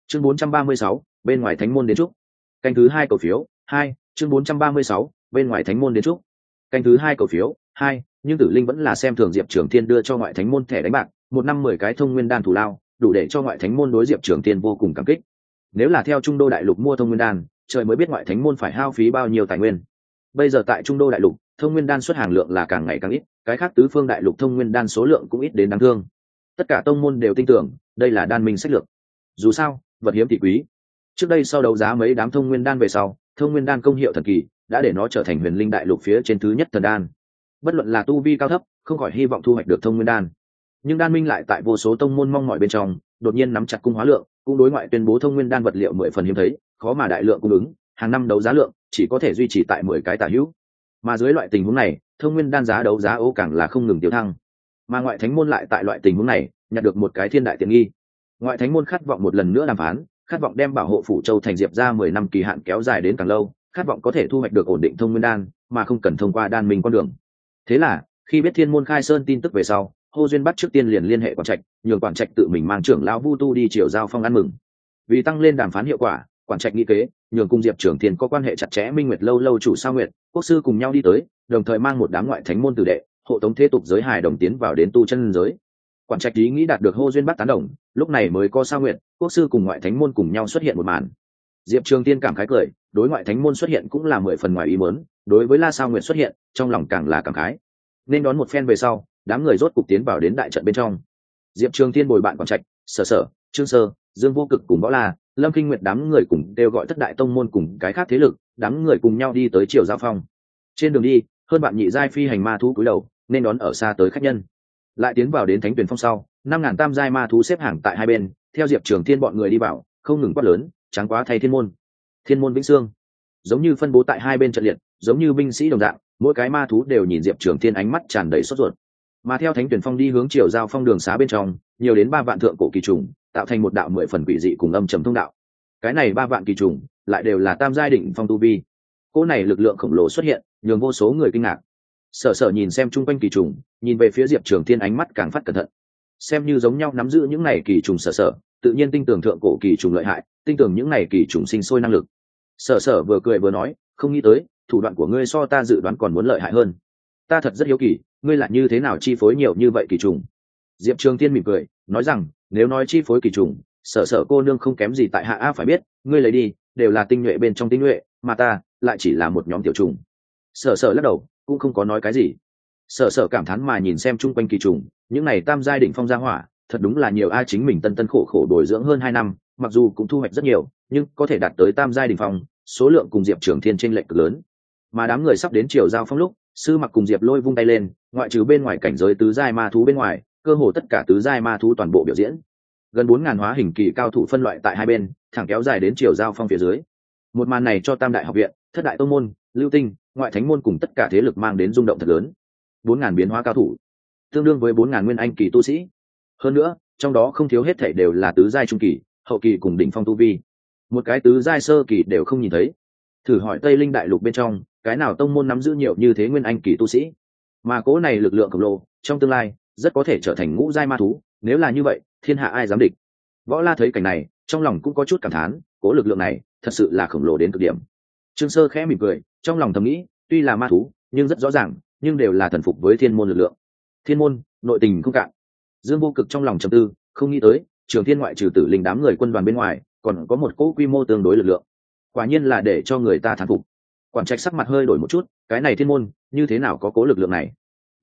Chương 436, bên ngoài thánh môn đến chúc. Canh thứ 2 cầu phiếu, 2, chương 436, bên ngoài thánh môn đến chúc. Canh thứ 2 cầu phiếu, 2, nhưng Tử Linh vẫn là xem thường Diệp Trường Thiên đưa cho ngoại thánh môn thẻ đánh bạc, một năm 10 cái thông nguyên đan thù lao, đủ để cho ngoại thánh môn đối Diệp Trường Thiên vô cùng cảm kích. Nếu là theo Trung Đô đại lục mua thông nguyên đan, trời mới biết ngoại thánh môn phải hao phí bao nhiêu tài nguyên. Bây giờ tại Trung Đô đại lục, thông nguyên đan xuất hàng lượng là càng ngày càng ít, cái khác tứ phương đại lục thông nguyên đan số lượng cũng ít đến đáng thương. Tất cả tông môn đều tin tưởng, đây là đan minh sách lược. Dù sao, vật hiếm thì quý. Trước đây sau đấu giá mấy đám thông nguyên đan về sau, thông nguyên đan công hiệu thần kỳ đã để nó trở thành huyền linh đại lục phía trên thứ nhất thần đan. Bất luận là tu vi cao thấp, không khỏi hy vọng thu hoạch được thông nguyên đan. Nhưng đan minh lại tại vô số tông môn mong mỏi bên trong, đột nhiên nắm chặt cung hóa lượng, cũng đối ngoại tuyên bố thông nguyên đan vật liệu 10 phần hiếm thấy, khó mà đại lượng cung ứng, hàng năm đấu giá lượng chỉ có thể duy trì tại 10 cái tả hữu. Mà dưới loại tình huống này, thông nguyên đan giá đấu giá ô càng là không ngừng tiêu thăng. Mà ngoại thánh môn lại tại loại tình huống này, nhận được một cái thiên đại tiện nghi. Ngoại thánh môn khát vọng một lần nữa đàm phán, khát vọng đem bảo hộ phủ châu thành diệp ra 10 năm kỳ hạn kéo dài đến càng lâu, khát vọng có thể thu hoạch được ổn định thông nguyên đan, mà không cần thông qua đan minh con đường. Thế là, khi biết thiên môn khai sơn tin tức về sau, Hồ Duyên bắt trước tiên liền liên hệ Quản Trạch, nhường Quản Trạch tự mình mang trưởng lão Vu Tu đi triều giao phong ăn mừng. Vì tăng lên đàm phán hiệu quả, Quản Trạch nghĩ kế, nhường cung Diệp Trường Thiên có quan hệ chặt chẽ Minh Nguyệt lâu lâu chủ Sao Nguyệt, quốc sư cùng nhau đi tới, đồng thời mang một đám ngoại thánh môn tử đệ, hộ tống thế tục giới hài đồng tiến vào đến tu chân giới. Quản Trạch ý nghĩ đạt được Hồ Duyên bắt tán đồng, lúc này mới có Sao Nguyệt, quốc sư cùng ngoại thánh môn cùng nhau xuất hiện một màn. Diệp Trường Thiên cảm khái cười, đối ngoại thánh môn xuất hiện cũng là 10 phần ngoài ý muốn, đối với La Sao Nguyệt xuất hiện, trong lòng càng là cảm khái. Nên đón một phen về sau, đám người rốt cục tiến vào đến đại trận bên trong. Diệp Trường Thiên bồi bạn Quản Trạch, Sở Sở, Trương Sơ, Dương Vô Cực cùng Võ La, Lâm Kinh Nguyệt đám người cùng kêu gọi thất đại tông môn cùng cái khác thế lực, đám người cùng nhau đi tới triều giao phong. Trên đường đi, hơn bạn nhị giai phi hành ma thú cúi đầu, nên đón ở xa tới khách nhân. Lại tiến vào đến Thánh Tuyển Phong sau, 5000 tam giai ma thú xếp hàng tại hai bên, theo Diệp Trường Thiên bọn người đi vào, không ngừng quát lớn, tráng quá thay thiên môn. Thiên môn vĩnh xương. Giống như phân bố tại hai bên trận liệt, giống như binh sĩ đồng dạng, mỗi cái ma thú đều nhìn Diệp Trường Thiên ánh mắt tràn đầy sốt ruột. Mà theo Thánh Tuyển Phong đi hướng triều giao phong đường xá bên trong, nhiều đến 3 vạn thượng cổ kỳ trùng, tạo thành một đạo 10 phần quỷ dị cùng âm trầm thông đạo. Cái này 3 vạn kỳ trùng, lại đều là tam giai đỉnh phong tu vi. Cỗ này lực lượng khổng lồ xuất hiện, nhường vô số người kinh ngạc. Sở Sở nhìn xem chung quanh kỳ trùng, nhìn về phía Diệp Trường Thiên ánh mắt càng phát cẩn thận. Xem như giống nhau nắm giữ những này kỳ trùng Sở Sở, tự nhiên tin tưởng thượng cổ kỳ trùng lợi hại, tin tưởng những này kỳ trùng sinh sôi năng lực. Sở Sở vừa cười vừa nói, không nghĩ tới, thủ đoạn của ngươi so ta dự đoán còn muốn lợi hại hơn. Ta thật rất hiếu kỳ, ngươi lại như thế nào chi phối nhiều như vậy kỳ trùng? Diệp Trường Thiên mỉm cười, nói rằng, nếu nói chi phối kỳ trùng, Sở Sở cô nương không kém gì tại hạ a, phải biết, ngươi lấy đi, đều là tinh nhuệ bên trong tinh nhuệ, mà ta lại chỉ là một nhóm tiểu trùng. Sở Sở lắc đầu, cũng không có nói cái gì. Sở Sở cảm thán mà nhìn xem chung quanh kỳ trùng, những này tam giai đỉnh phong gia hỏa, thật đúng là nhiều a, chính mình tân tân khổ khổ bồi dưỡng hơn 2 năm, mặc dù cũng thu hoạch rất nhiều, nhưng có thể đạt tới tam giai đỉnh phong, số lượng cùng Diệp Trường Thiên chênh lệch cực lớn. Mà đám người sắp đến triều giao phong lúc, Sư Mặc cùng Diệp Lôi vung tay lên, ngoại trừ bên ngoài cảnh giới tứ giai ma thú bên ngoài, cơ hồ tất cả tứ giai ma thú toàn bộ biểu diễn. Gần 4000 hóa hình kỳ cao thủ phân loại tại hai bên, thẳng kéo dài đến triều giao phong phía dưới. Một màn này cho Tam đại học viện, thất đại tông môn, Lưu Tinh, ngoại thánh môn cùng tất cả thế lực mang đến rung động thật lớn. 4000 biến hóa cao thủ, tương đương với 4000 nguyên anh kỳ tu sĩ. Hơn nữa, trong đó không thiếu hết thảy đều là tứ giai trung kỳ, hậu kỳ cùng đỉnh phong tu vi. Một cái tứ giai sơ kỳ đều không nhìn thấy. Thử hỏi Tây Linh đại lục bên trong, cái nào tông môn nắm giữ nhiều như thế nguyên anh kỳ tu sĩ? Mà cố này lực lượng khổng lồ, trong tương lai rất có thể trở thành ngũ giai ma thú, nếu là như vậy, thiên hạ ai dám địch? Võ La thấy cảnh này, trong lòng cũng có chút cảm thán, cố lực lượng này thật sự là khổng lồ đến cực điểm. Trương Sơ khẽ mỉm cười, trong lòng thầm nghĩ, tuy là ma thú, nhưng rất rõ ràng, nhưng đều là thần phục với thiên môn lực lượng. Thiên môn, nội tình không cạn. Dương Vô Cực trong lòng trầm tư, không nghĩ tới, Trường Thiên ngoại trừ Tử Linh đám người quân đoàn bên ngoài, còn có một cỗ quy mô tương đối lực lượng. Quả nhiên là để cho người ta thán phục. Quản Trạch sắc mặt hơi đổi một chút, cái này thiên môn, như thế nào có cố lực lượng này?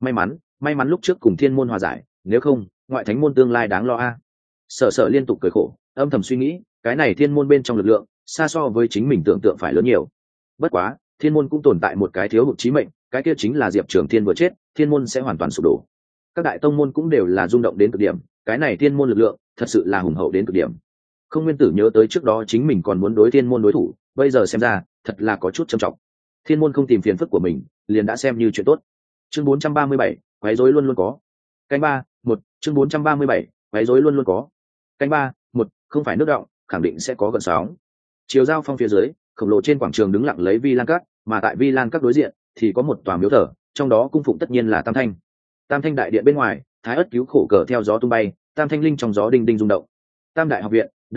May mắn lúc trước cùng thiên môn hòa giải, nếu không, ngoại thánh môn tương lai đáng lo a. Sở Sở liên tục cười khổ, âm thầm suy nghĩ, cái này thiên môn bên trong lực lượng, xa so với chính mình tưởng tượng phải lớn nhiều. Bất quá, thiên môn cũng tồn tại một cái thiếu hụt chí mệnh, cái kia chính là Diệp Trường Thiên vừa chết, thiên môn sẽ hoàn toàn sụp đổ. Các đại tông môn cũng đều là rung động đến cực điểm, cái này thiên môn lực lượng, thật sự là hùng hậu đến cực điểm. Không Nguyên Tử nhớ tới trước đó chính mình còn muốn đối thiên môn đối thủ, bây giờ xem ra, thật là có chút trầm trọng. Thiên môn không tìm phiền phức của mình, liền đã xem như chuyện tốt. Chương 437, quấy rối luôn luôn có. Canh 3, 1, chương 437, quấy rối luôn luôn có. Canh 3, 1, không phải nước động, khẳng định sẽ có gợn sóng. Chiều giao phong phía dưới, khổng lồ trên quảng trường đứng lặng lấy Vi Lan Các, mà tại Vi Lan Các đối diện thì có một tòa miếu thờ, trong đó cung phụng tất nhiên là Tam Thanh. Tam Thanh đại điện bên ngoài, Thái Ức cứu khổ cờ theo gió tung bay, Tam Thanh linh trong gió đinh đinh rung động. Tam đại học viện, Đan Minh,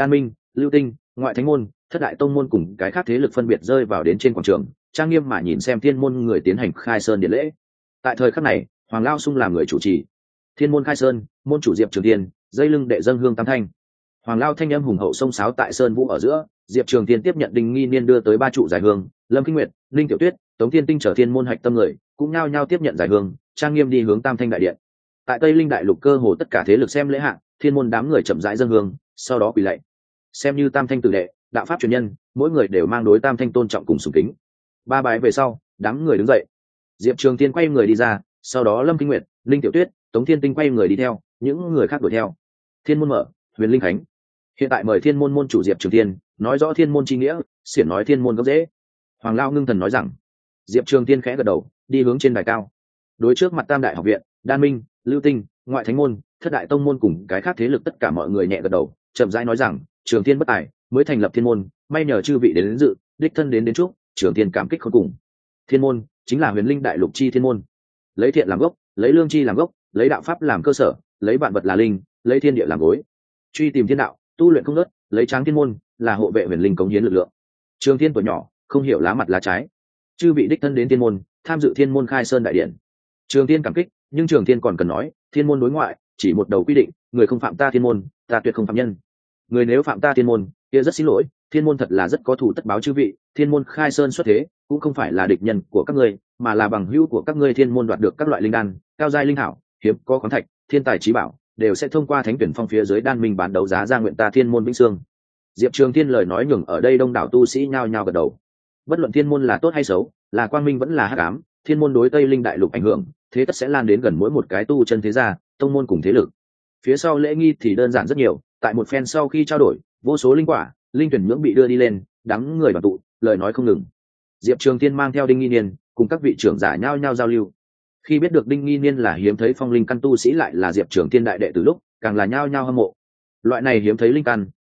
lưu tinh, ngoại thánh môn, thất đại tông môn cùng cái khác thế lực phân biệt rơi vào đến trên quảng trường, trang nghiêm mà nhìn xem thiên môn người tiến hành khai sơn điện lễ. Tại thời khắc này, Hoàng Lao Sung làm người chủ trì. Thiên môn khai sơn, môn chủ Diệp Trường Thiên, dây lưng đệ dâng hương tam thanh. Hoàng Lao thanh âm hùng hậu sông sáo tại sơn vũ ở giữa, Diệp Trường Thiên tiếp nhận Đinh Nghi Niên đưa tới 3 trụ giải hương, Lâm Kinh Nguyệt, Linh Tiểu Tuyết, Tống Thiên Tinh trở thiên môn hạch tâm người, cũng nhao nhao tiếp nhận giải hương, trang nghiêm đi hướng Tam Thanh đại điện. Tại Tây Linh đại lục cơ hồ tất cả thế lực xem lễ hạng, thiên môn đám người chậm rãi dâng hương, sau đó quỳ lạy. Xem như Tam Thanh tử đệ, đạo pháp truyền nhân, mỗi người đều mang đối Tam Thanh tôn trọng cùng sùng kính. 3 bài về sau, đám người đứng dậy. Diệp Trường Thiên quay người đi ra, sau đó Lâm Kinh Nguyệt, Linh Tiểu Tuyết, Tống Thiên Tinh quay người đi theo, những người khác đuổi theo. Thiên môn mở, Huyền Linh Khánh. Hiện tại mời thiên môn môn chủ Diệp Trường Thiên nói rõ thiên môn chi nghĩa, xiển nói thiên môn gốc rễ. Hoàng Lao ngưng thần nói rằng. Diệp Trường Thiên khẽ gật đầu, đi hướng trên đài cao. Đối trước mặt Tam đại học viện, Đan Minh, Lưu Tinh, ngoại thánh môn, thất đại tông môn cùng cái khác thế lực tất cả mọi người nhẹ gật đầu, chậm rãi nói rằng, Trường Thiên bất tài, mới thành lập thiên môn, may nhờ chư vị đến dự, đích thân đến chúc, Trường Thiên cảm kích khôn cùng. Thiên môn chính là Huyền Linh đại lục chi thiên môn. Lấy thiện làm gốc, lấy lương chi làm gốc, lấy đạo pháp làm cơ sở, lấy vạn vật là linh, lấy thiên địa làm gối. Truy tìm thiên đạo, tu luyện không ngớt, lấy tráng thiên môn là hộ vệ huyền linh cống hiến lực lượng. Trường Thiên tuổi nhỏ, không hiểu lá mặt lá trái, chư vị đích thân đến thiên môn, tham dự thiên môn khai sơn đại điện. Trường Thiên cảm kích, nhưng Trường Thiên còn cần nói, thiên môn đối ngoại chỉ một đầu quy định, người không phạm ta thiên môn, ta tuyệt không phạm nhân. Người nếu phạm ta thiên môn, kia rất xin lỗi, thiên môn thật là rất có thù tất báo chư vị, thiên môn khai sơn xuất thế, cũng không phải là địch nhân của các ngươi, mà là bằng hữu của các ngươi. Thiên môn đoạt được các loại linh đan, cao giai linh thảo, hiếm có khoáng thạch, thiên tài chí bảo, đều sẽ thông qua thánh tuyển phong phía dưới đan minh bán đấu giá ra nguyện ta thiên môn vĩnh xương. Diệp Trường Thiên lời nói nhường ở đây đông đảo tu sĩ nhao nhao gật đầu. Bất luận thiên môn là tốt hay xấu, là quang minh vẫn là hắc ám, thiên môn đối Tây Linh đại lục ảnh hưởng, thế tất sẽ lan đến gần mỗi một cái tu chân thế gia, tông môn cùng thế lực. Phía sau lễ nghi thì đơn giản rất nhiều, tại một phen sau khi trao đổi, vô số linh quả, linh tuyển nhưỡng bị đưa đi lên, đám người đoàn tụ, lời nói không ngừng. Diệp Trường Thiên mang theo Đinh Nghi Niên, cùng các vị trưởng giả nhao nhao giao lưu. Khi biết được Đinh Nghi Niên là hiếm thấy phong linh căn tu sĩ lại là Diệp Trường Thiên đại đệ từ lúc, càng là nhao nhao hâm mộ. Loại này hiếm thấy linh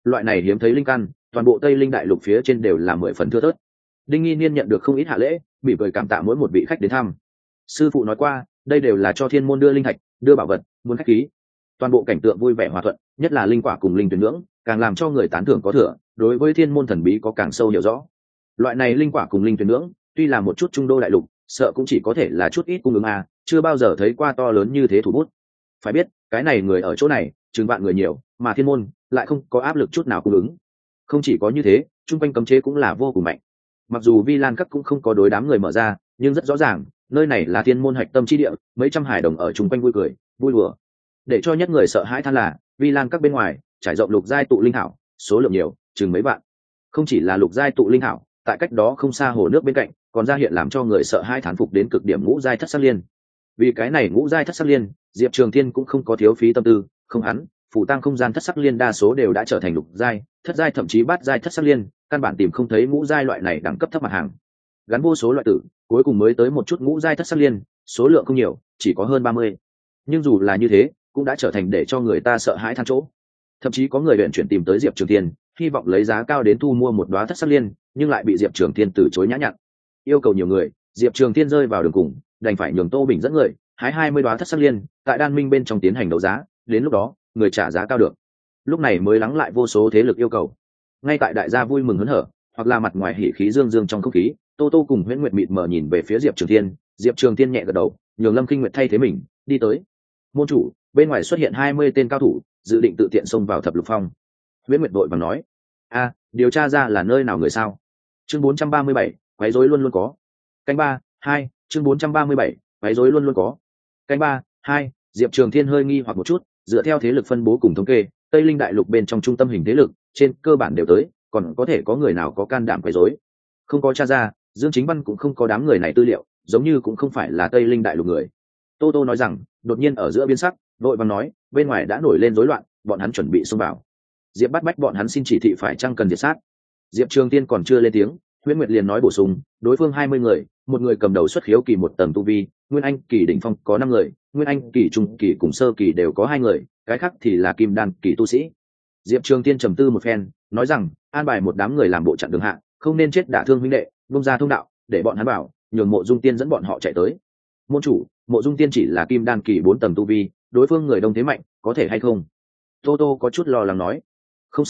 căn, toàn bộ Tây Linh đại lục phía trên đều là 10 phần thưa thớt. Đinh Nghi Niên nhận được không ít hạ lễ, mỉm cười cảm tạ mỗi một vị khách đến thăm. Sư phụ nói qua, đây đều là cho thiên môn đưa linh thạch, đưa bảo vật, muốn khách khí. Toàn bộ cảnh tượng vui vẻ hòa thuận, nhất là linh quả cùng linh tuyển nhưỡng, càng làm cho người tán thưởng có thừa, đối với thiên môn thần bí có càng sâu hiểu rõ. Loại này linh quả cùng linh tuyển nhưỡng, tuy là một chút trung đô đại lục, sợ cũng chỉ có thể là chút ít cung ứng chưa bao giờ thấy qua to lớn như thế thủ bút. Phải biết, cái này người ở chỗ này, chừng vạn người nhiều, mà thiên môn lại không có áp lực chút nào cung ứng. Không chỉ có như thế, trung quanh cấm chế cũng là vô cùng mạnh. Mặc dù Vi Lan Các cũng không có đối đám người mở ra, nhưng rất rõ ràng, nơi này là thiên môn hạch tâm chi địa, mấy trăm hải đồng ở chung quanh vui cười, vui đùa. Để cho nhất người sợ hãi than là, Vi Lan Các bên ngoài trải rộng lục giai tụ linh thảo, số lượng nhiều, chừng mấy vạn. Không chỉ là lục giai tụ linh thảo, tại cách đó không xa hồ nước bên cạnh, còn ra hiện làm cho người sợ hãi thán phục đến cực điểm ngũ giai thất sắc liên. Vì cái này ngũ giai thất sắc liên, Diệp Trường Thiên cũng không có thiếu phí tâm tư, không hắn, phủ tăng không gian thất sắc liên đa số đều đã trở thành lục giai, thất giai thậm chí bát giai thất sắc liên, căn bản tìm không thấy ngũ giai loại này đẳng cấp thấp mặt hàng. Gắn vô số loại tử, cuối cùng mới tới một chút ngũ giai thất sắc liên, số lượng không nhiều, chỉ có hơn 30. Nhưng dù là như thế, cũng đã trở thành để cho người ta sợ hãi than chỗ. Thậm chí có người luyện chuyển tìm tới Diệp Trường Thiên, hy vọng lấy giá cao đến thu mua một đóa thất sắc liên, nhưng lại bị Diệp Trường Thiên từ chối nhã nhặn. Yêu cầu nhiều người, Diệp Trường Thiên rơi vào đường cùng, đành phải nhường Tô Bình dẫn người hái 20 đóa thất sắc liên, tại Đan Minh bên trong tiến hành đấu giá, đến lúc đó, người trả giá cao được. Lúc này mới lắng lại vô số thế lực yêu cầu. Ngay tại đại gia vui mừng hớn hở, hoặc là mặt ngoài hỉ khí dương dương trong không khí, Tô Tô cùng Huyễn Nguyệt mịt mờ nhìn về phía Diệp Trường Thiên, Diệp Trường Thiên nhẹ gật đầu, nhường Lâm Kinh Nguyệt thay thế mình, đi tới. Môn chủ, bên ngoài xuất hiện 20 tên cao thủ, dự định tự tiện xông vào Thập Lục Phong. Huyễn Nguyệt vội vàng nói, điều tra ra là nơi nào người sao? Chương 437, quấy rối luôn luôn có. Canh 3, 2, chương 437, quấy rối luôn luôn có. Canh 3, 2, Diệp Trường Thiên hơi nghi hoặc một chút, dựa theo thế lực phân bố cùng thống kê, Tây Linh đại lục bên trong trung tâm hình thế lực, trên cơ bản đều tới, còn có thể có người nào có can đảm quấy rối? Không có tra ra, Dương Chính Văn cũng không có đám người này tư liệu, giống như cũng không phải là Tây Linh đại lục người. Tô Tô nói rằng, đột nhiên ở giữa biến sắc, vội vàng nói, bên ngoài đã nổi lên rối loạn, bọn hắn chuẩn bị xông vào. Diệp bắt bách bọn hắn xin chỉ thị phải chăng cần diệt sát. Diệp Trường Thiên còn chưa lên tiếng, Huyễn Nguyệt liền nói bổ sung, đối phương 20 người, một người cầm đầu xuất khiếu kỳ một tầng tu vi, Nguyên Anh kỳ đỉnh phong có 5 người, Nguyên Anh kỳ trung kỳ cùng sơ kỳ đều có 2 người, cái khác thì là kim đan kỳ tu sĩ. Diệp Trường Thiên trầm tư một phen, nói rằng, an bài một đám người làm bộ chặn đường hạ, không nên chết đả thương huynh đệ, bung ra thông đạo, để bọn hắn bảo, nhường Mộ Dung Tiên dẫn bọn họ chạy tới. Môn chủ, Mộ Dung Tiên chỉ là kim đan kỳ 4 tầng tu vi, đối phương người đông thế mạnh, có thể hay không? Tô Tô có chút lo lắng nói, không sao,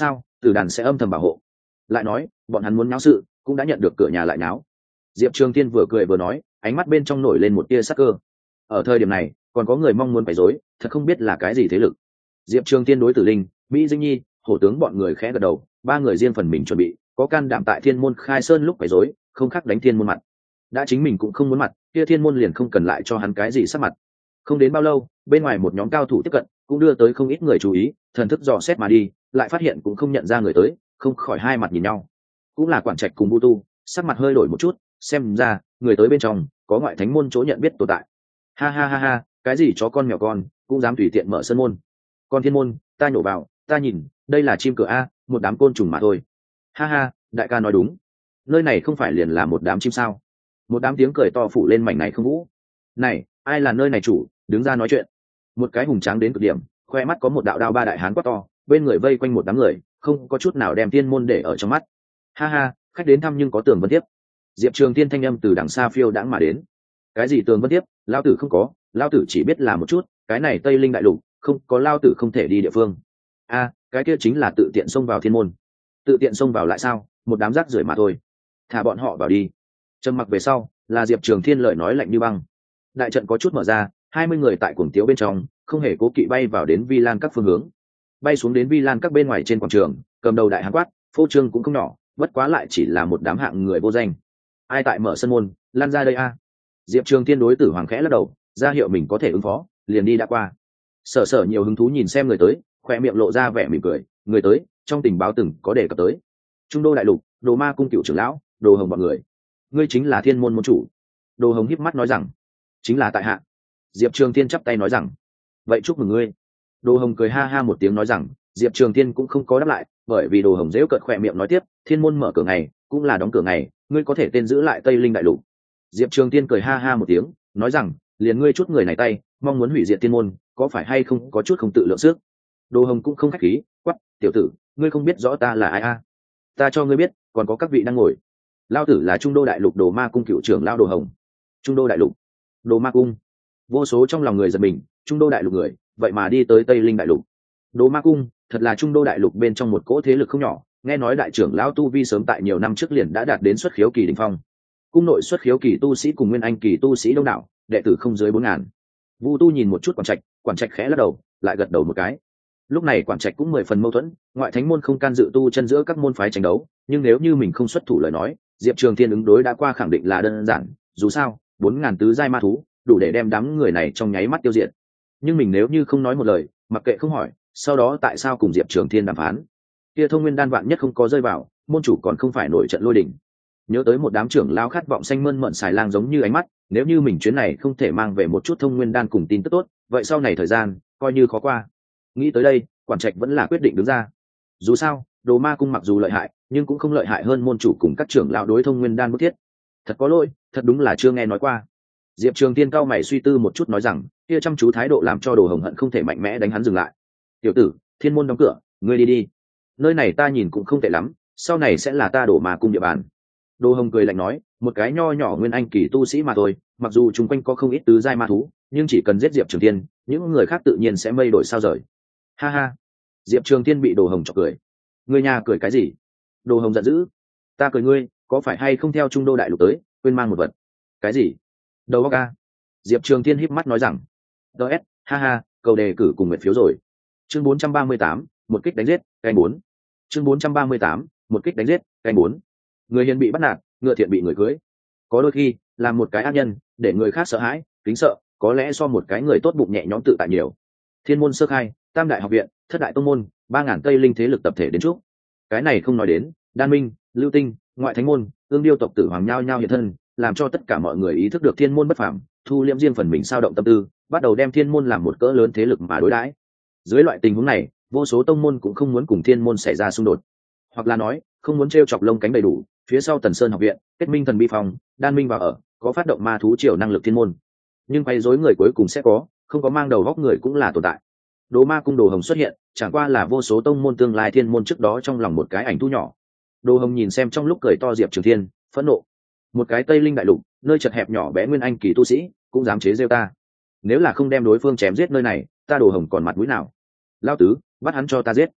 tử đàn sẽ âm thầm bảo hộ. Lại nói bọn hắn muốn náo sự cũng đã nhận được cửa nhà lại náo. Diệp Trường Thiên vừa cười vừa nói, ánh mắt bên trong nổi lên một tia sắc cơ. Ở thời điểm này còn có người mong muốn quấy rối, thật không biết là cái gì thế lực. Diệp Trường Thiên đối Tử Linh, Mỹ Dinh Nhi, hổ tướng bọn người khẽ gật đầu, ba người riêng phần mình chuẩn bị, có can đảm tại Thiên môn khai sơn lúc quấy rối, không khác đánh Thiên môn mặt. Đã chính mình cũng không muốn mặt, kia Thiên môn liền không cần lại cho hắn cái gì sắc mặt. Không đến bao lâu, bên ngoài một nhóm cao thủ tiếp cận, cũng đưa tới không ít người chú ý, thần thức dò xét mà đi, lại phát hiện cũng không nhận ra người tới, không khỏi hai mặt nhìn nhau. Cũng là Quản Trạch cùng Bu Tu, sắc mặt hơi đổi một chút, xem ra người tới bên trong có ngoại thánh môn chỗ nhận biết tồn tại. Ha ha ha ha, cái gì chó con mèo con cũng dám tùy tiện mở sân môn. Con Thiên môn, ta nhổ vào, ta nhìn, đây là chim cửa a, một đám côn trùng mà thôi. Ha ha, đại ca nói đúng, nơi này không phải liền là một đám chim sao? Một đám tiếng cười to phủ lên mảnh này không vũ. Này, ai là nơi này chủ, đứng ra nói chuyện. Một cái hùng tráng đến cực điểm, khoe mắt có một đạo đao ba đại hán quát to, bên người vây quanh một đám người, không có chút nào đem Thiên môn để ở trong mắt. Ha ha, khách đến thăm nhưng có tường vân tiếp. Diệp Trường Thiên thanh âm từ đằng xa phiêu đãng mà đến. Cái gì tường vân tiếp, lao tử không có, lao tử chỉ biết là một chút, cái này Tây Linh đại lục không có lao tử không thể đi địa phương. A, cái kia chính là tự tiện xông vào Thiên môn. Tự tiện xông vào lại sao, một đám rác rưởi mà thôi, thả bọn họ vào đi. Trầm mặc về sau là Diệp Trường Thiên lời nói lạnh như băng. Đại trận có chút mở ra, 20 người tại cuồng tiếu bên trong không hề cố kỵ bay vào đến Vi Lan các phương hướng, bay xuống đến Vi Lan các bên ngoài trên quảng trường, cầm đầu đại hán quát, phô trương cũng không nhỏ, bất quá lại chỉ là một đám hạng người vô danh. Ai tại mở sân môn, lan ra đây a. Diệp Trường Thiên đối Tử Hoàng khẽ lắc đầu, ra hiệu mình có thể ứng phó, liền đi đã qua. Sở Sở nhiều hứng thú nhìn xem người tới, khoe miệng lộ ra vẻ mỉm cười, người tới trong tình báo từng có đề cập tới Trung Đô đại lục, Đồ Ma cung cựu trưởng lão, Đồ Hồng bọn người. Ngươi chính là Thiên môn môn chủ? Đồ Hồng híp mắt nói rằng, chính là tại hạ. Diệp Trường Thiên chắp tay nói rằng, vậy chúc mừng ngươi. Đồ Hồng cười ha ha một tiếng nói rằng, Diệp Trường Thiên cũng không có đáp lại, bởi vì Đồ Hồng giễu cợt khoe miệng nói tiếp, Thiên môn mở cửa ngày cũng là đóng cửa ngày, ngươi có thể tên giữ lại Tây Linh đại lục. Diệp Trường Thiên cười ha ha một tiếng nói rằng, liền ngươi chút người này tay mong muốn hủy diệt Thiên môn, có phải hay không có chút không tự lượng sức. Đồ Hồng cũng không khách khí, quắc, tiểu tử, ngươi không biết rõ ta là ai a? Ta cho ngươi biết, còn có các vị đang ngồi. Lao tử là Trung Đô đại lục Đồ Ma cung cựu trưởng lao Đồ Hồng. Trung Đô đại lục, Đồ Ma cung. Vô số trong lòng người giật mình, Trung Đô đại lục người vậy mà đi tới Tây Linh đại lục. Đồ Ma cung thật là Trung Đô đại lục bên trong một cỗ thế lực không nhỏ, nghe nói đại trưởng lão tu vi sớm tại nhiều năm trước liền đã đạt đến xuất khiếu kỳ đỉnh phong. Cung nội xuất khiếu kỳ tu sĩ cùng nguyên anh kỳ tu sĩ đông đảo, đệ tử không dưới 4000. Vu Tu nhìn một chút Quản Trạch khẽ lắc đầu, lại gật đầu một cái. Lúc này Quản Trạch cũng 10 phần mâu thuẫn, ngoại thánh môn không can dự tu chân giữa các môn phái tranh đấu, nhưng nếu như mình không xuất thủ lời nói, Diệp Trường Thiên ứng đối đã qua khẳng định là đơn giản, dù sao 4000 tứ giai ma thú đủ để đem đám người này trong nháy mắt tiêu diệt. Nhưng mình nếu như không nói một lời, mặc kệ không hỏi, sau đó tại sao cùng Diệp Trường Thiên đàm phán? Kia Thông Nguyên đan vạn nhất không có rơi vào, môn chủ còn không phải nổi trận lôi đình. Nhớ tới một đám trưởng lao khát vọng xanh mơn mởn xài lang giống như ánh mắt, nếu như mình chuyến này không thể mang về một chút Thông Nguyên đan cùng tin tức tốt, vậy sau này thời gian coi như khó qua. Nghĩ tới đây, Quản Trạch vẫn là quyết định đứng ra. Dù sao, Đồ Ma cung mặc dù lợi hại, nhưng cũng không lợi hại hơn môn chủ cùng các trưởng lão đối Thông Nguyên đan bức thiết. Thật có lỗi, thật đúng là chưa nghe nói qua. Diệp Trường Thiên cao mày suy tư một chút nói rằng, kia chăm chú thái độ làm cho Đồ Hồng hận không thể mạnh mẽ đánh hắn dừng lại. Tiểu tử, Thiên môn đóng cửa, ngươi đi đi. Nơi này ta nhìn cũng không tệ lắm, sau này sẽ là ta Đổ Ma cung địa bàn. Đồ Hồng cười lạnh nói, một cái nho nhỏ nguyên anh kỳ tu sĩ mà thôi, mặc dù chung quanh có không ít tứ giai ma thú, nhưng chỉ cần giết Diệp Trường Thiên, những người khác tự nhiên sẽ mây đổi sao rời. Ha ha. Diệp Trường Thiên bị Đồ Hồng chọc cười. Ngươi nhà cười cái gì? Đồ Hồng giận dữ. Ta cười ngươi, có phải hay không theo Trung Đô đại lục tới, quên mang một vật? Cái gì? Đầu óc a. Diệp Trường Thiên híp mắt nói rằng, ds, ha ha, cầu đề cử cùng nguyện phiếu rồi. Chương 438, một kích đánh giết, canh 4. Chương 438, một kích đánh giết, canh 4. Người hiền bị bắt nạt, ngựa thiện bị người cưới. Có đôi khi, làm một cái ác nhân, để người khác sợ hãi, kính sợ, có lẽ so một cái người tốt bụng nhẹ nhõm tự tại nhiều. Thiên môn sơ khai, Tam đại học viện, Thất đại tông môn, 3000 Tây Linh thế lực tập thể đến trước. Cái này không nói đến, Đan Minh, Lưu Tinh, ngoại thánh môn, Ương Điêu tộc tử hoàng nhao nhao hiện thân, làm cho tất cả mọi người ý thức được thiên môn bất phàm, thu liễm riêng phần mình sao động tâm tư, bắt đầu đem thiên môn làm một cỡ lớn thế lực mà đối đãi. Dưới loại tình huống này, vô số tông môn cũng không muốn cùng thiên môn xảy ra xung đột, hoặc là nói, không muốn trêu chọc lông cánh đầy đủ. Phía sau Tần Sơn học viện, Kết Minh thần bi phòng, Đan Minh vào ở, có phát động ma thú triều năng lực thiên môn. Nhưng quay rối người cuối cùng sẽ có, không có mang đầu góc người cũng là tồn tại. Đồ Ma cung Đồ Hồng xuất hiện, chẳng qua là vô số tông môn tương lai thiên môn trước đó trong lòng một cái ảnh thu nhỏ. Đồ Hồng nhìn xem trong lúc cười to Diệp Trường Thiên, phẫn nộ. Một cái Tây Linh đại lục, nơi chật hẹp nhỏ bé nguyên anh kỳ tu sĩ, cũng dám chế giễu ta. Nếu là không đem đối phương chém giết nơi này, ta Đồ Hồng còn mặt mũi nào? Lão tứ, bắt hắn cho ta giết.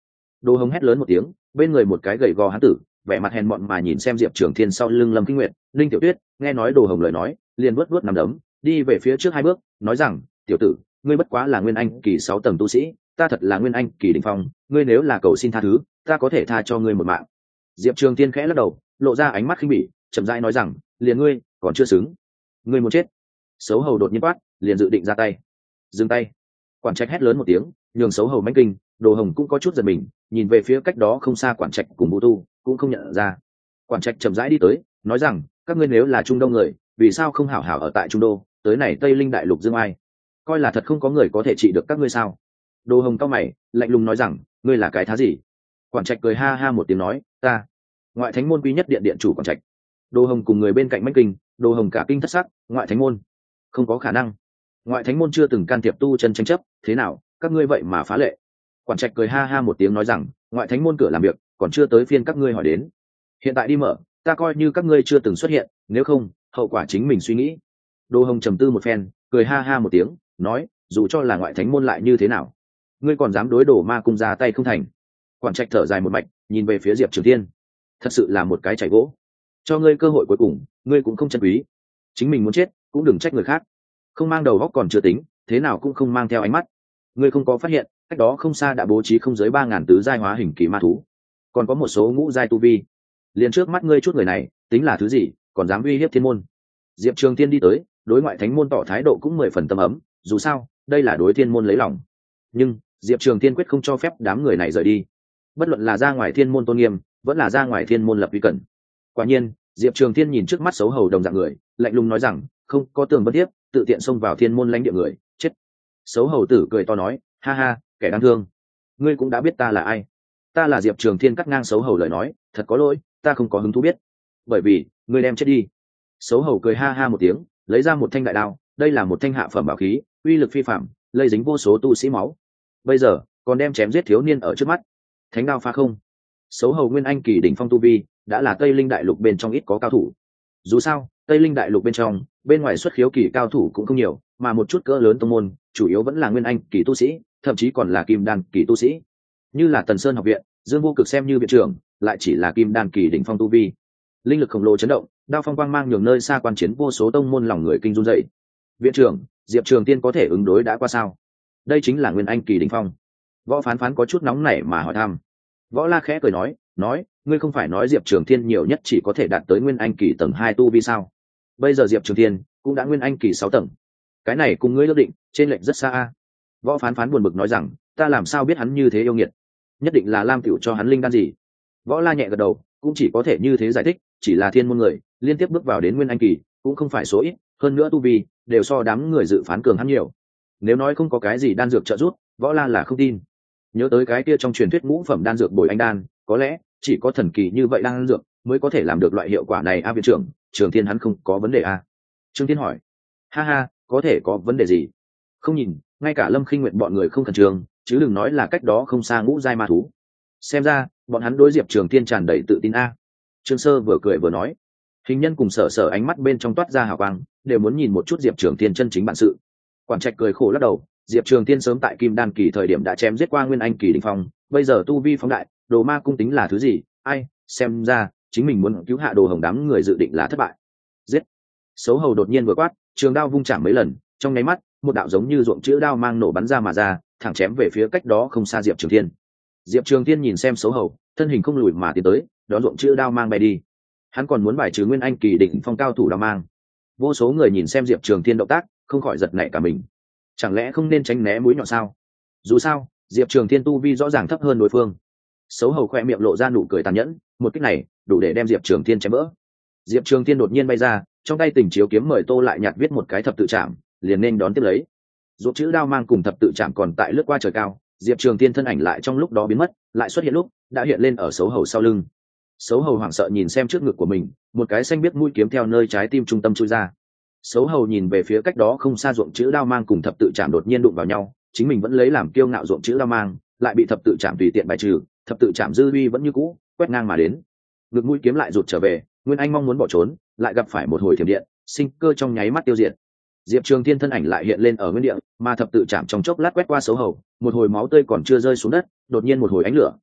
Đồ Hồng hét lớn một tiếng, bên người một cái gầy gò hán tử vẻ mặt hèn mọn mà nhìn xem Diệp Trường Thiên sau lưng Lâm Kinh Nguyệt. Linh Tiểu Tuyết nghe nói Đồ Hồng lời nói, liền vuốt vuốt nằm đấm, đi về phía trước 2 bước, nói rằng: tiểu tử, ngươi bất quá là nguyên anh kỳ 6 tầng tu sĩ, ta thật là nguyên anh kỳ đỉnh phong, ngươi nếu là cầu xin tha thứ, ta có thể tha cho ngươi một mạng. Diệp Trường Thiên khẽ lắc đầu, lộ ra ánh mắt khinh bỉ, chậm rãi nói rằng: liền ngươi còn chưa xứng, ngươi muốn chết. Xấu hầu đột nhiên quát, liền dự định ra tay. Dừng tay. Quản trạch hét lớn một tiếng, nhường xấu hầu mãnh kinh. Đồ Hồng cũng có chút giật mình, nhìn về phía cách đó không xa quản trạch cùng Vũ Tu, cũng không nhận ra. Quản trạch chậm rãi đi tới, nói rằng: các ngươi nếu là Trung Đông người, vì sao không hảo hảo ở tại Trung Đô, tới này Tây Linh đại lục dương ai, coi là thật không có người có thể trị được các ngươi sao? Đồ Hồng cao mày, lạnh lùng nói rằng: ngươi là cái thá gì? Quản trạch cười ha ha một tiếng nói: ta ngoại thánh môn quý nhất điện điện chủ Quản trạch. Đồ Hồng cùng người bên cạnh mãnh kinh. Đồ Hồng cả kinh thất sắc, ngoại thánh môn không có khả năng, ngoại thánh môn chưa từng can thiệp tu chân tranh chấp, thế nào các ngươi vậy mà phá lệ? Quản trạch cười ha ha một tiếng nói rằng: ngoại thánh môn cửa làm việc còn chưa tới phiên các ngươi hỏi đến, hiện tại đi mở, ta coi như các ngươi chưa từng xuất hiện, nếu không hậu quả chính mình suy nghĩ. Đồ Hồng trầm tư một phen, cười ha ha một tiếng, nói: dù cho là ngoại thánh môn lại như thế nào, ngươi còn dám đối Đồ Ma cung ra tay không thành? Quản trạch thở dài một mạch, nhìn về phía Diệp Trường Thiên, thật sự là một cái chảy gỗ, cho ngươi cơ hội cuối cùng, ngươi cũng không trân quý, chính mình muốn chết cũng đừng trách người khác, không mang đầu góc còn chưa tính, thế nào cũng không mang theo ánh mắt. Ngươi không có phát hiện cách đó không xa đã bố trí không dưới 3.000 tứ giai hóa hình kỳ ma thú, còn có một số ngũ giai tu vi, liền trước mắt ngươi chút người này tính là thứ gì, còn dám uy hiếp thiên môn? Diệp Trường Thiên đi tới, đối ngoại thánh môn tỏ thái độ cũng 10 phần tâm ấm, dù sao đây là đối thiên môn lấy lòng. Nhưng Diệp Trường Thiên quyết không cho phép đám người này rời đi, bất luận là ra ngoài thiên môn tôn nghiêm, vẫn là ra ngoài thiên môn lập uy cẩn. Quả nhiên Diệp Trường Thiên nhìn trước mắt xấu hầu đồng dạng người, lạnh lùng nói rằng: không có tường bất tiếp, tự tiện xông vào thiên môn lãnh địa người, chết. Xấu hầu tử cười to nói: ha ha, kẻ đáng thương, ngươi cũng đã biết ta là ai. Ta là Diệp Trường Thiên. Cắt ngang xấu hầu lời nói: thật có lỗi, ta không có hứng thú biết, bởi vì ngươi đem chết đi. Xấu hầu cười ha ha một tiếng, lấy ra một thanh đại đao, đây là một thanh hạ phẩm bảo khí, uy lực phi phạm, lây dính vô số tu sĩ máu, bây giờ còn đem chém giết thiếu niên ở trước mắt. Thánh đao phá không. Xấu hầu nguyên anh kỳ đỉnh phong tu vi, đã là Tây Linh đại lục bên trong ít có cao thủ. Dù sao Tây Linh đại lục bên trong, bên ngoài xuất khiếu kỳ cao thủ cũng không nhiều, mà một chút cỡ lớn tông môn chủ yếu vẫn là nguyên anh kỳ tu sĩ, thậm chí còn là kim đan kỳ tu sĩ, như là Tần Sơn học viện, Dương Vô Cực xem như viện trưởng, lại chỉ là kim đan kỳ đỉnh phong tu vi. Linh lực khổng lồ chấn động, đao phong quang mang nhường nơi xa quan chiến vô số tông môn lòng người kinh run dậy. Viện trưởng, Diệp Trường Tiên có thể ứng đối đã qua sao? Đây chính là nguyên anh kỳ đỉnh phong. Võ Phán Phán có chút nóng nảy mà hỏi thăm. Võ La khẽ cười nói, ngươi không phải nói Diệp Trường Thiên nhiều nhất chỉ có thể đạt tới nguyên anh kỳ tầng 2 tu vi sao? Bây giờ Diệp Trường Thiên cũng đã nguyên anh kỳ 6 tầng, cái này cùng ngươi ước định trên lệnh rất xa. Võ Phán Phán buồn bực nói rằng, ta làm sao biết hắn như thế yêu nghiệt, nhất định là Lam Tiểu cho hắn linh đan gì. Võ La nhẹ gật đầu, cũng chỉ có thể như thế giải thích, chỉ là thiên môn người liên tiếp bước vào đến nguyên anh kỳ cũng không phải số ít, hơn nữa tu vi đều so đám người dự phán cường hắn nhiều. Nếu nói không có cái gì đan dược trợ giúp, Võ La là không tin. Nhớ tới cái kia trong truyền thuyết ngũ phẩm đan dược bồi anh đan, có lẽ chỉ có thần kỳ như vậy đan dược mới có thể làm được loại hiệu quả này. Viện trưởng, Trường Thiên hắn không có vấn đề Trương Thiên hỏi. Ha, có thể có vấn đề gì? Không nhìn, ngay cả Lâm Khinh Nguyệt bọn người không khẩn trương, chứ đừng nói là cách đó không xa ngũ giai ma thú. Xem ra bọn hắn đối Diệp Trường Thiên tràn đầy tự tin Trương Sơ vừa cười vừa nói. Hình nhân cùng Sở ánh mắt bên trong toát ra hào quang, đều muốn nhìn một chút Diệp Trường Thiên chân chính bản sự. Quản Trạch cười khổ lắc đầu, Diệp Trường Thiên sớm tại Kim Đan kỳ thời điểm đã chém giết qua nguyên anh kỳ đỉnh phong, bây giờ tu vi phóng đại, Đồ Ma cung tính là thứ gì? Xem ra chính mình muốn cứu hạ Đồ Hồng đám người dự định là thất bại. Giết! Xấu hầu đột nhiên vừa quát, trường đao vung chạm mấy lần, trong nháy mắt, một đạo giống như ruộng chữ đao mang nổ bắn ra mà ra, thẳng chém về phía cách đó không xa Diệp Trường Thiên. Diệp Trường Thiên nhìn xem xấu hầu, thân hình không lùi mà tiến tới, đón ruộng chữ đao mang bay đi. Hắn còn muốn bài trừ nguyên anh kỳ đỉnh phong cao thủ đao mang. Vô số người nhìn xem Diệp Trường Thiên động tác, không khỏi giật nảy cả mình. Chẳng lẽ không nên tránh né mũi nhọn sao? Dù sao Diệp Trường Thiên tu vi rõ ràng thấp hơn đối phương. Xấu hầu khoe miệng lộ ra nụ cười tàn nhẫn, một kích này đủ để đem Diệp Trường Thiên chém vỡ. Diệp Trường Thiên đột nhiên bay ra, trong tay Tình Chiếu kiếm mời Tô Lại Nhạt viết một cái thập tự trảm, liền nên đón tiếp lấy. Ruộng chữ đao mang cùng thập tự trảm còn tại lướt qua trời cao, Diệp Trường Thiên thân ảnh lại trong lúc đó biến mất, lại xuất hiện lúc đã hiện lên ở xấu hầu sau lưng. Xấu hầu hoảng sợ nhìn xem trước ngực của mình, một cái xanh biết mũi kiếm theo nơi trái tim trung tâm chui ra. Xấu hầu nhìn về phía cách đó không xa ruộng chữ đao mang cùng thập tự trảm đột nhiên đụng vào nhau, chính mình vẫn lấy làm kiêu ngạo ruộng chữ đao mang, lại bị thập tự trảm tùy tiện bài trừ, thập tự trảm dư uy vẫn như cũ, quét ngang mà đến. Ngực mũi kiếm lại rụt trở về, Nguyên Anh mong muốn bỏ trốn, lại gặp phải một hồi thiểm điện, sinh cơ trong nháy mắt tiêu diệt. Diệp Trường Thiên thân ảnh lại hiện lên ở nguyên địa, mà thập tự trảm trong chốc lát quét qua xấu hầu, một hồi máu tươi còn chưa rơi xuống đất, đột nhiên một hồi ánh lửa,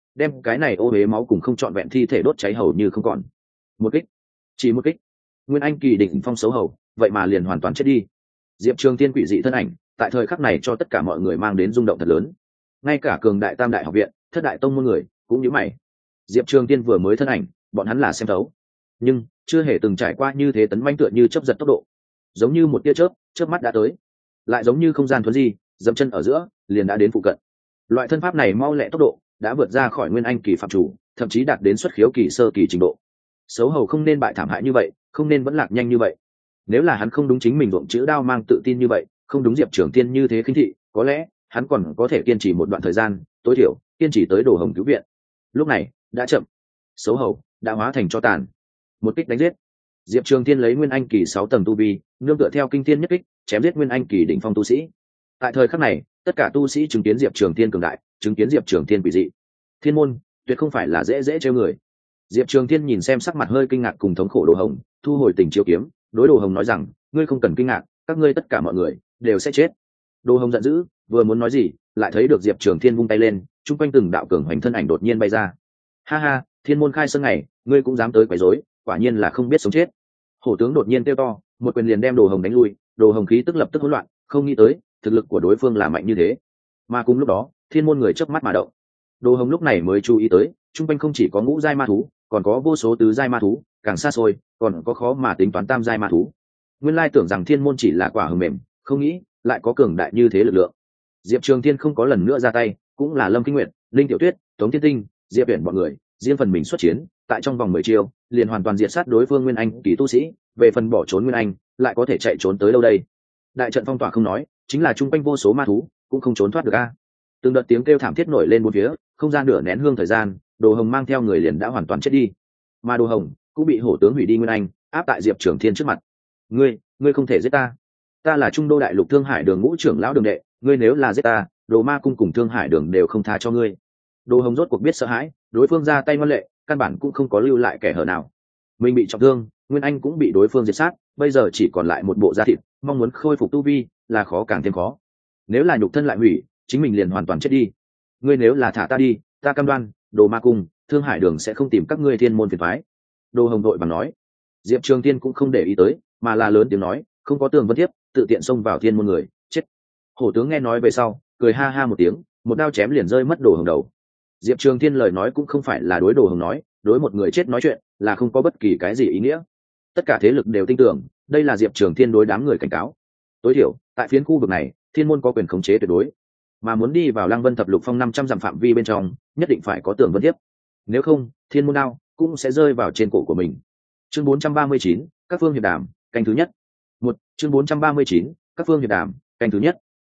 đem cái này ô huế máu cùng không trọn vẹn thi thể đốt cháy hầu như không còn. Một kích, chỉ một kích, nguyên anh kỳ đỉnh phong xấu hầu vậy mà liền hoàn toàn chết đi. Diệp Trường Thiên quỷ dị thân ảnh tại thời khắc này cho tất cả mọi người mang đến rung động thật lớn, ngay cả cường đại tam đại học viện, thất đại tông môn người cũng nhíu mày. Diệp Trường Thiên vừa mới thân ảnh bọn hắn là xem thấu, nhưng chưa hề từng trải qua như thế tấn manh tựa như chớp giật tốc độ, giống như một tia chớp mắt đã tới, lại giống như không gian thuấn di, dậm chân ở giữa liền đã đến phụ cận. Loại thân pháp này mau lẹ tốc độ đã vượt ra khỏi nguyên anh kỳ phạm chủ, thậm chí đạt đến xuất khiếu kỳ sơ kỳ trình độ. Xấu hầu không nên bại thảm hại như vậy, không nên vẫn lạc nhanh như vậy. Nếu là hắn không đúng chính mình ruộng chữ đao mang tự tin như vậy, không đúng Diệp Trường Thiên như thế khinh thị, có lẽ hắn còn có thể kiên trì một đoạn thời gian, tối thiểu kiên trì tới Đồ Hồng cứu viện. Lúc này đã chậm, xấu hầu đã hóa thành tro tàn. Một kích đánh giết. Diệp Trường Thiên lấy nguyên anh kỳ 6 tầng tu vi, nương tựa theo kinh thiên nhất kích, chém giết nguyên anh kỳ đỉnh phong tu sĩ. Tại thời khắc này, tất cả tu sĩ chứng kiến Diệp Trường Thiên cường đại, chứng kiến Diệp Trường Thiên quỷ dị. Thiên môn tuyệt không phải là dễ trêu người. Diệp Trường Thiên nhìn xem sắc mặt hơi kinh ngạc cùng thống khổ Đồ Hồng, thu hồi tình chiếu kiếm, đối Đồ Hồng nói rằng, ngươi không cần kinh ngạc, các ngươi tất cả mọi người đều sẽ chết. Đồ Hồng giận dữ, vừa muốn nói gì, lại thấy được Diệp Trường Thiên vung tay lên, trung quanh từng đạo cường hoành thân ảnh đột nhiên bay ra. Ha ha, thiên môn khai sơn ngày, ngươi cũng dám tới quấy rối, quả nhiên là không biết sống chết. Hổ tướng đột nhiên kêu to, một quyền liền đem Đồ Hồng đánh lui, Đồ Hồng khí tức lập tức hỗn loạn, không nghĩ tới thực lực của đối phương là mạnh như thế. Mà cùng lúc đó, thiên môn người chớp mắt mà động. Đồ Hồng lúc này mới chú ý tới, trung quanh không chỉ có ngũ giai ma thú, còn có vô số tứ giai ma thú, càng xa xôi còn có khó mà tính toán tam giai ma thú. Nguyên lai tưởng rằng thiên môn chỉ là quả hờ mềm, không nghĩ lại có cường đại như thế lực lượng. Diệp Trường Thiên không có lần nữa ra tay, cũng là Lâm Kinh Nguyệt, Linh Tiểu Tuyết, Tống Thiên Tinh, Diệp Uyển bọn người riêng phần mình xuất chiến, tại trong vòng 10 chiêu liền hoàn toàn diệt sát đối phương nguyên anh kỳ tu sĩ. Về phần bỏ trốn nguyên anh, lại có thể chạy trốn tới đâu đây? Đại trận phong tỏa không nói, chính là trung quanh vô số ma thú cũng không trốn thoát được a. Từng đợt tiếng kêu thảm thiết nổi lên bốn phía, không gian nửa nén hương thời gian, Đồ Hồng mang theo người liền đã hoàn toàn chết đi, mà Đồ Hồng cũng bị hổ tướng hủy đi nguyên anh áp tại Diệp Trường Thiên trước mặt. Ngươi không thể giết ta, ta là Trung Đô Đại Lục Thương Hải Đường ngũ trưởng lão Đường đệ, ngươi nếu là giết ta, Đồ Ma Cung cùng Thương Hải Đường đều không tha cho ngươi. Đồ Hồng rốt cuộc biết sợ hãi, đối phương ra tay ngoan lệ, căn bản cũng không có lưu lại kẻ hở nào. Mình bị trọng thương, nguyên anh cũng bị đối phương diệt sát, bây giờ chỉ còn lại một bộ da thịt, mong muốn khôi phục tu vi là khó càng thêm khó. Nếu là nhục thân lại hủy, chính mình liền hoàn toàn chết đi. Ngươi nếu là thả ta đi, ta cam đoan Đồ Ma Cung, Thương Hải Đường sẽ không tìm các ngươi thiên môn phiền toái. Đồ Hồng đội bằng nói. Diệp Trường Thiên cũng không để ý tới, mà là lớn tiếng nói, không có tường vân thiếp, tự tiện xông vào thiên môn người chết. Hổ tướng nghe nói về sau cười ha ha một tiếng, một đao chém liền rơi mất Đồ Hồng đầu. Diệp Trường Thiên lời nói cũng không phải là đối Đồ Hồng nói, đối một người chết nói chuyện là không có bất kỳ cái gì ý nghĩa. Tất cả thế lực đều tin tưởng đây là Diệp Trường Thiên đối đám người cảnh cáo. Tối thiểu tại phiến khu vực này, thiên môn có quyền khống chế tuyệt đối, mà muốn đi vào Lăng Vân Thập Lục Phong 500 dặm phạm vi bên trong, nhất định phải có tường vân thiếp. Nếu không, thiên môn đao cũng sẽ rơi vào trên cổ của mình. Chương 439, các phương hiệp đàm, canh thứ nhất. Chương 439, các phương hiệp đàm, canh thứ nhất.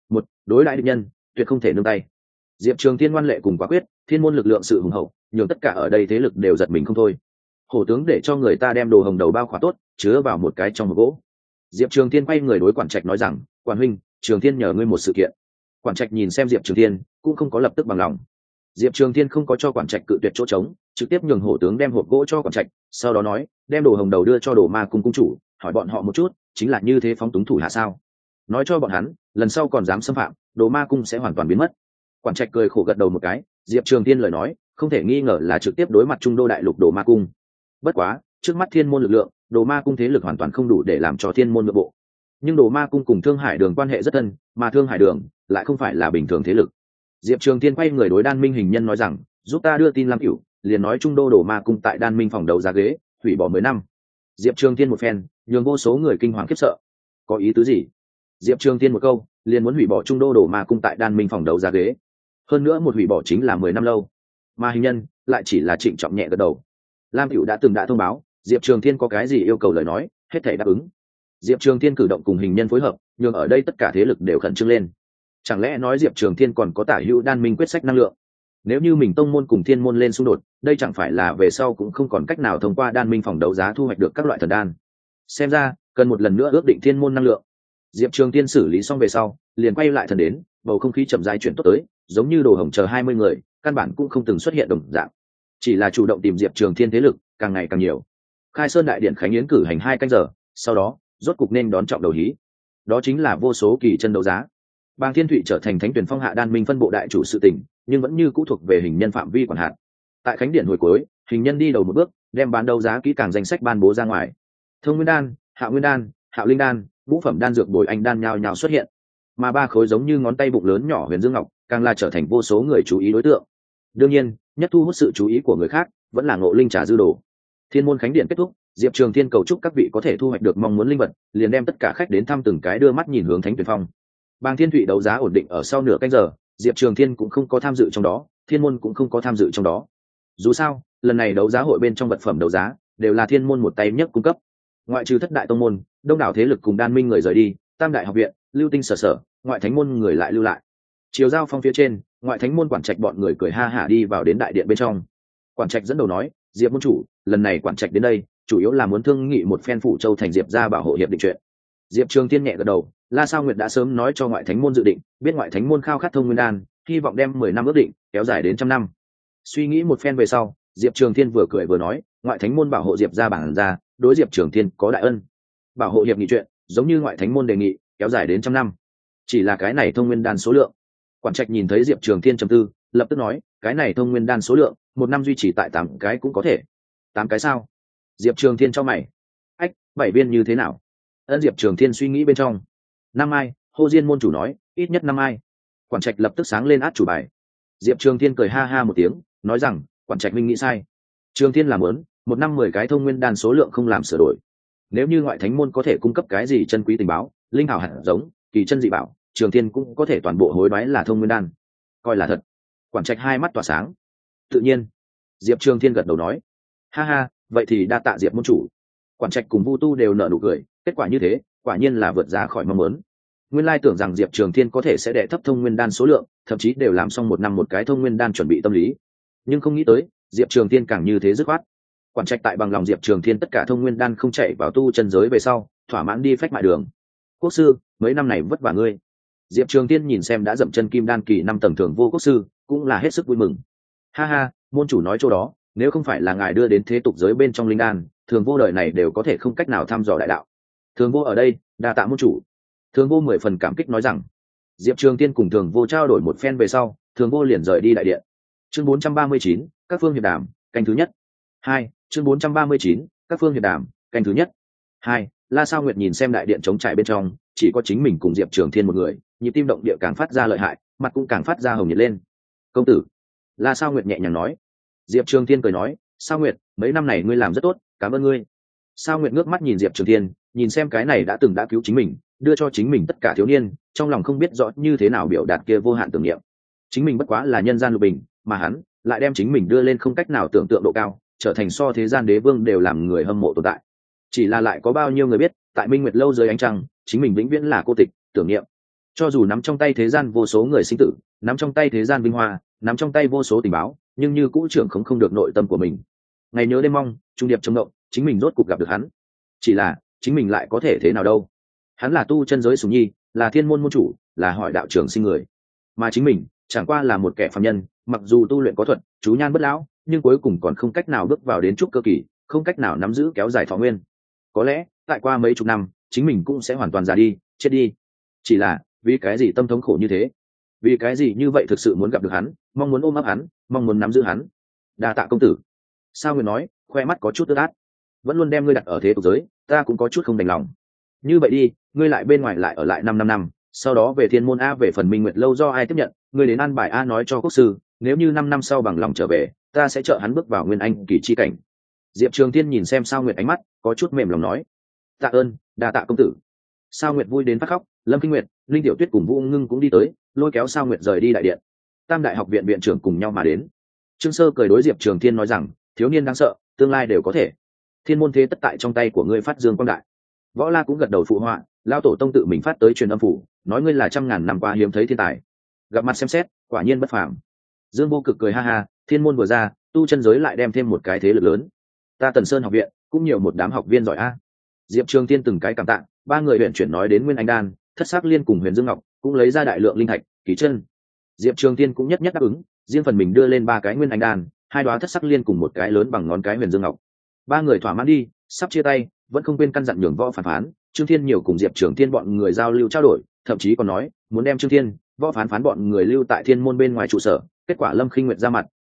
Đối đại địch nhân, tuyệt không thể nương tay. Diệp Trường Thiên ngoan lệ cùng quả quyết, thiên môn lực lượng sự hùng hậu, nhường tất cả ở đây thế lực đều giật mình không thôi. Hổ tướng để cho người ta đem Đồ Hồng đầu bao khỏa tốt, chứa vào một cái trong hộp gỗ. Diệp Trường Thiên quay người đối quản trạch nói rằng, quản huynh, Trường Thiên nhờ ngươi một sự kiện. Quản trạch nhìn xem Diệp Trường Thiên, cũng không có lập tức bằng lòng. Diệp Trường Thiên không có cho quản trạch cự tuyệt chỗ trống, trực tiếp nhường hổ tướng đem hộp gỗ cho quản trạch, sau đó nói, đem Đồ Hồng đầu đưa cho Đồ Ma Cung cung chủ, hỏi bọn họ một chút, chính là như thế phóng túng thủ hạ sao? Nói cho bọn hắn, lần sau còn dám xâm phạm, Đồ Ma Cung sẽ hoàn toàn biến mất. Quản trạch cười khổ gật đầu một cái, Diệp Trường Thiên lời nói, không thể nghi ngờ là trực tiếp đối mặt Trung Đô Đại Lục Đồ Ma Cung. Bất quá, trước mắt thiên môn lực lượng, Đồ Ma Cung thế lực hoàn toàn không đủ để làm cho thiên môn nội bộ. Nhưng Đồ Ma Cung cùng Thương Hải Đường quan hệ rất thân, mà Thương Hải Đường lại không phải là bình thường thế lực. Diệp Trường Thiên quay người đối Đan Minh hình nhân nói rằng, giúp ta đưa tin Lam Cửu, liền nói Trung Đô Đồ Ma Cung tại Đan Minh phòng đấu giá ghế, hủy bỏ 10 năm. Diệp Trường Thiên một phen, nhường vô số người kinh hoàng khiếp sợ. Có ý tứ gì? Diệp Trường Thiên một câu, liền muốn hủy bỏ Trung Đô Đồ Ma Cung tại Đan Minh phòng đấu giá ghế. Hơn nữa một hủy bỏ chính là 10 năm lâu. Mà hình nhân lại chỉ là trịnh trọng nhẹ gật đầu. Lam Cửu đã thông báo, Diệp Trường Thiên có cái gì yêu cầu lời nói, hết thảy đáp ứng. Diệp Trường Thiên cử động cùng hình nhân phối hợp, nhường ở đây tất cả thế lực đều khẩn trương lên. Chẳng lẽ nói Diệp Trường Thiên còn có tả hữu Đan Minh quyết sách năng lượng? Nếu như mình tông môn cùng thiên môn lên xung đột, đây chẳng phải là về sau cũng không còn cách nào thông qua Đan Minh phòng đấu giá thu hoạch được các loại thần đan. Xem ra cần một lần nữa ước định thiên môn năng lượng. Diệp Trường Thiên xử lý xong về sau, liền quay lại thần đến, bầu không khí chậm rãi chuyển tốt tới, giống như Đồ Hồng chờ 20 người, căn bản cũng không từng xuất hiện đồng dạng, chỉ là chủ động tìm Diệp Trường Thiên thế lực càng ngày càng nhiều. Khai Sơn đại điện khánh yến cử hành 2 canh giờ, sau đó rốt cục nên đón trọng đầu hí, đó chính là vô số kỳ chân đấu giá. Bàng Thiên Thụy trở thành Thánh Tuyển Phong hạ Đan Minh phân bộ đại chủ sự tình, nhưng vẫn như cũ thuộc về hình nhân phạm vi quản hạt, Tại khánh điện hồi cuối, hình nhân đi đầu một bước, đem bán đấu giá kỹ càng danh sách ban bố ra ngoài. Thông nguyên đan, hạo nguyên đan, hạo linh đan, ngũ phẩm đan dược bồi anh đan nhào nhào xuất hiện, mà ba khối giống như ngón tay bụng lớn nhỏ huyền dương ngọc càng là trở thành vô số người chú ý đối tượng. Đương nhiên, nhất thu hút sự chú ý của người khác vẫn là Ngộ Linh trà dư đồ. Thiên môn khánh điện kết thúc, Diệp Trường Thiên cầu chúc các vị có thể thu hoạch được mong muốn linh vật, liền đem tất cả khách đến thăm từng cái đưa mắt nhìn hướng Thánh Tuyển Phong. Bàng Thiên Thụy đấu giá ổn định ở sau nửa canh giờ, Diệp Trường Thiên cũng không có tham dự trong đó, Thiên môn cũng không có tham dự trong đó. Dù sao, lần này đấu giá hội bên trong vật phẩm đấu giá đều là Thiên môn một tay nhất cung cấp. Ngoại trừ thất đại tông môn, đông đảo thế lực cùng đan minh người rời đi, Tam đại học viện, Lưu Tinh sở, ngoại thánh môn người lại lưu lại. Chiều giao phong phía trên, ngoại thánh môn quản trạch bọn người cười ha hả đi vào đến đại điện bên trong. Quản trạch dẫn đầu nói, Diệp môn chủ, lần này quản trạch đến đây chủ yếu là muốn thương nghị một phen phủ châu thành Diệp ra bảo hộ hiệp định chuyện. Diệp Trường Thiên nhẹ gật đầu, La Sao Nguyệt đã sớm nói cho ngoại thánh môn dự định, biết ngoại thánh môn khao khát thông nguyên đan, hy vọng đem 10 năm ước định kéo dài đến 100 năm. Suy nghĩ một phen về sau, Diệp Trường Thiên vừa cười vừa nói, ngoại thánh môn bảo hộ Diệp ra bản ra, đối Diệp Trường Thiên có đại ân. Bảo hộ hiệp nghị chuyện, giống như ngoại thánh môn đề nghị, kéo dài đến 100 năm. Chỉ là cái này thông nguyên đan số lượng. Quản trạch nhìn thấy Diệp Trường Thiên trầm tư, lập tức nói, cái này thông nguyên đan số lượng, một năm duy trì tại 8 cái cũng có thể. 8 cái sao? Diệp Trường Thiên cho mày. Ách, 7 viên như thế nào? Ân Diệp Trường Thiên suy nghĩ bên trong. Năm ai, Hồ Diên môn chủ nói, ít nhất năm ai. Quản trạch lập tức sáng lên át chủ bài. Diệp Trường Thiên cười ha ha một tiếng, nói rằng, quản trạch minh nghĩ sai. Trường Thiên làm muốn, một năm 10 cái thông nguyên đan số lượng không làm sửa đổi. Nếu như ngoại thánh môn có thể cung cấp cái gì chân quý tình báo, linh hảo hạt giống, kỳ chân dị bảo, Trường Thiên cũng có thể toàn bộ hối đoái là thông nguyên đan. Coi là thật. Quản trạch hai mắt tỏa sáng. Tự nhiên. Diệp Trường Thiên gật đầu nói, ha ha, vậy thì đa tạ Diệp môn chủ. Quản trạch cùng Vu Tu đều nở nụ cười, kết quả như thế, quả nhiên là vượt ra khỏi mong muốn. Nguyên lai tưởng rằng Diệp Trường Thiên có thể sẽ đệ thấp thông nguyên đan số lượng, thậm chí đều làm xong một năm một cái thông nguyên đan chuẩn bị tâm lý. Nhưng không nghĩ tới, Diệp Trường Thiên càng như thế dứt khoát. Quản trạch tại bằng lòng Diệp Trường Thiên tất cả thông nguyên đan không chạy vào tu chân giới về sau, thỏa mãn đi phách mại đường. Quốc sư, mấy năm này vất vả ngươi. Diệp Trường Thiên nhìn xem đã dậm chân kim đan kỳ 5 tầng thường vô quốc sư, cũng là hết sức vui mừng. Ha ha, môn chủ nói chỗ đó, nếu không phải là ngài đưa đến thế tục giới bên trong linh đan, thường vô đời này đều có thể không cách nào thăm dò đại đạo. Thường vô ở đây, đa tạ môn chủ. Thường vô 10 phần cảm kích nói rằng. Diệp Trường Thiên cùng thường vô trao đổi một phen về sau, thường vô liền rời đi đại điện. Chương 439, các phương hiệp đàm, canh thứ nhất. 2, chương 439, các phương hiệp đàm, canh thứ nhất. 2, La Sao Nguyệt nhìn xem đại điện trống trải bên trong, chỉ có chính mình cùng Diệp Trường Thiên một người, nhịp tim động địa càng phát ra lợi hại, mặt cũng càng phát ra hồng nhiệt lên. Công tử. La Sao Nguyệt nhẹ nhàng nói. Diệp Trường Thiên cười nói, Sao Nguyệt, mấy năm này ngươi làm rất tốt, cảm ơn ngươi. Sao Nguyệt ngước mắt nhìn Diệp Trường Thiên, nhìn xem cái này đã từng đã cứu chính mình, đưa cho chính mình tất cả thiếu niên, trong lòng không biết rõ như thế nào biểu đạt kia vô hạn tưởng niệm. Chính mình bất quá là nhân gian lục bình, mà hắn lại đem chính mình đưa lên không cách nào tưởng tượng độ cao, trở thành so thế gian đế vương đều làm người hâm mộ tồn tại. Chỉ là lại có bao nhiêu người biết, tại Minh Nguyệt lâu dưới ánh trăng, chính mình vĩnh viễn là cô tịch, tưởng niệm. Cho dù nắm trong tay thế gian vô số người sinh tử, nắm trong tay thế gian vinh hoa, nắm trong tay vô số tình báo, nhưng như cũ trưởng không được nội tâm của mình. Ngày nhớ đêm mong, trung điệp trong động, chính mình rốt cuộc gặp được hắn. Chỉ là, chính mình lại có thể thế nào đâu? Hắn là tu chân giới sủng nhi, là thiên môn môn chủ, là hỏi đạo trưởng sinh người. Mà chính mình, chẳng qua là một kẻ phàm nhân, mặc dù tu luyện có thuật, chú nhan bất lão, nhưng cuối cùng còn không cách nào bước vào đến trúc cơ kỳ, không cách nào nắm giữ kéo dài thọ nguyên. Có lẽ, tại qua mấy chục năm, chính mình cũng sẽ hoàn toàn già đi, chết đi. Chỉ là, vì cái gì tâm thống khổ như thế? Vì cái gì như vậy thực sự muốn gặp được hắn, mong muốn ôm ấp hắn, mong muốn nắm giữ hắn? Đa tạ công tử. Sao Nguyệt nói, khoe mắt có chút ướt át. Vẫn luôn đem ngươi đặt ở thế tục giới, ta cũng có chút không đành lòng. Như vậy đi, ngươi lại bên ngoài lại ở lại 5 năm, sau đó về thiên môn A về phần Minh Nguyệt lâu do ai tiếp nhận, ngươi đến an bài A nói cho quốc sư, nếu như 5 năm sau bằng lòng trở về, ta sẽ trợ hắn bước vào nguyên anh kỳ chi cảnh. Diệp Trường Thiên nhìn xem Sao Nguyệt ánh mắt, có chút mềm lòng nói, tạ ơn, đa tạ công tử. Sao Nguyệt vui đến phát khóc, Lâm Kinh Nguyệt, Linh Tiểu Tuyết cùng Vũ Ngưng cũng đi tới, lôi kéo Sao Nguyệt rời đi đại điện. Tam đại học viện viện trưởng cùng nhau mà đến. Trương Sơ cười đối Diệp Trường Thiên nói rằng, thiếu niên đáng sợ, tương lai đều có thể. Thiên môn thế tất tại trong tay của ngươi phát dương quang đại. Võ La cũng gật đầu phụ họa, lao tổ tông tự mình phát tới truyền âm phủ, nói ngươi là trăm ngàn năm qua hiếm thấy thiên tài. Gặp mặt xem xét, quả nhiên bất phàm. Dương Vô Cực cười ha ha, thiên môn vừa ra, tu chân giới lại đem thêm một cái thế lực lớn. Ta Tần Sơn học viện cũng nhiều một đám học viên giỏi a. Diệp Trường Thiên từng cái cảm tạ, ba người huyện chuyển nói đến Nguyên Anh Đan, Thất Sắc Liên cùng Huyền Dương Ngọc, cũng lấy ra đại lượng linh thạch, kỳ chân. Diệp Trường Thiên cũng nhất nhất đáp ứng, riêng phần mình đưa lên 3 cái Nguyên Anh Đan, 2 đóa Thất Sắc Liên cùng một cái lớn bằng ngón cái Huyền Dương Ngọc. Ba người thỏa mãn đi, sắp chia tay, vẫn không quên căn dặn nhường Võ Phán Phán, Trương Thiên nhiều cùng Diệp Trường Thiên bọn người giao lưu trao đổi, thậm chí còn nói muốn đem Trương Thiên, Võ Phán Phán bọn người lưu tại Thiên môn bên ngoài trụ sở. Kết quả Lâm Khinh Nguyệt ra mặt,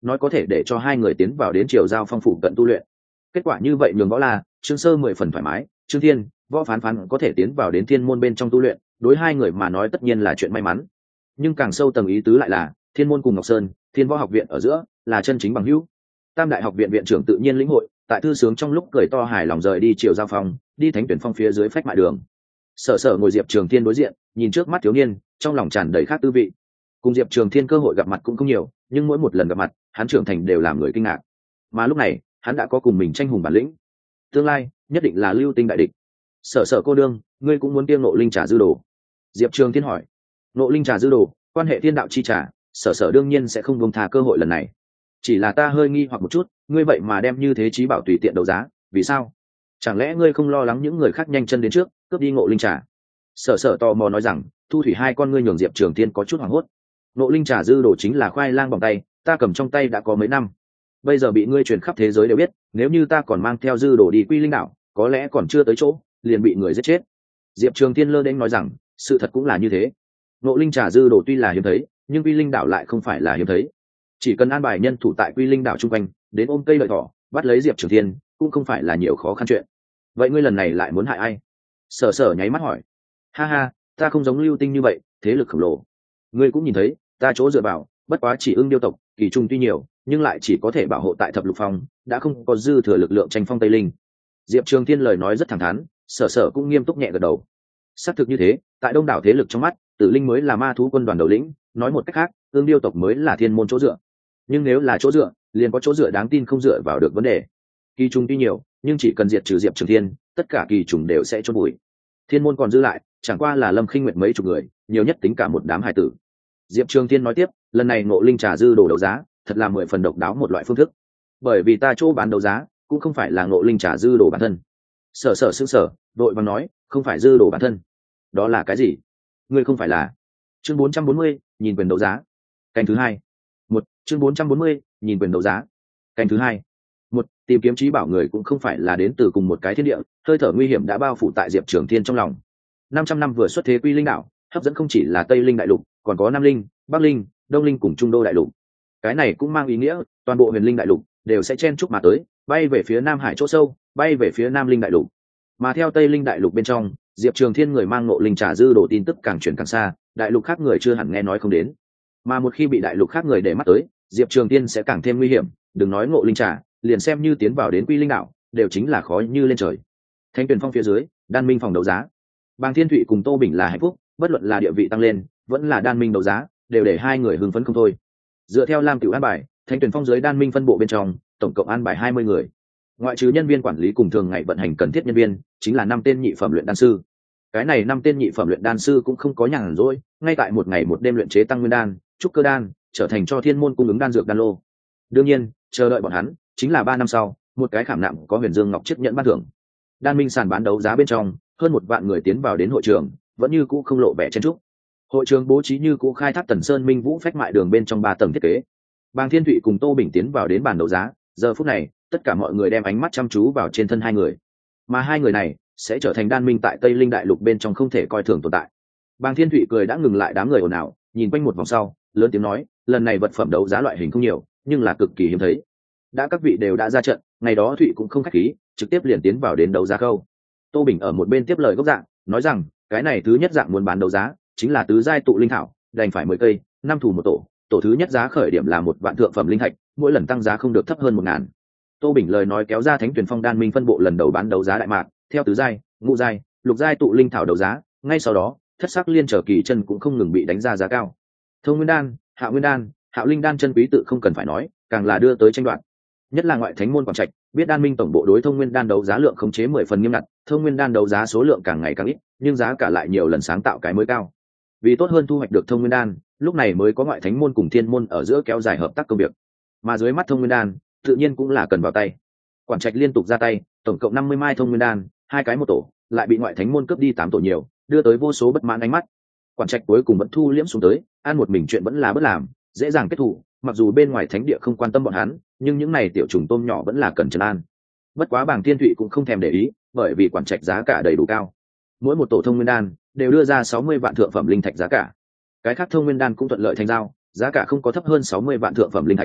nói có thể để cho hai người tiến vào đến triều giao phong phủ cận tu luyện. Kết quả như vậy nhường Võ La, Trương Sơ 10 phần thoải mái, Trương Thiên, Võ Phán Phán có thể tiến vào đến thiên môn bên trong tu luyện, đối hai người mà nói tất nhiên là chuyện may mắn. Nhưng càng sâu tầng ý tứ lại là thiên môn cùng Ngọc Sơn, Thiên Võ học viện ở giữa là chân chính bằng hữu. Tam đại học viện viện trưởng tự nhiên lĩnh hội, tại thư sướng trong lúc cười to hài lòng rời đi triều giao phong, đi thánh tuyển phong phía dưới phách mại đường. Sở Sở ngồi Diệp Trường Thiên đối diện, nhìn trước mắt thiếu niên, trong lòng tràn đầy khác tư vị. Cùng Diệp Trường Thiên cơ hội gặp mặt cũng không nhiều, nhưng mỗi một lần gặp mặt, hắn trưởng thành đều làm người kinh ngạc. Mà lúc này, hắn đã có cùng mình tranh hùng bản lĩnh. Tương lai nhất định là lưu tinh đại địch. Sở Sở cô đương, ngươi cũng muốn kiêng Ngộ Linh trà dư đồ? Diệp Trường Thiên hỏi. Ngộ Linh trà dư đồ, quan hệ thiên đạo chi trà, Sở Sở đương nhiên sẽ không buông tha cơ hội lần này. Chỉ là ta hơi nghi hoặc một chút, ngươi vậy mà đem như thế trí bảo tùy tiện đấu giá, vì sao? Chẳng lẽ ngươi không lo lắng những người khác nhanh chân đến trước cướp đi Ngộ Linh trà? Sở Sở tò mò nói rằng, thu thủy hai con ngươi nhường Diệp Trường Thiên có chút hoảng hốt. Ngộ Linh trà dư đồ chính là khoai lang bằng tay, ta cầm trong tay đã có mấy năm, bây giờ bị ngươi truyền khắp thế giới đều biết, nếu như ta còn mang theo dư đồ đi Quy Linh đảo, có lẽ còn chưa tới chỗ liền bị người giết chết. Diệp Trường Thiên lơ đễnh nói rằng, sự thật cũng là như thế. Ngộ Linh trà dư đồ tuy là hiếm thấy, nhưng Quy Linh đảo lại không phải là hiếm thấy. Chỉ cần an bài nhân thủ tại Quy Linh đảo chung quanh, đến ôm cây lợi thỏ, bắt lấy Diệp Trường Thiên, cũng không phải là nhiều khó khăn chuyện. Vậy ngươi lần này lại muốn hại ai? Sở Sở nháy mắt hỏi. Ha ha, ta không giống Lưu Tinh như vậy, thế lực khổng lồ. Ngươi cũng nhìn thấy, ta chỗ dựa vào, bất quá chỉ ưng điêu tộc, kỳ trung tuy nhiều, nhưng lại chỉ có thể bảo hộ tại thập lục phong, đã không có dư thừa lực lượng tranh phong Tây Linh. Diệp Trường Thiên lời nói rất thẳng thắn, Sở Sở cũng nghiêm túc nhẹ gật đầu. Xác thực như thế, tại đông đảo thế lực trong mắt, Tử Linh mới là ma thú quân đoàn đầu lĩnh, nói một cách khác, ương điêu tộc mới là thiên môn chỗ dựa. Nhưng nếu là chỗ dựa, liền có chỗ dựa đáng tin không dựa vào được vấn đề. Kỳ trùng tuy nhiều, nhưng chỉ cần diệt trừ Diệp Trường Thiên, tất cả kỳ trùng đều sẽ chôn bụi. Thiên môn còn dư lại, chẳng qua là Lâm Khinh Nguyệt mấy chục người, nhiều nhất tính cả một đám hải tử. Diệp Trường Thiên nói tiếp, lần này Ngộ Linh trà dư đồ đấu giá, thật là 10 phần độc đáo một loại phương thức. Bởi vì ta chỗ bán đấu giá, cũng không phải là Ngộ Linh trà dư đồ bản thân. Sở Sở sững sờ, đội vàng nói, không phải dư đồ bản thân. Đó là cái gì? Ngươi không phải là? Chương 440, nhìn quyền đấu giá. Canh thứ hai. Chương 440, nhìn quyền đấu giá. Canh thứ hai. Tìm kiếm trí bảo người cũng không phải là đến từ cùng một cái thiên địa, hơi thở nguy hiểm đã bao phủ tại Diệp Trường Thiên trong lòng. 500 năm vừa xuất thế Quy Linh đảo, hấp dẫn không chỉ là Tây Linh đại lục, còn có Nam Linh, Bắc Linh, Đông Linh cùng Trung Đô đại lục. Cái này cũng mang ý nghĩa, toàn bộ Huyền Linh đại lục đều sẽ chen chúc mà tới, bay về phía Nam Hải chỗ sâu, bay về phía Nam Linh đại lục. Mà theo Tây Linh đại lục bên trong, Diệp Trường Thiên người mang Ngộ Linh trà dư đồ tin tức càng truyền càng xa, đại lục khác người chưa hẳn nghe nói không đến. Mà một khi bị đại lục khác người để mắt tới, Diệp Trường Thiên sẽ càng thêm nguy hiểm, đừng nói Ngộ Linh trà, liền xem như tiến vào đến Quy Linh đảo, đều chính là khó như lên trời. Thánh Tuyển Phong phía dưới, Đan Minh phòng đấu giá. Bàng Thiên Thụy cùng Tô Bình là hạnh phúc, bất luận là địa vị tăng lên, vẫn là Đan Minh đấu giá, đều để hai người hưng phấn không thôi. Dựa theo Lam Cửu an bài, Thánh Tuyển Phong dưới Đan Minh phân bộ bên trong, tổng cộng an bài 20 người. Ngoại trừ nhân viên quản lý cùng thường ngày vận hành cần thiết nhân viên, chính là 5 tên nhị phẩm luyện đan sư. Cái này 5 tên nhị phẩm luyện đan sư cũng không có nhàn rỗi, ngay tại một ngày một đêm luyện chế tăng nguyên đan, trúc cơ đan, trở thành cho thiên môn cung ứng đan dược đan lô. Đương nhiên, chờ đợi bọn hắn chính là 3 năm sau, một cái khảm nạm có huyền dương ngọc chiếc nhẫn ban thưởng. Đan Minh sàn bán đấu giá bên trong, hơn 1 vạn người tiến vào đến hội trường, vẫn như cũ không lộ vẻ chen chúc. Hội trường bố trí như cũ khai thác Tần Sơn Minh Vũ phách mại đường bên trong 3 tầng thiết kế. Bàng Thiên Thụy cùng Tô Bình tiến vào đến bàn đấu giá, giờ phút này, tất cả mọi người đem ánh mắt chăm chú vào trên thân hai người. Mà hai người này sẽ trở thành Đan Minh tại Tây Linh đại lục bên trong không thể coi thường tồn tại. Bàng Thiên Thụy cười đã ngừng lại đám người ồn ào, nhìn quanh một vòng sau, lớn tiếng nói, lần này vật phẩm đấu giá loại hình không nhiều, nhưng là cực kỳ hiếm thấy. Đã các vị đều đã ra trận, ngày đó Thụy cũng không khách khí, trực tiếp liền tiến vào đến đấu giá khâu. Tô Bình ở một bên tiếp lời gốc dạng, nói rằng, cái này thứ nhất dạng muốn bán đấu giá, chính là tứ giai tụ linh thảo, đành phải 10 cây, 5 thủ một tổ, tổ thứ nhất giá khởi điểm là 1 vạn thượng phẩm linh thạch, mỗi lần tăng giá không được thấp hơn 1000. Tô Bình lời nói kéo ra Thánh Tuyển Phong Đan Minh phân bộ lần đầu bán đấu giá đại mạc, theo tứ giai, ngũ giai, lục giai tụ linh thảo đấu giá, ngay sau đó, thất sắc liên trở kỳ chân cũng không ngừng bị đánh ra giá cao. Thông Nguyên Đan, Hạo Nguyên Đan, Hạo Linh Đan chân quý tự không cần phải nói, càng là đưa tới tranh đoạt. Nhất là ngoại thánh môn Quảng Trạch, biết Đan Minh tổng bộ đối Thông Nguyên Đan đấu giá lượng khống chế 10 phần nghiêm ngặt, Thông Nguyên Đan đấu giá số lượng càng ngày càng ít, nhưng giá cả lại nhiều lần sáng tạo cái mới cao. Vì tốt hơn thu hoạch được Thông Nguyên Đan, lúc này mới có ngoại thánh môn cùng thiên môn ở giữa kéo dài hợp tác công việc. Mà dưới mắt Thông Nguyên Đan, tự nhiên cũng là cần vào tay. Quảng Trạch liên tục ra tay, tổng cộng 50 mai Thông Nguyên Đan, 2 cái một tổ, lại bị ngoại thánh môn cướp đi 8 tổ nhiều, đưa tới vô số bất mãn ánh mắt. Quảng Trạch cuối cùng vẫn thu liễm xuống tới, ăn một mình chuyện vẫn là bất làm, dễ dàng kết thù, mặc dù bên ngoài thánh địa không quan tâm bọn hắn, nhưng những này tiểu trùng tôm nhỏ vẫn là cần trấn an. Bất quá Bàng Thiên Thụy cũng không thèm để ý, bởi vì Quảng Trạch giá cả đầy đủ cao. Mỗi một tổ Thông Nguyên Đan đều đưa ra 60 vạn thượng phẩm linh thạch giá cả. Cái khác Thông Nguyên Đan cũng thuận lợi thành giao, giá cả không có thấp hơn 60 vạn thượng phẩm linh thạch.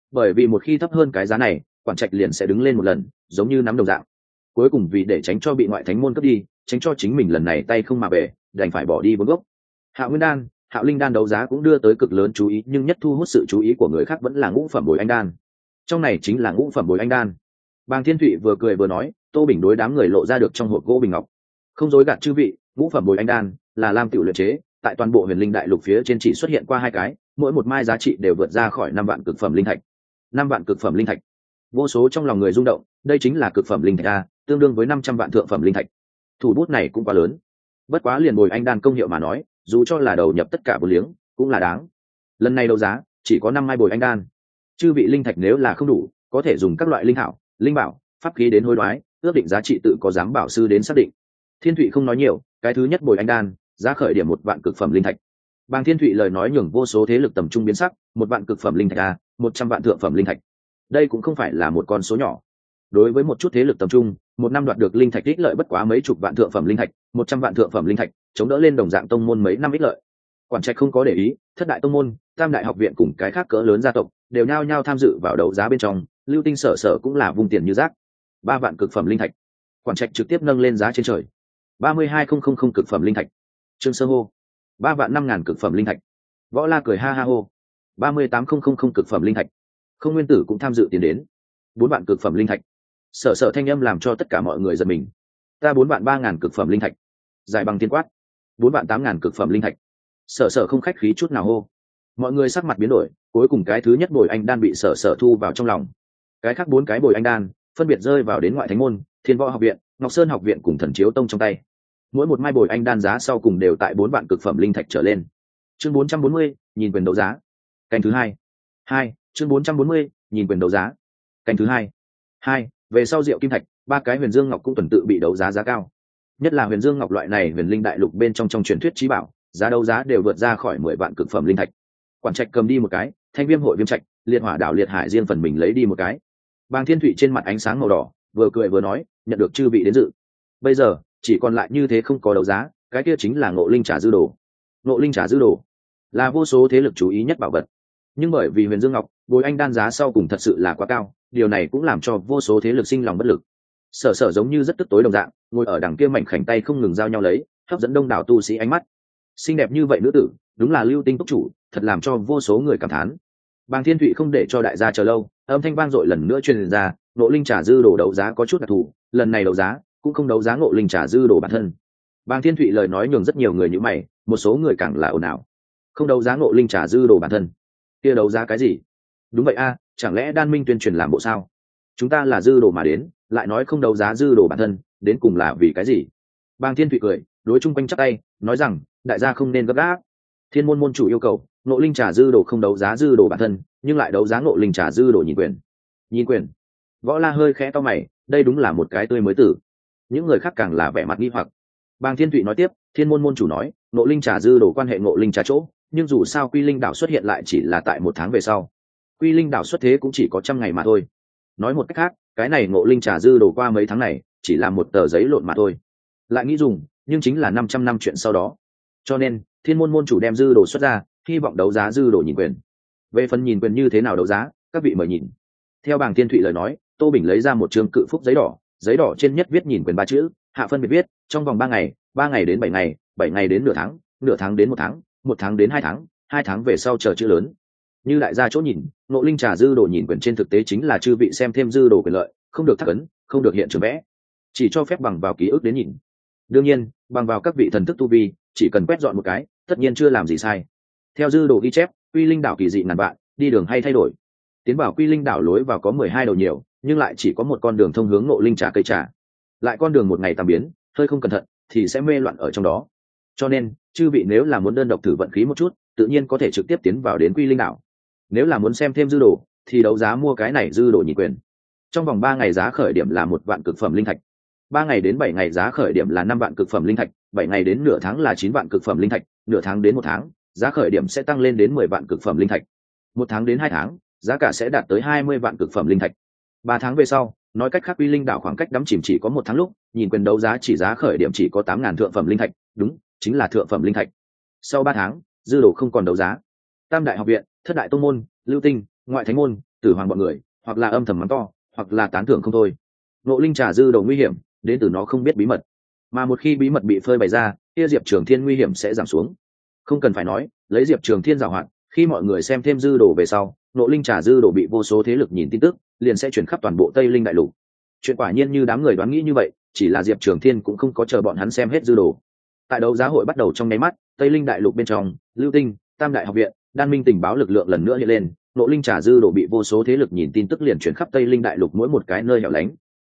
bởi vì một khi thấp hơn cái giá này quản trạch liền sẽ đứng lên một lần, giống như nắm đồng dạng. Cuối cùng vì để tránh cho bị ngoại thánh môn cướp đi, tránh cho chính mình lần này tay không mà về, đành phải bỏ đi vốn gốc. Hạo Nguyên đan, Hạo Linh đan đấu giá cũng đưa tới cực lớn chú ý, nhưng nhất thu hút sự chú ý của người khác vẫn là ngũ phẩm bồi anh đan. Trong này chính là ngũ phẩm bồi anh đan. Bàng Thiên Thụy vừa cười vừa nói, Tô Bình đối đám người lộ ra được trong hộp gỗ bình ngọc. Không dối gạt chư vị, ngũ phẩm bồi anh đan là lam tiểu luyện chế, tại toàn bộ Huyền Linh Đại Lục phía trên chỉ xuất hiện qua 2 cái, mỗi một mai giá trị đều vượt ra khỏi 5 vạn cực phẩm linh thạch. 5 vạn cực phẩm linh thạch. Vô số trong lòng người rung động, đây chính là cực phẩm linh thạch a, tương đương với 500 vạn thượng phẩm linh thạch. Thủ bút này cũng quá lớn. Bất quá liền bồi anh đan công hiệu mà nói, dù cho là đầu nhập tất cả vốn liếng, cũng là đáng. Lần này đấu giá chỉ có 5 mai bồi anh đan. Chư vị linh thạch nếu là không đủ, có thể dùng các loại linh hảo, linh bảo, pháp khí đến hối đoái, ước định giá trị tự có giám bảo sư đến xác định. Thiên Thụy không nói nhiều, cái thứ nhất bồi anh đan, giá khởi điểm 1 vạn cực phẩm linh thạch. Bàng Thiên Thụy lời nói nhường vô số thế lực tầm trung biến sắc, 1 vạn cực phẩm linh thạch a, 100 vạn thượng phẩm linh thạch. Đây cũng không phải là một con số nhỏ. Đối với một chút thế lực tầm trung, một năm đoạt được linh thạch ích lợi bất quá mấy chục vạn thượng phẩm linh thạch, 100 vạn thượng phẩm linh thạch, chống đỡ lên đồng dạng tông môn mấy năm ích lợi. Quản trạch không có để ý, thất đại tông môn, tam đại học viện cùng cái khác cỡ lớn gia tộc đều nhao nhao tham dự vào đấu giá bên trong, Lưu Tinh sở cũng là vung tiền như rác. 3 vạn cực phẩm linh thạch. Quản trạch trực tiếp nâng lên giá trên trời. 32,000 cực phẩm linh thạch. Trương Sơ hô. 3 vạn 5.000 cực phẩm linh thạch. Võ La cười ha ha hô. 38,000 cực phẩm linh thạch. Không Nguyên Tử cũng tham dự tiền đến. 4 vạn cực phẩm linh thạch. Sở thanh âm làm cho tất cả mọi người giật mình. Ta 4 vạn 3.000 cực phẩm linh thạch. Giải bằng tiên quát. 4 vạn 8.000 cực phẩm linh thạch. Sở không khách khí chút nào hô. Mọi người sắc mặt biến đổi, cuối cùng cái thứ nhất bồi anh đan bị sở thu vào trong lòng. Cái khác 4 cái bồi anh đan phân biệt rơi vào đến ngoại thánh môn, Thiên Võ học viện, Ngọc Sơn học viện cùng Thần Chiếu tông trong tay. Mỗi một mai bồi anh đan giá sau cùng đều tại 4 vạn cực phẩm linh thạch trở lên. Chương 440, nhìn quyền đấu giá. Canh thứ 2. Chương 440, nhìn quyền đấu giá. Canh thứ 2. Về sau Diệu Kim Thạch, 3 cái Huyền Dương Ngọc cũng tuần tự bị đấu giá giá cao. Nhất là Huyền Dương Ngọc loại này Huyền Linh Đại Lục bên trong truyền thuyết chí bảo, giá đấu giá đều vượt ra khỏi 10 vạn cực phẩm linh thạch. Quản trạch cầm đi một cái, Thanh Viêm hội Viêm Trạch, Liệt Hỏa đảo Liệt Hải riêng phần mình lấy đi một cái. Bàng Thiên Thụy trên mặt ánh sáng màu đỏ, vừa cười vừa nói, nhận được chư vị đến dự. Bây giờ chỉ còn lại như thế không có đấu giá, cái kia chính là Ngộ Linh Trà Dư Đồ. Ngộ Linh Trà Dư Đồ là vô số thế lực chú ý nhất bảo vật, nhưng bởi vì Huyền Dương Ngọc bồi anh đan giá sau cùng thật sự là quá cao, điều này cũng làm cho vô số thế lực sinh lòng bất lực. Sở giống như rất tức tối đồng dạng, ngồi ở đằng kia mảnh khảnh tay không ngừng giao nhau lấy, hấp dẫn đông đảo tu sĩ ánh mắt. Xinh đẹp như vậy nữ tử, đúng là Lưu Tinh túc chủ, thật làm cho vô số người cảm thán. Bàng Thiên Thụy không để cho đại gia chờ lâu, âm thanh vang dội lần nữa truyền ra, Ngộ Linh Trà Dư Đồ đấu giá có chút đặc thù, lần này đấu giá cũng không đấu giá Ngộ Linh Trà Dư Đồ bản thân. Bàng Thiên Thụy lời nói nhường rất nhiều người nhíu mày, một số người càng là ồn ào. Không đấu giá Ngộ Linh Trà Dư Đồ bản thân, kia đấu giá cái gì? Đúng vậy a, chẳng lẽ Đan Minh tuyên truyền làm bộ sao? Chúng ta là dư đồ mà đến, lại nói không đấu giá dư đồ bản thân, đến cùng là vì cái gì? Bàng Thiên Thụy cười, đối chung quanh chắp tay, nói rằng, đại gia không nên gấp gáp. Thiên môn môn chủ yêu cầu, Ngộ Linh Trà Dư Đồ không đấu giá dư đồ bản thân, nhưng lại đấu giá Ngộ Linh Trà Dư Đồ nhìn quyền. Nhìn quyền? Võ La hơi khẽ cau mày, đây đúng là một cái tươi mới tử. Những người khác càng là vẻ mặt nghi hoặc. Bàng Thiên Thụy nói tiếp, Thiên môn môn chủ nói, Ngộ Linh Trà Dư Đồ quan hệ Ngộ Linh Trà chỗ, nhưng dù sao Quy Linh đảo xuất hiện lại chỉ là tại 1 tháng về sau. Quy Linh đảo xuất thế cũng chỉ có 100 ngày mà thôi. Nói một cách khác, cái này Ngộ Linh Trà Dư Đồ qua mấy tháng này, chỉ là một tờ giấy lộn mà thôi. Lại nghĩ dùng, nhưng chính là 500 năm chuyện sau đó. Cho nên, Thiên môn môn chủ đem dư đồ xuất ra, hy vọng đấu giá dư đồ nhìn quyền. Về phần nhìn quyền như thế nào đấu giá, các vị mời nhìn. Theo Bàng Thiên Thụy lời nói, Tô Bình lấy ra một chương cự phúc giấy đỏ trên nhất viết nhìn quyền 3 chữ, hạ phân biệt viết, trong vòng 3 ngày, 3 ngày đến 7 ngày, 7 ngày đến nửa tháng đến 1 tháng, 1 tháng đến 2 tháng, 2 tháng về sau chờ chữ lớn. Như đại gia chỗ nhìn, Ngộ Linh Trà Dư Đồ nhìn quyền trên thực tế chính là chư vị xem thêm dư đồ quyền lợi, không được thắc ấn, không được hiện trường vẽ, chỉ cho phép bằng vào ký ức đến nhìn. Đương nhiên, bằng vào các vị thần thức tu vi, chỉ cần quét dọn một cái, tất nhiên chưa làm gì sai. Theo dư đồ ghi chép, Quy Linh đảo kỳ dị ngàn vạn, đi đường hay thay đổi. Tiến vào Quy Linh đảo lối vào có 12 đầu nhiều, nhưng lại chỉ có một con đường thông hướng Ngộ Linh Trà cây trà. Lại con đường một ngày tam biến, hơi không cẩn thận thì sẽ mê loạn ở trong đó. Cho nên, chư vị nếu là muốn đơn độc thử vận khí một chút, tự nhiên có thể trực tiếp tiến vào đến Quy Linh đảo. Nếu là muốn xem thêm dư đồ, thì đấu giá mua cái này dư đồ nhìn quyền. Trong vòng 3 ngày giá khởi điểm là 1 vạn cực phẩm linh thạch. 3 ngày đến 7 ngày giá khởi điểm là 5 vạn cực phẩm linh thạch, 7 ngày đến nửa tháng là 9 vạn cực phẩm linh thạch, nửa tháng đến 1 tháng, giá khởi điểm sẽ tăng lên đến 10 vạn cực phẩm linh thạch. 1 tháng đến 2 tháng, giá cả sẽ đạt tới 20 vạn cực phẩm linh thạch. 3 tháng về sau, nói cách khác Quy Linh đảo khoảng cách đắm chìm chỉ có 1 tháng lúc, nhìn quyền đấu giá chỉ giá khởi điểm chỉ có 8.000 thượng phẩm linh thạch, đúng, chính là thượng phẩm linh thạch. Sau 3 tháng, dư đồ không còn đấu giá. Tam đại học viện, thất đại tông môn, Lưu Tinh, ngoại thánh môn, Tử Hoàng bọn người hoặc là âm thầm mắng to, hoặc là tán thưởng không thôi. Ngộ Linh Trà dư đồ nguy hiểm đến từ nó không biết bí mật, mà một khi bí mật bị phơi bày ra, kia Diệp Trường Thiên nguy hiểm sẽ giảm xuống. Không cần phải nói, lấy Diệp Trường Thiên giàu hạn, khi mọi người xem thêm dư đồ về sau, Ngộ Linh Trà dư đồ bị vô số thế lực nhìn tin tức, liền sẽ chuyển khắp toàn bộ Tây Linh đại lục. Chuyện quả nhiên như đám người đoán nghĩ như vậy, chỉ là Diệp Trường Thiên cũng không có chờ bọn hắn xem hết dư đồ. Tại đấu giá hội bắt đầu trong nháy mắt, Tây Linh đại lục bên trong, Lưu Tinh, Tam đại học viện, Đan Minh tình báo lực lượng lần nữa hiện lên, Ngộ Linh Trà dư đồ bị vô số thế lực nhìn tin tức liền chuyển khắp Tây Linh đại lục mỗi một cái nơi hẻo lánh.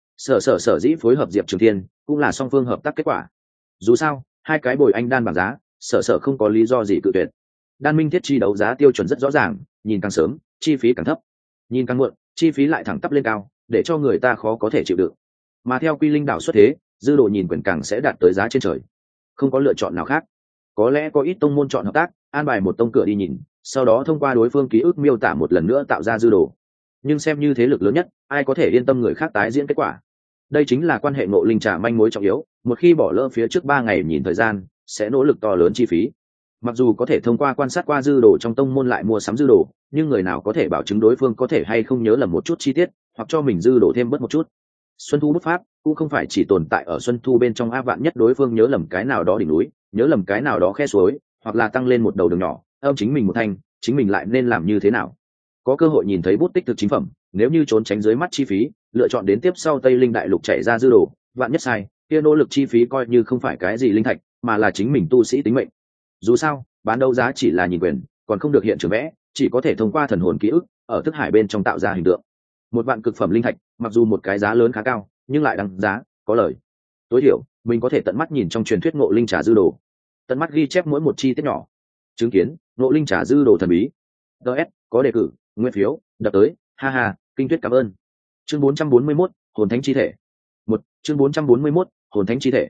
Sở dĩ phối hợp Diệp Trường Thiên, cũng là song phương hợp tác kết quả. Dù sao, hai cái bồi anh đan bảng giá, sở không có lý do gì cự tuyệt. Đan Minh thiết chi đấu giá tiêu chuẩn rất rõ ràng, nhìn càng sớm, chi phí càng thấp, nhìn càng muộn, chi phí lại thẳng tắp lên cao, để cho người ta khó có thể chịu đựng. Mà theo quy linh đảo xuất thế, dư đồ nhìn quyền càng sẽ đạt tới giá trên trời. Không có lựa chọn nào khác. Có lẽ có ít tông môn chọn hợp tác, an bài một tông cửa đi nhìn, sau đó thông qua đối phương ký ức miêu tả một lần nữa tạo ra dư đồ. Nhưng xem như thế lực lớn nhất, ai có thể yên tâm người khác tái diễn kết quả. Đây chính là quan hệ Ngộ Linh Trà manh mối trọng yếu, một khi bỏ lỡ phía trước 3 ngày nhìn thời gian, sẽ nỗ lực to lớn chi phí. Mặc dù có thể thông qua quan sát qua dư đồ trong tông môn lại mua sắm dư đồ, nhưng người nào có thể bảo chứng đối phương có thể hay không nhớ lầm một chút chi tiết, hoặc cho mình dư đồ thêm bớt một chút. Xuân thu bút pháp cũng không phải chỉ tồn tại ở Xuân thu bên trong, a vạn nhất đối phương nhớ lầm cái nào đó đỉnh núi, nhớ lầm cái nào đó khe suối, hoặc là tăng lên một đầu đường nhỏ, âm chính mình một thanh, chính mình lại nên làm như thế nào? Có cơ hội nhìn thấy bút tích thực chính phẩm, nếu như trốn tránh dưới mắt chi phí, lựa chọn đến tiếp sau Tây Linh đại lục chạy ra dư đồ, vạn nhất sai, kia nỗ lực chi phí coi như không phải cái gì linh thạch, mà là chính mình tu sĩ tính mệnh. Dù sao, bán đấu giá chỉ là nhìn quyền, còn không được hiện trường vẽ, chỉ có thể thông qua thần hồn ký ức, ở thức hải bên trong tạo ra hình tượng. Một vạn cực phẩm linh thạch, mặc dù một cái giá lớn khá cao, nhưng lại đáng giá, có lời. Tối thiểu, mình có thể tận mắt nhìn trong truyền thuyết Ngộ Linh Trà dư đồ, tận mắt ghi chép mỗi một chi tiết nhỏ, chứng kiến Ngộ Linh Trà dư đồ thần bí. DS có đề cử, nguyên phiếu, đập tới, ha ha, kinh tuyết cảm ơn. Chương 441, hồn thánh chi thể. Chương 441, hồn thánh chi thể.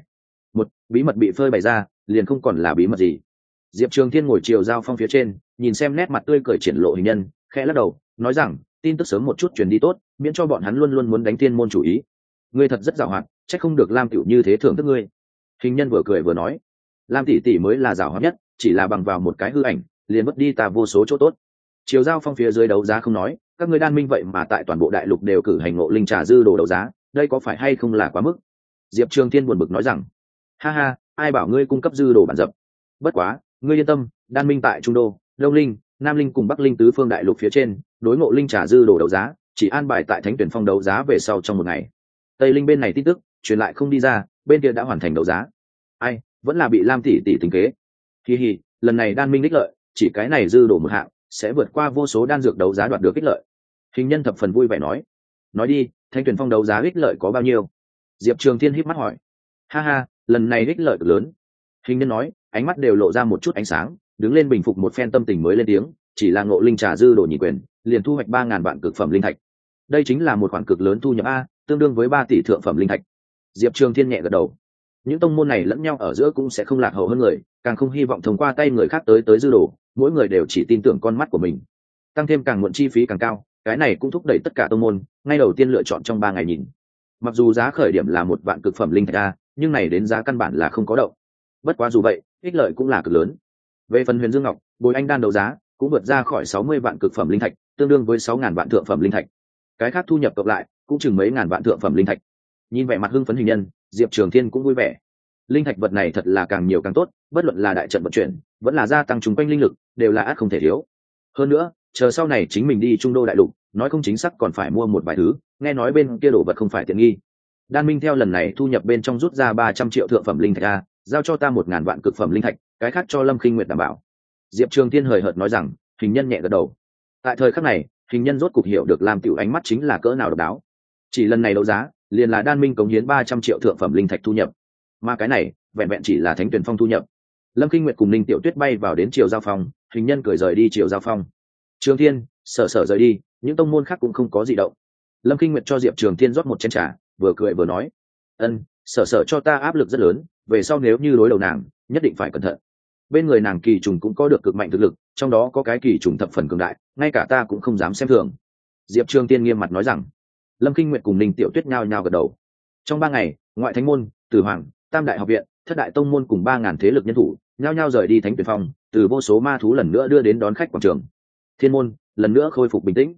Bí mật bị phơi bày ra, liền không còn là bí mật gì. Diệp Trường Thiên ngồi chiều giao phong phía trên, nhìn xem nét mặt tươi cười triển lộ hình nhân, khẽ lắc đầu, nói rằng, tin tức sớm một chút truyền đi tốt, miễn cho bọn hắn luôn luôn muốn đánh Thiên môn chủ ý. Ngươi thật rất giàu hoạt, chắc không được Lam tiểu như thế thưởng thức ngươi. Hình nhân vừa cười vừa nói, Lam tỷ tỷ mới là giàu hoạt nhất, chỉ là bằng vào một cái hư ảnh, liền mất đi ta vô số chỗ tốt. Chiều giao phong phía dưới đấu giá không nói, các ngươi Đan Minh vậy mà tại toàn bộ đại lục đều cử hành Ngộ Linh Trà dư đồ đấu giá, đây có phải hay không là quá mức? Diệp Trường Thiên buồn bực nói rằng, ha ha, ai bảo ngươi cung cấp dư đồ bản dập? Bất quá, ngươi yên tâm, Đan Minh tại Trung Đô, Đông Linh, Nam Linh cùng Bắc Linh tứ phương đại lục phía trên, đối Ngộ Linh Trà dư đồ đấu giá, chỉ an bài tại Thánh Tuyển Phong đấu giá về sau trong một ngày. Tây Linh bên này tin tức truyền lại không đi ra, bên kia đã hoàn thành đấu giá. Ai, vẫn là bị Lam tỷ tỷ tính kế. Hi hi, lần này Đan Minh đích lợi, chỉ cái này dư đồ một hạng, sẽ vượt qua vô số đan dược đấu giá đoạt được ích lợi. Hình nhân thập phần vui vẻ nói đi, Thanh Tuyển Phong đấu giá ích lợi có bao nhiêu? Diệp Trường Thiên híp mắt hỏi. Ha ha, lần này ích lợi cực lớn. Hình nhân nói, ánh mắt đều lộ ra một chút ánh sáng, đứng lên bình phục một phen tâm tình mới lên tiếng, chỉ là Ngộ Linh Trà dư đồ nhị quyền, liền thu hoạch 3.000 vạn cực phẩm linh thạch. Đây chính là một khoản cực lớn thu nhập a, tương đương với 3 tỷ thượng phẩm linh thạch. Diệp Trường Thiên nhẹ gật đầu. Những tông môn này lẫn nhau ở giữa cũng sẽ không lạc hậu hơn người, càng không hy vọng thông qua tay người khác tới dư đồ, mỗi người đều chỉ tin tưởng con mắt của mình. Tăng thêm càng muộn chi phí càng cao, cái này cũng thúc đẩy tất cả tông môn ngay đầu tiên lựa chọn trong 3 ngày nhìn. Mặc dù giá khởi điểm là 1 vạn cực phẩm linh thạch a, nhưng này đến giá căn bản là không có động. Bất quá dù vậy, ích lợi cũng là cực lớn. Về phần Huyền Dương Ngọc, bồi anh đan đấu giá cũng vượt ra khỏi 60 vạn cực phẩm linh thạch, tương đương với 6.000 vạn thượng phẩm linh thạch. Cái khác thu nhập cộng lại cũng chừng mấy ngàn vạn thượng phẩm linh thạch. Nhìn vẻ mặt hưng phấn hình nhân, Diệp Trường Thiên cũng vui vẻ. Linh thạch vật này thật là càng nhiều càng tốt, bất luận là đại trận vận chuyển, vẫn là gia tăng chúng quanh linh lực, đều là ắt không thể thiếu. Hơn nữa, chờ sau này chính mình đi Trung Đô đại lục, nói không chính xác còn phải mua một vài thứ, nghe nói bên kia đồ vật không phải tiện nghi. Đan Minh theo lần này thu nhập bên trong rút ra 300 triệu thượng phẩm linh thạch a, giao cho ta 1.000 vạn cực phẩm linh thạch, cái khác cho Lâm Khinh Nguyệt đảm bảo. Diệp Trường Thiên hời hợt nói rằng, hình nhân nhẹ gật đầu. Tại thời khắc này, hình nhân rốt cục hiểu được Lam Tiểu ánh mắt chính là cỡ nào độc đáo. Chỉ lần này đấu giá, liền là Đan Minh cống hiến 300 triệu thượng phẩm linh thạch thu nhập, mà cái này vẹn vẹn chỉ là Thánh Tuyển Phong thu nhập. Lâm Kinh Nguyệt cùng Ninh Tiểu Tuyết bay vào đến Triều Giao Phong, hình nhân cười rời đi Triều Giao Phong. Trường Thiên, sở rời đi, những tông môn khác cũng không có gì động. Lâm Kinh Nguyệt cho Diệp Trường Thiên rót một chén trà, vừa cười vừa nói, sở cho ta áp lực rất lớn, về sau nếu như đối đầu nàng, nhất định phải cẩn thận. Bên người nàng kỳ trùng cũng có được cực mạnh thực lực, trong đó có cái kỳ trùng thập phần cường đại, ngay cả ta cũng không dám xem thường. Diệp Trường Thiên nghiêm mặt nói rằng. Lâm Kinh Nguyệt cùng Ninh Tiểu Tuyết nhao nhao gật đầu. Trong 3 ngày, ngoại thánh môn, Tử Hoàng, Tam đại học viện, Thất đại tông môn cùng 3.000 thế lực nhân thủ, nhao nhao rời đi Thánh Tuyển Phong, từ vô số ma thú lần nữa đưa đến đón khách quảng trường. Thiên môn lần nữa khôi phục bình tĩnh.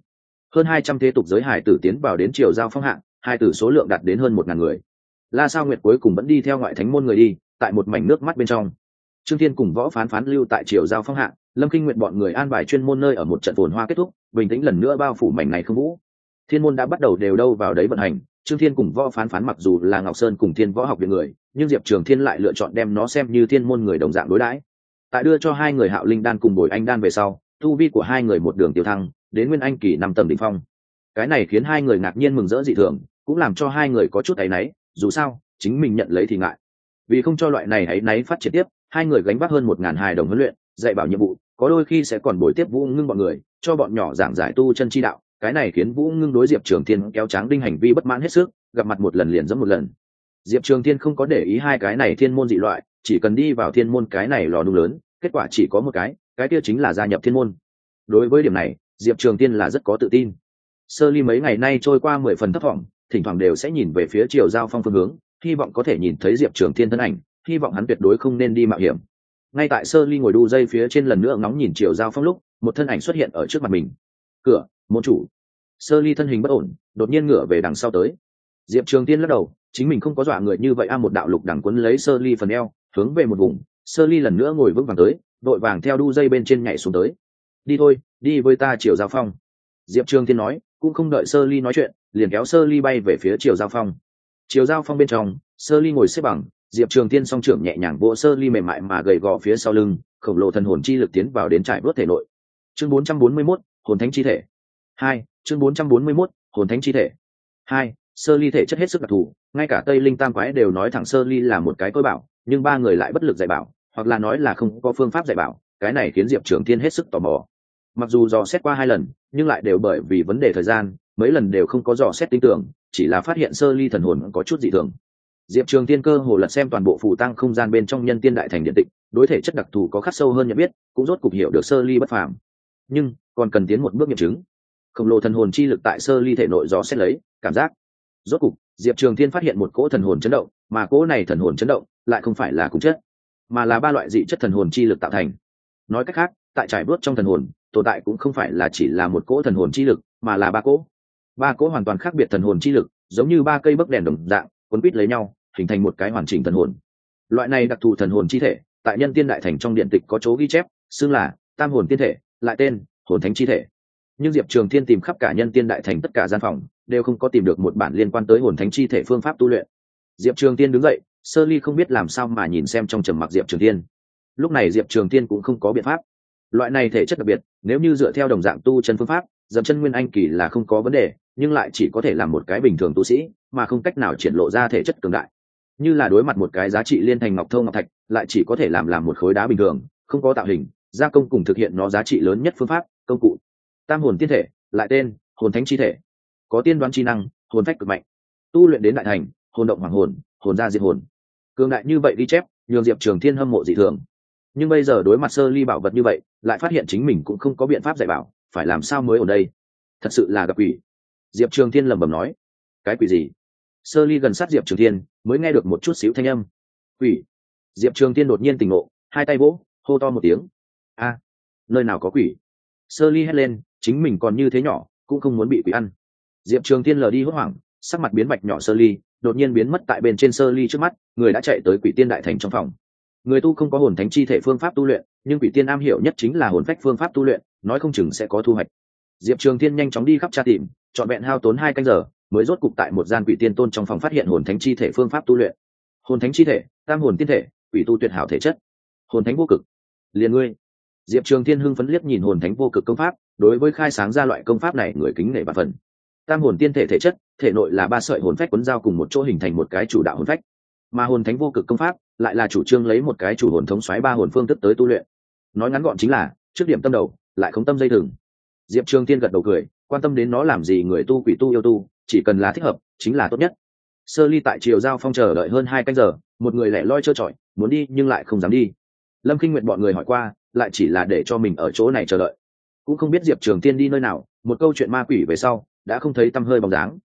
hơn 200 thế tục giới hải tử tiến vào đến triều giao phong hạng, hải tử số lượng đạt đến hơn 1.000 người. La Sao Nguyệt cuối cùng vẫn đi theo ngoại thánh môn người đi, tại một mảnh nước mắt bên trong. Trương Thiên cùng Võ Phán Phán lưu tại triều giao phong hạng, Lâm Kinh Nguyện bọn người an bài chuyên môn nơi ở một trận phồn hoa kết thúc, bình tĩnh lần nữa bao phủ mảnh này không vũ. Thiên môn đã bắt đầu đều đâu vào đấy vận hành. Trương Thiên cùng Võ Phán Phán mặc dù là Ngọc Sơn cùng Thiên Võ học viện người, nhưng Diệp Trường Thiên lại lựa chọn đem nó xem như thiên môn người đồng dạng đối đãi. Tại đưa cho hai người Hạo Linh đan cùng Bồi Anh đan về sau, tu vi của hai người một đường tiêu thăng, đến Nguyên Anh kỳ 5 tầng đỉnh phong. Cái này khiến hai người ngạc nhiên mừng rỡ dị thường, cũng làm cho hai người có chút áy náy, dù sao, chính mình nhận lấy thì ngại. Vì không cho loại này áy náy phát triển tiếp, hai người gánh vác hơn 1.000 hài đồng huấn luyện, dạy bảo nhiệm vụ, có đôi khi sẽ còn bồi tiếp Vũ Ngưng bọn người, cho bọn nhỏ giảng giải tu chân chi đạo. Cái này khiến Vũ Ngưng đối Diệp Trường Thiên kéo tráng đinh hành vi bất mãn hết sức, gặp mặt một lần liền giẫm một lần. Diệp Trường Thiên không có để ý hai cái này thiên môn dị loại, chỉ cần đi vào thiên môn cái này lò nung lớn, kết quả chỉ có một cái kia chính là gia nhập thiên môn. Đối với điểm này, Diệp Trường Thiên là rất có tự tin. Sơ Ly mấy ngày nay trôi qua 10 phần thấp thỏm, thỉnh thoảng đều sẽ nhìn về phía triều giao phong phương hướng, hy vọng có thể nhìn thấy Diệp Trường Thiên thân ảnh, hy vọng hắn tuyệt đối không nên đi mạo hiểm. Ngay tại Sơ Ly ngồi đu dây phía trên lần nữa ngóng nhìn triều giao phong lúc, một thân ảnh xuất hiện ở trước mặt mình. Cửa, môn chủ. Sơ Ly thân hình bất ổn, đột nhiên ngửa về đằng sau tới. Diệp Trường Thiên lắc đầu, chính mình không có dọa người như vậy, một đạo lục đằng quấn lấy Sơ Ly phần eo, hướng về một vùng. Sơ Ly lần nữa ngồi vững vàng tới, đội vàng theo đu dây bên trên nhảy xuống tới. Đi thôi, đi với ta triều giao phong. Diệp Trường Thiên nói, cũng không đợi Sơ Ly nói chuyện, liền kéo Sơ Ly bay về phía triều giao phong. Triều giao phong bên trong, Sơ Ly ngồi xếp bằng, Diệp Trường Thiên song trưởng nhẹ nhàng vỗ Sơ Ly mềm mại mà gầy gò phía sau lưng, khổng lồ thần hồn chi lực tiến vào đến trải vớt thể nội. Chương 441, hồn thánh chi thể. 2, chương 441, hồn thánh chi thể. 2, Sơ Ly thể chất hết sức đặc thù, ngay cả Tây Linh Tam Quái đều nói thẳng Sơ Ly là một cái cối bảo, nhưng ba người lại bất lực dạy bảo, hoặc là nói là không có phương pháp dạy bảo, cái này khiến Diệp Trường Thiên hết sức tò mò. Mặc dù dò xét qua 2 lần, nhưng lại đều bởi vì vấn đề thời gian, mấy lần đều không có dò xét tinh tưởng, chỉ là phát hiện Sơ Ly thần hồn có chút dị thường. Diệp Trường Thiên cơ hồ lật xem toàn bộ phù tăng không gian bên trong Nhân Tiên Đại Thành điện tịch, đối thể chất đặc thù có khắc sâu hơn nhận biết, cũng rốt cục hiểu được Sơ Ly bất phàm. Nhưng còn cần tiến một bước nghiệm chứng. Khổng lồ thần hồn chi lực tại Sơ Ly thể nội dò xét lấy, cảm giác. Rốt cục, Diệp Trường Thiên phát hiện một cỗ thần hồn chấn động, mà cỗ này thần hồn chấn động lại không phải là cùng chất, mà là 3 loại dị chất thần hồn chi lực tạo thành. Nói cách khác, tại trải bước trong thần hồn, tồn tại cũng không phải là chỉ là một cỗ thần hồn chi lực, mà là 3 cỗ. 3 cỗ hoàn toàn khác biệt thần hồn chi lực, giống như 3 cây bấc đèn đồng dạng, quấn quýt lấy nhau, hình thành một cái hoàn chỉnh thần hồn. Loại này đặc thù thần hồn chi thể, tại Nhân Tiên Đại Thành trong điện tịch có chỗ ghi chép, xưng là Tam hồn tiên thể, lại tên hồn thánh chi thể. Nhưng Diệp Trường Thiên tìm khắp cả Nhân Tiên Đại Thành tất cả gian phòng, đều không có tìm được một bản liên quan tới hồn thánh chi thể phương pháp tu luyện. Diệp Trường Thiên đứng dậy, Sơ Ly không biết làm sao mà nhìn xem trong trầm mặc Diệp Trường Thiên. Lúc này Diệp Trường Thiên cũng không có biện pháp. Loại này thể chất đặc biệt, nếu như dựa theo đồng dạng tu chân phương pháp, dậm chân Nguyên Anh kỳ là không có vấn đề, nhưng lại chỉ có thể làm một cái bình thường tu sĩ, mà không cách nào triển lộ ra thể chất cường đại. Như là đối mặt một cái giá trị liên thành ngọc thâu ngọc thạch, lại chỉ có thể làm một khối đá bình thường, không có tạo hình, gia công cùng thực hiện nó giá trị lớn nhất phương pháp, công cụ. Tam hồn tiên thể, lại tên hồn thánh chi thể, có tiên đoán chi năng, hồn phách cực mạnh, tu luyện đến đại thành, hồn động hoàng hồn, hồn ra diệt hồn. Cường đại như vậy ghi chép, nhường Diệp Trường Thiên hâm mộ dị thường. Nhưng bây giờ đối mặt Sơ Ly bảo vật như vậy, lại phát hiện chính mình cũng không có biện pháp dạy bảo, phải làm sao mới ở đây? Thật sự là gặp quỷ. Diệp Trường Thiên lẩm bẩm nói. Cái quỷ gì? Sơ Ly gần sát Diệp Trường Thiên, mới nghe được một chút xíu thanh âm. Quỷ. Diệp Trường Thiên đột nhiên tỉnh ngộ, hai tay vỗ, hô to một tiếng. A, nơi nào có quỷ? Sơ Ly hét lên, chính mình còn như thế nhỏ, cũng không muốn bị quỷ ăn. Diệp Trường Thiên lờ đi hốt hoảng, sắc mặt biến bạch nhỏ Sơ Ly, đột nhiên biến mất tại bên trên Sơ Ly trước mắt, người đã chạy tới Quỷ Tiên Đại Thành trong phòng. Người tu không có hồn thánh chi thể phương pháp tu luyện, nhưng Quỷ Tiên am hiểu nhất chính là hồn phách phương pháp tu luyện, nói không chừng sẽ có thu hoạch. Diệp Trường Thiên nhanh chóng đi khắp tra tìm, trọn vẹn hao tốn 2 canh giờ, mới rốt cục tại một gian Quỷ Tiên tôn trong phòng phát hiện hồn thánh chi thể phương pháp tu luyện. Hồn thánh chi thể, tam hồn tiên thể, quỷ tu tuyệt hảo thể chất, hồn thánh vô cực. Liền ngươi. Diệp Trường Thiên hưng phấn liếc nhìn hồn thánh vô cực công pháp, đối với khai sáng ra loại công pháp này người kính nể và phần. Tam hồn tiên thể thể chất, thể nội là 3 sợi hồn phách quấn giao cùng một chỗ hình thành một cái chủ đạo hồn phách, mà hồn thánh vô cực công pháp lại là chủ trương lấy một cái chủ hồn thống soái 3 hồn phương thức tới tu luyện. Nói ngắn gọn chính là trước điểm tâm đầu, lại không tâm dây thừng. Diệp Trường Thiên gật đầu cười, quan tâm đến nó làm gì, người tu quỷ tu yêu tu, chỉ cần là thích hợp chính là tốt nhất. Sơ Ly tại triều giao phong chờ đợi hơn 2 canh giờ, một người lẻ loi trơ trọi, muốn đi nhưng lại không dám đi. Lâm Kinh Nguyệt bọn người hỏi qua, lại chỉ là để cho mình ở chỗ này chờ đợi, cũng không biết Diệp Trường Thiên đi nơi nào. Một câu chuyện ma quỷ về sau, đã không thấy tăm hơi bóng dáng.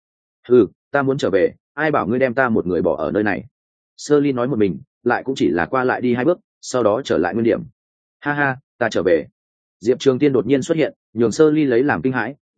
Ta muốn trở về, ai bảo ngươi đem ta một người bỏ ở nơi này? Sơ Ly nói một mình, lại cũng chỉ là qua lại đi 2 bước, sau đó trở lại nguyên điểm. Ha ha, ta trở về. Diệp Trường Thiên đột nhiên xuất hiện, nhường Sơ Ly lấy làm kinh hãi,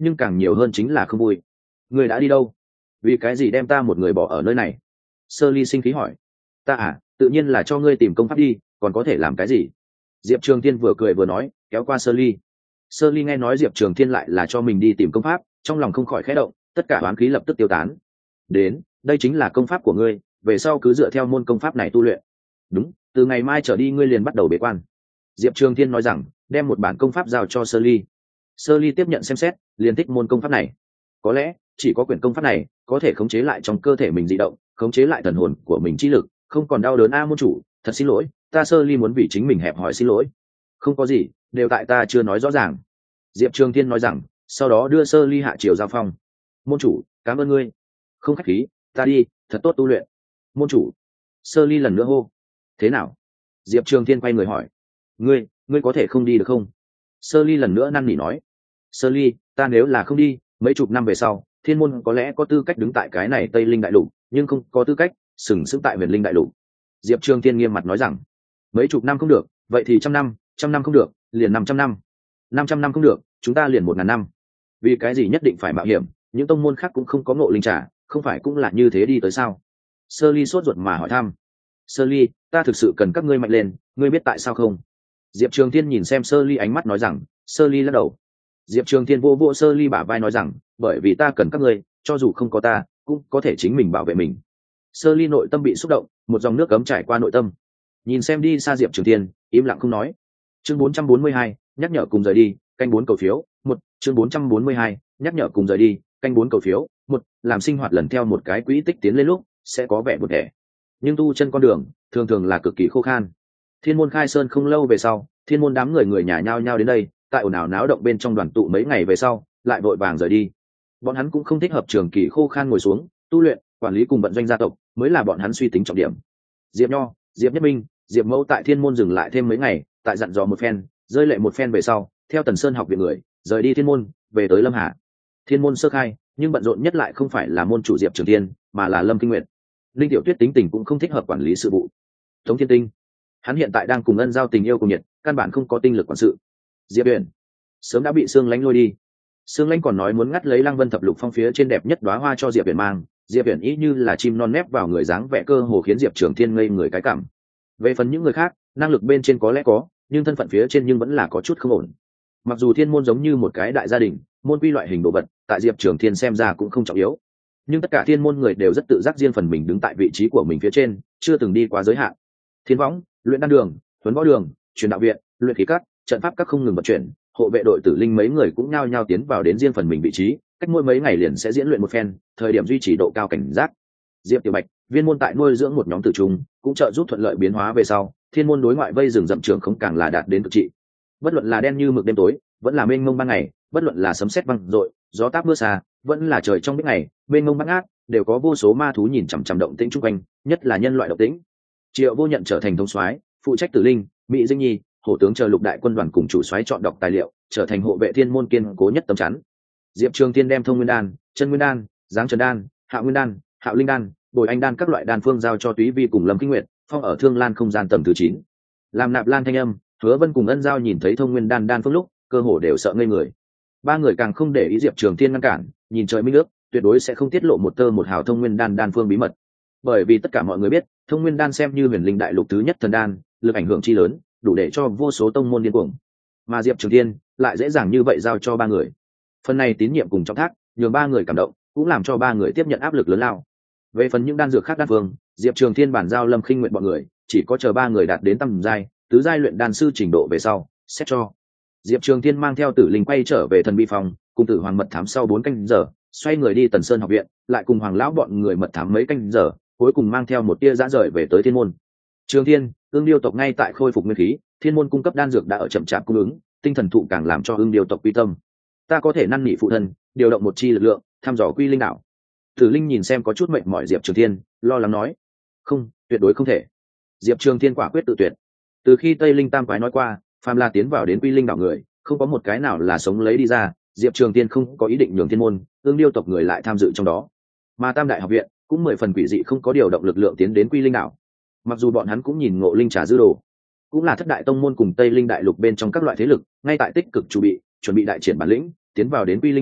nhưng càng nhiều hơn chính là không vui. Người đã đi đâu? Vì cái gì đem ta một người bỏ ở nơi này? Sơ ly sinh khí hỏi. Ta à, tự nhiên là cho ngươi tìm công pháp đi, còn có thể làm cái gì? Diệp Trường Thiên vừa cười vừa nói, kéo qua Sơ ly. Sơ ly nghe nói Diệp Trường Thiên lại là cho mình đi tìm công pháp, trong lòng không khỏi khẽ động, tất cả oán khí lập tức tiêu tán. Đến, đây chính là công pháp của ngươi, về sau cứ dựa theo môn công pháp này tu luyện. Đúng, từ ngày mai trở đi ngươi liền bắt đầu bế quan. Diệp Trường Thiên nói rằng, đem một bản công pháp giao cho Sơ ly. Sơ ly tiếp nhận xem xét, liền thích môn công pháp này. Có lẽ chỉ có quyển công pháp này có thể khống chế lại trong cơ thể mình dị động, khống chế lại thần hồn của mình chi lực, không còn đau đớn. A môn chủ, thật xin lỗi, ta Sơ ly muốn vì chính mình hẹp hòi xin lỗi. Không có gì, đều tại ta chưa nói rõ ràng. Diệp Trường Thiên nói rằng, sau đó đưa Sơ ly hạ triều giao phong. Môn chủ, cảm ơn ngươi. Không khách khí, ta đi, thật tốt tu luyện. Môn chủ. Sơ ly lần nữa hô. Thế nào? Diệp Trường Thiên quay người hỏi. Ngươi có thể không đi được không? Sơ ly lần nữa năn nỉ nói. Sơ ly, ta nếu là không đi, mấy chục năm về sau, thiên môn có lẽ có tư cách đứng tại cái này Tây Linh đại lục, nhưng không có tư cách sừng sững tại Huyền Linh đại lục. Diệp Trường Thiên nghiêm mặt nói rằng, mấy chục năm không được, vậy thì trăm năm không được, liền 500 năm. 500 năm không được, chúng ta liền 1000 năm. Vì cái gì nhất định phải mạo hiểm? Những tông môn khác cũng không có ngộ linh trả, không phải cũng là như thế đi tới sao? Sơ ly sốt ruột mà hỏi thăm. Sơ ly, ta thực sự cần các ngươi mạnh lên, ngươi biết tại sao không? Diệp Trường Thiên nhìn xem Sơ ly ánh mắt nói rằng. Sơ ly lắc đầu. Diệp Trường Thiên vô vô Sơ ly bả vai nói rằng, bởi vì ta cần các ngươi, cho dù không có ta cũng có thể chính mình bảo vệ mình. Sơ ly nội tâm bị xúc động, một dòng nước cấm chảy qua nội tâm. Nhìn xem đi xa Diệp Trường Thiên, im lặng không nói. Chương 442, nhắc nhở cùng rời đi, canh 4 cầu phiếu. Chương 442, nhắc nhở cùng rời đi, canh 4 cầu phiếu. Làm sinh hoạt lần theo một cái quỹ tích tiến lên lúc sẽ có vẻ buồn tẻ, nhưng tu chân con đường thường thường là cực kỳ khô khan. Thiên môn khai sơn không lâu về sau, thiên môn đám người nhà nhao nhao đến đây, tại ồn ào náo động bên trong đoàn tụ mấy ngày về sau lại vội vàng rời đi. Bọn hắn cũng không thích hợp trường kỳ khô khan ngồi xuống tu luyện, quản lý cùng vận doanh gia tộc mới là bọn hắn suy tính trọng điểm. Diệp Nho, Diệp Nhất Minh, Diệp Mẫu tại thiên môn dừng lại thêm mấy ngày, tại dặn dò một phen, rơi lệ một phen về sau, theo Tần Sơn học viện người rời đi thiên môn, về tới Lâm Hà. Thiên môn sơ khai, nhưng bận rộn nhất lại không phải là môn chủ Diệp Trường Thiên, mà là Lâm Kinh Nguyệt. Linh Tiểu Tuyết tính tình cũng không thích hợp quản lý sự vụ. Tống Thiên Tinh, hắn hiện tại đang cùng Ân Giao tình yêu cùng nhiệt, căn bản không có tinh lực quản sự. Diệp Uyển sớm đã bị Sương Lãnh lôi đi. Sương Lãnh còn nói muốn ngắt lấy Lăng Vân Thập Lục Phong phía trên đẹp nhất đóa hoa cho Diệp Uyển mang. Diệp Uyển ý như là chim non nép vào người, dáng vẻ cơ hồ khiến Diệp Trường Thiên ngây người cái cảm. Về phần những người khác, năng lực bên trên có lẽ có, nhưng thân phận phía trên nhưng vẫn là có chút không ổn. Mặc dù thiên môn giống như một cái đại gia đình, môn quy loại hình đồ vật tại Diệp Trường Thiên xem ra cũng không trọng yếu, nhưng tất cả thiên môn người đều rất tự giác riêng phần mình đứng tại vị trí của mình phía trên, chưa từng đi quá giới hạn. Thiên võng, luyện đan đường, huấn võ đường, truyền đạo viện, luyện khí các, trận pháp các không ngừng vận chuyển, hộ vệ đội tử linh mấy người cũng nhao nhao tiến vào đến riêng phần mình vị trí, cách mỗi mấy ngày liền sẽ diễn luyện một phen, thời điểm duy trì độ cao cảnh giác. Diệp Tiểu Bạch, viên môn tại nuôi dưỡng một nhóm tử trùng, cũng trợ giúp thuận lợi biến hóa về sau, thiên môn đối ngoại vây rừng rậm trường không càng là đạt đến cực trị. Bất luận là đen như mực đêm tối, vẫn là mênh mông ban ngày, bất luận là sấm sét vang dội, gió táp mưa xa, vẫn là trời trong biết ngày mênh mông bát ngát, đều có vô số ma thú nhìn chằm chằm động tĩnh chung quanh, nhất là nhân loại động tĩnh. Triệu Vô Nhận trở thành thống soái, phụ trách Tử Linh, Mỹ Dinh Nhi, hổ tướng chờ lục đại quân đoàn cùng chủ soái chọn đọc tài liệu, trở thành hộ vệ thiên môn kiên cố nhất tấm chắn. Diệp Trường Thiên đem Thông Nguyên Đan, Chân Nguyên Đan, Giáng Trần Đan, Hạo Nguyên Đan, Hạo Linh Đan, Bồi Anh Đan các loại đan phương giao cho Túy Vi cùng Lâm Kinh Nguyệt, phong ở Thương Lan không gian tầng thứ 9. Làm Nạp Lan thanh âm, Hứa Vân cùng Ân Giao nhìn thấy Thông Nguyên Đan đan phương lúc, cơ hồ đều sợ ngây người. Ba người càng không để ý Diệp Trường Thiên ngăn cản, nhìn trời minh ước, tuyệt đối sẽ không tiết lộ một tơ một hào Thông Nguyên Đan đan phương bí mật. Bởi vì tất cả mọi người biết, Thông Nguyên Đan xem như Huyền Linh đại lục thứ nhất thần đan, lực ảnh hưởng chi lớn, đủ để cho vô số tông môn điên cuồng. Mà Diệp Trường Thiên lại dễ dàng như vậy giao cho ba người. Phần này tín nhiệm cùng trọng thác, nhường ba người cảm động, cũng làm cho ba người tiếp nhận áp lực lớn lao. Về phần những đan dược khác đan phương, Diệp Trường Thiên bản giao Lâm Khinh Nguyện bọn người, chỉ có chờ ba người đạt đến tầm giai, tứ giai luyện đan sư trình độ về sau, xét cho. Diệp Trường Thiên mang theo Tử Linh quay trở về Thần Bi phòng, cùng Tử Hoàng mật thám sau 4 canh giờ, xoay người đi Tần Sơn học viện, lại cùng Hoàng lão bọn người mật thám mấy canh giờ, cuối cùng mang theo một tia dã rời về tới Thiên môn. Trường Thiên, Ưng Điêu tộc ngay tại khôi phục nguyên khí, Thiên môn cung cấp đan dược đã ở chậm chạp cung ứng, tinh thần thụ càng làm cho Ưng Điêu tộc quy tâm. Ta có thể năn nỉ phụ thân, điều động một chi lực lượng, thăm dò Quy Linh đảo. Tử Linh nhìn xem có chút mệt mỏi Diệp Trường Thiên, lo lắng nói: "Không, tuyệt đối không thể." Diệp Trường Thiên quả quyết tự tuyệt. Từ khi Tây Linh Tam quái nói qua, phàm là tiến vào đến Quy Linh đảo người, không có một cái nào là sống lấy đi ra, Diệp Trường Thiên không có ý định nhường Thiên môn, Ưng Điêu tộc người lại tham dự trong đó. Mà Tam đại học viện cũng 10 phần quỷ dị không có điều động lực lượng tiến đến Quy Linh đảo. Mặc dù bọn hắn cũng nhìn ngộ linh trà dư đồ, cũng là thất đại tông môn cùng Tây Linh đại lục bên trong các loại thế lực, ngay tại tích cực chuẩn bị đại triển bản lĩnh, tiến vào đến Quy Linh đảo,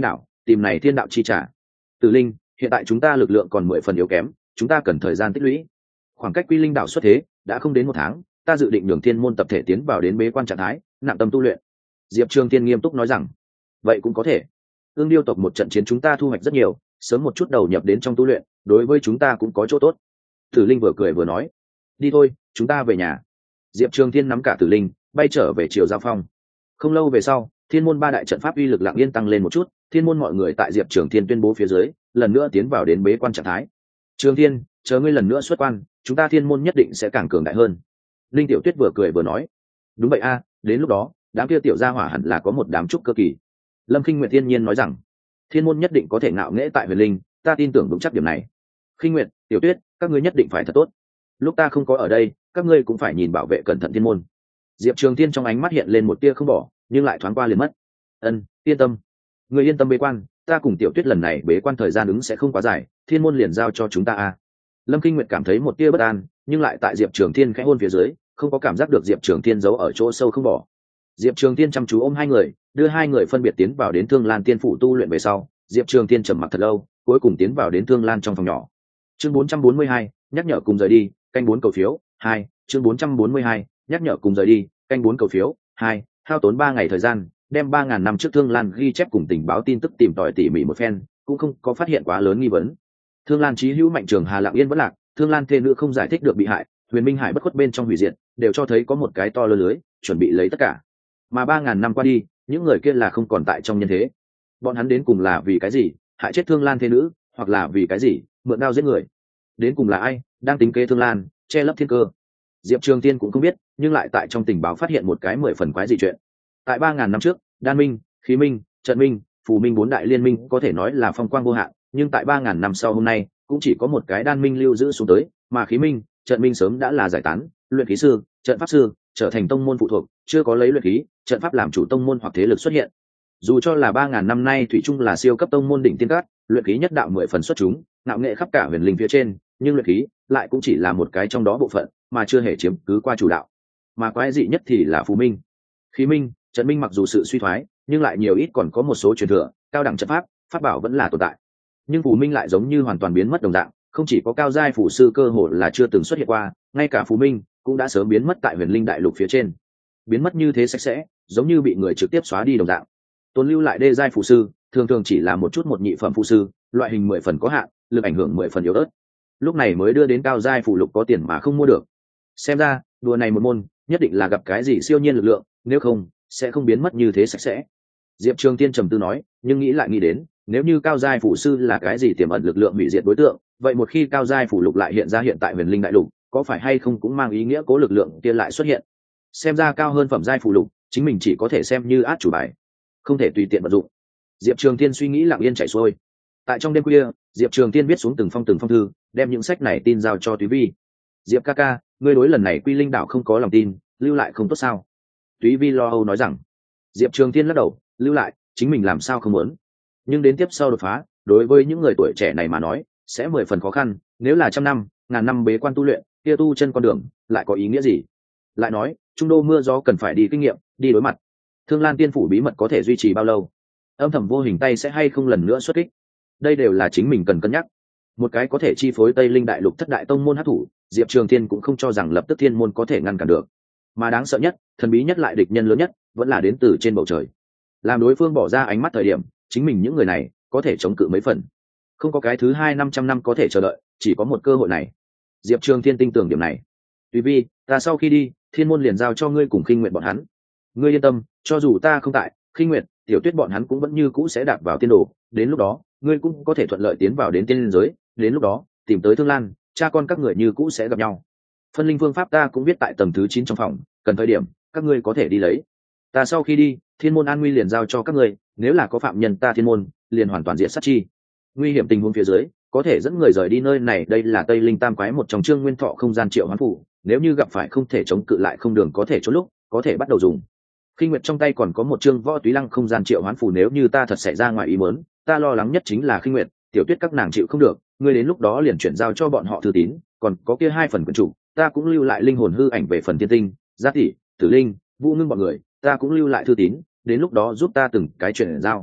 tìm này thiên đạo chi trả. Tử linh, hiện tại chúng ta lực lượng còn 10 phần yếu kém, chúng ta cần thời gian tích lũy. Khoảng cách quy linh đạo xuất thế đã không đến 1 tháng, ta dự định nhường thiên môn tập thể tiến vào đến bế quan trạng thái, nặng tâm tu luyện. Diệp Trường Thiên nghiêm túc nói rằng, vậy cũng có thể. Ương điêu tộc một trận chiến chúng ta thu hoạch rất nhiều, sớm một chút đầu nhập đến trong tu luyện, đối với chúng ta cũng có chỗ tốt. Tử linh vừa cười vừa nói, đi thôi, chúng ta về nhà. Diệp Trường Thiên nắm cả Tử linh, bay trở về Triều Giao Phong. Không lâu về sau, thiên môn 3 đại trận pháp uy lực lặng yên tăng lên một chút, thiên môn mọi người tại Diệp Trường Thiên tuyên bố phía dưới, lần nữa tiến vào đến bế quan trạng thái. Trường Thiên, chờ ngươi lần nữa xuất quan, chúng ta thiên môn nhất định sẽ càng cường đại hơn. Linh Tiểu Tuyết vừa cười vừa nói, đúng vậy a, đến lúc đó, đám kia tiểu gia hỏa hẳn là có một đám trúc cơ kỳ. Lâm Khinh Nguyệt thiên nhiên nói rằng, thiên môn nhất định có thể ngạo nghễ tại huyền linh, ta tin tưởng vững chắc điểm này. Khinh Nguyệt, Tiểu Tuyết, các ngươi nhất định phải thật tốt. Lúc ta không có ở đây, các ngươi cũng phải nhìn bảo vệ cẩn thận thiên môn. Diệp Trường Thiên trong ánh mắt hiện lên một tia không bỏ, nhưng lại thoáng qua liền mất. Ân, yên tâm. Ngươi yên tâm bế quan, ta cùng Tiểu Tuyết lần này bế quan thời gian ứng sẽ không quá dài, thiên môn liền giao cho chúng ta a. Lâm Kinh Nguyệt cảm thấy một tia bất an, nhưng lại tại Diệp Trường Thiên khẽ hôn phía dưới, không có cảm giác được Diệp Trường Thiên giấu ở chỗ sâu không bỏ. Diệp Trường Thiên chăm chú ôm hai người, đưa hai người phân biệt tiến vào đến Thương Lan Tiên phủ tu luyện về sau, Diệp Trường Thiên trầm mặc thật lâu, cuối cùng tiến vào đến Thương Lan trong phòng nhỏ. Chương 442, nhắc nhở cùng rời đi, canh 4 cầu phiếu, 2, chương 442, nhắc nhở cùng rời đi, canh 4 cầu phiếu, 2, hao tốn 3 ngày thời gian, đem 3000 năm trước Thương Lan ghi chép cùng tình báo tin tức tìm tòi tỉ mỉ một phen, cũng không có phát hiện quá lớn nghi vấn. Thương Lan chí hữu Mạnh Trường Hà lặng yên vẫn lạc, Thương Lan thê nữ không giải thích được bị hại, Huyền Minh Hải bất khuất bên trong hủy diệt, đều cho thấy có một cái to lớn lưới, chuẩn bị lấy tất cả. Mà 3000 năm qua đi, những người kia là không còn tại trong nhân thế. Bọn hắn đến cùng là vì cái gì, hại chết Thương Lan thê nữ, hoặc là vì cái gì, mượn đao giết người? Đến cùng là ai đang tính kế Thương Lan, che lấp thiên cơ? Diệp Trường Tiên cũng không biết, nhưng lại tại trong tình báo phát hiện một cái 10 phần quái dị chuyện. Tại 3000 năm trước, Đan Minh, Khí Minh, Trận Minh, Phù Minh 4 đại liên minh có thể nói là phong quang vô hạn, nhưng tại 3000 năm sau hôm nay, cũng chỉ có một cái Đan Minh lưu giữ xuống tới, mà Khí Minh, Trận Minh sớm đã là giải tán, luyện khí sư, trận pháp sư, trở thành tông môn phụ thuộc, chưa có lấy luyện khí, trận pháp làm chủ tông môn hoặc thế lực xuất hiện. Dù cho là 3000 năm nay thủy chung là siêu cấp tông môn đỉnh tiên cát, luyện khí nhất đạo 10 phần xuất chúng, ngạo nghệ khắp cả huyền linh phía trên, nhưng luyện khí lại cũng chỉ là một cái trong đó bộ phận, mà chưa hề chiếm cứ qua chủ đạo. Mà quái dị nhất thì là Phù Minh, Khí Minh, Trận Minh mặc dù sự suy thoái, nhưng lại nhiều ít còn có một số truyền thừa, cao đẳng trận pháp, pháp bảo vẫn là tồn tại. Nhưng Phù Minh lại giống như hoàn toàn biến mất đồng dạng, không chỉ có cao giai phù sư cơ hội là chưa từng xuất hiện qua, ngay cả Phù Minh cũng đã sớm biến mất tại huyền linh đại lục phía trên. Biến mất như thế sạch sẽ, giống như bị người trực tiếp xóa đi đồng dạng. Tồn lưu lại đê giai phù sư, thường thường chỉ là một chút một nhị phẩm phù sư, loại hình 10 phần có hạn, lực ảnh hưởng 10 phần yếu ớt. Lúc này mới đưa đến cao giai phù lục có tiền mà không mua được. Xem ra, đùa này một môn, nhất định là gặp cái gì siêu nhiên lực lượng, nếu không, sẽ không biến mất như thế sạch sẽ. Diệp Trường Tiên trầm tư nói, nhưng nghĩ lại nghĩ đến, nếu như cao giai phù sư là cái gì tiềm ẩn lực lượng hủy diệt đối tượng, vậy một khi cao giai phù lục lại hiện ra hiện tại huyền linh đại lục, có phải hay không cũng mang ý nghĩa cố lực lượng kia lại xuất hiện. Xem ra cao hơn phẩm giai phù lục, chính mình chỉ có thể xem như át chủ bài, không thể tùy tiện vận dụng. Diệp Trường Tiên suy nghĩ lặng yên chảy xuôi. Tại trong đêm khuya, Diệp Trường Tiên viết xuống từng phong thư, đem những sách này tin giao cho Túy Vi. Diệp ca ca, ngươi đối lần này Quy Linh đảo không có lòng tin, lưu lại không tốt sao? Túy Vi lo âu nói rằng. Diệp Trường Tiên lắc đầu, lưu lại, chính mình làm sao không muốn. Nhưng đến tiếp sau đột phá, đối với những người tuổi trẻ này mà nói, sẽ 10 phần khó khăn, nếu là 100 năm, ngàn năm bế quan tu luyện, kia tu chân con đường, lại có ý nghĩa gì? Lại nói, trung đô mưa gió cần phải đi kinh nghiệm, đi đối mặt. Thương Lan Tiên phủ bí mật có thể duy trì bao lâu? Âm thầm vô hình tay sẽ hay không lần nữa xuất kích? Đây đều là chính mình cần cân nhắc. Một cái có thể chi phối Tây Linh đại lục thất đại tông môn hắc thủ, Diệp Trường Thiên cũng không cho rằng lập tức thiên môn có thể ngăn cản được. Mà đáng sợ nhất, thần bí nhất lại địch nhân lớn nhất, vẫn là đến từ trên bầu trời. Làm đối phương bỏ ra ánh mắt thời điểm, chính mình những người này có thể chống cự mấy phần. Không có cái thứ hai 500 năm có thể chờ đợi, chỉ có một cơ hội này. Diệp Trường Thiên tin tưởng điểm này. Tuy vi, ta sau khi đi, thiên môn liền giao cho ngươi cùng Khinh Nguyệt bọn hắn. Ngươi yên tâm, cho dù ta không tại, Khinh Nguyệt, Tiểu Tuyết bọn hắn cũng vẫn như cũ sẽ đạp vào tiên đồ. Đến lúc đó, ngươi cũng có thể thuận lợi tiến vào đến tiên linh giới. Đến lúc đó, tìm tới Thương Lan, cha con các người như cũ sẽ gặp nhau. Phân linh phương pháp ta cũng viết tại tầng thứ 9 trong phòng, cần thời điểm, các ngươi có thể đi lấy. Ta sau khi đi, thiên môn an nguy liền giao cho các ngươi, nếu là có phạm nhân ta thiên môn, liền hoàn toàn diệt sát chi. Nguy hiểm tình huống phía dưới, có thể dẫn người rời đi nơi này, đây là Tây Linh Tam quái một trong chương nguyên thọ không gian triệu hoán phủ, nếu như gặp phải không thể chống cự lại không đường có thể trốn lúc, có thể bắt đầu dùng. Khi Nguyệt trong tay còn có một chương võ túy lăng không gian triệu hoán phủ, nếu như ta thật xảy ra ngoài ý muốn, ta lo lắng nhất chính là Khi Nguyệt, Tiểu Tuyết các nàng chịu không được, ngươi đến lúc đó liền chuyển giao cho bọn họ thư tín, còn có kia 2 phần quyển chủ, ta cũng lưu lại linh hồn hư ảnh về phần tiên tinh, Gia tỷ, Tử Linh, Vũ Ngưng bọn người, ta cũng lưu lại thư tín, đến lúc đó giúp ta từng cái chuyển giao.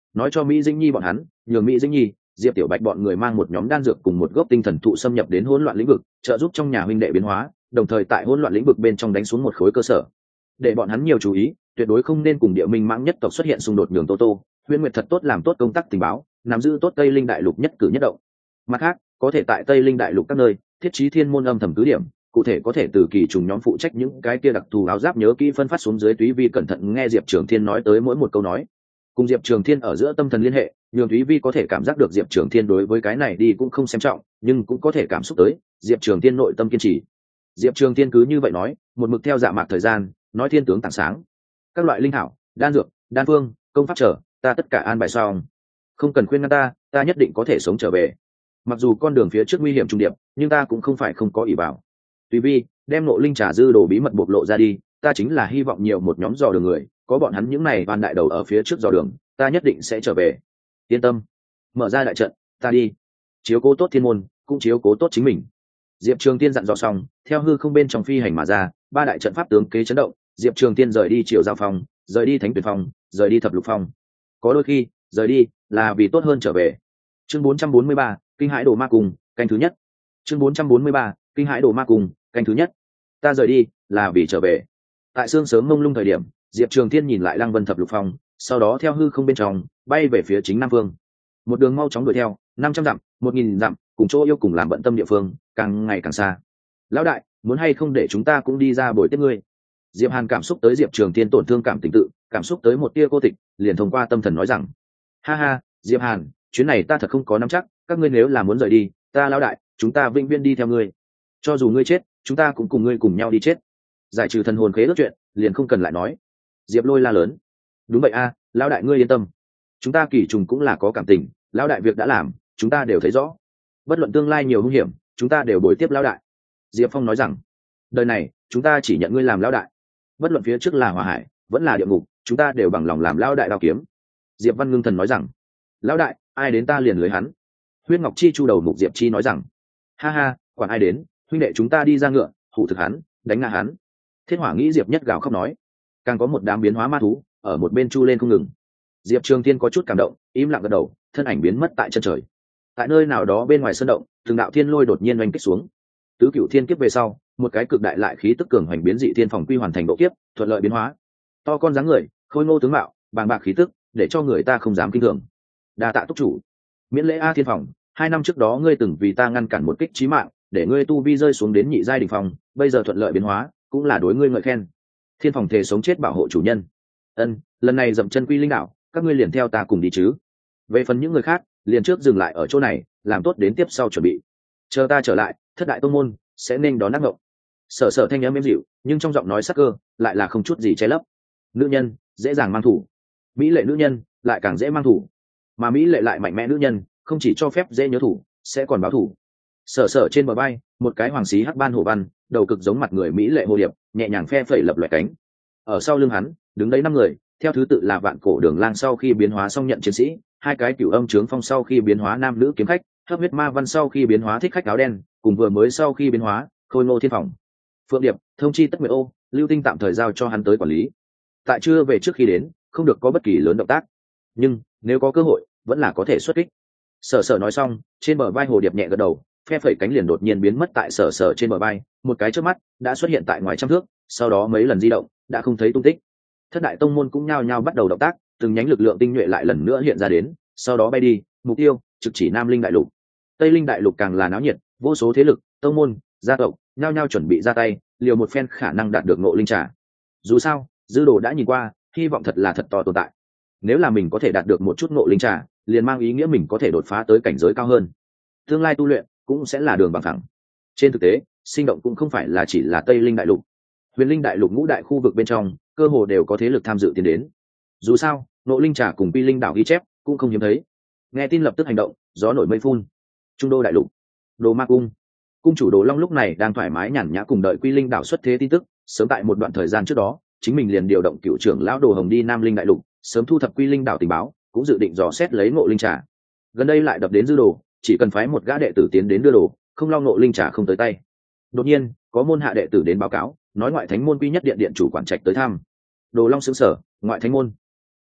nói cho Mỹ Dĩnh Nhi bọn hắn, nhường Mỹ Dĩnh Nhi, Diệp Tiểu Bạch bọn người mang một nhóm đan dược cùng một gốc tinh thần thụ xâm nhập đến hỗn loạn lĩnh vực, trợ giúp trong nhà huynh đệ biến hóa, đồng thời tại hỗn loạn lĩnh vực bên trong đánh xuống một khối cơ sở. Để bọn hắn nhiều chú ý, tuyệt đối không nên cùng Địa Minh Mãng nhất tộc xuất hiện xung đột, nhường Tô Tô, Huyễn Nguyệt thật tốt làm tốt công tác tình báo, nắm giữ tốt Tây Linh Đại Lục nhất cử nhất động. Mặt khác, có thể tại Tây Linh Đại Lục các nơi thiết trí thiên môn âm thầm cứ điểm, cụ thể có thể từ kỳ trùng nhóm phụ trách những cái kia đặc thù áo giáp nhớ kỹ phân phát xuống dưới. Túy Vi cẩn thận nghe Diệp Trường Thiên nói tới mỗi một câu nói, cùng Diệp Trường Thiên ở giữa tâm thần liên hệ, nhường Túy Vi có thể cảm giác được Diệp Trường Thiên đối với cái này đi cũng không xem trọng, nhưng cũng có thể cảm xúc tới Diệp Trường Thiên nội tâm kiên trì. Diệp Trường Thiên cứ như vậy nói, một mực theo dạ mạc thời gian, nói thiên tướng tảng sáng, các loại linh thảo, đan dược, đan phương, công pháp trở, ta tất cả an bài xong, không cần khuyên ngăn ta nhất định có thể sống trở về. Mặc dù con đường phía trước nguy hiểm trùng điệp, nhưng ta cũng không phải không có ỷ vào. Túy Vi, đem Ngộ Linh Trà dư đồ bí mật bộc lộ ra đi, ta chính là hy vọng nhiều một nhóm dò đường người, có bọn hắn những này van đại đầu ở phía trước dò đường, ta nhất định sẽ trở về. Yên tâm, mở ra đại trận, ta đi. Chiếu cố tốt thiên môn, cũng chiếu cố tốt chính mình. Diệp Trường Tiên dặn dò xong, theo hư không bên trong phi hành mà ra, ba đại trận pháp tướng kế chấn động, Diệp Trường Tiên rời đi Triều Giao Phong, rời đi Thánh Tuyển Phong, rời đi Thập Lục Phong. Có đôi khi, rời đi là vì tốt hơn trở về. Chương 443, Kinh Hãi Đồ Ma Cung, canh thứ nhất. Chương 443, Kinh Hãi Đồ Ma Cung, canh thứ nhất. Ta rời đi là vì trở về. Tại sương sớm mông lung thời điểm, Diệp Trường Thiên nhìn lại Lăng Vân Thập Lục Phong, sau đó theo hư không bên trong bay về phía chính Nam Vương. Một đường mau chóng đuổi theo, 500 dặm, 1000 dặm, cùng chỗ yêu cùng làm bận tâm địa phương, càng ngày càng xa. Lão đại, muốn hay không để chúng ta cũng đi ra bồi tiếp ngươi? Diệp Hàn cảm xúc tới Diệp Trường Thiên tổn thương cảm tình tự, cảm xúc tới một tia cô tịch, liền thông qua tâm thần nói rằng: ha ha, Diệp Hàn, chuyến này ta thật không có nắm chắc, các ngươi nếu là muốn rời đi, ta lão đại, chúng ta vĩnh viễn đi theo ngươi. Cho dù ngươi chết, chúng ta cũng cùng ngươi cùng nhau đi chết. Giải trừ thần hồn khế ước chuyện, liền không cần lại nói. Diệp Lôi la lớn: đúng vậy a, lão đại ngươi yên tâm, chúng ta Kỳ Trùng cũng là có cảm tình, lão đại việc đã làm, chúng ta đều thấy rõ. Bất luận tương lai nhiều hung hiểm, chúng ta đều bồi tiếp lão đại. Diệp Phong nói rằng: đời này, chúng ta chỉ nhận ngươi làm lão đại. Bất luận phía trước là hỏa hải, vẫn là địa ngục, chúng ta đều bằng lòng làm lão đại đao kiếm. Diệp Văn Ngưng Thần nói rằng: lão đại, ai đến ta liền lưới hắn. Huyết Ngọc Chi chu đầu mục Diệp Chi nói rằng: ha ha, quản ai đến, huynh đệ chúng ta đi ra ngựa, hủ thực hắn, đánh ngã hắn. Thiết Hỏa nghĩ Diệp Nhất gào khóc nói. Càng có một đám biến hóa ma thú ở một bên chu lên không ngừng. Diệp Trường Thiên có chút cảm động, im lặng gật đầu, thân ảnh biến mất tại chân trời. Tại nơi nào đó bên ngoài sơn động, từng đạo thiên lôi đột nhiên oanh kích xuống. Tứ Cửu Thiên Kiếp về sau, một cái cực đại lại khí tức cường hoành biến dị thiên phòng quy hoàn thành độ kiếp, thuận lợi biến hóa. To con dáng người, khôi ngô tướng mạo, bàng bạc khí tức, để cho người ta không dám kinh thường. Đa tạ túc chủ. Miễn lễ a thiên phòng, 2 năm trước đó ngươi từng vì ta ngăn cản một kích chí mạng, để ngươi tu vi rơi xuống đến nhị giai đỉnh phong, bây giờ thuận lợi biến hóa, cũng là đối ngươi ngợi khen. Thiên phòng thề sống chết bảo hộ chủ nhân. Ân, lần này dậm chân quy linh đảo, các ngươi liền theo ta cùng đi chứ. Về phần những người khác, liền trước dừng lại ở chỗ này, làm tốt đến tiếp sau chuẩn bị. Chờ ta trở lại, thất đại tông môn sẽ nên đón ác ngộng. Sở Sở thanh âm êm dịu, nhưng trong giọng nói sắc cơ lại là không chút gì che lấp. Nữ nhân dễ dàng mang thủ, mỹ lệ nữ nhân lại càng dễ mang thủ, mà mỹ lệ lại mạnh mẽ nữ nhân không chỉ cho phép dễ nhớ thủ, sẽ còn báo thủ. Sở Sở trên bờ bay, một cái hoàng xí hắc ban hổ văn, đầu cực giống mặt người mỹ lệ hồ điệp, nhẹ nhàng phe phẩy lập loè cánh. Ở sau lưng hắn, đứng đấy 5 người, theo thứ tự là Vạn Cổ Đường Lang sau khi biến hóa xong nhận chiến sĩ, 2 cái Cửu Âm Trướng Phong sau khi biến hóa nam nữ kiếm khách, Hấp Huyết Ma Văn sau khi biến hóa thích khách áo đen, cùng vừa mới sau khi biến hóa, Khôi Ngô Thiên Phòng. Phượng Điệp, thông chi Tất Nguyệt Ô, Lưu Tinh tạm thời giao cho hắn tới quản lý. Tại chưa về trước khi đến, không được có bất kỳ lớn động tác. Nhưng, nếu có cơ hội, vẫn là có thể xuất kích. Sở Sở nói xong, trên bờ vai hồ điệp nhẹ gật đầu, phe phẩy cánh liền đột nhiên biến mất tại Sở Sở trên bờ vai, một cái chớp mắt đã xuất hiện tại ngoài trăm thước, sau đó mấy lần di động, đã không thấy tung tích. Thất đại tông môn cũng nhao nhao bắt đầu động tác, từng nhánh lực lượng tinh nhuệ lại lần nữa hiện ra đến, sau đó bay đi, mục tiêu trực chỉ Nam Linh đại lục. Tây Linh đại lục càng là náo nhiệt, vô số thế lực, tông môn, gia tộc nhao nhao chuẩn bị ra tay, liều một phen khả năng đạt được Ngộ Linh Trà. Dù sao, dư đồ đã nhìn qua, hy vọng thật là thật to tồn tại. Nếu là mình có thể đạt được một chút Ngộ Linh Trà, liền mang ý nghĩa mình có thể đột phá tới cảnh giới cao hơn. Tương lai tu luyện cũng sẽ là đường bằng phẳng. Trên thực tế, sinh động cũng không phải là chỉ là Tây Linh đại lục. Huyền Linh đại lục ngũ đại khu vực bên trong, cơ hồ đều có thế lực tham dự tiến đến. Dù sao, Ngộ Linh Trà cùng Pi Linh đảo ghi chép cũng không hiếm thấy. Nghe tin lập tức hành động, gió nổi mây phun. Trung đô đại lục, Đồ Ma cung. Cung chủ Đồ Long lúc này đang thoải mái nhàn nhã cùng đợi Quy Linh đảo xuất thế tin tức, sớm tại một đoạn thời gian trước đó, chính mình liền điều động cựu trưởng lão Đồ Hồng đi Nam Linh đại lục, sớm thu thập Quy Linh đảo tình báo, cũng dự định dò xét lấy Ngộ Linh Trà. Gần đây lại đập đến dư đồ, chỉ cần phái một gã đệ tử tiến đến đưa đồ, không lo Ngộ Linh Trà không tới tay. Đột nhiên, có môn hạ đệ tử đến báo cáo, nói ngoại thánh môn Quy Nhất điện điện chủ quản trạch tới thăm. Đồ Long sững sờ, ngoại thánh môn?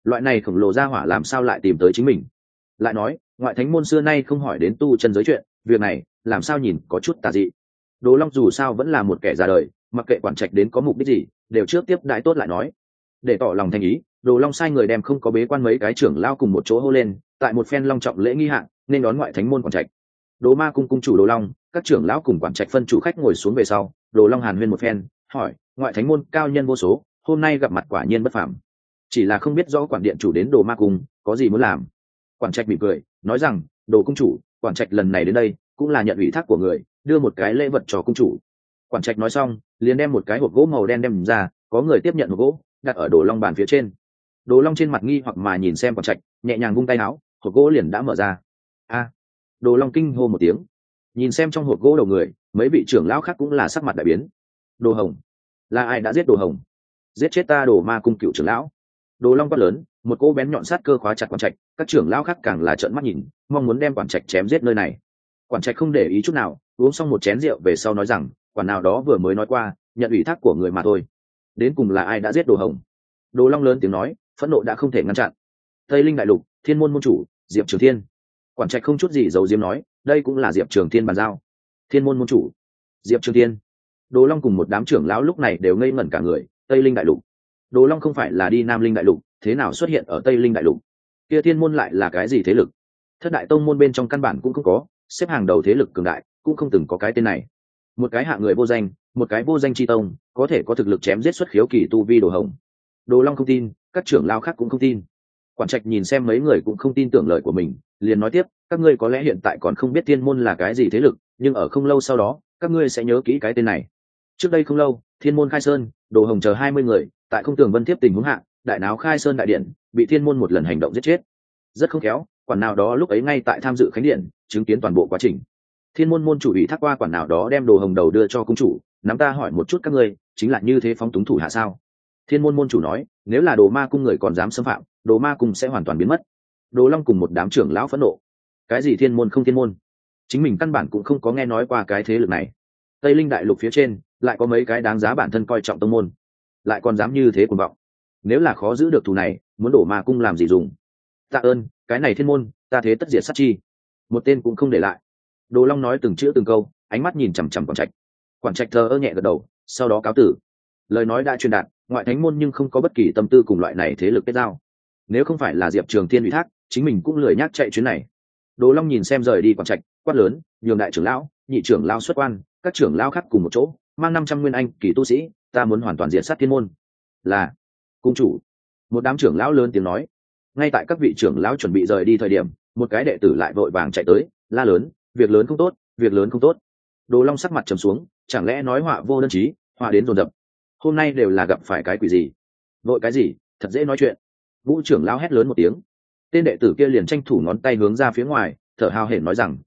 loại này khổng lồ ra hỏa làm sao lại tìm tới chính mình? Lại nói ngoại thánh môn xưa nay không hỏi đến tu chân giới chuyện, việc này làm sao nhìn có chút tà dị. Đồ Long dù sao vẫn là một kẻ già đời, mặc kệ quản trạch đến có mục đích gì đều trước tiếp đãi tốt lại nói. Để tỏ lòng thành ý, Đồ Long sai người đem không có bế quan mấy cái trưởng lao cùng một chỗ hô lên, tại một phen long trọng lễ nghi hạng nên đón ngoại thánh môn quản trạch. Đồ Ma cung cung chủ Đồ Long, các trưởng lão cùng quản trạch phân chủ khách ngồi xuống về sau, Đồ Long hàn huyên một phen, hỏi: ngoại thánh môn cao nhân vô số, hôm nay gặp mặt quả nhiên bất phàm, chỉ là không biết rõ quản điện chủ đến Đồ Ma cung có gì muốn làm. Quản trạch mỉm cười nói rằng: Đồ cung chủ, quản trạch lần này đến đây cũng là nhận ủy thác của người, đưa một cái lễ vật cho cung chủ. Quản trạch nói xong liền đem một cái hộp gỗ màu đen đem ra, có người tiếp nhận hộp gỗ đặt ở Đồ Long bàn phía trên. Đồ Long trên mặt nghi hoặc mà nhìn xem quản trạch, nhẹ nhàng vung tay áo, hộp gỗ liền đã mở ra. A! Đồ Long kinh hô một tiếng, nhìn xem trong hộp gỗ đầu người, mấy vị trưởng lão khác cũng là sắc mặt đại biến. Đồ Hồng, là ai đã giết Đồ Hồng? Giết chết ta Đồ Ma cung cựu trưởng lão. Đồ Long quát lớn, một cỗ bén nhọn sát cơ khóa chặt quản trạch, các trưởng lão khác càng là trợn mắt nhìn, mong muốn đem quản trạch chém giết nơi này. Quản trạch không để ý chút nào, uống xong một chén rượu về sau nói rằng, quản nào đó vừa mới nói qua, nhận ủy thác của người mà thôi. Đến cùng là ai đã giết Đồ Hồng? Đồ Long lớn tiếng nói, phẫn nộ đã không thể ngăn chặn. Tây Linh đại lục, Thiên môn môn chủ Diệp Trường Thiên. Quản trạch không chút gì giấu diếm nói, đây cũng là Diệp Trường Thiên bàn giao. Thiên môn môn chủ Diệp Trường Thiên. Đồ Long cùng một đám trưởng lão lúc này đều ngây ngẩn cả người. Tây Linh đại lục, Đồ Long không phải là đi Nam Linh đại lục, thế nào xuất hiện ở Tây Linh đại lục? Kia Thiên môn lại là cái gì thế lực? Thất đại tông môn bên trong căn bản cũng không có, xếp hàng đầu thế lực cường đại cũng không từng có cái tên này. Một cái hạng người vô danh, một cái vô danh chi tông, có thể có thực lực chém giết xuất khiếu kỳ tu vi Đồ Hồng. Đồ Long không tin, các trưởng lão khác cũng không tin. Quản trạch nhìn xem mấy người cũng không tin tưởng lời của mình, liền nói tiếp, các ngươi có lẽ hiện tại còn không biết Thiên môn là cái gì thế lực, nhưng ở không lâu sau đó các ngươi sẽ nhớ kỹ cái tên này. Trước đây không lâu, Thiên môn khai sơn, Đồ Hồng chờ 20 người tại không tường vân tiếp tình huống hạ đại náo khai sơn đại điện, bị Thiên môn một lần hành động giết chết. Rất không khéo, quản nào đó lúc ấy ngay tại tham dự khánh điện, chứng kiến toàn bộ quá trình. Thiên môn môn chủ ủy thác qua quản nào đó đem Đồ Hồng đầu đưa cho cung chủ, nắm ta hỏi một chút các ngươi, chính là như thế phóng túng thủ hạ sao? Thiên môn môn chủ nói, nếu là Đồ Ma cung người còn dám xâm phạm, Đồ Ma cung sẽ hoàn toàn biến mất. Đồ Long cùng một đám trưởng lão phẫn nộ. Cái gì thiên môn không thiên môn? Chính mình căn bản cũng không có nghe nói qua cái thế lực này. Tây Linh đại lục phía trên lại có mấy cái đáng giá bản thân coi trọng tông môn, lại còn dám như thế cuồng vọng. Nếu là khó giữ được thù này, muốn đổ Ma cung làm gì dùng? Tạ ơn, cái này thiên môn, ta thế tất diệt sát chi, một tên cũng không để lại. Đồ Long nói từng chữ từng câu, ánh mắt nhìn chằm chằm Quản trạch. Quản trạch thờ ơ nhẹ gật đầu, sau đó cáo tử. Lời nói đã truyền đạt, ngoại thánh môn nhưng không có bất kỳ tâm tư cùng loại này thế lực kết giao. Nếu không phải là Diệp Trường Thiên ủy thác, chính mình cũng lười nhác chạy chuyến này. Đồ Long nhìn xem rời đi Quản trạch, quát lớn, nhường đại trưởng lão, nhị trưởng lão xuất quan, các trưởng lão khác cùng một chỗ, mang 500 nguyên anh kỳ tu sĩ, ta muốn hoàn toàn diệt sát thiên môn. Là cung chủ. Một đám trưởng lão lớn tiếng nói. Ngay tại các vị trưởng lão chuẩn bị rời đi thời điểm, một cái đệ tử lại vội vàng chạy tới, la lớn, việc lớn không tốt, việc lớn không tốt. Đồ Long sắc mặt trầm xuống, chẳng lẽ nói họa vô đơn chí, họa đến dồn dập. Hôm nay đều là gặp phải cái quỷ gì? Vội cái gì, thật dễ nói chuyện. Vũ trưởng lão hét lớn một tiếng. Tên đệ tử kia liền tranh thủ ngón tay hướng ra phía ngoài, thở hào hển nói rằng,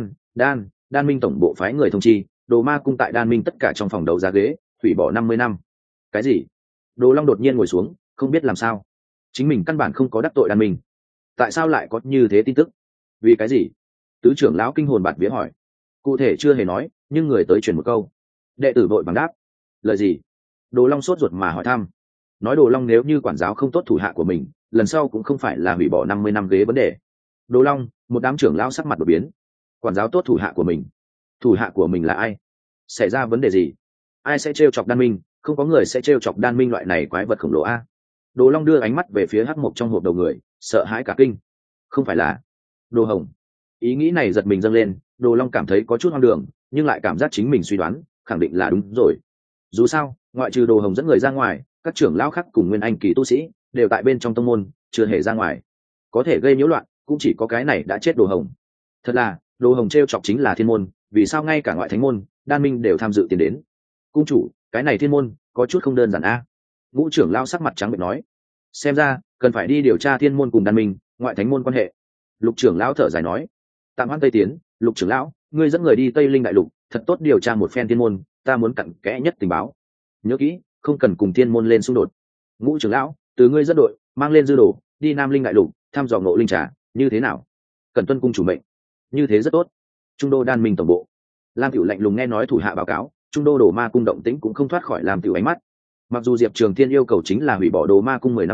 đan minh tổng bộ phái người thông chi, Đồ Ma cung tại đan minh tất cả trong phòng đấu giá ghế hủy bỏ 50 năm. Cái gì? Đồ Long đột nhiên ngồi xuống, không biết làm sao. Chính mình căn bản không có đắc tội đan minh, tại sao lại có như thế tin tức? Vì cái gì? Tứ trưởng lão kinh hồn bạt vía hỏi. Cụ thể chưa hề nói, nhưng người tới truyền một câu. Đệ tử vội bằng đáp. Lời gì? Đồ Long sốt ruột mà hỏi thăm. Nói Đồ Long nếu như quản giáo không tốt thủ hạ của mình, lần sau cũng không phải là hủy bỏ 50 năm ghế vấn đề. Đồ Long, một đám trưởng lão sắc mặt đột biến. Quản giáo tốt thủ hạ của mình? Thủ hạ của mình là ai? Xảy ra vấn đề gì? Ai sẽ trêu chọc đan minh? Không có người sẽ trêu chọc đan minh loại này quái vật khổng lồ a. Đồ Long đưa ánh mắt về phía hắc mộc trong hộp đầu người, sợ hãi cả kinh. Không phải là Đồ Hồng? Ý nghĩ này giật mình dâng lên, Đồ Long cảm thấy có chút hoang đường, nhưng lại cảm giác chính mình suy đoán khẳng định là đúng rồi. Dù sao, ngoại trừ Đồ Hồng dẫn người ra ngoài, các trưởng lão khác cùng nguyên anh kỳ tu sĩ đều tại bên trong tông môn, chưa hề ra ngoài. Có thể gây nhiễu loạn, cũng chỉ có cái này đã chết Đồ Hồng. Thật là, Đồ Hồng trêu chọc chính là thiên môn, vì sao ngay cả ngoại thánh môn, đan minh đều tham dự tiền đến? Cung chủ, cái này thiên môn có chút không đơn giản a. Ngũ trưởng lão sắc mặt trắng bệch nói. Xem ra cần phải đi điều tra thiên môn cùng đan minh, ngoại thánh môn quan hệ. Lục trưởng lão thở dài nói. Tạm hoãn Tây tiến, Lục trưởng lão, ngươi dẫn người đi Tây Linh đại lục, thật tốt điều tra một phen thiên môn, ta muốn cặn kẽ nhất tình báo. Nhớ kỹ, không cần cùng thiên môn lên xung đột. Ngũ trưởng lão, từ ngươi dẫn đội mang lên dư đồ, đi Nam Linh đại lục thăm dò ngộ linh trà, như thế nào? Cần tuân cung chủ mệnh. Như thế rất tốt. Trung đô đan minh tổng bộ, Lam Tiểu lạnh lùng nghe nói thủ hạ báo cáo, Trung đô Đồ Ma cung động tĩnh cũng không thoát khỏi Lam Tiểu ánh mắt. Mặc dù Diệp Trường Thiên yêu cầu chính là hủy bỏ Đồ Ma cung 10 năm ghế,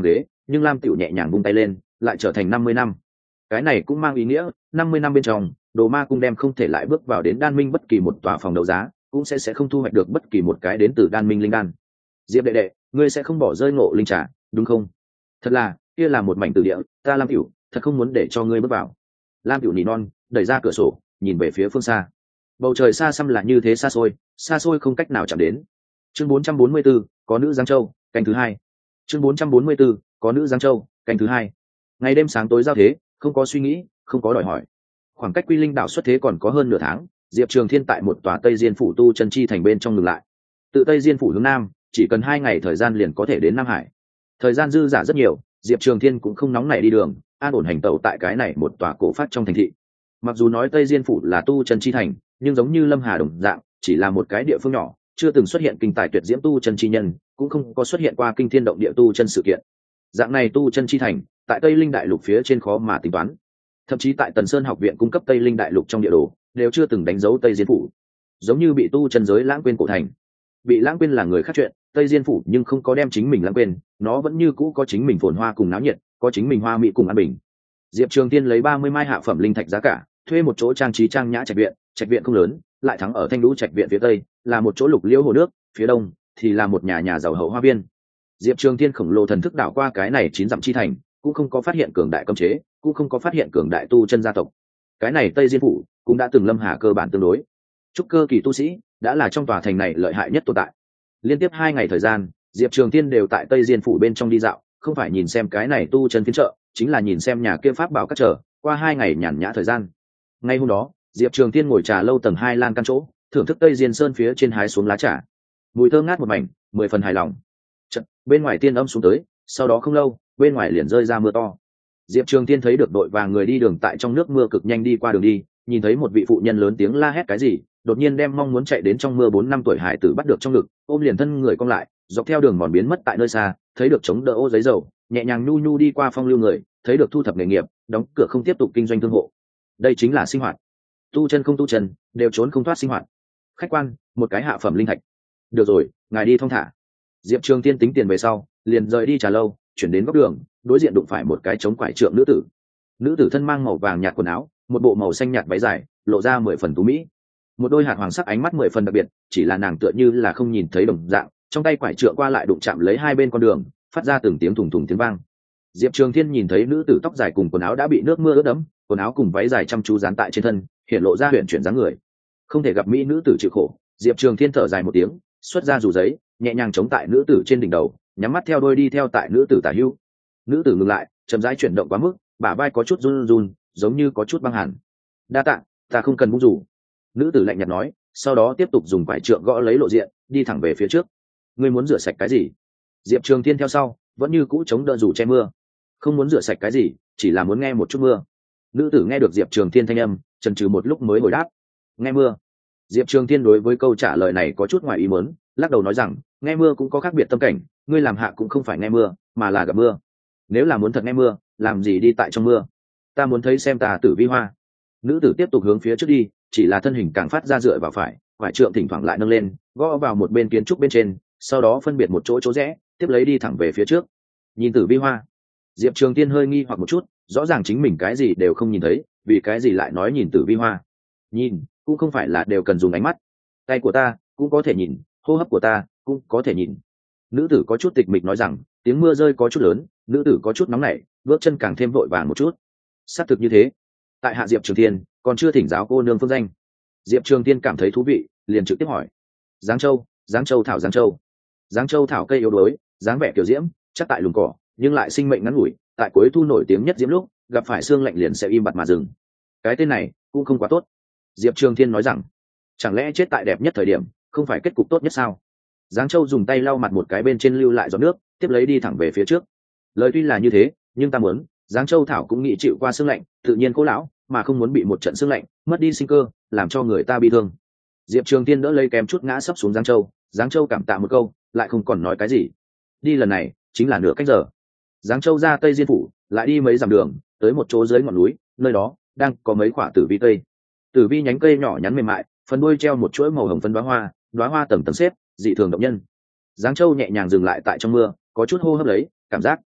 nhưng Lam Tiểu nhẹ nhàng vung tay lên, lại trở thành 50 năm. Cái này cũng mang ý nghĩa 50 năm bên trong, Đồ Ma Cung đem không thể lại bước vào đến Đan Minh bất kỳ một tòa phòng đấu giá, cũng sẽ không thu hoạch được bất kỳ một cái đến từ Đan Minh linh đan. Diệp đệ đệ, ngươi sẽ không bỏ rơi Ngộ Linh trà, đúng không? Thật là, kia là một mảnh tử địa, ta Lam Tiểu, thật không muốn để cho ngươi bước vào. Lam Tiểu nỉ non, đẩy ra cửa sổ, nhìn về phía phương xa. Bầu trời xa xăm là như thế xa xôi không cách nào chạm đến. Chương 444, có nữ Giang Châu, canh thứ hai. Chương 444, có nữ Giang Châu, canh thứ hai. Ngày đêm sáng tối giao thế, không có suy nghĩ, không có đòi hỏi. Khoảng cách Quy Linh đảo xuất thế còn có hơn nửa tháng, Diệp Trường Thiên tại một tòa Tây Diên phủ tu chân chi thành bên trong ngừng lại. Tự Tây Diên phủ hướng nam, chỉ cần 2 ngày thời gian liền có thể đến Nam Hải. Thời gian dư dả rất nhiều, Diệp Trường Thiên cũng không nóng nảy đi đường, an ổn hành tẩu tại cái này một tòa cổ phát trong thành thị. Mặc dù nói Tây Diên phủ là tu chân chi thành, nhưng giống như Lâm Hà đồng dạng, chỉ là một cái địa phương nhỏ, chưa từng xuất hiện kinh tài tuyệt diễm tu chân chi nhân, cũng không có xuất hiện qua kinh thiên động địa tu chân sự kiện. Dạng này tu chân chi thành, tại Tây Linh đại lục phía trên khó mà tính toán. Thậm chí tại Tần Sơn học viện cung cấp Tây Linh đại lục trong địa đồ, đều chưa từng đánh dấu Tây Diên phủ. Giống như bị tu chân giới lãng quên cổ thành. Bị lãng quên là người khác chuyện, Tây Diên phủ nhưng không có đem chính mình lãng quên, nó vẫn như cũ có chính mình phồn hoa cùng náo nhiệt, có chính mình hoa mỹ cùng an bình. Diệp Trường Tiên lấy 30 mai hạ phẩm linh thạch giá cả, thuê một chỗ trang trí trang nhã trạch viện không lớn, lại thắng ở Thanh Lũ trạch viện phía tây, là một chỗ lục liễu hồ nước, phía đông thì là một nhà giàu hậu hoa viên. Diệp Trường Tiên khổng lồ thần thức đảo qua cái này 9 dặm chi thành, cũng không có phát hiện cường đại cấm chế, cũng không có phát hiện cường đại tu chân gia tộc. Cái này Tây Diên phủ cũng đã từng Lâm Hà cơ bản tương đối. Trúc cơ kỳ tu sĩ đã là trong tòa thành này lợi hại nhất tồn tại. Liên tiếp 2 ngày thời gian, Diệp Trường Tiên đều tại Tây Diên phủ bên trong đi dạo, không phải nhìn xem cái này tu chân phiên chợ, chính là nhìn xem nhà kia pháp bảo các trở, qua 2 ngày nhàn nhã thời gian. Ngay hôm đó, Diệp Trường Tiên ngồi trà lâu tầng 2 lan căn chỗ, thưởng thức Tây Diên sơn phía trên hái xuống lá trà. Mùi thơm ngát một mảnh, 10 phần hài lòng. Chợt, bên ngoài tiên âm xuống tới, sau đó không lâu, bên ngoài liền rơi ra mưa to. Diệp Trường Tiên thấy được đội vàng người đi đường tại trong nước mưa cực nhanh đi qua đường đi, nhìn thấy một vị phụ nhân lớn tiếng la hét cái gì, đột nhiên đem mong muốn chạy đến trong mưa 4 năm tuổi hải tử bắt được trong ngực, ôm liền thân người cong lại, dọc theo đường mòn biến mất tại nơi xa, thấy được chống đỡ ô giấy dầu, nhẹ nhàng nhu nhu đi qua phong lưu người, thấy được thu thập nghề nghiệp, đóng cửa không tiếp tục kinh doanh thương hộ. Đây chính là sinh hoạt. Tu chân không tu chân, đều trốn không thoát sinh hoạt. Khách quan, một cái hạ phẩm linh thạch. Được rồi, ngài đi thong thả. Diệp Trường Tiên tính tiền về sau, liền rời đi trà lâu, chuyển đến góc đường, đối diện đụng phải một cái chống quải trượng nữ tử. Nữ tử thân mang màu vàng nhạt quần áo, một bộ màu xanh nhạt váy dài, lộ ra 10 phần tú mỹ. Một đôi hạt hoàng sắc ánh mắt 10 phần đặc biệt, chỉ là nàng tựa như là không nhìn thấy đồng dạng, trong tay quải trượng qua lại đụng chạm lấy hai bên con đường, phát ra từng tiếng thùng thùng tiếng vang. Diệp Trường Thiên nhìn thấy nữ tử tóc dài cùng quần áo đã bị nước mưa ướt đẫm, quần áo cùng váy dài chăm chú dán tại trên thân, hiện lộ ra huyền chuyển dáng người. Không thể gặp mỹ nữ tử chịu khổ, Diệp Trường Thiên thở dài một tiếng, xuất ra rủ giấy, nhẹ nhàng chống tại nữ tử trên đỉnh đầu, nhắm mắt theo đôi đi theo tại nữ tử tả hữu. Nữ tử ngừng lại, chậm rãi chuyển động quá mức, bả vai có chút run run, giống như có chút băng hẳn. Đa tạ, ta không cần bung rủ. Nữ tử lạnh nhạt nói, sau đó tiếp tục dùng quải trượng gõ lấy lộ diện, đi thẳng về phía trước. Ngươi muốn rửa sạch cái gì? Diệp Trường Thiên theo sau, vẫn như cũ chống đỡ rủ che mưa. Không muốn rửa sạch cái gì, chỉ là muốn nghe một chút mưa. Nữ tử nghe được Diệp Trường Thiên thanh âm, chần chừ một lúc mới hồi đáp. Nghe mưa. Diệp Trường Thiên đối với câu trả lời này có chút ngoài ý muốn, lắc đầu nói rằng, nghe mưa cũng có khác biệt tâm cảnh, ngươi làm hạ cũng không phải nghe mưa, mà là gặp mưa. Nếu là muốn thật nghe mưa, làm gì đi tại trong mưa? Ta muốn thấy xem tà tử vi hoa. Nữ tử tiếp tục hướng phía trước đi, chỉ là thân hình càng phát ra dựa vào phải, quải trượng thỉnh thoảng lại nâng lên, gõ vào một bên kiến trúc bên trên, sau đó phân biệt một chỗ rẽ, tiếp lấy đi thẳng về phía trước. Nhìn tử vi hoa. Diệp Trường Tiên hơi nghi hoặc một chút, rõ ràng chính mình cái gì đều không nhìn thấy, vì cái gì lại nói nhìn tử vi hoa? Nhìn, cũng không phải là đều cần dùng ánh mắt. Tay của ta cũng có thể nhìn, hô hấp của ta cũng có thể nhìn. Nữ tử có chút tịch mịch nói rằng, tiếng mưa rơi có chút lớn, nữ tử có chút nóng nảy, bước chân càng thêm vội vàng một chút. Xác thực như thế. Tại hạ Diệp Trường Tiên, còn chưa thỉnh giáo cô nương phương danh. Diệp Trường Tiên cảm thấy thú vị, liền trực tiếp hỏi. Giáng Châu thảo Giáng Châu. Giáng Châu thảo cây yếu đuối, dáng vẻ kiểu diễm, chắc tại lùm cỏ, nhưng lại sinh mệnh ngắn ngủi, tại cuối thu nổi tiếng nhất diễm lúc, gặp phải sương lạnh liền sẽ im bặt mà dừng. Cái tên này cũng không quá tốt. Diệp Trường Thiên nói rằng, chẳng lẽ chết tại đẹp nhất thời điểm, không phải kết cục tốt nhất sao? Giáng Châu dùng tay lau mặt một cái bên trên lưu lại giọt nước, tiếp lấy đi thẳng về phía trước. Lời tuy là như thế, nhưng ta muốn, Giáng Châu thảo cũng nghĩ chịu qua sương lạnh, tự nhiên cố lão, mà không muốn bị một trận sương lạnh mất đi sinh cơ, làm cho người ta bị thương. Diệp Trường Thiên đỡ lấy kém chút ngã sấp xuống Giáng Châu cảm tạ một câu, lại không còn nói cái gì. Đi lần này chính là nửa cách giờ. Giáng Châu ra Tây Diên phủ, lại đi mấy dặm đường, tới một chỗ dưới ngọn núi, nơi đó đang có mấy quả tử vi cây. Tử vi nhánh cây nhỏ nhắn mềm mại, phần đuôi treo một chuỗi màu hồng phân đóa hoa tầng tầng xếp, dị thường động nhân. Giáng Châu nhẹ nhàng dừng lại tại trong mưa, có chút hô hấp lấy, cảm giác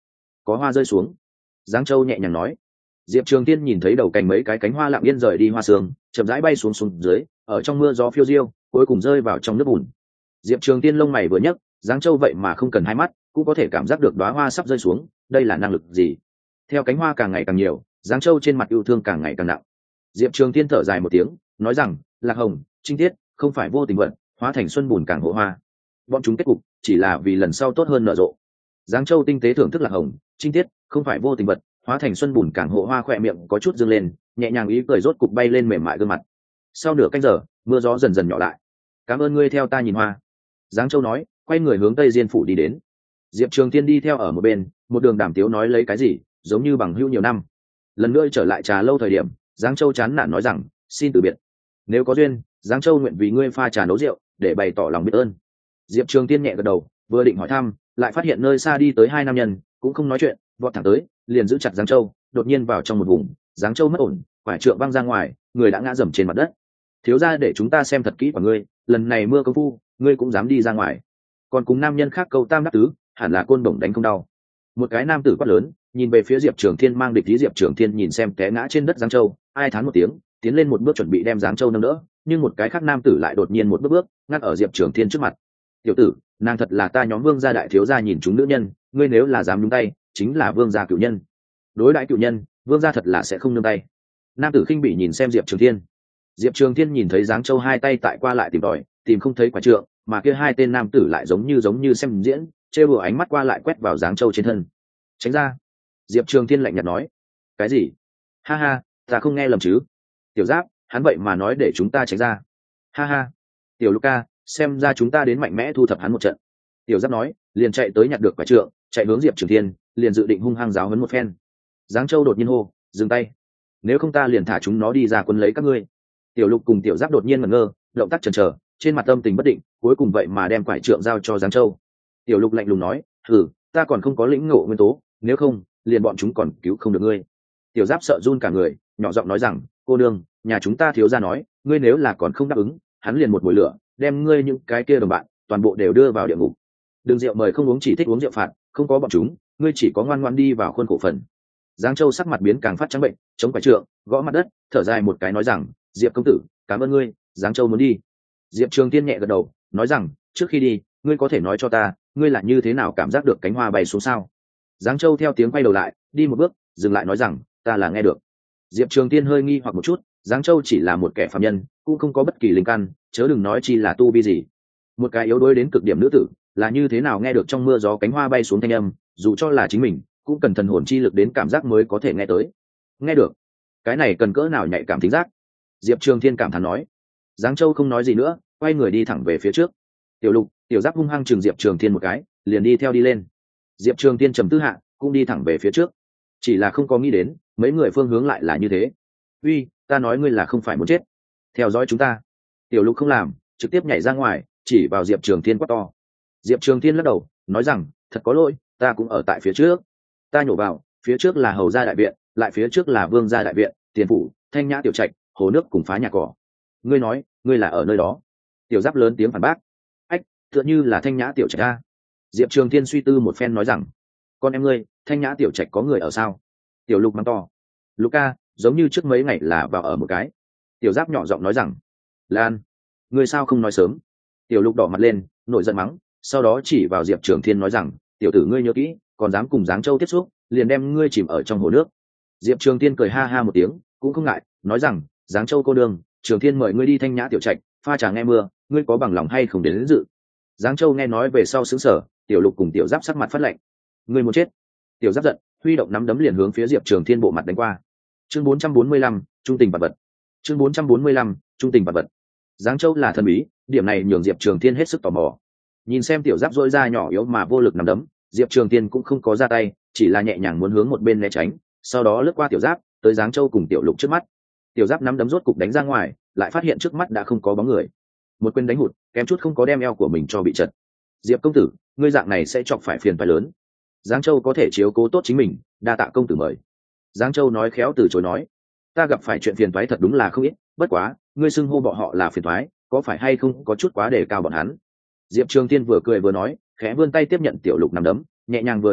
có hoa rơi xuống. Giáng Châu nhẹ nhàng nói. Diệp Trường Tiên nhìn thấy đầu cành mấy cái cánh hoa lặng yên rời đi hoa sương, chậm rãi bay xuống xuống dưới, ở trong mưa gió phiêu diêu, cuối cùng rơi vào trong nước bùn. Diệp Trường Tiên lông mày vừa nhấc, Giáng Châu vậy mà không cần hai mắt cũng có thể cảm giác được đóa hoa sắp rơi xuống, đây là năng lực gì? Theo cánh hoa càng ngày càng nhiều, Giáng Châu trên mặt yêu thương càng ngày càng nặng. Diệp Trường Tiên thở dài một tiếng, nói rằng, Lạc Hồng, Trinh Tiết, không phải vô tình vận, hóa thành xuân bùn càng hộ hoa. Bọn chúng kết cục chỉ là vì lần sau tốt hơn nở rộ. Giáng Châu tinh tế thưởng thức Lạc Hồng, Trinh Tiết, không phải vô tình vận, hóa thành xuân bùn càng hộ hoa, khỏe miệng có chút dương lên, nhẹ nhàng ý cười rốt cục bay lên mềm mại gương mặt. Sau nửa canh giờ, mưa gió dần dần nhỏ lại. Cảm ơn ngươi theo ta nhìn hoa. Giáng Châu nói, quay người hướng Tây Diên phủ đi đến. Diệp Trường Tiên đi theo ở một bên, một đường đàm tiếu nói lấy cái gì, giống như bằng hữu nhiều năm. Lần nữa trở lại trà lâu thời điểm, Giáng Châu chán nản nói rằng, xin từ biệt. Nếu có duyên, Giáng Châu nguyện vì ngươi pha trà nấu rượu, để bày tỏ lòng biết ơn. Diệp Trường Tiên nhẹ gật đầu, vừa định hỏi thăm, lại phát hiện nơi xa đi tới hai nam nhân, cũng không nói chuyện, vọt thẳng tới, liền giữ chặt Giáng Châu, đột nhiên vào trong một vùng, Giáng Châu mất ổn, quải trượng văng ra ngoài, người đã ngã dầm trên mặt đất. Thiếu gia để chúng ta xem thật kỹ của ngươi, lần này mưa công phu, ngươi cũng dám đi ra ngoài. Còn cùng nam nhân khác câu tam đáp tứ, hẳn là côn bổng đánh không đau. Một cái nam tử quát lớn, nhìn về phía Diệp Trường Thiên mang địch ý. Diệp Trường Thiên nhìn xem té ngã trên đất Giáng Châu, ai thán một tiếng, tiến lên một bước chuẩn bị đem Giáng Châu nâng đỡ, nhưng một cái khác nam tử lại đột nhiên một bước ngăn ở Diệp Trường Thiên trước mặt. Tiểu tử, nàng thật là ta nhóm Vương gia đại thiếu gia nhìn chúng nữ nhân, ngươi nếu là dám nhúng tay, chính là Vương gia cửu nhân. Đối đãi cửu nhân, Vương gia thật là sẽ không nương tay. Nam tử khinh bỉ nhìn xem Diệp Trường Thiên. Diệp Trường Thiên nhìn thấy Giáng Châu hai tay tại qua lại tìm tòi, tìm không thấy quả trượng, mà kia hai tên nam tử lại giống như xem diễn, trêu đùa ánh mắt qua lại quét vào Giáng Châu trên thân. Tránh ra. Diệp Trường Thiên lạnh nhạt nói. Cái gì? Ha ha, ta không nghe lầm chứ? Tiểu Giáp, hắn vậy mà nói để chúng ta tránh ra. Ha ha. Tiểu Luca, xem ra chúng ta đến mạnh mẽ thu thập hắn một trận. Tiểu Giáp nói, liền chạy tới nhặt được quả trượng, chạy hướng Diệp Trường Thiên, liền dự định hung hăng giáo huấn một phen. Giáng Châu đột nhiên hô, dừng tay. Nếu không ta liền thả chúng nó đi ra quân lấy các ngươi. Tiểu Lục cùng Tiểu Giáp đột nhiên ngẩn ngơ, động tác chần chờ, trên mặt âm tình bất định, cuối cùng vậy mà đem quải trượng giao cho Giáng Châu. Tiểu Lục lạnh lùng nói, ta còn không có lĩnh ngộ nguyên tố, nếu không, liền bọn chúng còn cứu không được ngươi. Tiểu Giáp sợ run cả người, nhỏ giọng nói rằng, cô nương, nhà chúng ta thiếu gia nói, ngươi nếu là còn không đáp ứng, hắn liền một mồi lửa, đem ngươi những cái kia đồng bạn, toàn bộ đều đưa vào địa ngục. Đừng rượu mời không uống, chỉ thích uống rượu phạt, không có bọn chúng, ngươi chỉ có ngoan ngoãn đi vào khuôn khổ phần. Giáng Châu sắc mặt biến càng phát trắng bệnh, chống quải trượng, gõ mặt đất, thở dài một cái nói rằng, Diệp công tử, cảm ơn ngươi. Giáng Châu muốn đi. Diệp Trường Tiên nhẹ gật đầu, nói rằng, trước khi đi, ngươi có thể nói cho ta, ngươi là như thế nào cảm giác được cánh hoa bay xuống sao? Giáng Châu theo tiếng quay đầu lại, đi một bước, dừng lại nói rằng, ta là nghe được. Diệp Trường Tiên hơi nghi hoặc một chút, Giáng Châu chỉ là một kẻ phàm nhân, cũng không có bất kỳ linh căn, chớ đừng nói chi là tu vi gì. Một cái yếu đuối đến cực điểm nữ tử, là như thế nào nghe được trong mưa gió cánh hoa bay xuống thanh âm, dù cho là chính mình, cũng cần thần hồn chi lực đến cảm giác mới có thể nghe tới. Nghe được, cái này cần cỡ nào nhạy cảm thính giác? Diệp Trường Thiên cảm thán nói. Giáng Châu không nói gì nữa, quay người đi thẳng về phía trước. Tiểu Lục, Tiểu Giáp hung hăng chừng Diệp Trường Thiên một cái, liền đi theo đi lên. Diệp Trường Thiên trầm tư hạ, cũng đi thẳng về phía trước. Chỉ là không có nghĩ đến, mấy người phương hướng lại là như thế. Uy, ta nói ngươi là không phải muốn chết, theo dõi chúng ta. Tiểu Lục không làm, trực tiếp nhảy ra ngoài, chỉ vào Diệp Trường Thiên quát to. Diệp Trường Thiên lắc đầu, nói rằng, thật có lỗi, ta cũng ở tại phía trước. Ta nhổ vào, phía trước là Hầu gia đại viện, lại phía trước là Vương gia đại viện, Tiền phủ, Thanh Nhã tiểu trạch, hồ nước cùng phá nhà cỏ. Ngươi nói, ngươi là ở nơi đó? Tiểu Giáp lớn tiếng phản bác. Ách, tựa như là Thanh Nhã tiểu trạch a. Diệp Trường Thiên suy tư một phen nói rằng, con em ngươi, Thanh Nhã tiểu trạch có người ở sao? Tiểu Lục mắng to. Luca, giống như trước mấy ngày là vào ở một cái. Tiểu Giáp nhỏ giọng nói rằng, Lan, ngươi sao không nói sớm? Tiểu Lục đỏ mặt lên, nổi giận mắng, sau đó chỉ vào Diệp Trường Thiên nói rằng, tiểu tử ngươi nhớ kỹ, còn dám cùng Giáng Châu tiếp xúc, liền đem ngươi chìm ở trong hồ nước. Diệp Trường Thiên cười ha ha một tiếng, cũng không ngại, nói rằng, Giáng Châu cô đường, Trường Thiên mời ngươi đi Thanh Nhã tiểu trạch, pha trà nghe mưa, ngươi có bằng lòng hay không đến dự? Giáng Châu nghe nói về sau sững sờ, Tiểu Lục cùng Tiểu Giáp sắc mặt phát lạnh. Ngươi muốn chết? Tiểu Giáp giận, huy động nắm đấm liền hướng phía Diệp Trường Thiên bộ mặt đánh qua. Chương 445, trung tình vật vật. Chương 445, trung tình vật vật. Giáng Châu là thần bí, điểm này nhường Diệp Trường Thiên hết sức tò mò. Nhìn xem Tiểu Giáp rỗi ra nhỏ yếu mà vô lực nắm đấm, Diệp Trường Thiên cũng không có ra tay, chỉ là nhẹ nhàng muốn hướng một bên né tránh, sau đó lướt qua Tiểu Giáp, tới Giáng Châu cùng Tiểu Lục trước mắt. Tiểu Giáp nắm đấm rốt cục đánh ra ngoài, lại phát hiện trước mắt đã không có bóng người. Một quyền đánh hụt, kém chút không có đem eo của mình cho bị chật. Diệp công tử, ngươi dạng này sẽ chọc phải phiền phải lớn. Giáng Châu có thể chiếu cố tốt chính mình, đa tạ công tử mời. Giáng Châu nói khéo từ chối nói, ta gặp phải chuyện phiền toái thật đúng là không ít, bất quá, ngươi xưng hô bọn họ là phiền toái, có phải hay không có chút quá đề cao bọn hắn? Diệp Trường Thiên vừa cười vừa nói, khẽ vươn tay tiếp nhận Tiểu Lục nắm đấm, nhẹ nhàng vừa dùng lực,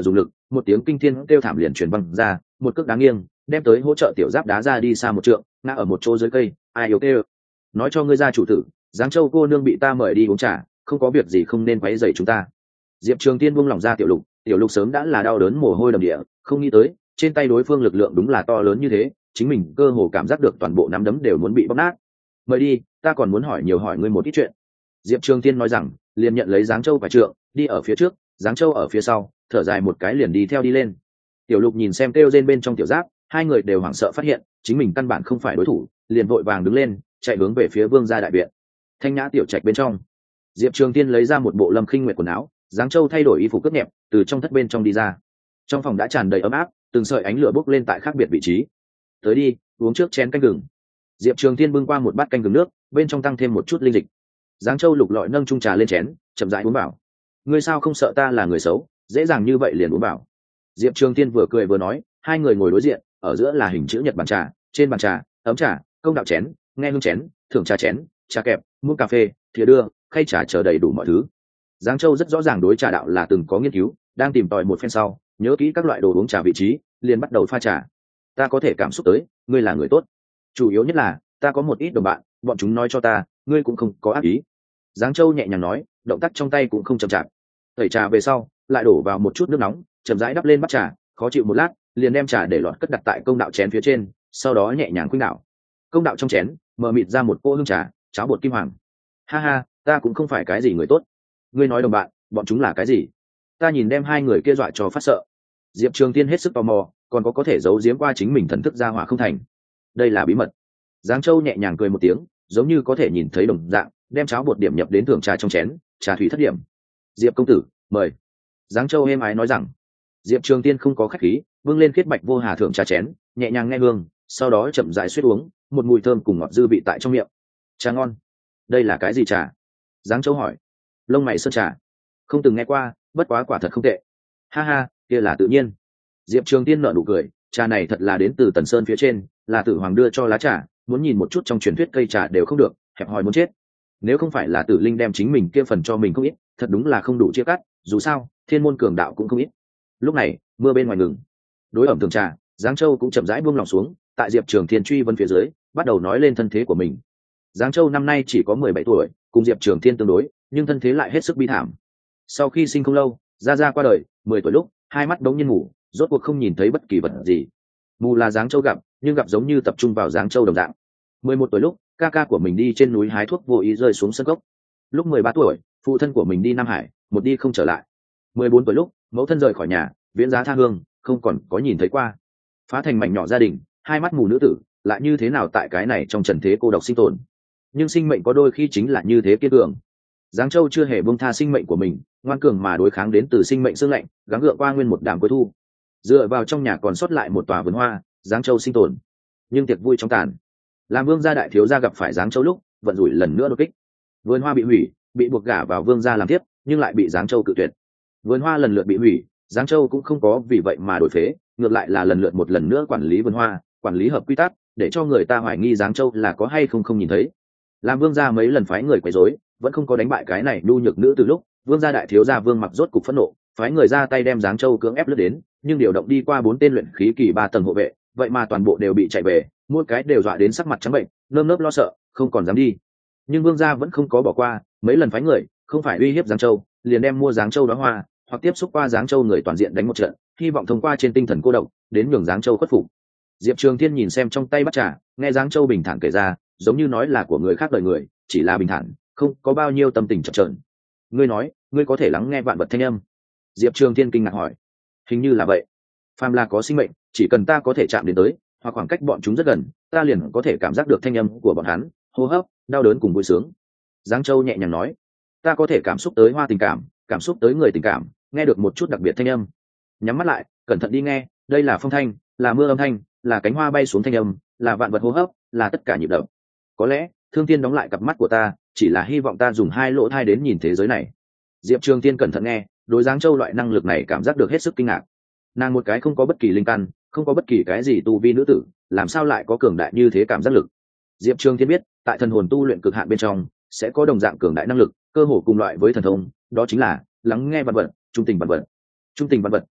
một tiếng kinh thiên kêu thảm liền truyền văng ra, một cước đá nghiêng đem tới hỗ trợ tiểu giáp đá ra đi xa một trượng, ngã ở một chỗ dưới cây. Ai yếu kêu, nói cho ngươi gia chủ tử, Giáng Châu cô nương bị ta mời đi uống trà, không có việc gì không nên quấy rầy chúng ta. Diệp Trường Tiên buông lòng ra Tiểu Lục sớm đã là đau đớn mồ hôi đầm địa, không nghĩ tới trên tay đối phương lực lượng đúng là to lớn như thế, chính mình cơ hồ cảm giác được toàn bộ nắm đấm đều muốn bị bóp nát. Mời đi, ta còn muốn hỏi ngươi một ít chuyện. Diệp Trường Tiên nói rằng, liền nhận lấy Giáng Châu và trượng, đi ở phía trước, Giáng Châu ở phía sau, thở dài một cái liền đi theo đi lên. Tiểu Lục nhìn xem kêu rên bên trong tiểu giáp, hai người đều hoảng sợ phát hiện chính mình căn bản không phải đối thủ, liền vội vàng đứng lên, chạy hướng về phía Vương gia đại viện. Thanh nhã tiểu trạch bên trong, Diệp Trường Tiên lấy ra một bộ Lâm Khinh Nguyệt quần áo, Giáng Châu thay đổi y phục cướp nhẹp, từ trong thất bên trong đi ra. Trong phòng đã tràn đầy ấm áp, từng sợi ánh lửa bốc lên tại khác biệt vị trí. Tới đi, uống trước chén canh gừng. Diệp Trường Tiên bưng qua một bát canh gừng nước, bên trong tăng thêm một chút linh dịch. Giáng Châu lục lọi nâng chung trà lên chén, chậm rãi uống bảo. Ngươi sao không sợ ta là người xấu, dễ dàng như vậy liền uống bảo. Diệp Trường Tiên vừa cười vừa nói, hai người ngồi đối diện, ở giữa là hình chữ nhật bàn trà, trên bàn trà, ấm trà, công đạo chén, nghe hương chén, thưởng trà chén, trà kẹp, muỗng cà phê, thìa đưa, khay trà chờ đầy đủ mọi thứ. Giáng Châu rất rõ ràng đối trà đạo là từng có nghiên cứu, đang tìm tòi một phen sau, nhớ kỹ các loại đồ uống trà vị trí, liền bắt đầu pha trà. Ta có thể cảm xúc tới, ngươi là người tốt. Chủ yếu nhất là, ta có một ít đồng bạn, bọn chúng nói cho ta, ngươi cũng không có ác ý. Giáng Châu nhẹ nhàng nói, động tác trong tay cũng không chậm chạp. Tẩy trà về sau, lại đổ vào một chút nước nóng, chậm rãi đắp lên bát trà, khó chịu một lát, liền đem trà để lọt cất đặt tại công đạo chén phía trên, sau đó nhẹ nhàng khuynh đảo. Công đạo trong chén, mờ mịt ra một cỗ hương trà, cháo bột kim hoàng. Ha ha, ta cũng không phải cái gì người tốt. Ngươi nói đồng bạn, bọn chúng là cái gì? Ta nhìn đem hai người kia dọa cho phát sợ. Diệp Trường Tiên hết sức tò mò, còn có thể giấu giếm qua chính mình thần thức ra hỏa không thành. Đây là bí mật. Giáng Châu nhẹ nhàng cười một tiếng, giống như có thể nhìn thấy đồng dạng, đem cháo bột điểm nhập đến thưởng trà trong chén, trà thủy thất điểm. Diệp công tử, mời. Giáng Châu êm ái nói rằng. Diệp Trường Tiên không có khách khí, vâng lên khiết bạch vô hà thưởng trà chén, nhẹ nhàng nghe hương, sau đó chậm rãi suýt uống, một mùi thơm cùng ngọt dư vị tại trong miệng. Trà ngon. Đây là cái gì trà? Giáng Châu hỏi. Lông mày sơn trà. Không từng nghe qua, bất quá quả thật không tệ. Ha ha, kia là tự nhiên. Diệp Trường Tiên nở nụ cười, trà này thật là đến từ Tần Sơn phía trên, là Tử Hoàng đưa cho lá trà, muốn nhìn một chút trong truyền thuyết cây trà đều không được, hẹp hòi muốn chết. Nếu không phải là Tử Linh đem chính mình kia phần cho mình không ít, thật đúng là không đủ chia cắt, dù sao, thiên môn cường đạo cũng không ít. Lúc này, mưa bên ngoài ngừng. Đối ẩm thường trà, Giáng Châu cũng chậm rãi buông lòng xuống, tại Diệp Trường Thiên truy vấn phía dưới, bắt đầu nói lên thân thế của mình. Giáng Châu năm nay chỉ có 17 tuổi, cùng Diệp Trường Thiên tương đối, nhưng thân thế lại hết sức bi thảm. Sau khi sinh không lâu, gia qua đời, 10 tuổi lúc, hai mắt đống nhiên ngủ, rốt cuộc không nhìn thấy bất kỳ vật gì. Mù là Giáng Châu gặp, nhưng gặp giống như tập trung vào Giáng Châu đồng dạng. 11 tuổi lúc, ca của mình đi trên núi hái thuốc vô ý rơi xuống sân cốc. Lúc 13 tuổi, phụ thân của mình đi Nam Hải, một đi không trở lại. 14 tuổi lúc, mẫu thân rời khỏi nhà, viễn giá tha hương, không còn có nhìn thấy qua. Phá thành mảnh nhỏ gia đình, hai mắt mù nữ tử, lại như thế nào tại cái này trong trần thế cô độc sinh tồn. Nhưng sinh mệnh có đôi khi chính là như thế kiên cường. Giáng Châu chưa hề buông tha sinh mệnh của mình, ngoan cường mà đối kháng đến từ sinh mệnh sương lạnh, gắng gượng qua nguyên một đám cuối thu. Dựa vào trong nhà còn sót lại một tòa vườn hoa, Giáng Châu sinh tồn. Nhưng tiệc vui trong tàn. Làm Vương gia đại thiếu gia gặp phải Giáng Châu lúc, vận rủi lần nữa đột kích. Vườn hoa bị hủy, bị buộc gả vào Vương gia làm tiếp, nhưng lại bị Giáng Châu cự tuyệt. Vườn hoa lần lượt bị hủy, Giáng Châu cũng không có vì vậy mà đổi phế, ngược lại là lần lượt một lần nữa quản lý vườn hoa, quản lý hợp quy tắc, để cho người ta hoài nghi Giáng Châu là có hay không nhìn thấy. Làm Vương gia mấy lần phái người quấy rối, vẫn không có đánh bại cái này nhu nhược nữ từ lúc, Vương gia đại thiếu gia Vương Mặc rốt cục phẫn nộ, phái người ra tay đem Giáng Châu cưỡng ép lướt đến, nhưng điều động đi qua 4 tên luyện khí kỳ 3 tầng hộ vệ, vậy mà toàn bộ đều bị chạy về, mỗi cái đều dọa đến sắc mặt trắng bệnh, nơm nớp lo sợ, không còn dám đi. Nhưng Vương gia vẫn không có bỏ qua, mấy lần phái người, không phải uy hiếp Giáng Châu, liền đem mua Giáng Châu đóa hoa, hoặc tiếp xúc qua Giáng Châu người toàn diện đánh một trận, hy vọng thông qua trên tinh thần cô độc, đến nhường Giáng Châu khuất phục. Diệp Trường Thiên nhìn xem trong tay bắt trà, nghe Giáng Châu bình thản kể ra, giống như nói là của người khác đời người, chỉ là bình thản, không có bao nhiêu tâm tình chập chờn. Ngươi nói, ngươi có thể lắng nghe vạn vật thanh âm. Diệp Trường Thiên kinh ngạc hỏi. Hình như là vậy. Phàm là có sinh mệnh, chỉ cần ta có thể chạm đến tới, hoặc khoảng cách bọn chúng rất gần, ta liền có thể cảm giác được thanh âm của bọn hắn, hô hấp, đau đớn cùng vui sướng. Giáng Châu nhẹ nhàng nói, ta có thể cảm xúc tới hoa tình cảm, cảm xúc tới người tình cảm, nghe được một chút đặc biệt thanh âm. Nhắm mắt lại, cẩn thận đi nghe, đây là phong thanh, là mưa âm thanh, là cánh hoa bay xuống thanh âm, là vạn vật hô hấp, là tất cả nhịp đập. Có lẽ, Thương Thiên đóng lại cặp mắt của ta, chỉ là hy vọng ta dùng hai lỗ thai đến nhìn thế giới này. Diệp Trường Thiên cẩn thận nghe, đối Giáng Châu loại năng lực này cảm giác được hết sức kinh ngạc. Nàng một cái không có bất kỳ linh căn, không có bất kỳ cái gì tu vi nữ tử, làm sao lại có cường đại như thế cảm giác lực? Diệp Trường Thiên biết, tại thần hồn tu luyện cực hạn bên trong, sẽ có đồng dạng cường đại năng lực, cơ hồ cùng loại với thần thông, đó chính là lắng nghe vạn vật, trung tình vạn vật. Trung tình vạn vật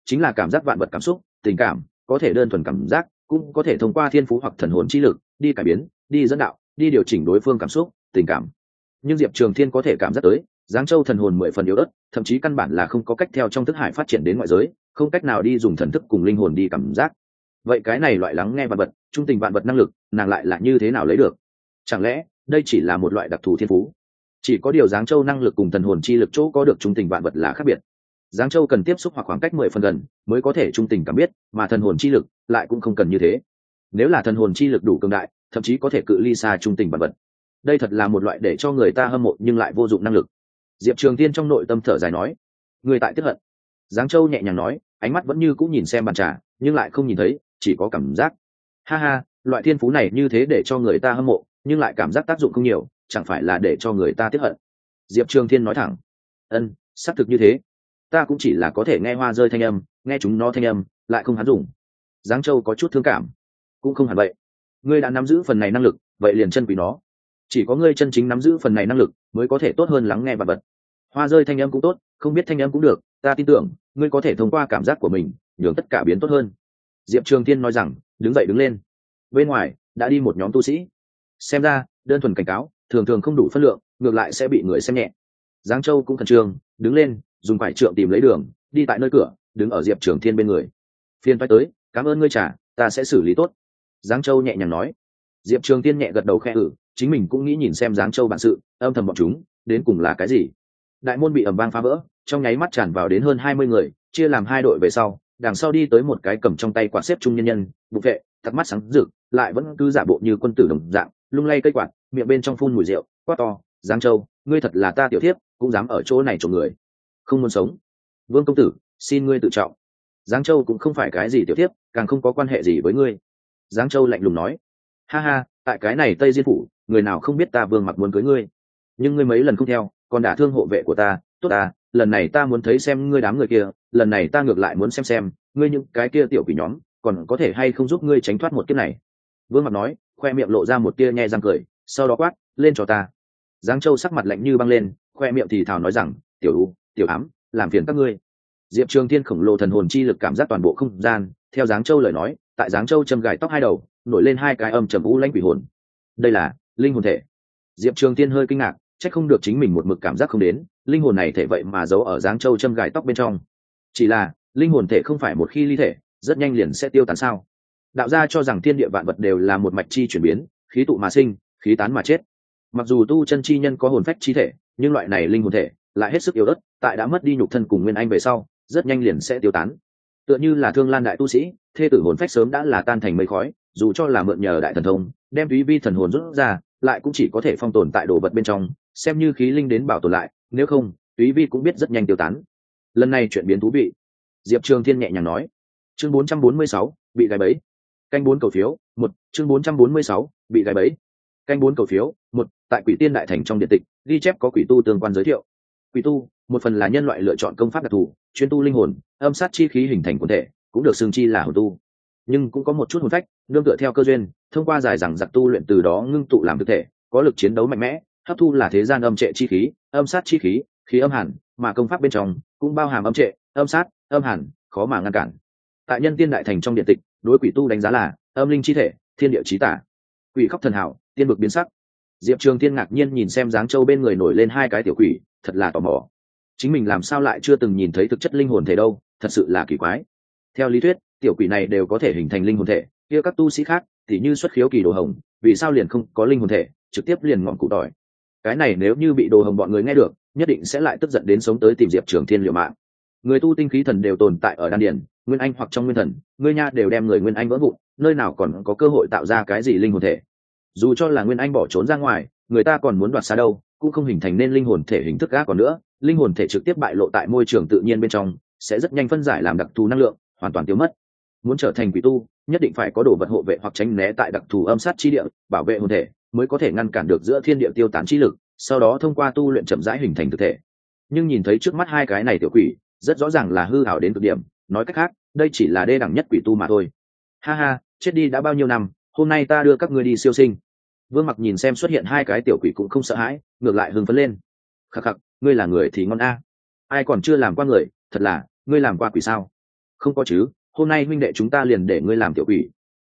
chính là cảm giác vạn vật cảm xúc tình cảm, có thể đơn thuần cảm giác, cũng có thể thông qua thiên phú hoặc thần hồn chi lực đi cải biến, đi dẫn đạo, đi điều chỉnh đối phương cảm xúc tình cảm. Nhưng Diệp Trường Thiên có thể cảm giác tới Giáng Châu thần hồn 10 phần yếu ớt, thậm chí căn bản là không có cách theo trong thức hải phát triển đến ngoại giới, không cách nào đi dùng thần thức cùng linh hồn đi cảm giác. Vậy cái này loại lắng nghe vạn vật, trung tình vạn vật năng lực, nàng lại là như thế nào lấy được? Chẳng lẽ đây chỉ là một loại đặc thù thiên phú? Chỉ có điều Giáng Châu năng lực cùng thần hồn chi lực chỗ có được trung tình vạn vật là khác biệt. Giáng Châu cần tiếp xúc hoặc khoảng cách 10 phần gần mới có thể trung tình cảm biết, mà thần hồn chi lực lại cũng không cần như thế. Nếu là thần hồn chi lực đủ cường đại, thậm chí có thể cự ly xa trung tình vạn vật. Đây thật là một loại để cho người ta hâm mộ nhưng lại vô dụng năng lực. Diệp Trường Tiên trong nội tâm thở dài nói, người tại tiếp hận. Giáng Châu nhẹ nhàng nói, ánh mắt vẫn như cũng nhìn xem bàn trà, nhưng lại không nhìn thấy, chỉ có cảm giác. Ha ha, loại thiên phú này như thế để cho người ta hâm mộ, nhưng lại cảm giác tác dụng không nhiều, chẳng phải là để cho người ta tiếp hận. Diệp Trường Thiên nói thẳng, xác thực như thế. Ta cũng chỉ là có thể nghe hoa rơi thanh âm, nghe chúng nó thanh âm, lại không hắn dùng. Giáng Châu có chút thương cảm, cũng không hẳn vậy. Ngươi đã nắm giữ phần này năng lực, vậy liền chân quý nó. Chỉ có ngươi chân chính nắm giữ phần này năng lực, mới có thể tốt hơn lắng nghe vạn vật. Hoa rơi thanh âm cũng tốt, không biết thanh âm cũng được, ta tin tưởng ngươi có thể thông qua cảm giác của mình nhường tất cả biến tốt hơn. Diệp Trường Thiên nói rằng, đứng dậy đứng lên. Bên ngoài đã đi một nhóm tu sĩ, xem ra đơn thuần cảnh cáo thường thường không đủ phân lượng, ngược lại sẽ bị người xem nhẹ. Giáng Châu cũng khẩn trương, đứng lên, dùng quải trượng tìm lấy đường, đi tại nơi cửa, đứng ở Diệp Trường Thiên bên người. Phiền phải tới, cảm ơn ngươi trả, ta sẽ xử lý tốt. Giáng Châu nhẹ nhàng nói. Diệp Trường Thiên nhẹ gật đầu khẽ chính mình cũng nghĩ nhìn xem Giáng Châu bản sự, âm thầm bọn chúng đến cùng là cái gì. Đại môn bị ầm vang phá vỡ, trong nháy mắt tràn vào đến hơn 20 người, chia làm hai đội về sau, đằng sau đi tới một cái cầm trong tay quạt xếp trung nhân nhân, bục vệ, thắc mắt sáng rực, lại vẫn cứ giả bộ như quân tử đồng dạng, lung lay cây quạt, miệng bên trong phun mùi rượu, quát to, Giáng Châu, ngươi thật là ta tiểu thiếp, cũng dám ở chỗ này trộm người, không muốn sống. Vương công tử, xin ngươi tự trọng. Giáng Châu cũng không phải cái gì tiểu thiếp, càng không có quan hệ gì với ngươi. Giáng Châu lạnh lùng nói, ha ha, tại cái này Tây Diên phủ, người nào không biết ta Vương Mặc muốn cưới ngươi, nhưng ngươi mấy lần không theo, còn đả thương hộ vệ của ta, tốt à, lần này ta muốn thấy xem ngươi đám người kia, lần này ta ngược lại muốn xem ngươi những cái kia tiểu quỷ nhóm còn có thể hay không giúp ngươi tránh thoát một kiếp này. Vương Mặc nói, khoe miệng lộ ra một tia nhe răng cười, sau đó quát, lên cho ta. Giáng Châu sắc mặt lạnh như băng lên, khoe miệng thì thào nói rằng, tiểu u, tiểu ám, làm phiền các ngươi. Diệp Trường Thiên khổng lồ thần hồn chi lực cảm giác toàn bộ không gian, theo Giáng Châu lời nói, tại Giáng Châu châm gài tóc hai đầu, nổi lên hai cái âm trầm u lãnh quỷ hồn. Đây là linh hồn thể. Diệp Trường Thiên hơi kinh ngạc, chắc không được chính mình một mực cảm giác không đến, linh hồn này thể vậy mà giấu ở Giáng Châu châm gài tóc bên trong. Chỉ là linh hồn thể không phải một khi ly thể rất nhanh liền sẽ tiêu tán sao? Đạo gia cho rằng thiên địa vạn vật đều là một mạch chi chuyển biến, khí tụ mà sinh, khí tán mà chết. Mặc dù tu chân chi nhân có hồn phách chi thể, nhưng loại này linh hồn thể lại hết sức yếu ớt, tại đã mất đi nhục thân cùng nguyên anh về sau, rất nhanh liền sẽ tiêu tán. Tựa như là Thương Lan đại tu sĩ, thê tử hồn phách sớm đã là tan thành mây khói, dù cho là mượn nhờ đại thần thông, đem túy vi thần hồn rút ra, lại cũng chỉ có thể phong tồn tại đồ vật bên trong, xem như khí linh đến bảo tồn lại, nếu không, túy vi cũng biết rất nhanh tiêu tán. Lần này chuyện biến thú vị. Diệp Trường Thiên nhẹ nhàng nói. Chương 446, bị gài bẫy. Canh 4 cầu phiếu, 1, chương 446, bị gài bẫy. Canh 4 cầu phiếu, 1, tại Quỷ Tiên đại thành trong điện tịch, ghi chép có quỷ tu tương quan giới thiệu. Quỷ tu, một phần là nhân loại lựa chọn công pháp đặc thù, chuyên tu linh hồn, âm sát chi khí hình thành quần thể, cũng được xưng chi là hồn tu. Nhưng cũng có một chút hồn phách, nương tựa theo cơ duyên, thông qua dài dằng dặc tu luyện từ đó ngưng tụ làm thực thể, có lực chiến đấu mạnh mẽ, hấp thu là thế gian âm trệ chi khí, âm sát chi khí, khí âm hàn, mà công pháp bên trong cũng bao hàm âm trệ, âm sát, âm hàn, khó mà ngăn cản. Tại Nhân Tiên đại thành trong điện tịch, đối quỷ tu đánh giá là âm linh chi thể, thiên địa chí tả. Quỷ khóc thần hảo, tiên bực biến sắc. Diệp Trường Thiên ngạc nhiên nhìn xem Giáng Châu bên người nổi lên hai cái tiểu quỷ, thật là tò mò. Chính mình làm sao lại chưa từng nhìn thấy thực chất linh hồn thể đâu, thật sự là kỳ quái. Theo lý thuyết, tiểu quỷ này đều có thể hình thành linh hồn thể, kia các tu sĩ khác thì như xuất khiếu kỳ đồ hồng, vì sao liền không có linh hồn thể, trực tiếp liền ngọn cụ tỏi. Cái này nếu như bị đồ hồng bọn người nghe được, nhất định sẽ lại tức giận đến sống tới tìm Diệp Trường Thiên liều mạng. Người tu tinh khí thần đều tồn tại ở đan điền, nguyên anh hoặc trong nguyên thần, ngươi nha đều đem người nguyên anh vỡ vụn, nơi nào còn có cơ hội tạo ra cái gì linh hồn thể. Dù cho là nguyên anh bỏ trốn ra ngoài, người ta còn muốn đoạt xá đâu, cũng không hình thành nên linh hồn thể hình thức gác còn nữa, linh hồn thể trực tiếp bại lộ tại môi trường tự nhiên bên trong, sẽ rất nhanh phân giải làm đặc thù năng lượng, hoàn toàn tiêu mất. Muốn trở thành quỷ tu, nhất định phải có đồ vật hộ vệ hoặc tránh né tại đặc thù âm sát chi địa, bảo vệ hồn thể, mới có thể ngăn cản được giữa thiên địa tiêu tán chi lực, sau đó thông qua tu luyện chậm rãi hình thành thực thể. Nhưng nhìn thấy trước mắt hai cái này tiểu quỷ, rất rõ ràng là hư ảo đến cực điểm, nói cách khác, đây chỉ là đê đẳng nhất quỷ tu mà thôi. Ha ha, chết đi đã bao nhiêu năm, hôm nay ta đưa các ngươi đi siêu sinh. Vương Mặc nhìn xem xuất hiện hai cái tiểu quỷ cũng không sợ hãi, ngược lại hưng phấn lên. Khắc khắc, ngươi là người thì ngon a. Ai còn chưa làm qua người, thật là, ngươi làm qua quỷ sao? Không có chứ, hôm nay huynh đệ chúng ta liền để ngươi làm tiểu quỷ.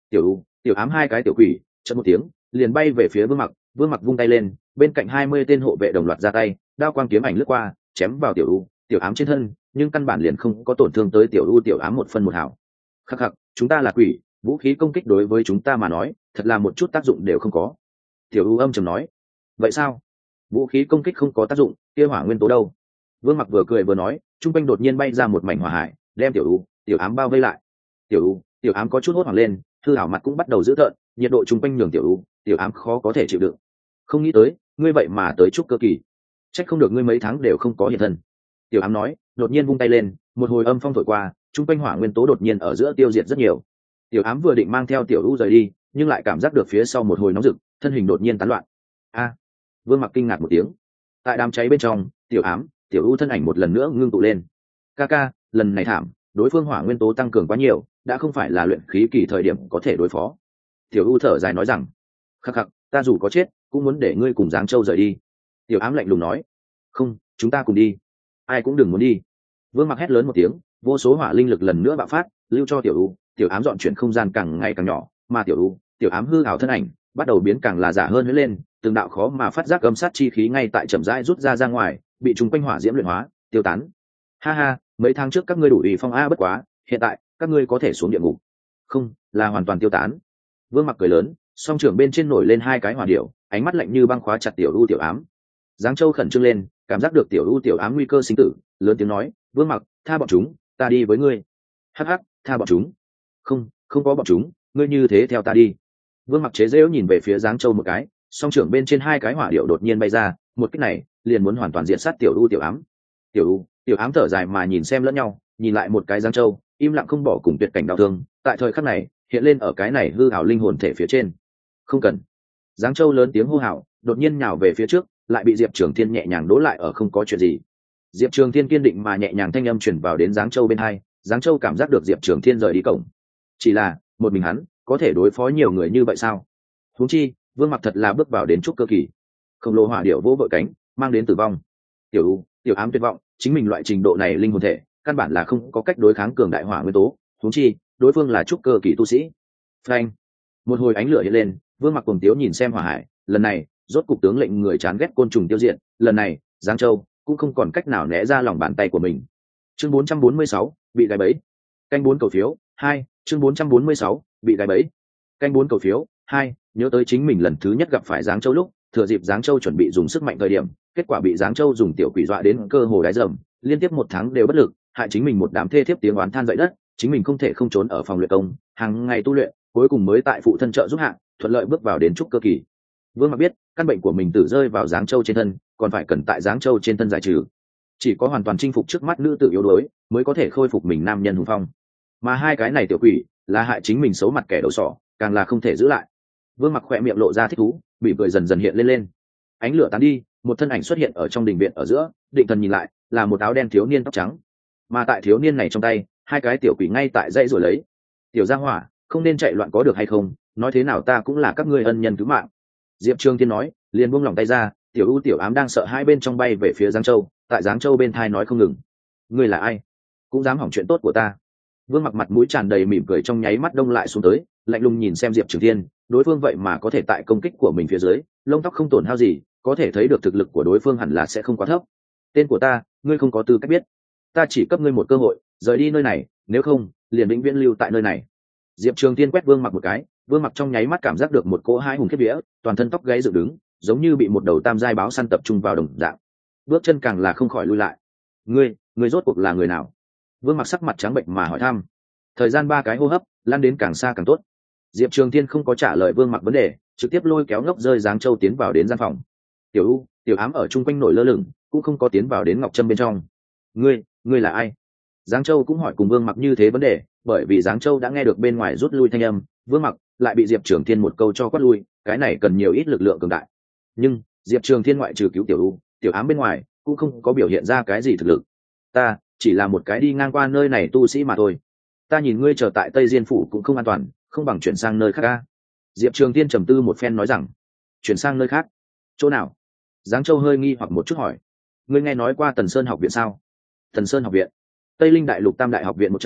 Tiểu ám hai cái tiểu quỷ chợt một tiếng liền bay về phía Vương Mặc vung tay lên, bên cạnh 20 tên hộ vệ đồng loạt ra tay, đao quang kiếm ảnh lướt qua, chém vào tiểu ám trên thân, nhưng căn bản liền không có tổn thương tới tiểu ám một phân một hào. Khắc khắc, chúng ta là quỷ, vũ khí công kích đối với chúng ta mà nói thật là một chút tác dụng đều không có. Tiểu âm trầm nói. Vậy sao? Vũ khí công kích không có tác dụng, kia hỏa nguyên tố đâu? Vương Mặc vừa cười vừa nói, trung quanh đột nhiên bay ra một mảnh hỏa hải, đem tiểu ám bao vây lại. Tiểu ám có chút hốt hoảng lên, thư hảo mặt cũng bắt đầu dữ tợn, nhiệt độ trung quanh nhường tiểu ám khó có thể chịu đựng. Không nghĩ tới ngươi vậy mà tới trúc cơ kỳ, trách không được ngươi mấy tháng đều không có hiện thân. Tiểu ám nói, đột nhiên vung tay lên, một hồi âm phong thổi qua, trung quanh hỏa nguyên tố đột nhiên ở giữa tiêu diệt rất nhiều. Tiểu ám vừa định mang theo tiểu rời đi, nhưng lại cảm giác được phía sau một hồi nóng rực, thân hình đột nhiên tán loạn. A! Vương Mặc kinh ngạc một tiếng. Tại đám cháy bên trong, tiểu thân ảnh một lần nữa ngưng tụ lên. Ca, lần này thảm, đối phương hỏa nguyên tố tăng cường quá nhiều, đã không phải là luyện khí kỳ thời điểm có thể đối phó. Tiểu thở dài nói rằng, khắc, ta dù có chết cũng muốn để ngươi cùng Giáng Châu rời đi. Tiểu ám lạnh lùng nói, không, chúng ta cùng đi, ai cũng đừng muốn đi. Vương Mặc hét lớn một tiếng, vô số hỏa linh lực lần nữa bạo phát, lưu cho tiểu ám dọn chuyển không gian càng ngày càng nhỏ, mà tiểu ám hư ảo thân ảnh bắt đầu biến càng là giả hơn huyết lên, từng đạo khó mà phát giác âm sát chi khí ngay tại chậm rãi rút ra ngoài, bị chúng quanh hỏa diễm luyện hóa, tiêu tán. Ha, mấy tháng trước các ngươi đủ ủy phong a, bất quá hiện tại các ngươi có thể xuống địa ngục. Không, là hoàn toàn tiêu tán. Vương Mặc cười lớn, song trưởng bên trên nổi lên hai cái hỏa điệu, ánh mắt lạnh như băng khóa chặt tiểu ám. Giáng Châu khẩn trương lên, cảm giác được tiểu ám nguy cơ sinh tử, lớn tiếng nói, Vương Mặc, tha bọn chúng, ta đi với ngươi. Hắc, tha bọn chúng? Không có bọn chúng, ngươi như thế theo ta đi. Vương Mặc chế giễu nhìn về phía Giáng Châu một cái, song trưởng bên trên hai cái hỏa điệu đột nhiên bay ra, một cách này liền muốn hoàn toàn diện sát tiểu ám. Tiểu ám thở dài mà nhìn xem lẫn nhau, nhìn lại một cái Giáng Châu, im lặng không bỏ cùng tuyệt cảnh đau thương, tại thời khắc này hiện lên ở cái này hư ảo linh hồn thể phía trên. Không cần. Giáng Châu lớn tiếng hô hào, đột nhiên nhào về phía trước, lại bị Diệp Trường Thiên nhẹ nhàng đố lại ở không có chuyện gì. Diệp Trường Thiên kiên định mà nhẹ nhàng thanh âm truyền vào đến Giáng Châu bên hai, Giáng Châu cảm giác được Diệp Trường Thiên rời đi cổng. Chỉ là một mình hắn có thể đối phó nhiều người như vậy sao? Huống chi Vương Mặc thật là bước vào đến trúc cơ kỳ, khổng lồ hỏa điệu vỗ vội cánh, mang đến tử vong. Tiểu ám tuyệt vọng, chính mình loại trình độ này linh hồn thể căn bản là không có cách đối kháng cường đại hỏa nguyên tố, huống chi đối phương là trúc cơ kỳ tu sĩ. Phanh! Một hồi ánh lửa hiện lên, Vương Mặc cuồng tiếu nhìn xem hỏa hải, lần này rốt cục tướng lệnh người chán ghét côn trùng tiêu diệt, lần này Giáng Châu cũng không còn cách nào né ra lòng bàn tay của mình. Chương 446, bị gài bẫy. Canh 4 cầu phiếu 2, chương 446, bị gài bẫy. Canh 4 cầu phiếu 2, nhớ tới chính mình lần thứ nhất gặp phải Giáng Châu lúc, thừa dịp Giáng Châu chuẩn bị dùng sức mạnh thời điểm, kết quả bị Giáng Châu dùng tiểu quỷ dọa đến cơ hồ đáy rầm, liên tiếp 1 tháng đều bất lực, hại chính mình một đám thê thiếp tiếng oán than dậy đất, chính mình không thể không trốn ở phòng luyện công, hàng ngày tu luyện, cuối cùng mới tại phụ thân trợ giúp hạ, thuận lợi bước vào đến trúc cơ kỳ. Vương Mặc biết, căn bệnh của mình tử rơi vào Giáng Châu trên thân, còn phải cần tại Giáng Châu trên thân giải trừ. Chỉ có hoàn toàn chinh phục trước mắt nữ tự yếu đuối, mới có thể khôi phục mình nam nhân hùng phong. Mà hai cái này tiểu quỷ, là hại chính mình xấu mặt kẻ đầu sỏ, càng là không thể giữ lại. Vương Mặc khỏe miệng lộ ra thích thú, bị cười dần dần hiện lên. Ánh lửa tán đi, một thân ảnh xuất hiện ở trong đình viện ở giữa, định thần nhìn lại, là một áo đen thiếu niên tóc trắng. Mà tại thiếu niên này trong tay, hai cái tiểu quỷ ngay tại dãy rồi lấy. Tiểu gia hỏa, không nên chạy loạn có được hay không, nói thế nào ta cũng là các ngươi ân nhân cứu mạng. Diệp Trường Thiên nói, liền buông lỏng tay ra, tiểu ám đang sợ hai bên trong bay về phía Giáng Châu, tại Giáng Châu bên thai nói không ngừng, ngươi là ai, cũng dám hỏng chuyện tốt của ta. Vương Mặc mặt mũi tràn đầy mỉm cười trong nháy mắt đông lại xuống tới, lạnh lùng nhìn xem Diệp Trường Thiên, đối phương vậy mà có thể tại công kích của mình phía dưới, lông tóc không tổn hao gì, có thể thấy được thực lực của đối phương hẳn là sẽ không quá thấp. Tên của ta, ngươi không có tư cách biết, ta chỉ cấp ngươi một cơ hội, rời đi nơi này, nếu không, liền vĩnh viễn lưu tại nơi này. Diệp Trường Thiên quét Vương Mặc một cái, Vương Mặc trong nháy mắt cảm giác được một cỗ hai hùng khiếp vía, toàn thân tóc gáy dựng đứng, giống như bị một đầu tam giai báo săn tập trung vào đồng dạng, bước chân càng là không khỏi lui lại. Ngươi rốt cuộc là người nào? Vương Mặc sắc mặt trắng bệnh mà hỏi thăm. Thời gian 3 cái hô hấp, lan đến càng xa càng tốt. Diệp Trường Thiên không có trả lời Vương Mặc vấn đề, trực tiếp lôi kéo ngốc rơi Giáng Châu tiến vào đến gian phòng. Tiểu ám ở chung quanh nổi lơ lửng, cũng không có tiến vào đến ngọc trâm bên trong. Ngươi là ai? Giáng Châu cũng hỏi cùng Vương Mặc như thế vấn đề, bởi vì Giáng Châu đã nghe được bên ngoài rút lui thanh âm, Vương Mặc lại bị Diệp Trường Thiên một câu cho quát lui, cái này cần nhiều ít lực lượng cường đại. Nhưng Diệp Trường Thiên ngoại trừ cứu tiểu ám bên ngoài, cũng không có biểu hiện ra cái gì thực lực. Ta chỉ là một cái đi ngang qua nơi này tu sĩ mà thôi. Ta nhìn ngươi chờ tại Tây Diên phủ cũng không an toàn, không bằng chuyển sang nơi khác ca. Diệp Trường Thiên trầm tư một phen nói rằng, chuyển sang nơi khác? Chỗ nào? Giáng Châu hơi nghi hoặc một chút hỏi. Ngươi nghe nói qua Tần Sơn học viện sao? Tần Sơn học viện, Tây Linh đại lục tam đại học viện một trong,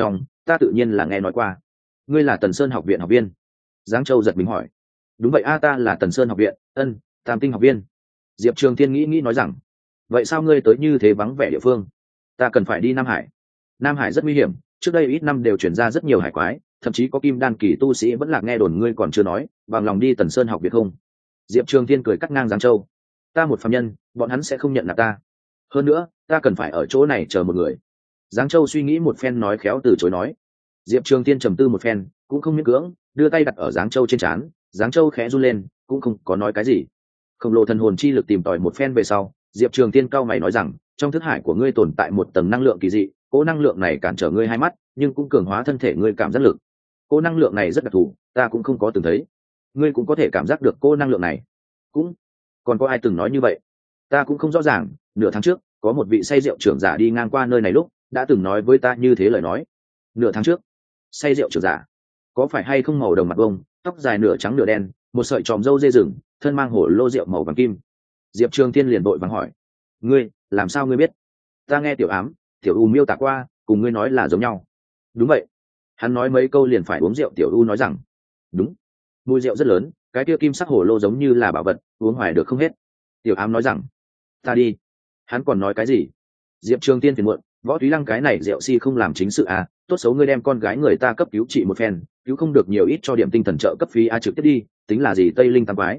ta tự nhiên là nghe nói qua. Ngươi là Tần Sơn học viện học viên? Giáng Châu giật mình hỏi. Đúng vậy a, ta là Tần Sơn học viện, Tam Tinh học viên. Diệp Trường Thiên nghĩ nói rằng, vậy sao ngươi tới như thế vắng vẻ địa phương? Ta cần phải đi Nam Hải. Nam Hải rất nguy hiểm, trước đây ít năm đều chuyển ra rất nhiều hải quái, thậm chí có kim đan kỳ tu sĩ vẫn là nghe đồn, ngươi còn chưa nói bằng lòng đi Tần Sơn học viện không? Diệp Trường Thiên cười cắt ngang Giáng Châu. Ta một phàm nhân, bọn hắn sẽ không nhận nạp ta. Hơn nữa, ta cần phải ở chỗ này chờ một người. Giáng Châu suy nghĩ một phen nói khéo từ chối nói. Diệp Trường Thiên trầm tư một phen, cũng không miễn cưỡng, đưa tay đặt ở Giáng Châu trên trán. Giáng Châu khẽ run lên, cũng không có nói cái gì. Khổng lồ thần hồn chi lực tìm tòi một phen về sau, Diệp Trường Thiên cau mày nói rằng, trong thức hải của ngươi tồn tại một tầng năng lượng kỳ dị, cỗ năng lượng này cản trở ngươi hai mắt, nhưng cũng cường hóa thân thể ngươi cảm giác lực. Cỗ năng lượng này rất đặc thù, ta cũng không có từng thấy. Ngươi cũng có thể cảm giác được cỗ năng lượng này? Cũng còn có ai từng nói như vậy? Ta cũng không rõ ràng. Nửa tháng trước, có một vị say rượu trưởng giả đi ngang qua nơi này lúc đã từng nói với ta như thế lời nói. Nửa tháng trước, say rượu trưởng giả có phải hay không màu đồng mặt vông, tóc dài nửa trắng nửa đen, một sợi tròm râu dê rừng, thân mang hổ lô rượu màu vàng kim? Diệp Trường Thiên liền vội vàng hỏi. Ngươi làm sao ngươi biết? Ta nghe tiểu ám, tiểu u miêu tả qua, cùng ngươi nói là giống nhau. Đúng vậy. Hắn nói mấy câu liền phải uống rượu. Tiểu u nói rằng, đúng, mùi rượu rất lớn, cái kia kim sắc hổ lô giống như là bảo vật, uống hoài được không hết. Tiểu ám nói rằng, ta đi. Hắn còn nói cái gì? Diệp Trường Tiên phiền muộn, Võ Túy Lăng cái này rượu si không làm chính sự à? Tốt xấu ngươi đem con gái người ta cấp cứu trị một phen, cứu không được nhiều ít cho điểm tinh thần trợ cấp phí trực tiếp đi, tính là gì Tây Linh tam quái?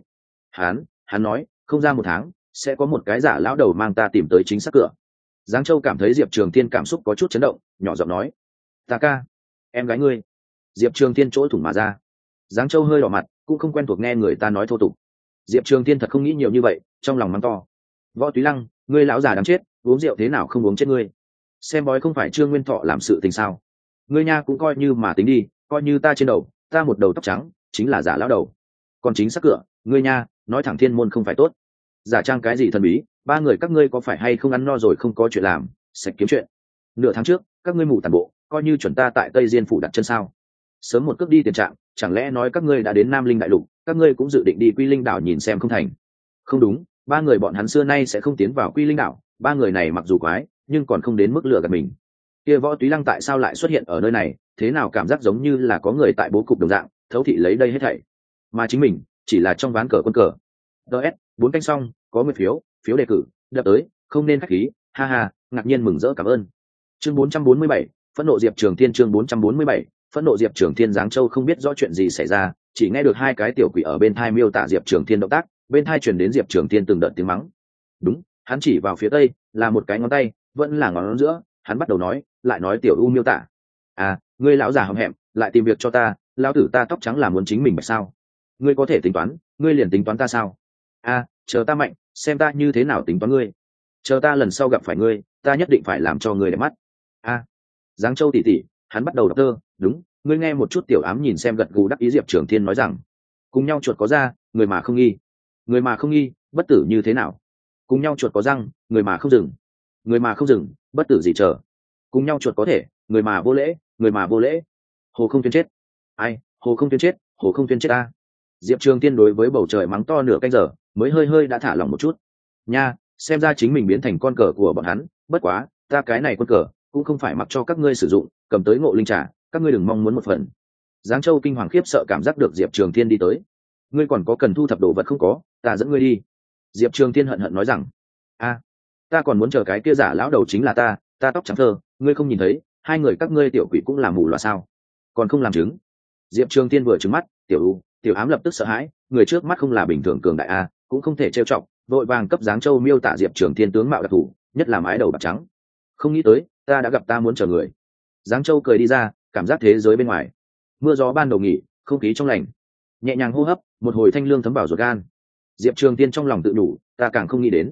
Hắn nói, không ra một tháng sẽ có một cái giả lão đầu mang ta tìm tới chính xác cửa. Giáng Châu cảm thấy Diệp Trường Thiên cảm xúc có chút chấn động, nhỏ giọng nói, ta ca, em gái ngươi. Diệp Trường Thiên chỗ thủng mà ra. Giáng Châu hơi đỏ mặt, cũng không quen thuộc nghe người ta nói thô tục. Diệp Trường Thiên thật không nghĩ nhiều như vậy, trong lòng mắng to, Võ Túy Lăng, ngươi lão già đáng chết, uống rượu thế nào không uống chết ngươi? Xem bói không phải Trương Nguyên Thọ làm sự tình sao? Ngươi nha cũng coi như mà tính đi, coi như ta trên đầu, ta một đầu tóc trắng, chính là giả lão đầu. Còn chính xác cửa, ngươi nha, nói thẳng thiên môn không phải tốt. Giả trang cái gì thần bí, ba người các ngươi có phải hay không ăn no rồi không có chuyện làm, sạch kiếm chuyện. Nửa tháng trước, các ngươi mù tàn bộ, coi như chuẩn ta tại Tây Diên phủ đặt chân sao? Sớm một cước đi tiền trạng, chẳng lẽ nói các ngươi đã đến Nam Linh đại lục, các ngươi cũng dự định đi Quy Linh đảo nhìn xem không thành? Không đúng, ba người bọn hắn xưa nay sẽ không tiến vào Quy Linh đảo, ba người này mặc dù quái, nhưng còn không đến mức lừa gạt mình. Kia Võ Túy Lăng tại sao lại xuất hiện ở nơi này, thế nào cảm giác giống như là có người tại bố cục đồng dạng, thấu thị lấy đây hết thảy. Mà chính mình, chỉ là trong ván cờ quân cờ. DS, 4 canh xong, có 10 phiếu đề cử, đập tới, không nên khách khí, ha ha, ngạc nhiên mừng rỡ cảm ơn. Chương 447, phẫn nộ Diệp Trường Thiên. Chương 447, phẫn nộ Diệp Trường Thiên. Giáng Châu không biết rõ chuyện gì xảy ra, chỉ nghe được hai cái tiểu quỷ ở bên thai miêu tả Diệp Trường Thiên động tác, bên thai truyền đến Diệp Trường Thiên từng đợt tiếng mắng. Đúng, hắn chỉ vào phía tây, là một cái ngón tay, vẫn là ngón giữa, hắn bắt đầu nói, lại nói tiểu u miêu tả. À, ngươi lão già hậm hẹm, lại tìm việc cho ta, lão tử ta tóc trắng là muốn chính mình bạch sao? Ngươi có thể tính toán, ngươi liền tính toán ta sao? À, chờ ta mạnh, xem ta như thế nào tính toán ngươi. Chờ ta lần sau gặp phải ngươi, ta nhất định phải làm cho ngươi đẹp mắt. À, Giáng Châu tỷ tỷ, hắn bắt đầu đọc tơ, đúng, ngươi nghe một chút. Tiểu ám nhìn xem gật gù đắc ý. Diệp Trường Thiên nói rằng, cùng nhau chuột có da, người mà không nghi, người mà không nghi, bất tử như thế nào? Cùng nhau chuột có răng, người mà không dừng, người mà không dừng, bất tử gì chờ? Cùng nhau chuột có thể, người mà vô lễ, người mà vô lễ. Hồ không tuyên chết. Ai, hồ không tuyên chết, hồ không tuyên chết ta. Diệp Trường Tiên đối với bầu trời mắng to nửa canh giờ, mới hơi đã thả lòng một chút. Nha, xem ra chính mình biến thành con cờ của bọn hắn, bất quá, ta cái này con cờ cũng không phải mặc cho các ngươi sử dụng, cầm tới Ngộ Linh trà, các ngươi đừng mong muốn một phần. Giáng Châu kinh hoàng khiếp sợ cảm giác được Diệp Trường Thiên đi tới. Ngươi còn có cần thu thập đồ vật không có, ta dẫn ngươi đi. Diệp Trường Thiên hận nói rằng, a, ta còn muốn chờ cái kia giả lão đầu chính là ta tóc trắng thơ, ngươi không nhìn thấy, hai người các ngươi tiểu quỷ cũng làm mù loà sao? Còn không làm chứng. Diệp Trường Thiên vừa trừng mắt, tiểu ám lập tức sợ hãi, người trước mắt không là bình thường cường đại a, cũng không thể trêu chọc, vội vàng cấp Giáng Châu miêu tả Diệp Trường Thiên tướng mạo đặc thù, nhất là mái đầu bạc trắng. Không nghĩ tới, ta đã gặp ta muốn chờ người. Giáng Châu cười đi ra, cảm giác thế giới bên ngoài mưa gió ban đầu nghỉ, không khí trong lành, nhẹ nhàng hô hấp, một hồi thanh lương thấm vào ruột gan. Diệp Trường Thiên trong lòng tự đủ, ta càng không nghĩ đến.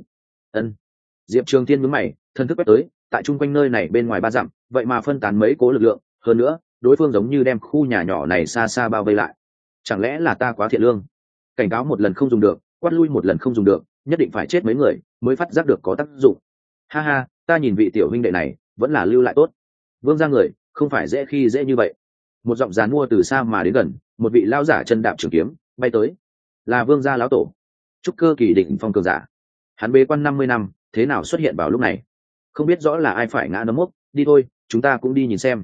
Diệp Trường Thiên nhướng mày, thân thức quét tới, tại chung quanh nơi này bên ngoài 3 dặm, vậy mà phân tán mấy cố lực lượng, hơn nữa, đối phương giống như đem khu nhà nhỏ này xa xa bao vây lại. Chẳng lẽ là ta quá thiện lương? Cảnh cáo một lần không dùng được, quát lui một lần không dùng được, nhất định phải chết mấy người mới phát giác được có tác dụng. Ha ha, ta nhìn vị tiểu huynh đệ này, vẫn là lưu lại tốt. Vương gia người, không phải dễ khi dễ như vậy. Một giọng giàn mua từ xa mà đến gần, một vị lão giả chân đạp trường kiếm, bay tới. Là Vương gia lão tổ, trúc cơ kỳ đỉnh phong cường giả. Hắn bế quan 50 năm, thế nào xuất hiện vào lúc này? Không biết rõ là ai phải ngã nấm mốc, đi thôi, chúng ta cũng đi nhìn xem.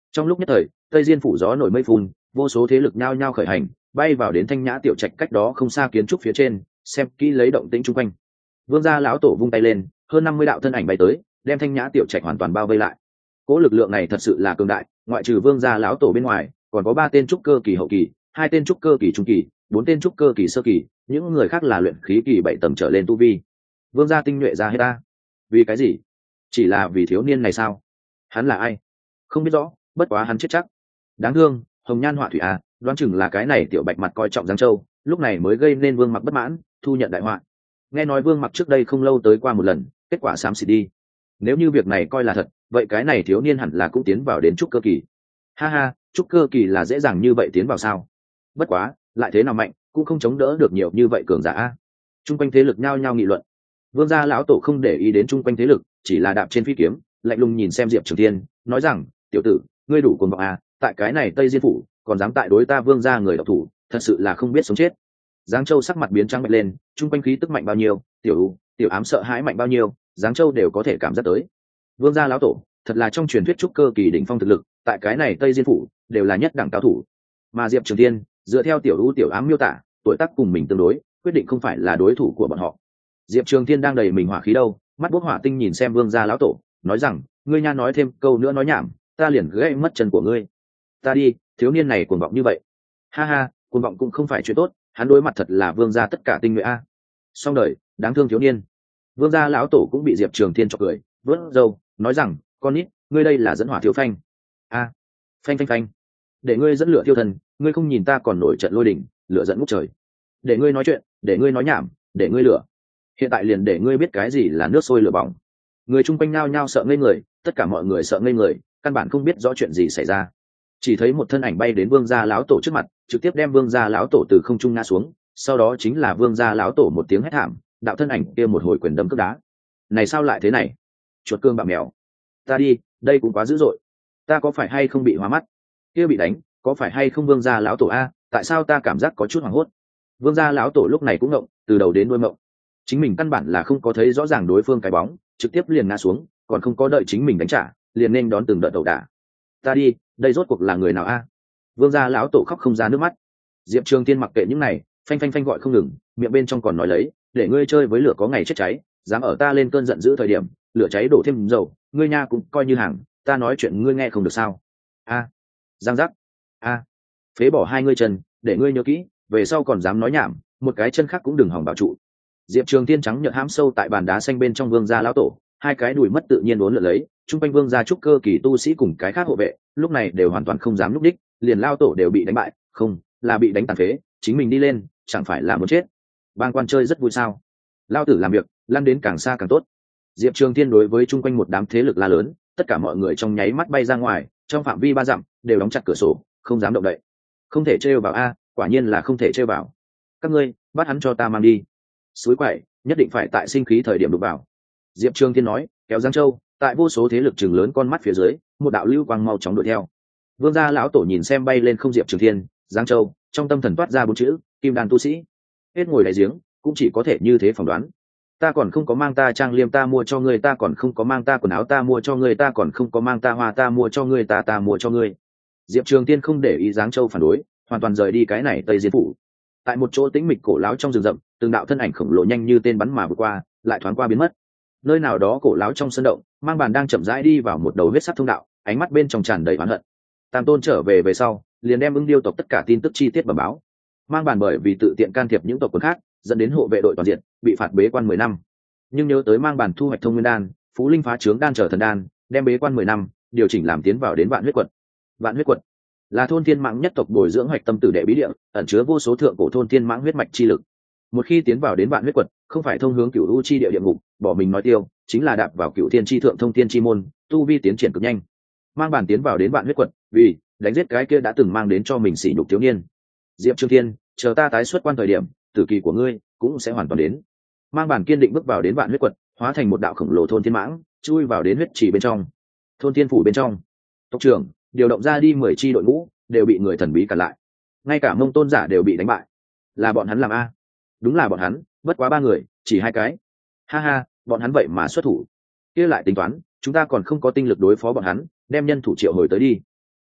Trong lúc nhất thời tây diên phủ gió nổi mây phun, vô số thế lực nhao nhao khởi hành, bay vào đến Thanh Nhã tiểu trạch cách đó không xa kiến trúc phía trên, xem kỹ lấy động tĩnh chung quanh. Vương gia lão tổ vung tay lên, hơn 50 đạo thân ảnh bay tới, đem Thanh Nhã tiểu trạch hoàn toàn bao vây lại. Cỗ lực lượng này thật sự là cường đại, ngoại trừ Vương gia lão tổ bên ngoài, còn có 3 tên trúc cơ kỳ hậu kỳ, 2 tên trúc cơ kỳ trung kỳ, 4 tên trúc cơ kỳ sơ kỳ, những người khác là luyện khí kỳ 7 tầng trở lên tu vi. Vương gia tinh nhuệ ra hết ta. Vì cái gì? Chỉ là vì thiếu niên này sao? Hắn là ai? Không biết rõ, bất quá hắn chết chắc. Đáng thương, hồng nhan họa thủy à, đoán chừng là cái này tiểu bạch mặt coi trọng Giang Châu, lúc này mới gây nên Vương Mặc bất mãn, thu nhận đại họa. Nghe nói Vương Mặc trước đây không lâu tới qua một lần, kết quả xám xịt đi. Nếu như việc này coi là thật, vậy cái này thiếu niên hẳn là cũng tiến vào đến trúc cơ kỳ. Ha ha, trúc cơ kỳ là dễ dàng như vậy tiến vào sao? Bất quá, lại thế nào mạnh, cũng không chống đỡ được nhiều như vậy cường giả a. Trung quanh thế lực nhao nhao nghị luận. Vương gia lão tổ không để ý đến trung quanh thế lực, chỉ là đạp trên phi kiếm, lạnh lùng nhìn xem Diệp Trường Thiên, nói rằng: "Tiểu tử, ngươi đủ cuồng vọng à, tại cái này Tây Diên phủ, còn dám tại đối ta Vương gia người độc thủ, thật sự là không biết sống chết." Giáng Châu sắc mặt biến trắng bệch lên, trung quanh khí tức mạnh bao nhiêu, tiểu ám sợ hãi mạnh bao nhiêu, Giáng Châu đều có thể cảm giác tới. Vương gia lão tổ, thật là trong truyền thuyết trúc cơ kỳ đỉnh phong thực lực, tại cái này Tây Diên phủ, đều là nhất đẳng cao thủ. Mà Diệp Trường Thiên, dựa theo tiểu ám miêu tả, tuổi tác cùng mình tương đối, quyết định không phải là đối thủ của bọn họ. Diệp Trường Thiên đang đầy mình hỏa khí đâu, mắt bốc hỏa tinh nhìn xem Vương gia lão tổ, nói rằng: "Ngươi nha nói thêm câu nữa nói nhảm, ta liền gãy mất chân của ngươi." "Ta đi, thiếu niên này cuồng vọng như vậy." "Ha ha, cuồng vọng cũng không phải chuyện tốt, hắn đối mặt thật là Vương gia tất cả tinh nhuệ a." Xong đời, đáng thương thiếu niên. Vương gia lão tổ cũng bị Diệp Trường Thiên chọc cười, vớt râu, nói rằng: "Con nít, ngươi đây là dẫn hỏa thiếu phanh." "A, phanh phanh phanh. Để ngươi dẫn lửa thiêu thần, ngươi không nhìn ta còn nổi trận lôi đình, lửa dẫn ngút trời. Để ngươi nói chuyện, để ngươi nói nhảm, để ngươi lửa. Hiện tại liền để ngươi biết cái gì là nước sôi lửa bỏng." Người chung quanh nao nhao sợ ngây người, tất cả mọi người sợ ngây người, căn bản không biết rõ chuyện gì xảy ra. Chỉ thấy một thân ảnh bay đến Vương gia lão tổ trước mặt, trực tiếp đem Vương gia lão tổ từ không trung ngã xuống, sau đó chính là Vương gia lão tổ một tiếng hét thảm, đạo thân ảnh kia một hồi quyền đấm cước đá. Này sao lại thế này? Chuột cương bạo mèo. Ta đi, đây cũng quá dữ dội. Ta có phải hay không bị hóa mắt? Kia bị đánh, có phải hay không Vương gia lão tổ a? Tại sao ta cảm giác có chút hoảng hốt? Vương gia lão tổ lúc này cũng ngộng, từ đầu đến đuôi ngộng. Chính mình căn bản là không có thấy rõ ràng đối phương cái bóng, trực tiếp liền ngã xuống, còn không có đợi chính mình đánh trả, liền nên đón từng đợt đầu đả. Ta đi, đây rốt cuộc là người nào a? Vương gia lão tổ khóc không ra nước mắt. Diệp Trường Thiên mặc kệ những này, phanh phanh phanh gọi không ngừng, miệng bên trong còn nói lấy: "Để ngươi chơi với lửa có ngày chết cháy, dám ở ta lên cơn giận dữ thời điểm, lửa cháy đổ thêm dầu, ngươi nha cũng coi như hàng, ta nói chuyện ngươi nghe không được sao?" A, giang giác. A, phế bỏ hai ngươi chân, để ngươi nhớ kỹ, về sau còn dám nói nhảm, một cái chân khác cũng đừng hòng bảo trụ. Diệp Trường Thiên trắng nhợt hãm sâu tại bàn đá xanh bên trong Vương gia lão tổ, hai cái đùi mất tự nhiên uốn lượn lấy, trung quanh Vương gia trúc cơ kỳ tu sĩ cùng cái khác hộ vệ, lúc này đều hoàn toàn không dám lúc đích, liền lão tổ đều bị đánh bại, không, là bị đánh tàn phế, chính mình đi lên, chẳng phải là muốn chết. Bang quan chơi rất vui sao? Lão tử làm việc, lăn đến càng xa càng tốt. Diệp Trường Thiên đối với trung quanh một đám thế lực la lớn, tất cả mọi người trong nháy mắt bay ra ngoài, trong phạm vi 3 dặm đều đóng chặt cửa sổ, không dám động đậy. Không thể trêu vào a, quả nhiên là không thể trêu vào. Các ngươi, bắt hắn cho ta mang đi. Suối quậy, nhất định phải tại sinh khí thời điểm đụng vào. Diệp Trường Thiên nói, kéo Giang Châu, tại vô số thế lực chừng lớn con mắt phía dưới, một đạo lưu quang mau chóng đuổi theo. Vương gia lão tổ nhìn xem bay lên không Diệp Trường Thiên, Giang Châu, trong tâm thần toát ra 4 chữ: Kim đan tu sĩ. Hết ngồi đáy giếng, cũng chỉ có thể như thế phỏng đoán. Ta còn không có mang ta trang liêm ta mua cho ngươi, ta còn không có mang ta quần áo ta mua cho ngươi, ta còn không có mang ta hoa ta mua cho ngươi, ta mua cho ngươi. Diệp Trường Thiên không để ý Giáng Châu phản đối, hoàn toàn rời đi cái này Tây Diên phủ. Tại một chỗ tĩnh mịch cổ lão trong rừng rậm, từng đạo thân ảnh khổng lồ nhanh như tên bắn mà vượt qua, lại thoáng qua biến mất. Nơi nào đó cổ lão trong sân động, Mang Bàn đang chậm rãi đi vào một đầu huyết sắc thông đạo, ánh mắt bên trong tràn đầy oán hận. Tam Tôn trở về về sau, liền đem Ưng Điêu tộc tất cả tin tức chi tiết bẩm báo. Mang Bàn bởi vì tự tiện can thiệp những tộc quần khác, dẫn đến hộ vệ đội toàn diện bị phạt bế quan 10 năm. Nhưng nhớ tới Mang Bàn thu hoạch thông nguyên đan, phú linh phá trướng đan trở thần đan, đem bế quan 10 năm, điều chỉnh làm tiến vào đến Vạn Huyết Quật. Vạn Huyết Quật là thôn thiên mãng nhất tộc bồi dưỡng hoạch tâm tử đệ bí địa, ẩn chứa vô số thượng cổ thôn thiên mãng huyết mạch chi lực. Một khi tiến vào đến Vạn Huyết Quật, không phải thông hướng Cửu U chi địa địa ngục, bỏ mình nói tiêu, chính là đạp vào Cửu Thiên chi thượng thông thiên chi môn, tu vi tiến triển cực nhanh. Mang Bản tiến vào đến Vạn Huyết Quật, vì đánh giết cái kia đã từng mang đến cho mình sỉ nhục thiếu niên. Diệp Trường Thiên, chờ ta tái xuất quan thời điểm, tử kỳ của ngươi cũng sẽ hoàn toàn đến. Mang Bản kiên định bước vào đến Vạn Huyết Quật, hóa thành một đạo khổng lồ thôn thiên mãng, chui vào đến huyết trì bên trong. Thôn thiên phủ bên trong, tộc trưởng điều động ra đi 10 chi đội ngũ, đều bị người thần bí cản lại, ngay cả Mông Tôn giả đều bị đánh bại. Là bọn hắn làm a? Đúng là bọn hắn, bất quá 3 người, chỉ 2 cái. Ha ha, bọn hắn vậy mà xuất thủ. Kia lại tính toán, chúng ta còn không có tinh lực đối phó bọn hắn, đem nhân thủ triệu hồi tới đi.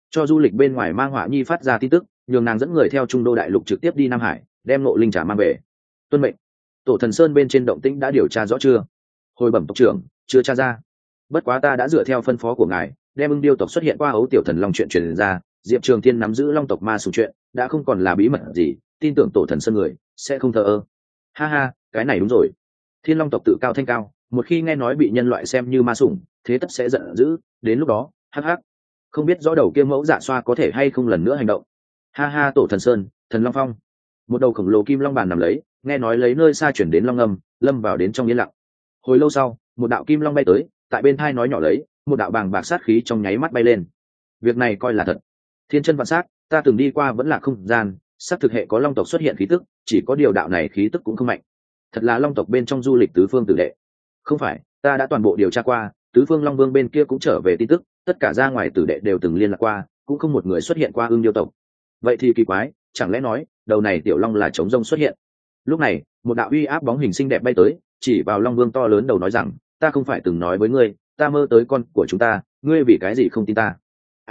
cho du lịch bên ngoài mang họa nhi phát ra tin tức, nhường nàng dẫn người theo Trung Đô đại lục trực tiếp đi Nam Hải, đem Ngộ Linh trả mang về. Tuân mệnh. Tổ Thần Sơn bên trên động tĩnh đã điều tra rõ chưa? Hồi bẩm tộc trưởng, chưa tra ra. Bất quá ta đã dựa theo phân phó của ngài, đem Ưng Điêu tộc xuất hiện qua ấu tiểu thần long chuyện truyền ra, Diệp Trường Thiên nắm giữ long tộc ma sùng chuyện, đã không còn là bí mật gì, tin tưởng Tổ Thần Sơn người sẽ không thờ ơ. Ha ha, cái này đúng rồi. Thiên Long tộc tự cao thanh cao, một khi nghe nói bị nhân loại xem như ma sủng, thế tất sẽ giận dữ, đến lúc đó, hắc hắc. Không biết rõ đầu kia mẫu dạ xoa có thể hay không lần nữa hành động. Ha ha, Tổ Thần Sơn, Thần Long Phong. Một đầu khổng lồ kim long bàn nằm lấy, nghe nói lấy nơi xa chuyển đến long âm, lâm vào đến trong yên lặng. Hồi lâu sau, một đạo kim long bay tới, tại bên thai nói nhỏ lấy, một đạo bàng bạc sát khí trong nháy mắt bay lên. Việc này coi là thật. Thiên chân vạn sát, ta từng đi qua vẫn là không gian, xác thực hệ có long tộc xuất hiện khí tức, chỉ có điều đạo này khí tức cũng không mạnh. Thật là long tộc bên trong du lịch tứ phương tử đệ. Không phải, ta đã toàn bộ điều tra qua, tứ phương long vương bên kia cũng trở về tin tức, tất cả ra ngoài tử đệ đều từng liên lạc qua, cũng không một người xuất hiện qua Ưng Điêu tộc. Vậy thì kỳ quái, chẳng lẽ nói đầu này tiểu long là trống rông xuất hiện? Lúc này, một đạo uy áp bóng hình xinh đẹp bay tới, chỉ vào long vương to lớn đầu nói rằng, ta không phải từng nói với ngươi, ta mơ tới con của chúng ta, ngươi vì cái gì không tin ta?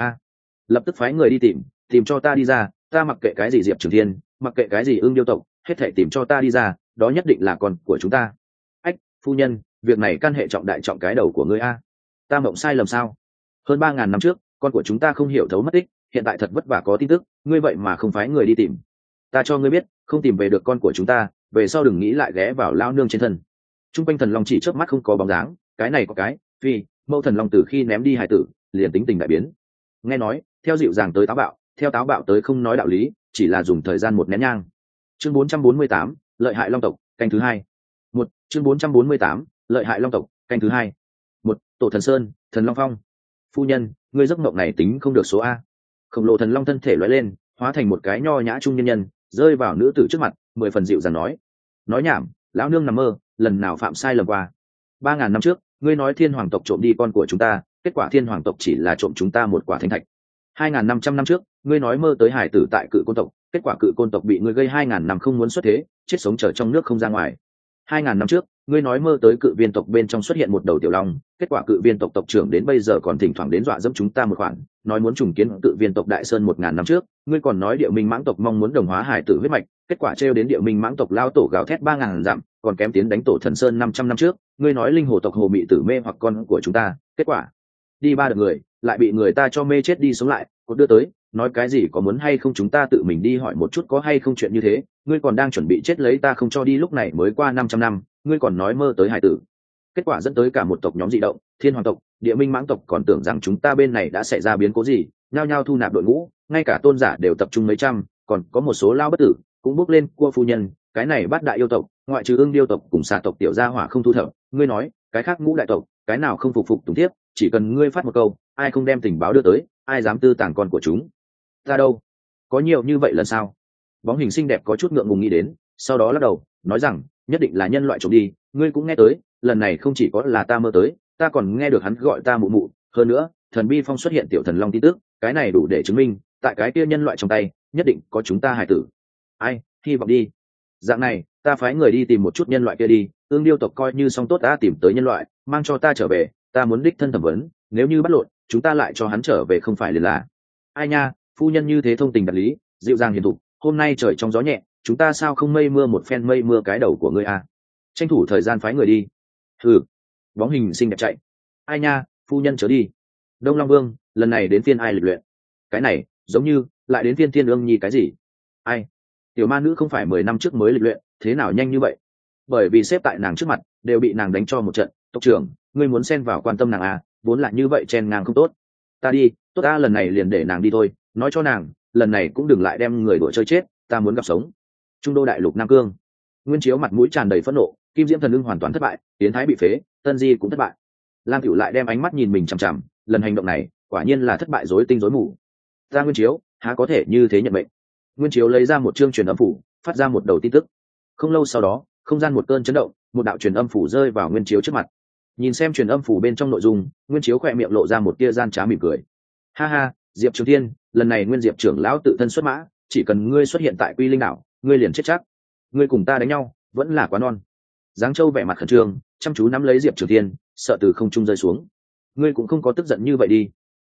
Lập tức phái người đi tìm cho ta đi ra, ta mặc kệ cái gì Diệp Trường Thiên, mặc kệ cái gì Ưng Điêu tộc, hết thảy tìm cho ta đi ra, đó nhất định là con của chúng ta. Ách, phu nhân, việc này căn hệ trọng đại trọng cái đầu của ngươi a. Ta mộng sai lầm sao? Hơn 3.000 năm trước, con của chúng ta không hiểu thấu mất tích, hiện tại thật vất vả có tin tức, ngươi vậy mà không phái người đi tìm. Ta cho ngươi biết, không tìm về được con của chúng ta, về sau đừng nghĩ lại ghé vào lao nương trên thân. Trung quanh thần long chỉ chớp mắt không có bóng dáng, cái này có cái, phi, mẫu thần long từ khi ném đi hài tử, liền tính tình đại biến. Nghe nói, theo dịu dàng tới táo bạo, theo táo bạo tới không nói đạo lý, chỉ là dùng thời gian một nén nhang. Chương 448, lợi hại long tộc, canh thứ hai. Chương 448, lợi hại long tộc, canh thứ hai. Tổ Thần Sơn, Thần Long Phong. Phu nhân, ngươi giấc mộng này tính không được số a. Khổng lồ thần long thân thể lóe lên, hóa thành một cái nho nhã trung nhân nhân, rơi vào nữ tử trước mặt, 10 phần dịu dàng nói nhảm, lão nương nằm mơ, lần nào phạm sai lầm qua. 3.000 năm trước, ngươi nói Thiên Hoàng tộc trộm đi con của chúng ta, kết quả Thiên Hoàng tộc chỉ là trộm chúng ta một quả thánh thạch. 2.500 năm trước, ngươi nói mơ tới hải tử tại Cự Côn tộc, kết quả Cự Côn tộc bị ngươi gây 2.000 năm không muốn xuất thế, chết sống chờ trong nước không ra ngoài. 2.000 năm trước, ngươi nói mơ tới Cự Viên tộc bên trong xuất hiện một đầu tiểu long, kết quả Cự Viên tộc tộc trưởng đến bây giờ còn thỉnh thoảng đến dọa dẫm chúng ta một khoản, nói muốn trùng kiến Cự Viên tộc Đại Sơn 1.000 năm trước, ngươi còn nói Địa Minh Mãng tộc mong muốn đồng hóa hải tử huyết mạch, kết quả trêu đến Địa Minh Mãng tộc lao tổ gào thét 3.000 dặm, còn kém tiến đánh Tổ Thần Sơn 500 năm trước, ngươi nói linh hồ tộc hồ mị tử mê hoặc con của chúng ta, kết quả đi ba được người, lại bị người ta cho mê chết đi sống lại, cột đưa tới, nói cái gì có muốn hay không chúng ta tự mình đi hỏi một chút có hay không chuyện như thế, ngươi còn đang chuẩn bị chết lấy ta không cho đi, lúc này mới qua 500 năm, ngươi còn nói mơ tới hải tử. Kết quả dẫn tới cả một tộc nhóm dị động, Thiên Hoàng tộc, Địa Minh Mãng tộc còn tưởng rằng chúng ta bên này đã xảy ra biến cố gì, nhao nhao thu nạp đội ngũ, ngay cả tôn giả đều tập trung mấy trăm, còn có một số lao bất tử cũng bước lên cua phu nhân, cái này bát đại yêu tộc, ngoại trừ Ưng Điêu tộc cùng xà tộc tiểu gia hỏa không thu thập, ngươi nói, cái khác ngũ đại tộc, cái nào không phục tùng tiếp, chỉ cần ngươi phát một câu, ai không đem tình báo đưa tới, ai dám tư tàng con của chúng ta đâu? Có nhiều như vậy lần sao? Bóng hình xinh đẹp có chút ngượng ngùng nghĩ đến, sau đó lắc đầu, nói rằng, nhất định là nhân loại trộm đi, ngươi cũng nghe tới, lần này không chỉ có là ta mơ tới, ta còn nghe được hắn gọi ta mụ mụ, hơn nữa, thần bi phong xuất hiện tiểu thần long tin tức, cái này đủ để chứng minh, tại cái kia nhân loại trong tay, nhất định có chúng ta hài tử. Ai, hy vọng đi. Dạng này, ta phái người đi tìm một chút nhân loại kia đi, Ương Điêu tộc coi như xong tốt đã tìm tới nhân loại, mang cho ta trở về, ta muốn đích thân thẩm vấn, nếu như bắt lộn, chúng ta lại cho hắn trở về không phải liền là. Ai nha, phu nhân như thế thông tình đạt lý, dịu dàng hiền thục, hôm nay trời trong gió nhẹ, chúng ta sao không mây mưa một phen mây mưa cái đầu của ngươi à? Tranh thủ thời gian phái người đi. Bóng hình xinh đẹp chạy. Ai nha, phu nhân chớ đi. Đông Long Vương, lần này đến phiên ai lịch luyện? Cái này, giống như lại đến phiên Thiên Ương Nhi cái gì? Ai? Tiểu ma nữ không phải 10 năm trước mới lịch luyện, thế nào nhanh như vậy? Bởi vì xếp tại nàng trước mặt, đều bị nàng đánh cho một trận. Tộc trưởng, ngươi muốn xen vào quan tâm nàng à? Vốn là như vậy chen ngang không tốt. Ta đi, tốt ta lần này liền để nàng đi thôi, nói cho nàng, lần này cũng đừng lại đem người đuổi chơi chết, ta muốn gặp sống. Trung Đô đại lục Nam Cương, Nguyên Chiếu mặt mũi tràn đầy phẫn nộ, Kim Diễm Thần Ưng hoàn toàn thất bại, Tiến Thái bị phế, Tân Di cũng thất bại. Lam Cửu lại đem ánh mắt nhìn mình chằm chằm, lần hành động này, quả nhiên là thất bại rối tinh rối mù. Ta Nguyên Chiếu, há có thể như thế nhận mệnh. Nguyên Chiếu lấy ra một chương truyền âm phủ, phát ra một đầu tin tức. Không lâu sau đó, không gian một cơn chấn động, một đạo truyền âm phủ rơi vào Nguyên Chiếu trước mặt. Nhìn xem truyền âm phủ bên trong nội dung, Nguyên Chiếu khỏe miệng lộ ra một tia gian trá mỉm cười. Ha ha, Diệp Trường Thiên, lần này Nguyên Diệp trưởng lão tự thân xuất mã, chỉ cần ngươi xuất hiện tại Quy Linh đảo, ngươi liền chết chắc. Ngươi cùng ta đánh nhau, vẫn là quá non. Giáng Châu vẻ mặt khẩn trương, chăm chú nắm lấy Diệp Trường Thiên, sợ từ không trung rơi xuống. Ngươi cũng không có tức giận như vậy đi.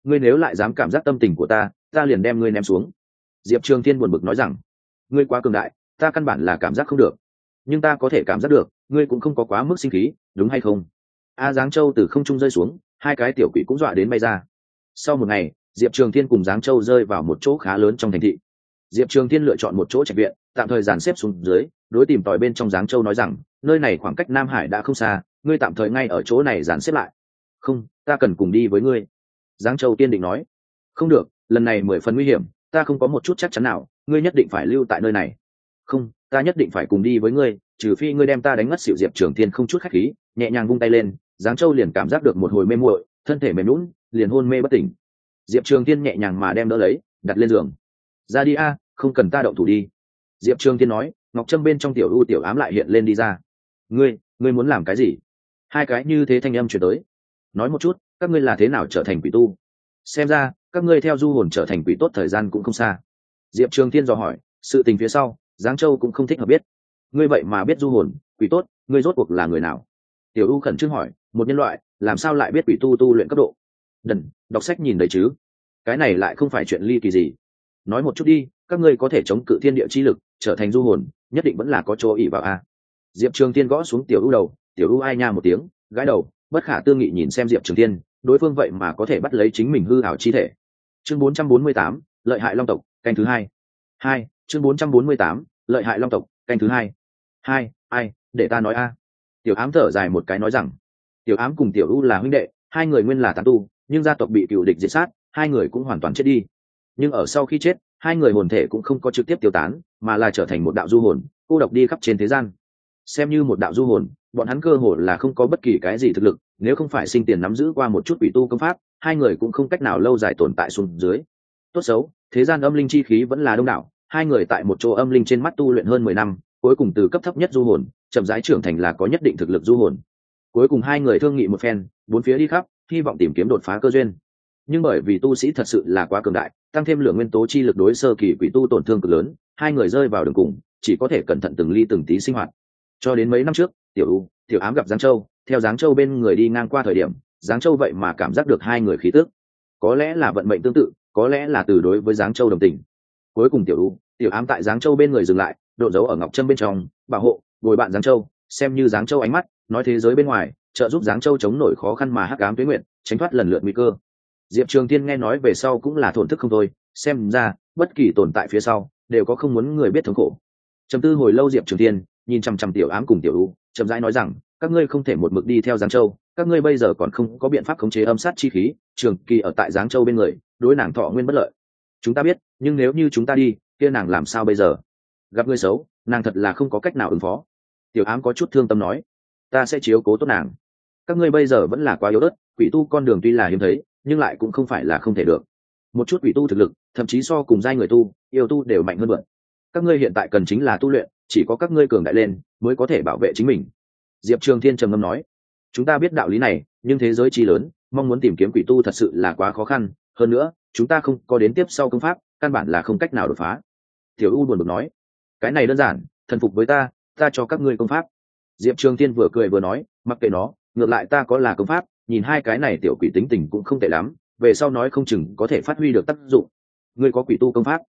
ngươi nếu lại dám cảm giác tâm tình của ta liền đem ngươi ném xuống. Diệp Trường Thiên buồn bực nói rằng, ngươi quá cường đại, ta căn bản là cảm giác không được, nhưng ta có thể cảm giác được ngươi cũng không có quá mức sinh khí, đúng hay không? Giáng Châu từ không trung rơi xuống, hai cái tiểu quỷ cũng dọa đến bay ra. Sau một ngày, Diệp Trường Thiên cùng Giáng Châu rơi vào một chỗ khá lớn trong thành thị. Diệp Trường Thiên lựa chọn một chỗ trạch viện, tạm thời dàn xếp xuống dưới, đối tìm tòi bên trong Giáng Châu nói rằng, nơi này khoảng cách Nam Hải đã không xa, ngươi tạm thời ngay ở chỗ này dàn xếp lại. Không, ta cần cùng đi với ngươi. Giáng Châu kiên định nói. Không được, lần này 10 phần nguy hiểm, ta không có một chút chắc chắn nào, ngươi nhất định phải lưu tại nơi này. Không, ta nhất định phải cùng đi với ngươi, trừ phi ngươi đem ta đánh ngất xỉu. Diệp Trường Thiên không chút khách khí, nhẹ nhàng vung tay lên, Giáng Châu liền cảm giác được một hồi mê muội, thân thể mềm nhũn, liền hôn mê bất tỉnh. Diệp Trường Thiên nhẹ nhàng mà đem đỡ lấy, đặt lên giường. Ra đi a, không cần ta động thủ đi. Diệp Trường Thiên nói, ngọc trâm bên trong tiểu u tiểu ám lại hiện lên đi ra. Ngươi muốn làm cái gì? Hai cái như thế thanh âm truyền tới. Nói một chút, các ngươi là thế nào trở thành quỷ tu? Xem ra các ngươi theo du hồn trở thành quỷ tốt thời gian cũng không xa. Diệp Trường Thiên dò hỏi, sự tình phía sau Giáng Châu cũng không thích hợp biết. Ngươi vậy mà biết du hồn quỷ tốt, ngươi rốt cuộc là người nào? Tiểu u khẩn trương hỏi, một nhân loại làm sao lại biết quỷ tu luyện cấp độ? Đần, đọc sách nhìn đấy chứ, cái này lại không phải chuyện ly kỳ gì. Nói một chút đi, các ngươi có thể chống cự thiên địa chi lực trở thành du hồn, nhất định vẫn là có chỗ ỷ vào a. Diệp Trường Thiên gõ xuống tiểu u đầu, tiểu u ai nha một tiếng, gãi đầu, bất khả tư nghị nhìn xem Diệp Trường Thiên, đối phương vậy mà có thể bắt lấy chính mình hư ảo chi thể. Chương 448, lợi hại long tộc, canh thứ hai. Chương 448, lợi hại long tộc, canh thứ hai. Ai, để ta nói a. Tiểu ám thở dài một cái nói rằng, tiểu ám cùng tiểu u là huynh đệ, hai người nguyên là tán tu, nhưng gia tộc bị cựu địch diệt sát, hai người cũng hoàn toàn chết đi. Nhưng ở sau khi chết, hai người hồn thể cũng không có trực tiếp tiêu tán, mà là trở thành một đạo du hồn, cô độc đi khắp trên thế gian. Xem như một đạo du hồn, bọn hắn cơ hồ là không có bất kỳ cái gì thực lực, nếu không phải sinh tiền nắm giữ qua một chút quỷ tu công pháp, hai người cũng không cách nào lâu dài tồn tại xuống dưới. Tốt xấu, thế gian âm linh chi khí vẫn là đông đảo, hai người tại một chỗ âm linh trên mắt tu luyện hơn 10 năm, cuối cùng từ cấp thấp nhất du hồn, chậm rãi trưởng thành là có nhất định thực lực du hồn. Cuối cùng hai người thương nghị một phen, bốn phía đi khắp, hy vọng tìm kiếm đột phá cơ duyên. Nhưng bởi vì tu sĩ thật sự là quá cường đại, tăng thêm lượng nguyên tố chi lực đối sơ kỳ quỷ tu tổn thương cực lớn, hai người rơi vào đường cùng, chỉ có thể cẩn thận từng ly từng tí sinh hoạt. Cho đến mấy năm trước, tiểu ám gặp Giáng Châu, theo Giáng Châu bên người đi ngang qua thời điểm, Giáng Châu vậy mà cảm giác được hai người khí tức. Có lẽ là vận mệnh tương tự, có lẽ là từ đối với Giáng Châu đồng tình. Cuối cùng tiểu ám tại Giáng Châu bên người dừng lại, độ dấu ở ngọc trâm bên trong, bảo hộ, bồi bạn Giáng Châu, xem như Giáng Châu ánh mắt, nói thế giới bên ngoài, trợ giúp Giáng Châu chống nổi khó khăn mà hắc ám tuế nguyện, tránh thoát lần lượt nguy cơ. Diệp Trường Thiên nghe nói về sau cũng là thổn thức không thôi, xem ra bất kỳ tồn tại phía sau đều có không muốn người biết thống khổ. Trầm tư hồi lâu, Diệp Trường Thiên nhìn chằm chằm tiểu ám cùng tiểu u, chậm rãi nói rằng, các ngươi không thể một mực đi theo Giáng Châu, các ngươi bây giờ còn không có biện pháp khống chế âm sát chi khí, trường kỳ ở tại Giáng Châu bên người, đối nàng thọ nguyên bất lợi. Chúng ta biết, nhưng nếu như chúng ta đi, kia nàng làm sao bây giờ? Gặp người xấu, nàng thật là không có cách nào ứng phó. Tiểu ám có chút thương tâm nói, ta sẽ chiếu cố tốt nàng. Các ngươi bây giờ vẫn là quá yếu ớt, quỷ tu con đường tuy là hiếm thấy, nhưng lại cũng không phải là không thể được. Một chút quỷ tu thực lực, thậm chí so cùng giai người tu, yêu tu đều mạnh hơn vượt. Các ngươi hiện tại cần chính là tu luyện, chỉ có các ngươi cường đại lên mới có thể bảo vệ chính mình. Diệp Trường Thiên trầm ngâm nói, chúng ta biết đạo lý này, nhưng thế giới chi lớn, mong muốn tìm kiếm quỷ tu thật sự là quá khó khăn, hơn nữa chúng ta không có đến tiếp sau công pháp, căn bản là không cách nào đột phá. Tiểu U buồn bực nói, cái này đơn giản, thần phục với ta cho các ngươi công pháp. Diệp Trường Thiên vừa cười vừa nói, mặc kệ nó, ngược lại ta có là công pháp, nhìn hai cái này tiểu quỷ tính tình cũng không tệ lắm, về sau nói không chừng có thể phát huy được tác dụng. Ngươi có quỷ tu công pháp?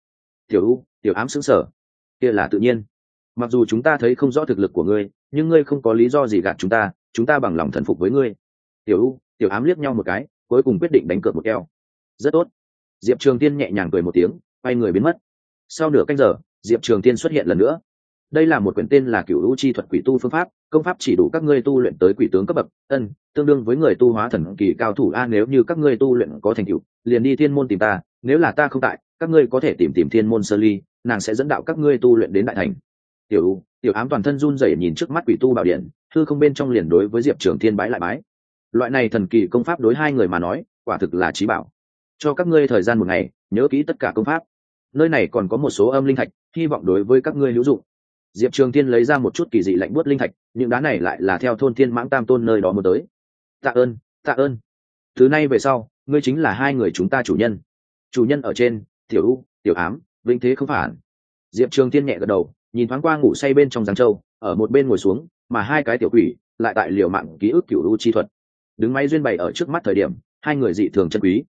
Tiểu ám sững sờ. Kia là tự nhiên, mặc dù chúng ta thấy không rõ thực lực của ngươi, nhưng ngươi không có lý do gì gạt chúng ta bằng lòng thần phục với ngươi. Tiểu ám liếc nhau một cái, cuối cùng quyết định đánh cược một keo. Rất tốt. Diệp Trường Thiên nhẹ nhàng cười một tiếng, quay người biến mất. Sau nửa canh giờ, Diệp Trường Thiên xuất hiện lần nữa. Đây là một quyển tên là Cửu U chi thuật quỷ tu phương pháp, công pháp chỉ đủ các ngươi tu luyện tới quỷ tướng cấp bậc, tương đương với người tu hóa thần kỳ cao thủ a. Nếu như các ngươi tu luyện có thành tựu, liền đi thiên môn tìm ta, nếu là ta không tại, các ngươi có thể tìm thiên môn Sơ Ly, nàng sẽ dẫn đạo các ngươi tu luyện đến đại thành. Tiểu ám toàn thân run rẩy nhìn trước mắt quỷ tu bảo điện, hư không bên trong liền đối với Diệp Trường Thiên bái lại bái. Loại này thần kỳ công pháp đối hai người mà nói, quả thực là chí bảo. Cho các ngươi thời gian một ngày, nhớ kỹ tất cả công pháp. Nơi này còn có một số âm linh thạch, hy vọng đối với các ngươi hữu dụng. Diệp Trường Thiên lấy ra một chút kỳ dị lạnh buốt linh thạch, những đá này lại là theo thôn Thiên Mãng Tam Tôn nơi đó mua tới. Tạ ơn. Từ nay về sau, ngươi chính là hai người chúng ta chủ nhân. Chủ nhân ở trên, tiểu ám, vĩnh thế không phản. Diệp Trường Thiên nhẹ gật đầu, nhìn thoáng qua ngủ say bên trong Giáng Châu, ở một bên ngồi xuống, mà hai cái tiểu quỷ lại tại liều mạng ký ức Cửu U chi thuật. Đứng máy duyên bày ở trước mắt thời điểm, hai người dị thường chân quý.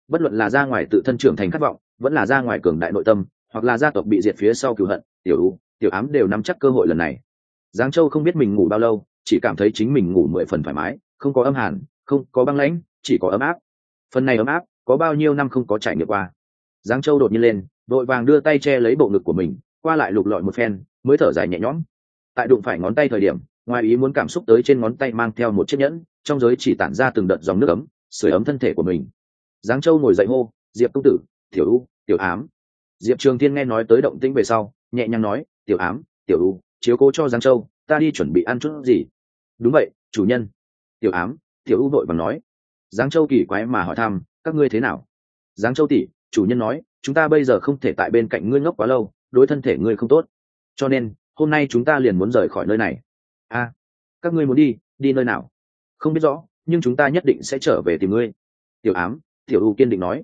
bất luận là ra ngoài tự thân trưởng thành khát vọng, vẫn là ra ngoài cường đại nội tâm, hoặc là gia tộc bị diệt phía sau cửu hận, tiểu ám đều nắm chắc cơ hội lần này. Giáng Châu không biết mình ngủ bao lâu, chỉ cảm thấy chính mình ngủ 10 phần thoải mái, không có âm hàn, không có băng lãnh, chỉ có ấm áp. Phần này ấm áp có bao nhiêu năm không có trải nghiệm qua. Giáng Châu đột nhiên lên, vội vàng đưa tay che lấy bộ ngực của mình, qua lại lục lọi một phen, mới thở dài nhẹ nhõm. Tại đụng phải ngón tay thời điểm, ngoài ý muốn cảm xúc tới trên ngón tay mang theo một chiếc nhẫn, trong giới chỉ tản ra từng đợt dòng nước ấm, sưởi ấm thân thể của mình. Giáng Châu ngồi dậy hô, Diệp công tử, Tiểu U, Tiểu Ám. Diệp Trường Thiên nghe nói tới động tĩnh về sau, nhẹ nhàng nói, Tiểu Ám, Tiểu U, chiếu cố cho Giáng Châu, ta đi chuẩn bị ăn chút gì. Đúng vậy, chủ nhân. Tiểu Ám, Tiểu U vội vàng nói. Giáng Châu kỳ quái mà hỏi thăm, các ngươi thế nào? Giáng Châu tỷ, chủ nhân nói, chúng ta bây giờ không thể tại bên cạnh ngươi ngốc quá lâu, đối thân thể ngươi không tốt, cho nên hôm nay chúng ta liền muốn rời khỏi nơi này. A, các ngươi muốn đi nơi nào? Không biết rõ, nhưng chúng ta nhất định sẽ trở về tìm ngươi. Tiểu Ám, Tiểu U kiên định nói.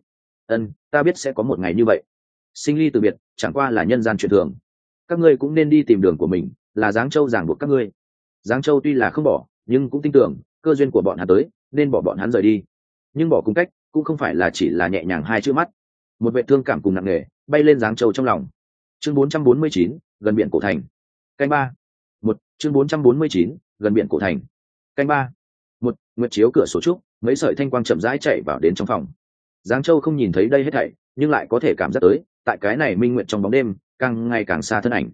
Ta biết sẽ có một ngày như vậy. Sinh ly từ biệt chẳng qua là nhân gian chuyện thường, các ngươi cũng nên đi tìm đường của mình, là Giáng Châu ràng buộc các ngươi. Giáng Châu tuy là không bỏ, nhưng cũng tin tưởng cơ duyên của bọn hắn tới, nên bỏ bọn hắn rời đi. Nhưng bỏ cùng cách cũng không phải là chỉ là nhẹ nhàng hai chữ mắt, một vệ thương cảm cùng nặng nề bay lên Giáng Châu trong lòng. Chương 449, gần biển cổ thành. Canh ba. Chương 449, gần biển cổ thành. Canh ba. Nguyệt chiếu cửa sổ trúc, mấy sợi thanh quang chậm rãi chạy vào đến trong phòng. Giáng Châu không nhìn thấy đây hết thảy, nhưng lại có thể cảm giác tới, tại cái này minh nguyệt trong bóng đêm, càng ngày càng xa thân ảnh.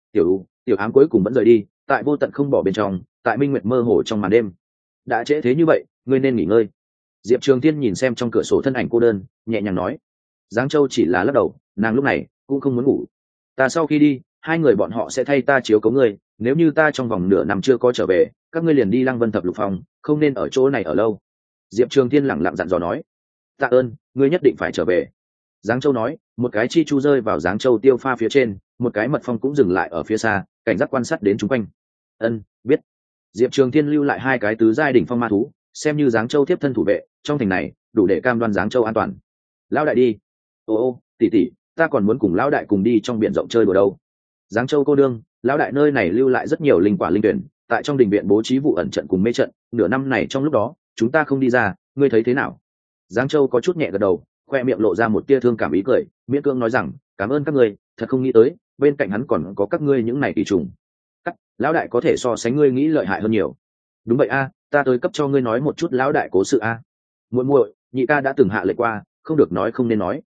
Tiểu Ám cuối cùng vẫn rời đi, tại vô tận không bỏ bên trong, tại minh nguyệt mơ hồ trong màn đêm. Đã trễ thế như vậy, ngươi nên nghỉ ngơi. Diệp Trường Thiên nhìn xem trong cửa sổ thân ảnh cô đơn, nhẹ nhàng nói. Giáng Châu chỉ là lắc đầu, nàng lúc này cũng không muốn ngủ. Ta sau khi đi, hai người bọn họ sẽ thay ta chiếu cố ngươi, nếu như ta trong vòng nửa năm chưa có trở về, các ngươi liền đi Lăng Vân Thập Lục Phòng, không nên ở chỗ này ở lâu. Diệp Trường Thiên lẳng lặng dặn dò nói. Tạ ơn, ngươi nhất định phải trở về. Giáng Châu nói, một cái chi chu rơi vào Giáng Châu tiêu pha phía trên, một cái mật phong cũng dừng lại ở phía xa, cảnh giác quan sát đến chúng quanh. Biết. Diệp Trường Thiên lưu lại hai cái tứ giai đỉnh phong ma thú, xem như Giáng Châu tiếp thân thủ vệ, trong thành này đủ để cam đoan Giáng Châu an toàn. Lão đại đi. Ô, tỷ, ta còn muốn cùng lão đại cùng đi trong biển rộng chơi đùa đâu. Giáng Châu cô đương, lão đại nơi này lưu lại rất nhiều linh quả linh tuyển, tại trong đình viện bố trí vụ ẩn trận cùng mê trận, nửa năm này trong lúc đó, chúng ta không đi ra, ngươi thấy thế nào? Giáng Châu có chút nhẹ gật đầu, khoe miệng lộ ra một tia thương cảm ý cười, miễn cưỡng nói rằng, cảm ơn các ngươi, thật không nghĩ tới, bên cạnh hắn còn có các ngươi những này kỳ trùng. Lão đại có thể so sánh ngươi nghĩ lợi hại hơn nhiều. Đúng vậy a, ta tới cấp cho ngươi nói một chút lão đại cố sự a. Muội, nhị ca đã từng hạ lệnh qua, không được nói không nên nói.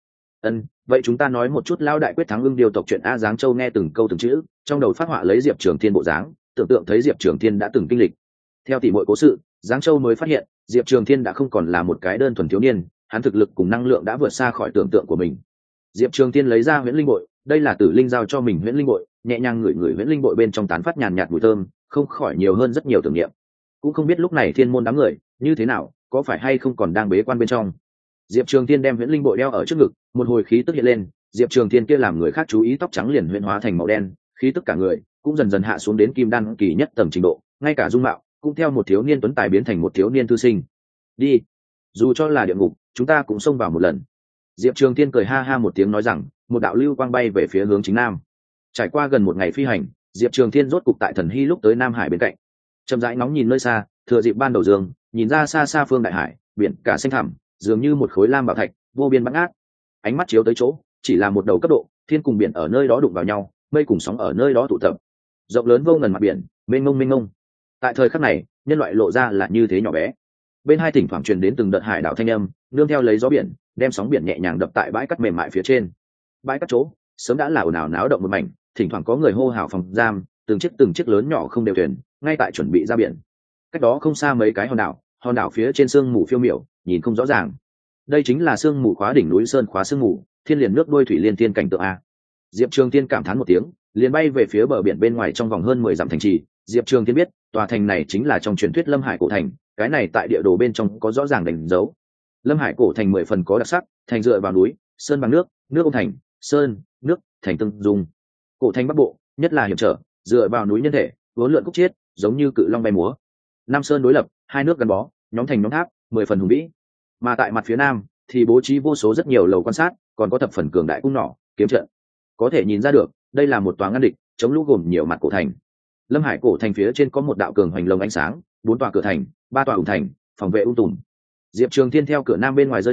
Vậy chúng ta nói một chút lão đại quyết thắng ưng điều tộc chuyện a. Giáng Châu nghe từng câu từng chữ, trong đầu phát họa lấy Diệp Trường Thiên bộ dáng, tưởng tượng thấy Diệp Trường Thiên đã từng kinh lịch. Theo tỷ muội cố sự, Giáng Châu mới phát hiện, Diệp Trường Thiên đã không còn là một cái đơn thuần thiếu niên, hắn thực lực cùng năng lượng đã vượt xa khỏi tưởng tượng của mình. Diệp Trường Thiên lấy ra huyễn linh bội, đây là Tử Linh giao cho mình huyễn linh bội, nhẹ nhàng ngửi huyễn linh bội bên trong tán phát nhàn nhạt mùi thơm, không khỏi nhiều hơn rất nhiều tưởng niệm. Cũng không biết lúc này thiên môn đám người như thế nào, có phải hay không còn đang bế quan bên trong. Diệp Trường Thiên đem huyễn linh bội đeo ở trước ngực, một hồi khí tức hiện lên, Diệp Trường Thiên kia làm người khác chú ý tóc trắng liền huyễn hóa thành màu đen, khí tức cả người cũng dần dần hạ xuống đến kim đan kỳ nhất tầng trình độ, ngay cả dung mạo cũng theo một thiếu niên tuấn tài biến thành một thiếu niên thư sinh. Đi, dù cho là địa ngục, chúng ta cũng xông vào một lần. Diệp Trường Thiên cười ha ha một tiếng nói rằng, một đạo lưu quang bay về phía hướng chính nam. Trải qua gần một ngày phi hành, Diệp Trường Thiên rốt cục tại Thần Hy lúc tới Nam Hải bên cạnh. Chậm rãi ngóng nhìn nơi xa, thừa dịp ban đầu dương, nhìn ra xa xa phương đại hải, biển cả xanh thẳm, dường như một khối lam bảo thạch, vô biên bát ngát. Ánh mắt chiếu tới chỗ, chỉ là một đầu cấp độ, thiên cùng biển ở nơi đó đụng vào nhau, mây cùng sóng ở nơi đó tụ tập. Rộng lớn vô ngần mặt biển, mênh mông. Tại thời khắc này, nhân loại lộ ra là như thế nhỏ bé. Bên hai thỉnh thoảng truyền đến từng đợt hải đảo thanh âm, nương theo lấy gió biển, đem sóng biển nhẹ nhàng đập tại bãi cát mềm mại phía trên. Bãi cát chỗ sớm đã là ồn ào náo động một mảnh, thỉnh thoảng có người hô hào phòng giam, từng chiếc lớn nhỏ không đều thuyền, ngay tại chuẩn bị ra biển. Cách đó không xa mấy cái hòn đảo phía trên sương mù phiêu miểu, nhìn không rõ ràng. Đây chính là sương mù khóa đỉnh núi sơn khóa sương mù, thiên liền nước đuôi thủy liên thiên cảnh tượng a. Diệp Trường Thiên cảm thán một tiếng, liền bay về phía bờ biển bên ngoài trong vòng hơn 10 dặm thành trì. Diệp Trường Thiên biết, tòa thành này chính là trong truyền thuyết Lâm Hải cổ thành, cái này tại địa đồ bên trong có rõ ràng đánh dấu. Lâm Hải cổ thành 10 phần có đặc sắc, thành dựa vào núi, sơn bằng nước, nước ôm thành, sơn, nước, thành tương dung. Cổ thành Bắc Bộ, nhất là hiểm trở, dựa vào núi nhân thể, vốn lượn khúc chiết, giống như cự long bay múa. Nam sơn đối lập, hai nước gắn bó, nhóm thành nhóm tháp, 10 phần hùng vĩ. Mà tại mặt phía nam thì bố trí vô số rất nhiều lầu quan sát, còn có thập phần cường đại cung nỏ, kiếm trận. Có thể nhìn ra được, đây là một tòa ngăn địch, chống lũ gồm nhiều mặt cổ thành. Lâm Hải cổ thành phía trên có một đạo cường hoành lồng ánh sáng, 4 tòa cửa thành, 3 tòa ủng thành, phòng vệ ung tùm. Diệp Trường Thiên theo cửa nam bên ngoài rơi xuống,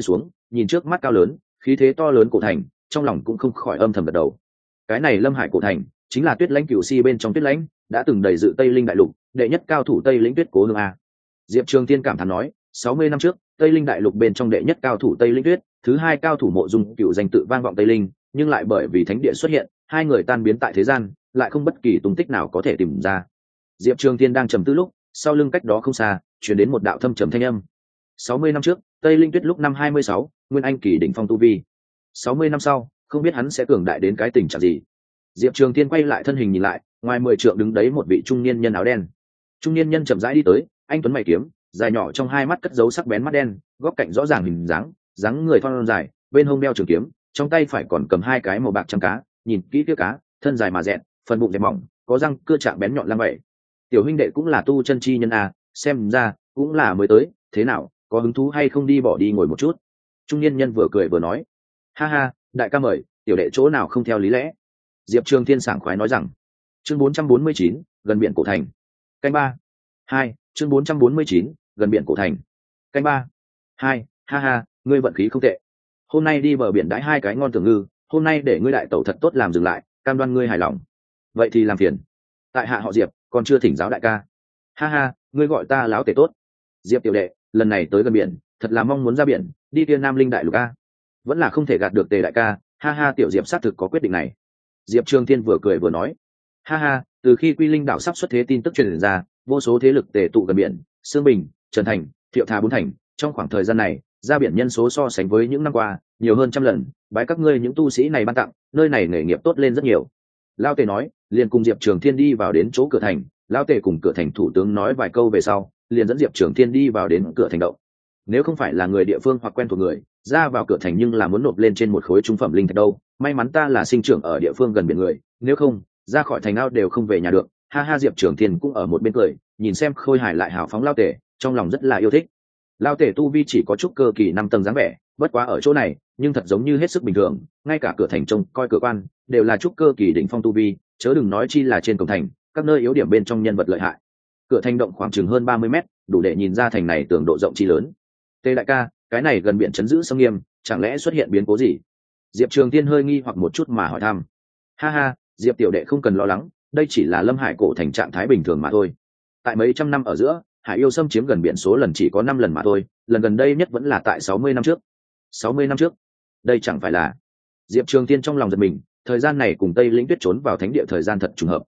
nhìn trước mắt cao lớn khí thế to lớn cổ thành, trong lòng cũng không khỏi âm thầm gật đầu. Cái này Lâm Hải cổ thành chính là Tuyết Lãnh Cửu Si bên trong Tuyết Lãnh đã từng đầy dự Tây Linh đại lục đệ nhất cao thủ Tây Lĩnh Tuyết Cố Hương a. Diệp Trường Tiên cảm thán nói, 60 năm trước Tây Linh đại lục bên trong đệ nhất cao thủ Tây Lĩnh Tuyết, thứ hai cao thủ Mộ Dung Cựu danh tự vang vọng Tây Linh, nhưng lại bởi vì thánh địa xuất hiện, hai người tan biến tại thế gian, lại không bất kỳ tung tích nào có thể tìm ra. Diệp Trường Tiên đang trầm tư lúc, sau lưng cách đó không xa truyền đến một đạo thâm trầm thanh âm. 60 năm trước Tây Linh Tuyết lúc năm 26, nguyên anh kỳ đỉnh phong tu vi. 60 năm sau, không biết hắn sẽ cường đại đến cái tình trạng gì. Diệp Trường Tiên quay lại thân hình nhìn lại, ngoài 10 trượng đứng đấy một vị trung niên nhân áo đen. Trung niên nhân chậm rãi đi tới, anh tuấn mày kiếm, dài nhỏ trong hai mắt cất giấu sắc bén mắt đen, góc cạnh rõ ràng hình dáng, dáng người thon dài, bên hông đeo trường kiếm, trong tay phải còn cầm hai cái màu bạc trắng cá, nhìn kỹ kia cá, thân dài mà dẹt, phần bụng dẹp mỏng, có răng cưa chạm bén nhọn lăng vậy. Tiểu huynh đệ cũng là tu chân chi nhân à, xem ra cũng là mới tới, thế nào, có hứng thú hay không đi bỏ đi ngồi một chút? Trung niên nhân vừa cười vừa nói, ha ha, đại ca mời, tiểu đệ chỗ nào không theo lý lẽ. Diệp Trường Thiên sảng khoái nói rằng, chương 449, gần biển cổ thành. Canh ba. 2, chương 449, gần biển cổ thành. Canh ba. 2, ha ha, ngươi vận khí không tệ. Hôm nay đi bờ biển đãi hai cái ngon tưởng ngư, hôm nay để ngươi đại tẩu thật tốt làm dừng lại, cam đoan ngươi hài lòng. Vậy thì làm phiền. Tại hạ họ Diệp, còn chưa thỉnh giáo đại ca. Ha ha, ngươi gọi ta láo tể tốt. Diệp tiểu đệ, lần này tới gần biển, thật là mong muốn ra biển, đi kia Nam Linh đại lục a. Vẫn là không thể gạt được Tề đại ca, ha ha, tiểu Diệp xác thực có quyết định này. Diệp Trường Thiên vừa cười vừa nói, ha ha, từ khi Quy Linh đảo sắp xuất thế tin tức truyền ra, vô số thế lực tề tụ gần biển, Sương Bình, Trần Thành, Thiệu Thà bốn thành, trong khoảng thời gian này, ra biển nhân số so sánh với những năm qua nhiều hơn trăm lần, bái các ngươi những tu sĩ này ban tặng, nơi này nghề nghiệp tốt lên rất nhiều. Lao Tề nói, liền cùng Diệp Trường Thiên đi vào đến chỗ cửa thành, Lao Tề cùng cửa thành thủ tướng nói vài câu về sau, liền dẫn Diệp Trường Thiên đi vào đến cửa thành động. Nếu không phải là người địa phương hoặc quen thuộc người, ra vào cửa thành nhưng là muốn nộp lên trên một khối trung phẩm linh thạch đâu. May mắn ta là sinh trưởng ở địa phương gần biển người, nếu không ra khỏi thành ao đều không về nhà được. Ha ha, Diệp Trường Thiên cũng ở một bên cười, nhìn xem Khôi Hải lại hào phóng Lao Tề, trong lòng rất là yêu thích. Lao Tề tu vi chỉ có chút cơ kỳ 5 tầng dáng vẻ, bất quá ở chỗ này nhưng thật giống như hết sức bình thường, ngay cả cửa thành trông coi cửa quan đều là chút cơ kỳ đỉnh phong tu vi, chớ đừng nói chi là trên cổng thành các nơi yếu điểm bên trong nhân vật lợi hại. Cửa thành động khoảng chừng hơn 30 mét, đủ để nhìn ra thành này tường độ rộng chi lớn. Tề đại ca, cái này gần biển trấn giữ sông nghiêm, chẳng lẽ xuất hiện biến cố gì? Diệp Trường Tiên hơi nghi hoặc một chút mà hỏi thăm. Ha ha, Diệp tiểu đệ không cần lo lắng, đây chỉ là Lâm Hải cổ thành trạng thái bình thường mà thôi. Tại mấy trăm năm ở giữa, hải yêu xâm chiếm gần biển số lần chỉ có 5 lần mà thôi, lần gần đây nhất vẫn là tại 60 năm trước. 60 năm trước? Đây chẳng phải là... Diệp Trường Tiên trong lòng giật mình, thời gian này cùng Tây Lĩnh Tuyết trốn vào thánh địa thời gian thật trùng hợp.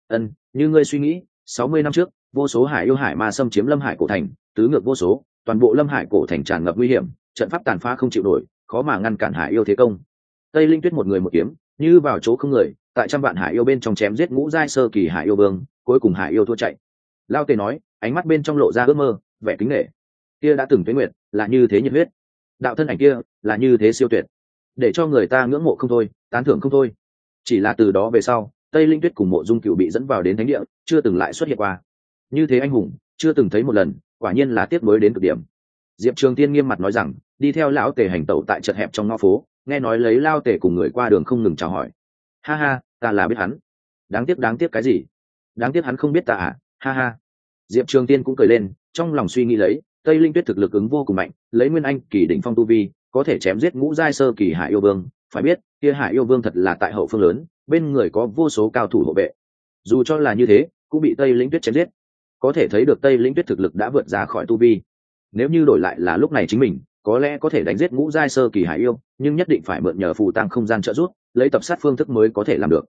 Như ngươi suy nghĩ, 60 năm trước, vô số hải yêu hải ma xâm chiếm Lâm Hải cổ thành, tứ ngược vô số, toàn bộ Lâm Hải cổ thành tràn ngập nguy hiểm, trận pháp tàn phá không chịu nổi, khó mà ngăn cản hải yêu thế công. Tây Linh Tuyết một người một kiếm, như vào chỗ không người, tại trăm vạn hải yêu bên trong chém giết ngũ giai sơ kỳ hải yêu vương, cuối cùng hải yêu thua chạy. Lao Tề nói, ánh mắt bên trong lộ ra ước mơ, vẻ kính nể. Kia đã từng tuế nguyệt, là như thế nhiệt huyết. Đạo thân ảnh kia, là như thế siêu tuyệt, để cho người ta ngưỡng mộ không thôi, tán thưởng không thôi. Chỉ là từ đó về sau, Tây Linh Tuyết cùng Mộ Dung Cựu bị dẫn vào đến thánh địa, chưa từng lại xuất hiện qua. Như thế anh hùng, chưa từng thấy một lần, quả nhiên là tiếc nuối đến cực điểm. Diệp Trường Tiên nghiêm mặt nói rằng, đi theo lão Tề hành tẩu tại chật hẹp trong ngõ phố, nghe nói lấy Lao Tề cùng người qua đường không ngừng chào hỏi. Ha ha, ta là biết hắn. Đáng tiếc cái gì? Đáng tiếc hắn không biết ta à? Ha ha. Diệp Trường Tiên cũng cười lên, trong lòng suy nghĩ lấy, Tây Linh Tuyết thực lực ứng vô cùng mạnh, lấy nguyên anh kỳ đỉnh phong tu vi, có thể chém giết ngũ giai sơ kỳ hải yêu vương. Phải biết, kia hải yêu vương thật là tại hậu phương lớn, bên người có vô số cao thủ hộ vệ. Dù cho là như thế, cũng bị Tây Linh Tuyết chém giết. Có thể thấy được Tây Linh Tuyết thực lực đã vượt ra khỏi tu vi. Nếu như đổi lại là lúc này chính mình, có lẽ có thể đánh giết ngũ giai sơ kỳ hải yêu, nhưng nhất định phải mượn nhờ phù tang không gian trợ giúp, lấy tập sát phương thức mới có thể làm được.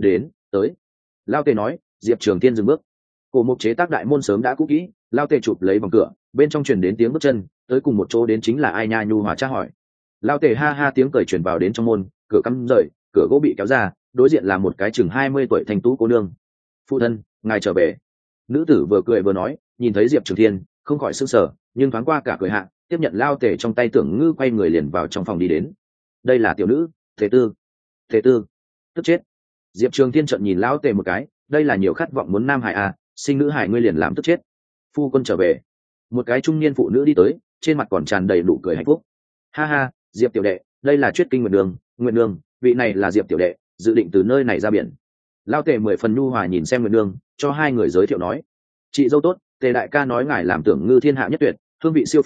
Tới. Lao Tề nói, Diệp Trường Tiên dừng bước. Cổ mục chế tác đại môn sớm đã cũ kỹ, Lao Tề chụp lấy vòng cửa, bên trong truyền đến tiếng bước chân, tới cùng một chỗ đến chính là Ai Nha nhu hòa tra hỏi. Lao Tề ha ha tiếng cười truyền vào đến trong môn, cửa cắm rời, cửa gỗ bị kéo ra, đối diện là một cái chừng 20 tuổi thanh tú cô nương. Phụ thân, ngài trở về. Nữ tử vừa cười vừa nói, nhìn thấy Diệp Trường Thiên, không khỏi sững sờ, nhưng thoáng qua cả cười hạ, tiếp nhận Lao Tề trong tay Tưởng Ngư, quay người liền vào trong phòng đi đến. Đây là tiểu nữ, Thế Tư, tức chết. Diệp Trường Thiên trợn nhìn Lão Tề một cái, đây là nhiều khát vọng muốn nam hải à, sinh nữ hải ngươi liền làm tức chết. Phu quân trở về. Một cái trung niên phụ nữ đi tới, trên mặt còn tràn đầy nụ cười hạnh phúc. Ha ha, Diệp tiểu đệ, đây là Chuyết Kinh Nguyệt Nương, vị này là Diệp tiểu đệ, dự định từ nơi này ra biển. Lão Tề 10 phần nhu hòa nhìn xem Nguyệt Nương, cho hai người giới thiệu nói, chị dâu tốt, Tề đại ca nói ngài làm Tưởng Ngư thiên hạ nhất tuyệt, hương vị siêu phàm,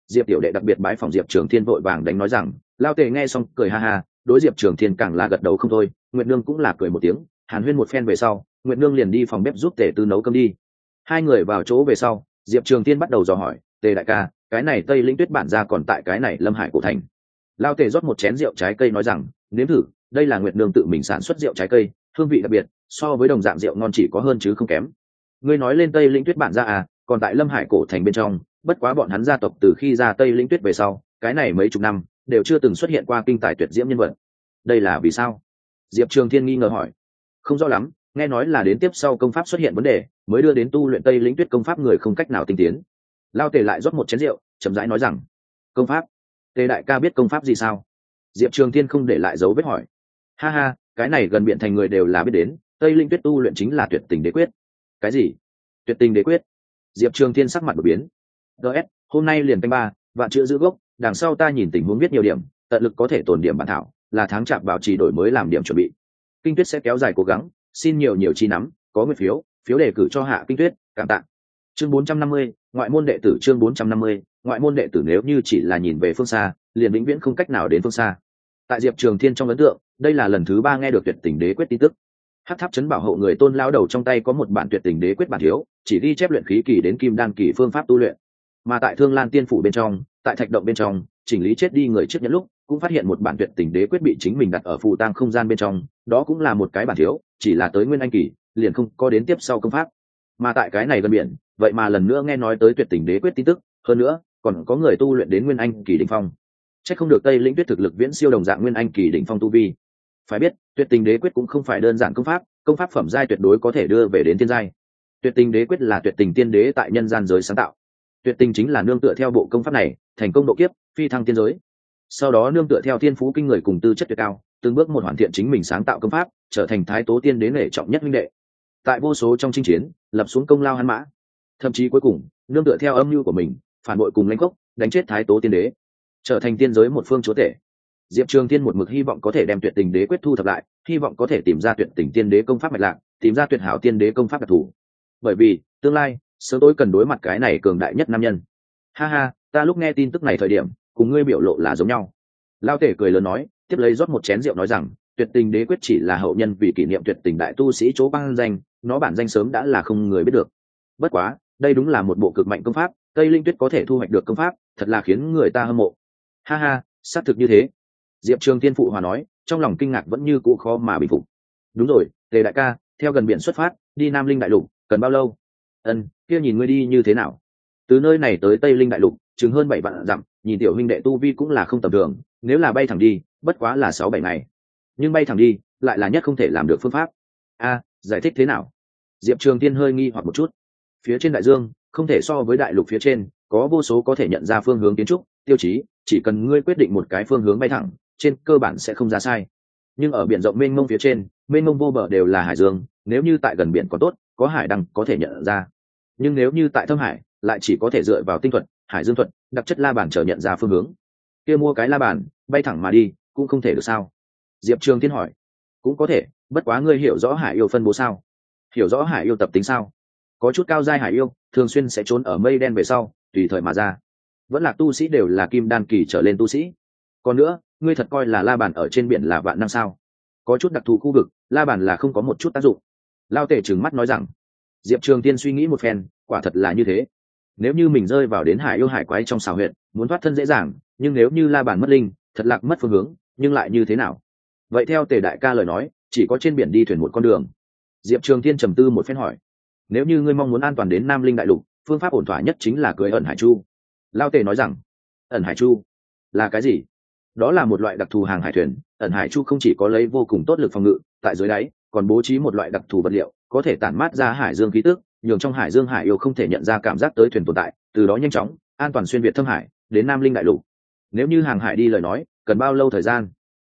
Diệp tiểu đệ đặc biệt bái phòng Diệp Trường Thiên vội vàng đánh nói rằng. Lao Tề nghe xong cười ha ha, đối Diệp Trường Thiên càng là gật đầu không thôi. Nguyệt Nương cũng là cười một tiếng, hàn huyên một phen về sau, Nguyệt Nương liền đi phòng bếp giúp Tề Tư nấu cơm đi. Hai người vào chỗ về sau, Diệp Trường Thiên bắt đầu dò hỏi, Tề đại ca, cái này Tây Linh Tuyết bản gia còn tại cái này Lâm Hải cổ thành. Lao Tề rót một chén rượu trái cây nói rằng, nếm thử, đây là Nguyệt Nương tự mình sản xuất rượu trái cây, hương vị đặc biệt, so với đồng dạng rượu ngon chỉ có hơn chứ không kém. Ngươi nói lên Tây Linh Tuyết bản gia à, còn tại Lâm Hải cổ thành bên trong, bất quá bọn hắn gia tộc từ khi ra Tây Linh Tuyết về sau, cái này mấy chục năm đều chưa từng xuất hiện qua kinh tài tuyệt diễm nhân vật. Đây là vì sao? Diệp Trường Thiên nghi ngờ hỏi. Không rõ lắm, nghe nói là đến tiếp sau công pháp xuất hiện vấn đề, mới đưa đến tu luyện Tây Linh Tuyết công pháp người không cách nào tinh tiến. Lao Tề lại rót một chén rượu, chậm rãi nói rằng, công pháp? Tề đại ca biết công pháp gì sao? Diệp Trường Thiên không để lại dấu vết hỏi. Ha ha, cái này gần biện thành người đều là biết đến, Tây Linh Tuyết tu luyện chính là Tuyệt Tình Đế Quyết. Cái gì? Tuyệt Tình Đế Quyết? Diệp Trường Thiên sắc mặt đổi biến. DS, hôm nay liền canh 3, vạn chữ giữ gốc, đằng sau ta nhìn tình huống viết nhiều điểm, tận lực có thể tồn điểm bản thảo, là tháng chạp bảo trì đổi mới làm điểm chuẩn bị. Kinh Tuyết sẽ kéo dài cố gắng, xin nhiều nhiều chi nắm, có nguyện phiếu, phiếu đề cử cho Hạ Kinh Tuyết, cảm tạ. Chương 450, ngoại môn đệ tử chương 450, ngoại môn đệ tử nếu như chỉ là nhìn về phương xa, liền vĩnh viễn không cách nào đến phương xa. Tại Diệp Trường Thiên trong ấn tượng, đây là lần thứ 3 nghe được Tuyệt Tình Đế Quyết tin tức. Hắc Tháp trấn bảo hộ người Tôn lão đầu trong tay có một bản Tuyệt Tình Đế Quyết bản thiếu, chỉ ghi chép luyện khí kỳ đến kim đan kỳ phương pháp tu luyện. Mà tại Thương Lan Tiên phủ bên trong, tại Thạch động bên trong, chỉnh lý chết đi người trước nhất lúc, cũng phát hiện một bản Tuyệt Tình Đế Quyết bị chính mình đặt ở phù tang không gian bên trong, đó cũng là một cái bản thiếu, chỉ là tới nguyên anh kỳ, liền không có đến tiếp sau công pháp. Mà tại cái này gần biển, vậy mà lần nữa nghe nói tới Tuyệt Tình Đế Quyết tin tức, hơn nữa, còn có người tu luyện đến nguyên anh kỳ đỉnh phong. Chắc không được Tây Linh Tuyết thực lực viễn siêu đồng dạng nguyên anh kỳ đỉnh phong tu vi. Phải biết, Tuyệt Tình Đế Quyết cũng không phải đơn giản công pháp phẩm giai tuyệt đối có thể đưa về đến thiên giai. Tuyệt Tình Đế Quyết là Tuyệt Tình tiên đế tại nhân gian giới sáng tạo. Tuyệt Tình chính là nương tựa theo bộ công pháp này, thành công độ kiếp, phi thăng tiên giới. Sau đó nương tựa theo thiên phú kinh người cùng tư chất tuyệt cao, từng bước một hoàn thiện chính mình sáng tạo công pháp, trở thành Thái Tố tiên đế nể trọng nhất huynh đệ. Tại vô số trong chinh chiến, lập xuống công lao hắn mã. Thậm chí cuối cùng, nương tựa theo âm mưu của mình, phản bội cùng lãnh gốc, đánh chết Thái Tố tiên đế, trở thành tiên giới một phương chúa tể. Diệp Trường Thiên một mực hy vọng có thể đem Tuyệt Tình Đế Quyết thu thập lại, hy vọng có thể tìm ra Tuyệt Tình tiên đế công pháp mạch lạc, tìm ra tuyệt hảo tiên đế công pháp đặc thù. Bởi vì, tương lai, sớm tối cần đối mặt cái này cường đại nhất nam nhân. Ha ha, ta lúc nghe tin tức này thời điểm, cùng ngươi biểu lộ là giống nhau. Lao Tể cười lớn nói, tiếp lấy rót một chén rượu nói rằng, Tuyệt Tình Đế Quyết chỉ là hậu nhân vì kỷ niệm tuyệt tình đại tu sĩ chỗ ban danh, nó bản danh sớm đã là không người biết được. Bất quá, đây đúng là một bộ cực mạnh công pháp, Tây Linh Tuyết có thể thu hoạch được công pháp, thật là khiến người ta hâm mộ. Ha ha, xác thực như thế. Diệp Trường Thiên phụ hòa nói, trong lòng kinh ngạc vẫn như cũ khó mà bình phục. Đúng rồi, Tề đại ca, theo gần biển xuất phát, đi Nam Linh đại lục, cần bao lâu? Kia nhìn ngươi đi như thế nào? Từ nơi này tới Tây Linh đại lục, chừng hơn 7 vạn dặm, nhìn tiểu huynh đệ tu vi cũng là không tầm thường, nếu là bay thẳng đi, bất quá là 6-7 ngày. Nhưng bay thẳng đi, lại là nhất không thể làm được phương pháp. Giải thích thế nào? Diệp Trường Thiên hơi nghi hoặc một chút. Phía trên đại dương, không thể so với đại lục phía trên, có vô số có thể nhận ra phương hướng kiến trúc, tiêu chí, chỉ cần ngươi quyết định một cái phương hướng bay thẳng, trên cơ bản sẽ không ra sai. Nhưng ở biển rộng mênh mông phía trên, mênh mông vô bờ đều là hải dương, nếu như tại gần biển có tốt, có hải đăng có thể nhận ra. Nhưng nếu như tại thâm hải, lại chỉ có thể dựa vào tinh thuật, hải dương thuật, đặc chất la bàn chờ nhận ra phương hướng. Kia mua cái la bàn, bay thẳng mà đi, cũng không thể được sao? Diệp Trường Thiên hỏi. Cũng có thể, bất quá ngươi hiểu rõ hải yêu phân bố sao? Hiểu rõ hải yêu tập tính sao? Có chút cao giai hải yêu, thường xuyên sẽ trốn ở mây đen về sau, tùy thời mà ra. Vẫn là tu sĩ đều là kim đan kỳ trở lên tu sĩ. Còn nữa, ngươi thật coi là la bàn ở trên biển là vạn năng sao? Có chút đặc thù khu vực, la bàn là không có một chút tác dụng. Lao Tể trừng mắt nói rằng. Diệp Trường Tiên suy nghĩ một phen, quả thật là như thế. Nếu như mình rơi vào đến hải yêu hải quái trong xào huyện, muốn thoát thân dễ dàng, nhưng nếu như la bàn mất linh, thật lạc mất phương hướng, nhưng lại như thế nào? Vậy theo Tề đại ca lời nói, chỉ có trên biển đi thuyền một con đường. Diệp Trường Tiên trầm tư một phen hỏi. Nếu như ngươi mong muốn an toàn đến Nam Linh đại lục, phương pháp ổn thỏa nhất chính là cưới ẩn hải chu. Lao Tề nói rằng. Ẩn hải chu là cái gì? Đó là một loại đặc thù hàng hải thuyền. Ẩn hải chu không chỉ có lấy vô cùng tốt lực phòng ngự, tại dưới đáy còn bố trí một loại đặc thù vật liệu, có thể tản mát ra hải dương khí tức, nhường trong hải dương hải yêu không thể nhận ra cảm giác tới thuyền tồn tại, từ đó nhanh chóng an toàn xuyên việt thâm hải đến Nam Linh đại lục. Nếu như hàng hải đi lời nói, cần bao lâu thời gian?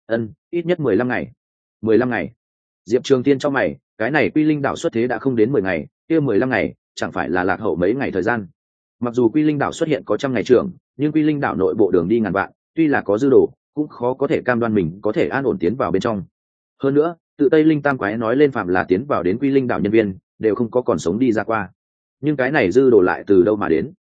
Ít nhất 15 ngày. 15 ngày? Diệp Trường Tiên cho mày, cái này Quy Linh đảo xuất thế đã không đến 10 ngày, kia 15 ngày chẳng phải là lạc hậu mấy ngày thời gian? Mặc dù Quy Linh đảo xuất hiện có trăm ngày trường, nhưng Quy Linh đảo nội bộ đường đi ngàn vạn, tuy là có dư đồ, cũng khó có thể cam đoan mình có thể an ổn tiến vào bên trong. Hơn nữa, tự Tây Linh Tam Quái nói lên phạm là tiến vào đến Quy Linh đảo nhân viên đều không có còn sống đi ra qua. Nhưng cái này dư đồ lại từ đâu mà đến?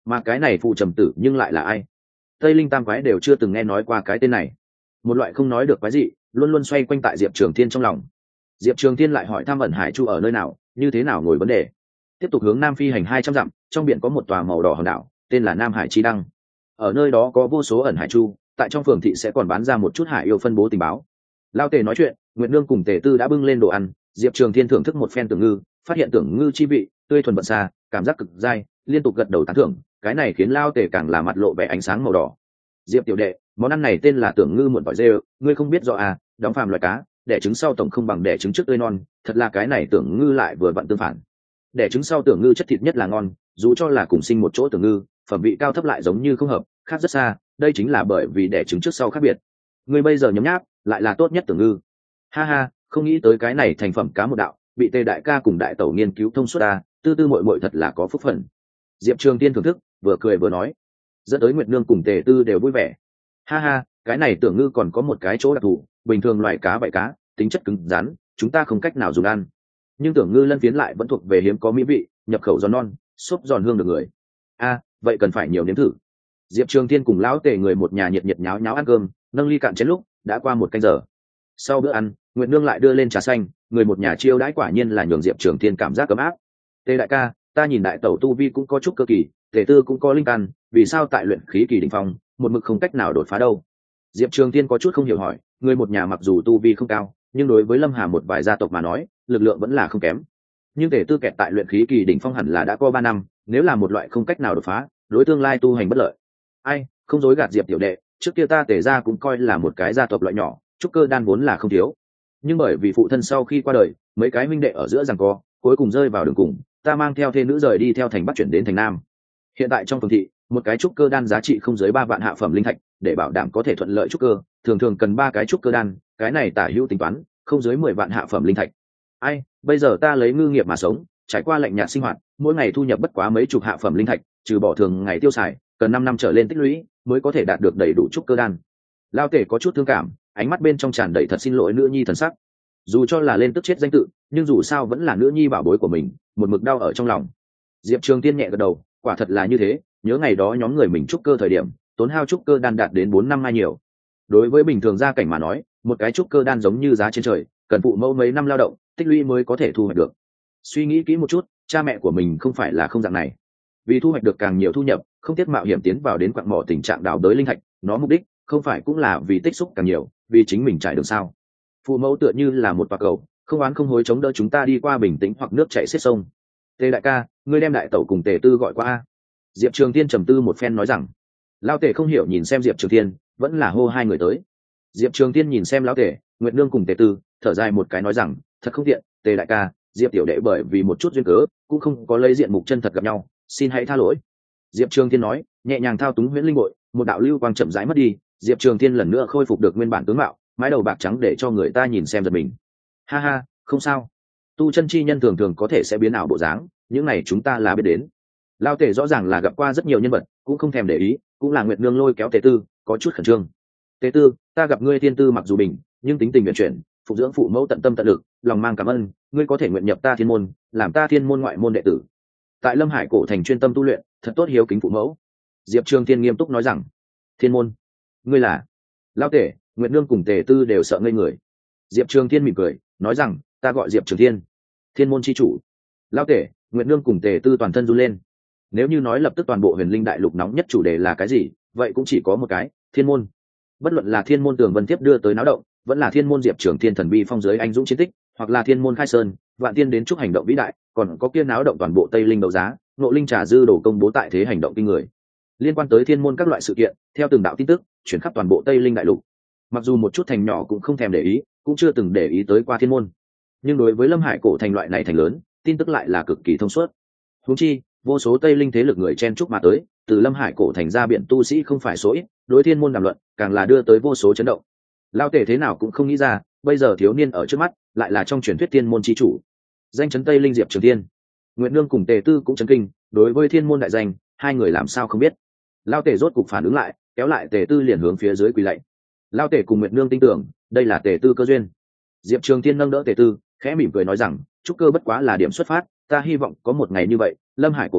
mà cái này phụ trầm tử nhưng lại là ai? Tây Linh tam quái đều chưa từng nghe nói qua cái tên này. Một loại không nói được quái gì luôn luôn xoay quanh tại Diệp Trường Thiên trong lòng. Diệp Trường Thiên lại hỏi thăm ẩn hải chu ở nơi nào, như thế nào ngồi vấn đề. Tiếp tục hướng nam phi hành 200 dặm, trong biển có một tòa màu đỏ hòn đảo, tên là Nam Hải Chi Đăng. Ở nơi đó có vô số ẩn hải chu, tại trong phường thị sẽ còn bán ra một chút hải yêu phân bố tình báo. Lao Tề nói chuyện, Nguyệt Nương cùng Tề Tư đã bưng lên đồ ăn, Diệp Trường Thiên thưởng thức một phen tưởng ngư, phát hiện tưởng ngư chi vị tươi thuần vận xa, cảm giác cực dai, liên tục gật đầu tán thưởng, cái này khiến Lao Tề càng là mặt lộ vẻ ánh sáng màu đỏ. Diệp tiểu đệ, món ăn này tên là tưởng ngư muộn tỏi dê, ngươi không biết rõ à? Đóng phàm loài cá, đẻ trứng sau tổng không bằng đẻ trứng trước tươi non, thật là cái này tưởng ngư lại vừa vặn tương phản. Đẻ trứng sau tưởng ngư chất thịt nhất là ngon, dù cho là cùng sinh một chỗ tưởng ngư, phẩm vị cao thấp lại giống như không hợp, khác rất xa, đây chính là bởi vì đẻ trứng trước sau khác biệt. Ngươi bây giờ nhấm nháp, lại là tốt nhất tưởng ngư. Ha ha, không nghĩ tới cái này thành phẩm cá một đạo, bị Tề đại ca cùng đại tẩu nghiên cứu thông suốt ta, tư tư muội muội thật là có phúc phận. Diệp Trường Tiên thưởng thức, vừa cười vừa nói, dẫn tới Nguyệt Nương cùng Tề Tư đều vui vẻ. Ha ha, cái này tưởng ngư còn có một cái chỗ đặc thù, bình thường loài cá vậy cá, tính chất cứng rắn, chúng ta không cách nào dùng ăn. Nhưng tưởng ngư lân phiến lại vẫn thuộc về hiếm có mỹ vị, nhập khẩu giòn non, xốp giòn hương được người. A, vậy cần phải nhiều nếm thử. Diệp Trường Thiên cùng lão Tề người một nhà nhiệt nhiệt nháo nháo ăn cơm, nâng ly cạn chén lúc đã qua 1 canh giờ. Sau bữa ăn, Nguyệt Nương lại đưa lên trà xanh, người một nhà chiêu đãi quả nhiên là nhường Diệp Trường Thiên cảm giác ấm áp. Tề đại ca, ta nhìn đại tẩu tu vi cũng có chút cơ kỳ, Tề tư cũng có linh căn, vì sao tại luyện khí kỳ đỉnh phong, một mực không cách nào đột phá đâu? Diệp Trường Thiên có chút không hiểu hỏi, người một nhà mặc dù tu vi không cao, nhưng đối với Lâm Hà một vài gia tộc mà nói, lực lượng vẫn là không kém. Nhưng Tề tư kẹt tại luyện khí kỳ đỉnh phong hẳn là đã có 3 năm, nếu là một loại không cách nào đột phá, đối tương lai tu hành bất lợi. Ai, không dối gạt Diệp tiểu đệ, trước kia ta Tề gia cũng coi là một cái gia tộc loại nhỏ, trúc cơ đan vốn là không thiếu. Nhưng bởi vì phụ thân sau khi qua đời, mấy cái huynh đệ ở giữa giằng co, cuối cùng rơi vào đường cùng, ta mang theo thê nữ rời đi theo thành Bắc chuyển đến thành Nam. Hiện tại trong phường thị, một cái trúc cơ đan giá trị không dưới 3 vạn hạ phẩm linh thạch, để bảo đảm có thể thuận lợi trúc cơ, thường thường cần 3 cái trúc cơ đan, cái này tả hữu tính toán, không dưới 10 vạn hạ phẩm linh thạch. Ai, bây giờ ta lấy ngư nghiệp mà sống, trải qua lạnh nhạt sinh hoạt, mỗi ngày thu nhập bất quá mấy chục hạ phẩm linh thạch, trừ bỏ thường ngày tiêu xài, cần 5 năm trở lên tích lũy mới có thể đạt được đầy đủ trúc cơ đan. Lao Tể có chút thương cảm, ánh mắt bên trong tràn đầy thật xin lỗi nữ nhi thần sắc. Dù cho là lên tức chết danh tự, nhưng dù sao vẫn là nữ nhi bảo bối của mình, một mực đau ở trong lòng. Diệp Trường Tiên nhẹ gật đầu, quả thật là như thế, nhớ ngày đó nhóm người mình trúc cơ thời điểm, tốn hao trúc cơ đan đạt đến 4 năm mai nhiều. Đối với bình thường gia cảnh mà nói, một cái trúc cơ đan giống như giá trên trời, cần phụ mẫu mấy năm lao động, tích lũy mới có thể thu hoạch được. Suy nghĩ kỹ một chút, cha mẹ của mình không phải là không dạng này. Vì thu hoạch được càng nhiều thu nhập, không tiếc mạo hiểm tiến vào đến quặng mỏ tình trạng đào đới linh thạch, nó mục đích không phải cũng là vì tích xúc càng nhiều, vì chính mình trải đường sao? Phụ mẫu tựa như là một quả cầu, không oán không hối chống đỡ chúng ta đi qua bình tĩnh hoặc nước chảy xiết sông. Tề đại ca, ngươi đem đại tẩu cùng Tề tư gọi qua a. Diệp Trường Thiên trầm tư một phen nói rằng. Lão Tề không hiểu nhìn xem Diệp Trường Thiên, vẫn là hô hai người tới. Diệp Trường Thiên nhìn xem lão Tề, Nguyệt Nương cùng Tề tư, thở dài một cái nói rằng, thật không tiện, Tề đại ca, Diệp tiểu đệ bởi vì một chút duyên cớ, cũng không có lấy diện mục chân thật gặp nhau, xin hãy tha lỗi. Diệp Trường Thiên nói, nhẹ nhàng thao túng huyễn linh bội, một đạo lưu quang chậm rãi mất đi, Diệp Trường Thiên lần nữa khôi phục được nguyên bản tướng mạo, mái đầu bạc trắng để cho người ta nhìn xem giật mình. Ha ha, không sao, tu chân chi nhân thường thường có thể sẽ biến ảo bộ dáng, những này chúng ta là biết đến. Lao Tề rõ ràng là gặp qua rất nhiều nhân vật, cũng không thèm để ý, cũng là Nguyệt Nương lôi kéo Tề tư, có chút khẩn trương. Tề tư, ta gặp ngươi thiên tư mặc dù bình, nhưng tính tình nguyện chuyển, phục dưỡng phụ mẫu tận tâm tận lực, lòng mang cảm ơn, ngươi có thể nguyện nhập ta thiên môn, làm ta thiên môn ngoại môn đệ tử. Tại Lâm Hải cổ thành chuyên tâm tu luyện, thật tốt hiếu kính phụ mẫu. Diệp Trường Thiên nghiêm túc nói rằng, thiên môn, ngươi là? Lao Tề, Nguyệt Nương cùng Tề tư đều sợ ngây người. Diệp Trường Thiên mỉm cười, nói rằng, ta gọi Diệp Trường Thiên, thiên môn chi chủ. Lao Tề, Nguyệt Nương cùng Tề tư toàn thân run lên. Nếu như nói lập tức toàn bộ huyền linh đại lục nóng nhất chủ đề là cái gì, vậy cũng chỉ có một cái, thiên môn. Bất luận là thiên môn tường vân tiếp đưa tới náo động, vẫn là thiên môn Diệp Trường Thiên thần bi phong giới anh dũng chiến tích, hoặc là thiên môn khai sơn, vạn tiên đến chúc hành động vĩ đại, còn có kia náo động toàn bộ Tây Linh đấu giá, Ngộ Linh trà dư đồ công bố tại thế hành động kinh người. Liên quan tới thiên môn các loại sự kiện, theo từng đạo tin tức, chuyển khắp toàn bộ Tây Linh đại lục. Mặc dù một chút thành nhỏ cũng không thèm để ý, cũng chưa từng để ý tới qua thiên môn, nhưng đối với Lâm Hải cổ thành loại này thành lớn, tin tức lại là cực kỳ thông suốt. Huống chi, vô số Tây Linh thế lực người chen chúc mà tới, từ Lâm Hải cổ thành ra biển tu sĩ không phải số ít, đối thiên môn đàm luận, càng là đưa tới vô số chấn động. Lao Tề thế nào cũng không nghĩ ra, bây giờ thiếu niên ở trước mắt, lại là trong truyền thuyết thiên môn chi chủ, danh chấn Tây Linh Diệp Trường Thiên. Nguyệt Nương cùng Tề tư cũng chấn kinh, đối với thiên môn đại danh, hai người làm sao không biết. Lao Tề rốt cục phản ứng lại, kéo lại Tề tư liền hướng phía dưới quỳ lạy. Lao Tề cùng Nguyệt Nương tin tưởng, đây là Tề tư cơ duyên. Diệp Trường Thiên nâng đỡ Tề tư, khẽ mỉm cười nói rằng, chúc cơ bất quá là điểm xuất phát, ta hy vọng có một ngày như vậy, Lâm Hải cổ thành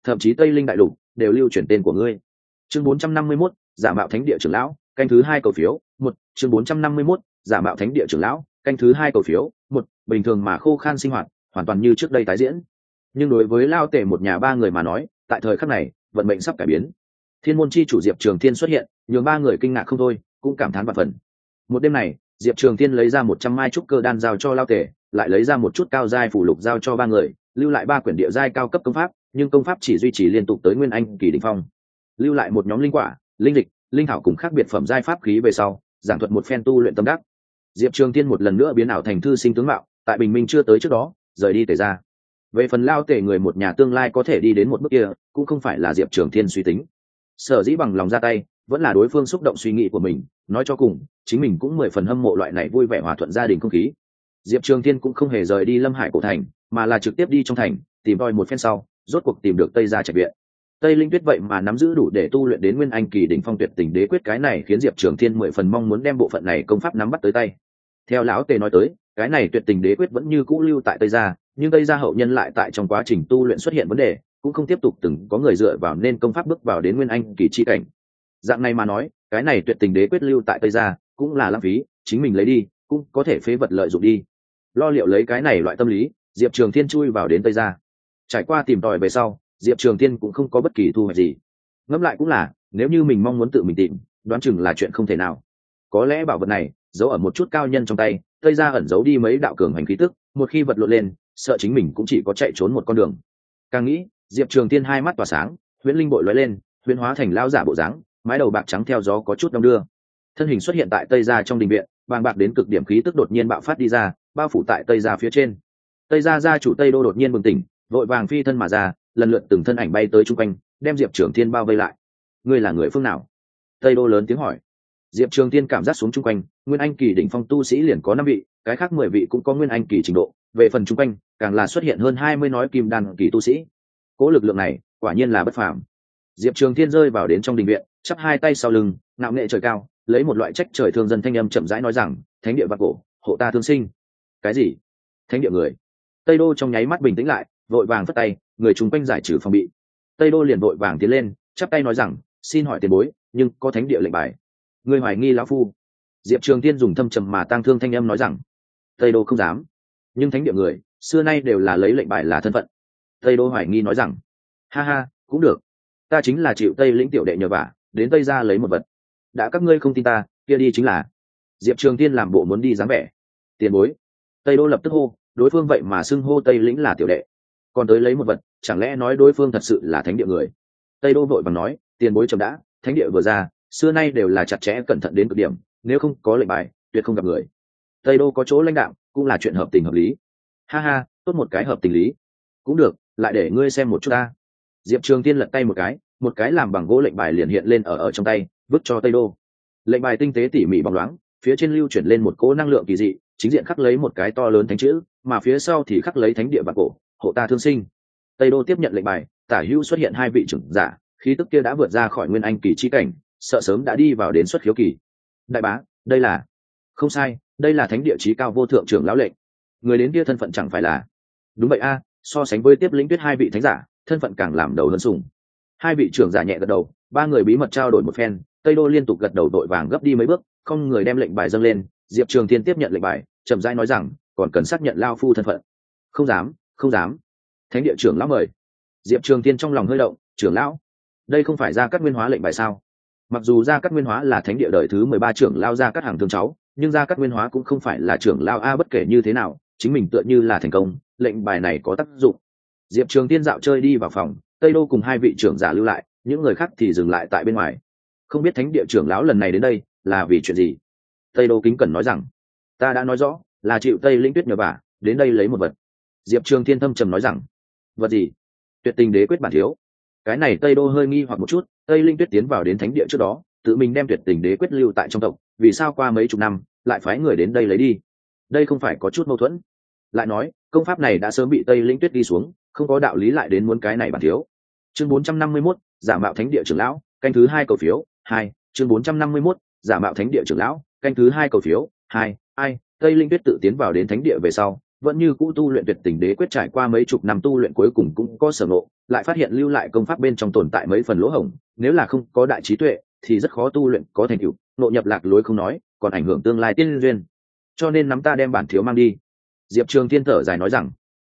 thậm chí Tây Linh đại lục đều lưu chuyển tên của ngươi. Chương 451, giả mạo thánh địa trưởng lão, canh thứ 2 cầu phiếu, 1, chương 451, giả mạo thánh địa trưởng lão, canh thứ 2 cầu phiếu, 1, bình thường mà khô khan sinh hoạt, hoàn toàn như trước đây tái diễn. Nhưng đối với Lao Tể một nhà ba người mà nói, tại thời khắc này, vận mệnh sắp cải biến. Thiên môn chi chủ Diệp Trường Thiên xuất hiện, nhường ba người kinh ngạc không thôi, cũng cảm thán vạn phần. Một đêm này, Diệp Trường Thiên lấy ra 100 mai trúc cơ đan giao cho Lao Tể, lại lấy ra một chút cao giai phù lục giao cho ba người, lưu lại 3 quyển địa giai cao cấp công pháp, nhưng công pháp chỉ duy trì liên tục tới nguyên anh kỳ đỉnh phong. Lưu lại một nhóm linh quả, linh dịch, linh thảo cùng khác biệt phẩm giai pháp khí về sau, giảng thuật một phen tu luyện tâm đắc. Diệp Trường Thiên một lần nữa biến ảo thành thư sinh tướng mạo, tại bình minh chưa tới trước đó, rời đi Tề gia. Về phần Lao Tể người một nhà tương lai có thể đi đến một bước kia, cũng không phải là Diệp Trường Thiên suy tính. Sở dĩ bằng lòng ra tay, vẫn là đối phương xúc động suy nghĩ của mình, nói cho cùng, chính mình cũng 10 phần hâm mộ loại này vui vẻ hòa thuận gia đình không khí. Diệp Trường Thiên cũng không hề rời đi Lâm Hải cổ thành, mà là trực tiếp đi trong thành, tìm tòi một phen sau, rốt cuộc tìm được Tây Gia Trạch viện. Tây Linh Tuyết vậy mà nắm giữ đủ để tu luyện đến nguyên anh kỳ đỉnh phong tuyệt tình đế quyết, cái này khiến Diệp Trường Thiên 10 phần mong muốn đem bộ phận này công pháp nắm bắt tới tay. Theo lão Tề nói tới, cái này tuyệt tình đế quyết vẫn như cũ lưu tại Tây Gia, nhưng Tây Gia hậu nhân lại tại trong quá trình tu luyện xuất hiện vấn đề, cũng không tiếp tục từng có người dựa vào nên công pháp bước vào đến nguyên anh kỳ chi cảnh. Dạng này mà nói, cái này tuyệt tình đế quyết lưu tại Tây Gia cũng là lãng phí, chính mình lấy đi cũng có thể phế vật lợi dụng đi. Lo liệu lấy cái này loại tâm lý, Diệp Trường Thiên chui vào đến Tây Gia. Trải qua tìm tòi về sau, Diệp Trường Thiên cũng không có bất kỳ thu hoạch gì. Ngẫm lại cũng là, nếu như mình mong muốn tự mình tìm, đoán chừng là chuyện không thể nào. Có lẽ bảo vật này giấu ở một chút cao nhân trong tay, Tây Gia ẩn giấu đi mấy đạo cường hành khí tức, một khi vật lộn lên, sợ chính mình cũng chỉ có chạy trốn một con đường. Càng nghĩ, Diệp Trường Thiên hai mắt tỏa sáng, huyễn linh bội lóe lên, huyễn hóa thành lão giả bộ dáng, mái đầu bạc trắng theo gió có chút đong đưa. Thân hình xuất hiện tại Tây Gia trong đình viện, bàng bạc đến cực điểm khí tức đột nhiên bạo phát đi ra, bao phủ tại Tây Gia phía trên. Tây Gia gia chủ Tây Đô đột nhiên bừng tỉnh, vội vàng phi thân mà ra, lần lượt từng thân ảnh bay tới chung quanh, đem Diệp Trường Thiên bao vây lại. Ngươi là người phương nào? Tây Đô lớn tiếng hỏi. Diệp Trường Thiên cảm giác xuống chung quanh, nguyên anh kỳ đỉnh phong tu sĩ liền có 5 vị, cái khác 10 vị cũng có nguyên anh kỳ trình độ, về phần chung quanh, càng là xuất hiện hơn 20 nói kim đan kỳ tu sĩ. Cố lực lượng này, quả nhiên là bất phàm. Diệp Trường Thiên rơi vào đến trong đình viện, chắp hai tay sau lưng, ngạo nghệ trời cao, lấy một loại trách trời thương dân thanh âm chậm rãi nói rằng, thánh địa vạn cổ, hộ ta thương sinh. Cái gì? Thánh địa người? Tây Đô trong nháy mắt bình tĩnh lại, vội vàng phất tay, người chung quanh giải trừ phòng bị. Tây Đô liền vội vàng tiến lên, chắp tay nói rằng, xin hỏi tiền bối, nhưng có thánh địa lệnh bài. Người hoài nghi lão phu? Diệp Trường Thiên dùng thâm trầm mà tang thương thanh âm nói rằng, Tây Đô không dám, nhưng thánh địa người xưa nay đều là lấy lệnh bài là thân phận. Tây Đô hoài nghi nói rằng, ha ha, cũng được, ta chính là chịu Tây lĩnh tiểu đệ nhờ vả, đến Tây gia lấy một vật. Đã các ngươi không tin ta, kia đi chính là. Diệp Trường Thiên làm bộ muốn đi dáng vẻ. Tiền bối. Tây Đô lập tức hô, đối phương vậy mà xưng hô Tây lĩnh là tiểu đệ, còn tới lấy một vật, chẳng lẽ nói đối phương thật sự là thánh địa người? Tây Đô vội vàng nói, tiền bối chậm đã, thánh địa vừa ra, xưa nay đều là chặt chẽ cẩn thận đến cực điểm, nếu không có lệnh bài, tuyệt không gặp người. Tây Đô có chỗ lãnh đạo, cũng là chuyện hợp tình hợp lý. Ha ha, tốt một cái hợp tình lý. Cũng được, lại để ngươi xem một chút ta. Diệp Trường Thiên lật tay một cái làm bằng gỗ lệnh bài liền hiện lên ở trong tay, vứt cho Tây Đô. Lệnh bài tinh tế tỉ mỉ bóng loáng, phía trên lưu chuyển lên một cỗ năng lượng kỳ dị, chính diện khắc lấy một cái to lớn thánh chữ, mà phía sau thì khắc lấy thánh địa vạn cổ, hộ ta thương sinh. Tây Đô tiếp nhận lệnh bài, tả hữu xuất hiện 2 vị trưởng giả, khí tức kia đã vượt ra khỏi nguyên anh kỳ chi cảnh, sợ sớm đã đi vào đến xuất khiếu kỳ. Đại bá, đây là... Không sai, đây là thánh địa chí cao vô thượng trưởng lão lệnh. Người đến kia thân phận chẳng phải là... Đúng vậy a, so sánh với tiếp lĩnh tuyết 2 vị thánh giả, thân phận càng làm đầu hơn sùng. 2 vị trưởng giả nhẹ gật đầu, 3 người bí mật trao đổi một phen, Tây Đô liên tục gật đầu đội vàng gấp đi mấy bước, không người đem lệnh bài dâng lên. Diệp Trường Thiên tiếp nhận lệnh bài, chậm rãi nói rằng, còn cần xác nhận lao phu thân phận. Không dám, không dám. Thánh địa trưởng lão mời. Diệp Trường Thiên trong lòng hơi động, trưởng lão, đây không phải Gia Cát Nguyên Hóa lệnh bài sao? Mặc dù Gia Cát Nguyên Hóa là thánh địa đời thứ 13 trưởng lão Gia Cát Hàng thương cháu, nhưng Gia Cát Nguyên Hóa cũng không phải là trưởng lão a, bất kể như thế nào, chính mình tựa như là thành công, lệnh bài này có tác dụng. Diệp Trường Thiên dạo chơi đi vào phòng, Tây Đô cùng 2 vị trưởng giả lưu lại, những người khác thì dừng lại tại bên ngoài. Không biết thánh địa trưởng lão lần này đến đây là vì chuyện gì? Tây Đô kính cẩn nói rằng, ta đã nói rõ, là chịu Tây Linh Tuyết nhờ vả, đến đây lấy một vật. Diệp Trường Thiên thâm trầm nói rằng, vật gì? Tuyệt tình đế quyết bản thiếu. Cái này Tây Đô hơi nghi hoặc một chút, Tây Linh Tuyết tiến vào đến thánh địa trước đó, tự mình đem tuyệt tình đế quyết lưu tại trong tộc, vì sao qua mấy chục năm lại phái người đến đây lấy đi? Đây không phải có chút mâu thuẫn? Lại nói, công pháp này đã sớm bị Tây Linh Tuyết đi xuống, không có đạo lý lại đến muốn cái này bản thiếu. Chương 451, giả mạo thánh địa trưởng lão, canh thứ 2 cầu phiếu, 2, chương 451, giả mạo thánh địa trưởng lão, canh thứ 2 cầu phiếu, 2, ai, Tây Linh Tuyết tự tiến vào đến thánh địa về sau, vẫn như cũ tu luyện tuyệt tình đế quyết, trải qua mấy chục năm tu luyện cuối cùng cũng có sở ngộ, lại phát hiện lưu lại công pháp bên trong tồn tại mấy phần lỗ hổng, nếu là không có đại trí tuệ thì rất khó tu luyện có thành tựu, nội nhập lạc lối không nói, còn ảnh hưởng tương lai tiên duyên. Cho nên nắm ta đem bản thiếu mang đi. Diệp Trường Thiên thở dài nói rằng,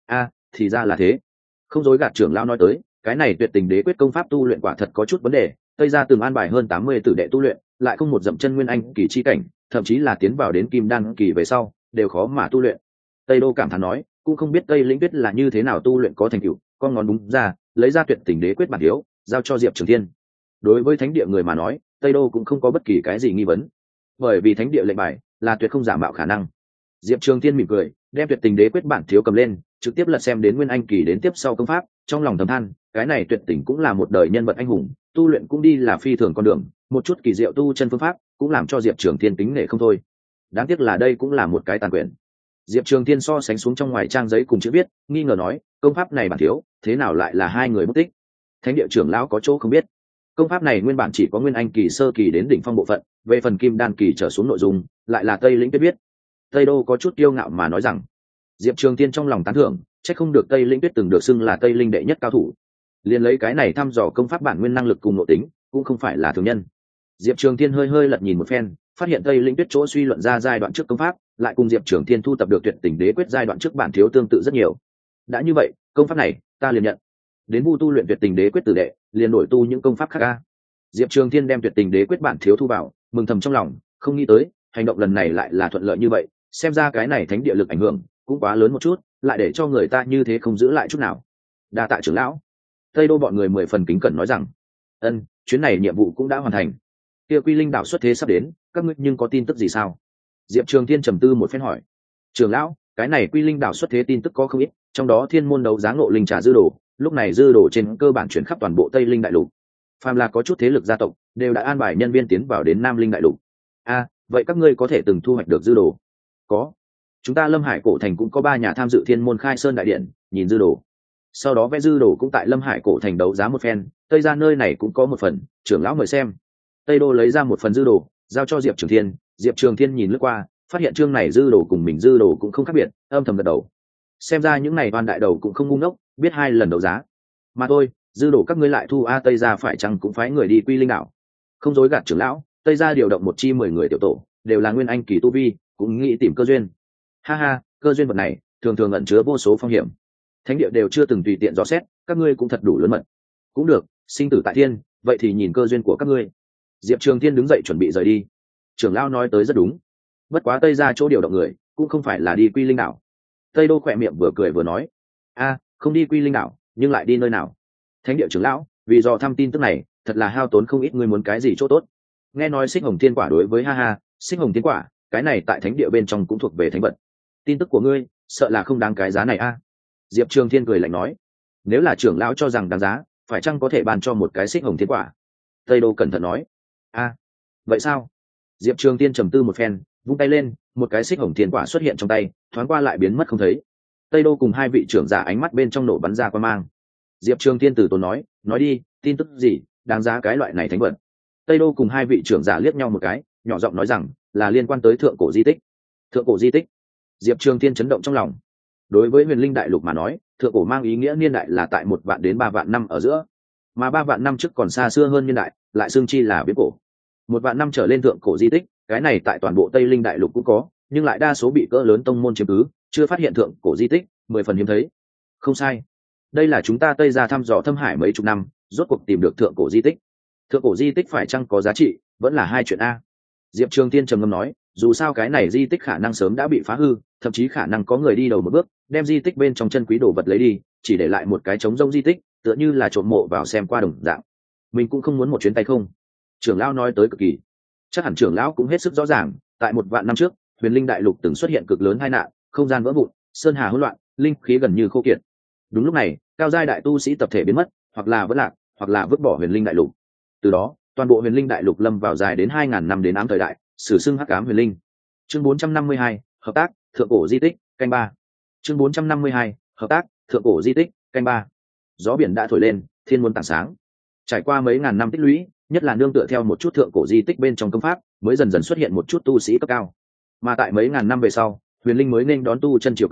thì ra là thế. Không dối gạt trưởng lão nói tới, cái này tuyệt tình đế quyết công pháp tu luyện quả thật có chút vấn đề, Tây gia từng an bài hơn 80 tử đệ tu luyện, lại không một dậm chân nguyên anh kỳ chi cảnh, thậm chí là tiến vào đến kim đan kỳ về sau, đều khó mà tu luyện. Tây Đô cảm thán nói, cũng không biết Tây Lĩnh Tuyết là như thế nào tu luyện có thành tựu, con ngón đúng ra, lấy ra tuyệt tình đế quyết bản thiếu, giao cho Diệp Trường Thiên. Đối với thánh địa người mà nói, Tây Đô cũng không có bất kỳ cái gì nghi vấn, bởi vì thánh địa lệnh bài là tuyệt không giả mạo khả năng. Diệp Trường Thiên mỉm cười, đem tuyệt tình đế quyết bản thiếu cầm lên, trực tiếp lật xem đến nguyên anh kỳ đến tiếp sau công pháp, trong lòng thầm than, cái này tuyệt tình cũng là một đời nhân vật anh hùng, tu luyện cũng đi là phi thường con đường, một chút kỳ diệu tu chân phương pháp cũng làm cho Diệp Trường Thiên kính nể không thôi. Đáng tiếc là đây cũng là một cái tàn quyền. Diệp Trường Thiên so sánh xuống trong ngoài trang giấy cùng chữ viết, nghi ngờ nói, công pháp này bản thiếu, thế nào lại là hai người mất tích? Thánh địa trưởng lão có chỗ không biết. Công pháp này nguyên bản chỉ có nguyên anh kỳ sơ kỳ đến đỉnh phong bộ phận, về phần kim đan kỳ trở xuống nội dung, lại là Tây Lĩnh Tuyết biết. Tây Đô có chút kiêu ngạo mà nói rằng, Diệp Trường Thiên trong lòng tán thưởng, chắc không được Tây Lĩnh Tuyết từng được xưng là Tây Linh đệ nhất cao thủ. Liền lấy cái này thăm dò công pháp bản nguyên năng lực cùng nội tính, cũng không phải là thường nhân. Diệp Trường Thiên hơi lật nhìn một phen, phát hiện Tây Lĩnh Tuyết chỗ suy luận ra giai đoạn trước công pháp, lại cùng Diệp Trường Thiên thu tập được tuyệt tình đế quyết giai đoạn trước bản thiếu tương tự rất nhiều. Đã như vậy, công pháp này, ta liền nhận. Đến vu tu luyện tuyệt tình đế quyết tử đệ, liền đổi tu những công pháp khác a. Diệp Trường Thiên đem tuyệt tình đế quyết bản thiếu thu vào, mừng thầm trong lòng, không nghĩ tới, hành động lần này lại là thuận lợi như vậy, xem ra cái này thánh địa lực ảnh hưởng cũng quá lớn một chút, lại để cho người ta như thế không giữ lại chút nào. Đa tạ trưởng lão. Tây Đô bọn người 10 phần kính cẩn nói rằng, chuyến này nhiệm vụ cũng đã hoàn thành. Kia Quy Linh đảo xuất thế sắp đến, các ngươi nhưng có tin tức gì sao? Diệp Trường Thiên trầm tư một phen hỏi. Trưởng lão, cái này Quy Linh đảo xuất thế tin tức có không ít, trong đó thiên môn đấu giá ngộ linh trà dư đồ, lúc này dư đồ trên cơ bản chuyển khắp toàn bộ Tây Linh đại lục. Phàm là có chút thế lực gia tộc, đều đã an bài nhân viên tiến vào đến Nam Linh đại lục. Vậy các ngươi có thể từng thu hoạch được dư đồ? Có. Chúng ta Lâm Hải cổ thành cũng có 3 nhà tham dự Thiên môn khai sơn đại điện, nhìn dư đồ. Sau đó vẽ dư đồ cũng tại Lâm Hải cổ thành đấu giá một phen, Tây ra nơi này cũng có một phần, trưởng lão mời xem. Tây Đô lấy ra một phần dư đồ, giao cho Diệp Trường Thiên. Diệp Trường Thiên nhìn lướt qua, phát hiện chương này dư đồ cùng mình dư đồ cũng không khác biệt, âm thầm gật đầu. Xem ra những này toàn đại đầu cũng không ngu ngốc, biết 2 lần đấu giá. Mà thôi, dư đồ các ngươi lại thu Tây ra phải chăng cũng phái người đi Quy Linh đảo? Không dối gạt trưởng lão, Tây ra điều động 1 chi 10 người tiểu tổ, đều là nguyên anh kỳ tu vi, cũng nghĩ tìm cơ duyên. Ha, cơ duyên vật này thường thường ẩn chứa vô số phong hiểm, thánh địa đều chưa từng tùy tiện dò xét, các ngươi cũng thật đủ lớn mật. Cũng được, sinh tử tại thiên, vậy thì nhìn cơ duyên của các ngươi. Diệp Trường Thiên đứng dậy chuẩn bị rời đi. Trưởng lão nói tới rất đúng, bất quá Tây ra chỗ điều động người cũng không phải là đi Quy Linh đảo. Tây Đô khỏe miệng vừa cười vừa nói, không đi Quy Linh đảo, nhưng lại đi nơi nào? Thánh địa trưởng lão, vì dò thăm tin tức này, thật là hao tốn không ít, ngươi muốn cái gì chỗ tốt? Nghe nói xích hồng thiên quả đối với xích hồng thiên quả, cái này tại thánh địa bên trong cũng thuộc về thánh vật. Tin tức của ngươi, sợ là không đáng cái giá này a. Diệp Trường Thiên cười lạnh nói, nếu là trưởng lão cho rằng đáng giá, phải chăng có thể bàn cho một cái xích hồng thiên quả? Tây Đô cẩn thận nói, vậy sao? Diệp Trường Thiên trầm tư một phen, vung tay lên, một cái xích hồng thiên quả xuất hiện trong tay, thoáng qua lại biến mất không thấy. Tây Đô cùng 2 vị trưởng giả ánh mắt bên trong nổ bắn ra qua mang. Diệp Trường Thiên từ tốn nói đi, tin tức gì đáng giá cái loại này thánh vật? Tây Đô cùng 2 vị trưởng giả liếc nhau một cái, nhỏ giọng nói rằng là liên quan tới thượng cổ di tích. Thượng cổ di tích? Diệp Trường Thiên chấn động trong lòng. Đối với Huyền Linh đại lục mà nói, thượng cổ mang ý nghĩa niên đại là tại 1 vạn đến 3 vạn năm ở giữa, mà 3 vạn năm trước còn xa xưa hơn niên đại, lại xương chi là viễn cổ. 1 vạn năm trở lên thượng cổ di tích, cái này tại toàn bộ Tây Linh đại lục cũng có, nhưng lại đa số bị cỡ lớn tông môn chiếm cứ, chưa phát hiện thượng cổ di tích, 10 phần hiếm thấy. Không sai, đây là chúng ta Tây ra thăm dò thâm hải mấy chục năm, rốt cuộc tìm được thượng cổ di tích. Thượng cổ di tích phải chăng có giá trị, vẫn là 2 chuyện a. Diệp Trường Thiên trầm ngâm nói, dù sao cái này di tích khả năng sớm đã bị phá hư, thậm chí khả năng có người đi đầu một bước, đem di tích bên trong chân quý đồ vật lấy đi, chỉ để lại một cái trống rỗng di tích, tựa như là trộm mộ vào xem qua đồng dạng. Mình cũng không muốn một chuyến tay không. Trưởng lão nói tới cực kỳ, chắc hẳn trưởng lão cũng hết sức rõ ràng, tại 1 vạn năm trước, Huyền Linh đại lục từng xuất hiện cực lớn tai nạn, không gian vỡ vụn, sơn hà hỗn loạn, linh khí gần như khô kiệt. Đúng lúc này, cao giai đại tu sĩ tập thể biến mất, hoặc là vỡ lạc, hoặc là vứt bỏ Huyền Linh đại lục. Từ đó, toàn bộ Huyền Linh đại lục lâm vào dài đến 2000 năm đến ám thời đại, sử xưng hắc ám huyền linh. Chương 452, hợp tác, thượng cổ di tích, canh 3. Chương 452, hợp tác, thượng cổ di tích, canh 3. Gió biển đã thổi lên, thiên môn tảng sáng. Trải qua mấy ngàn năm tích lũy, nhất là nương tựa theo một chút thượng cổ di tích bên trong công pháp, mới dần dần xuất hiện một chút tu sĩ cấp cao. Mà tại mấy ngàn năm về sau, huyền linh mới nên đón tu chân triều cường,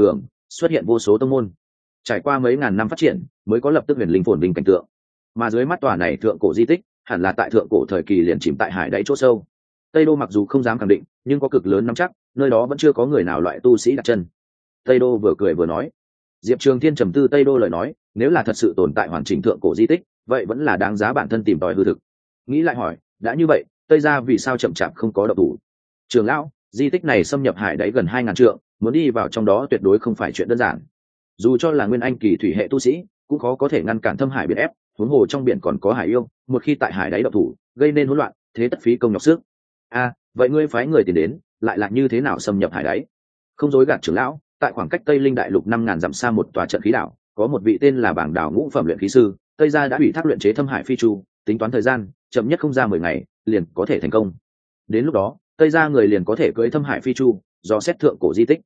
xuất hiện vô số tông môn. Trải qua mấy ngàn năm phát triển mới có lập tức huyền linh phồn vinh cảnh tượng, mà dưới mắt tòa này thượng cổ di tích hẳn là tại thượng cổ thời kỳ liền chìm tại hải đáy chỗ sâu. Tây Đô mặc dù không dám khẳng định nhưng có cực lớn nắm chắc nơi đó vẫn chưa có người nào loại tu sĩ đặt chân. Tây Đô vừa cười vừa nói. Diệp Trường Thiên trầm tư Tây Đô lời nói, nếu là thật sự tồn tại hoàn chỉnh thượng cổ di tích vậy vẫn là đáng giá bản thân tìm tòi hư thực. Nghĩ lại hỏi, đã như vậy Tây gia vì sao chậm chạp không có động thủ? Trường lão, di tích này xâm nhập hải đáy gần 2000 trượng, muốn đi vào trong đó tuyệt đối không phải chuyện đơn giản. Dù cho là nguyên anh kỳ thủy hệ tu sĩ cũng khó có thể ngăn cản thâm hải biển ép, huống hồ trong biển còn có hải yêu, một khi tại hải đáy động thủ gây nên hỗn loạn thế tất phí công nhọc sức. Vậy ngươi phái người tìm đến lại là như thế nào xâm nhập hải đáy? Không dối gạt trưởng lão, tại khoảng cách Tây Linh đại lục 5000 dặm xa một tòa trận khí đảo có một vị tên là Bảng Đảo ngũ phẩm luyện khí sư, Tây gia đã ủy thác luyện chế thâm hải phi chu, tính toán thời gian chậm nhất không ra 10 ngày liền có thể thành công. Đến lúc đó Tây gia người liền có thể cưỡi thâm hải phi chu do xét thượng cổ di tích.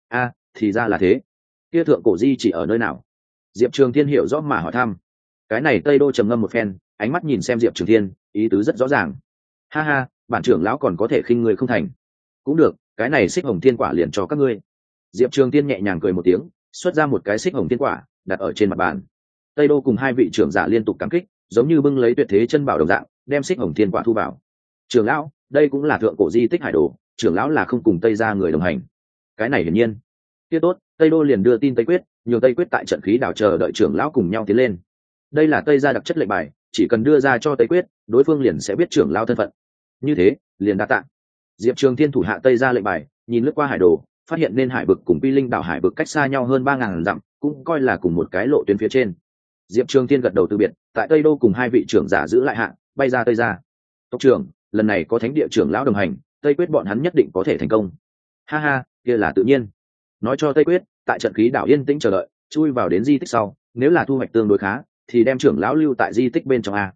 Thì ra là thế. Kia thượng cổ di chỉ ở nơi nào? Diệp Trường Thiên hiểu rõ mà hỏi thăm. Cái này Tây Đô trầm ngâm một phen, ánh mắt nhìn xem Diệp Trường Thiên, ý tứ rất rõ ràng. Ha, bản trưởng lão còn có thể khinh người không thành. Cũng được, cái này xích hồng thiên quả liền cho các ngươi. Diệp Trường Thiên nhẹ nhàng cười một tiếng, xuất ra một cái xích hồng thiên quả đặt ở trên mặt bàn. Tây Đô cùng hai vị trưởng giả liên tục cảm kích, giống như bưng lấy tuyệt thế chân bảo đồng dạng đem xích hồng thiên quả thu vào. Trưởng lão, đây cũng là thượng cổ di tích hải đồ, trưởng lão là không cùng Tây gia người đồng hành. Cái này hiển nhiên. Tiếp tốt, Tây Đô liền đưa tin Tây Quyết, nhường Tây Quyết tại trận khí đảo chờ đợi trưởng lão cùng nhau tiến lên. Đây là Tây gia đặc chất lệnh bài, chỉ cần đưa ra cho Tây Quyết, đối phương liền sẽ biết trưởng lão thân phận. Như thế, liền đa tạ. Diệp Trường Thiên thủ hạ Tây gia lệnh bài, nhìn lướt qua hải đồ, phát hiện nên hải vực cùng Pi Linh đảo hải vực cách xa nhau hơn 3000 dặm, cũng coi là cùng một cái lộ tuyến phía trên. Diệp Trường Thiên gật đầu từ biệt, tại Tây Đô cùng hai vị trưởng giả giữ lại hạ, bay ra Tây gia. Tộc trưởng, lần này có thánh địa trưởng lão đồng hành, Tây Quyết bọn hắn nhất định có thể thành công. Ha, kia là tự nhiên. Nói cho Tây Quyết, tại trận khí đảo yên tĩnh chờ đợi, chui vào đến di tích sau, nếu là thu hoạch tương đối khá, thì đem trưởng lão lưu tại di tích bên trong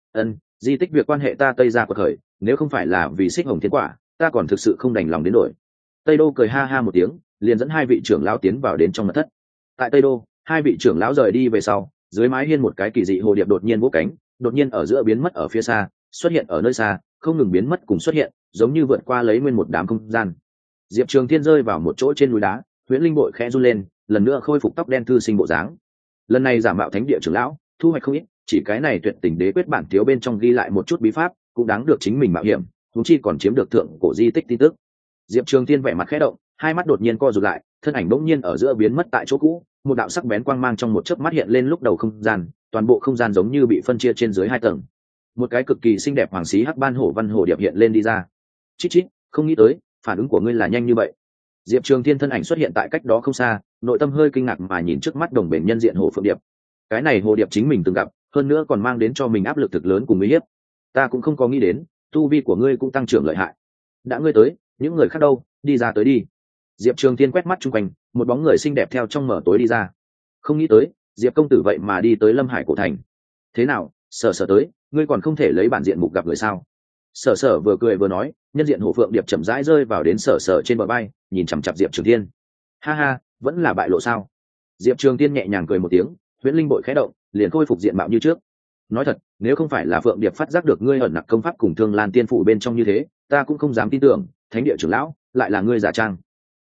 di tích việc quan hệ ta Tây gia của khởi, nếu không phải là vì xích hồng thiên quả, ta còn thực sự không đành lòng đến đổi. Tây Đô cười ha một tiếng, liền dẫn hai vị trưởng lão tiến vào đến trong mật thất. Tại Tây Đô, hai vị trưởng lão rời đi về sau, dưới mái hiên một cái kỳ dị hồ điệp đột nhiên vỗ cánh, đột nhiên ở giữa biến mất ở phía xa, xuất hiện ở nơi xa, không ngừng biến mất cùng xuất hiện, giống như vượt qua lấy nguyên một đám không gian. Diệp Trường Thiên rơi vào một chỗ trên núi đá, huyễn linh bội khẽ run lên, lần nữa khôi phục tóc đen thư sinh bộ dáng. Lần này giả mạo thánh địa trưởng lão, thu hoạch không ít, chỉ cái này tuyệt tình đế quyết bản thiếu bên trong ghi lại một chút bí pháp, cũng đáng được chính mình mạo hiểm, huống chi còn chiếm được thượng cổ di tích tin tức. Diệp Trường Thiên vẻ mặt khẽ động, hai mắt đột nhiên co rụt lại, thân ảnh bỗng nhiên ở giữa biến mất tại chỗ cũ, một đạo sắc bén quang mang trong một chớp mắt hiện lên lúc đầu không gian, toàn bộ không gian giống như bị phân chia trên dưới hai tầng. Một cái cực kỳ xinh đẹp hoàng xí hắc ban hổ văn hổ điệp hiện lên đi ra. Chít, không nghĩ tới, phản ứng của ngươi là nhanh như vậy. Diệp Trường Thiên thân ảnh xuất hiện tại cách đó không xa, nội tâm hơi kinh ngạc mà nhìn trước mắt đồng bền nhân diện hổ phượng điệp. Cái này hồ điệp chính mình từng gặp, hơn nữa còn mang đến cho mình áp lực thực lớn cùng uy hiếp. Ta cũng không có nghĩ đến, tu vi của ngươi cũng tăng trưởng lợi hại. Đã ngươi tới, những người khác đâu, đi ra tới đi. Diệp Trường Thiên quét mắt chung quanh, một bóng người xinh đẹp theo trong mở tối đi ra. Không nghĩ tới, Diệp công tử vậy mà đi tới Lâm Hải cổ thành. Thế nào, Sở tới, ngươi còn không thể lấy bản diện mục gặp người sao? Sở vừa cười vừa nói, nhân diện hổ phượng điệp chậm rãi rơi vào đến Sở trên bờ bay, nhìn chằm chằm Diệp Trường Thiên. Ha, vẫn là bại lộ sao? Diệp Trường Thiên nhẹ nhàng cười một tiếng, huyễn linh bội khẽ động, liền khôi phục diện mạo như trước. Nói thật, nếu không phải là phượng điệp phát giác được ngươi ẩn nặc công pháp cùng Thương Lan tiên phủ bên trong như thế, ta cũng không dám tin tưởng, thánh địa trưởng lão lại là ngươi giả trang.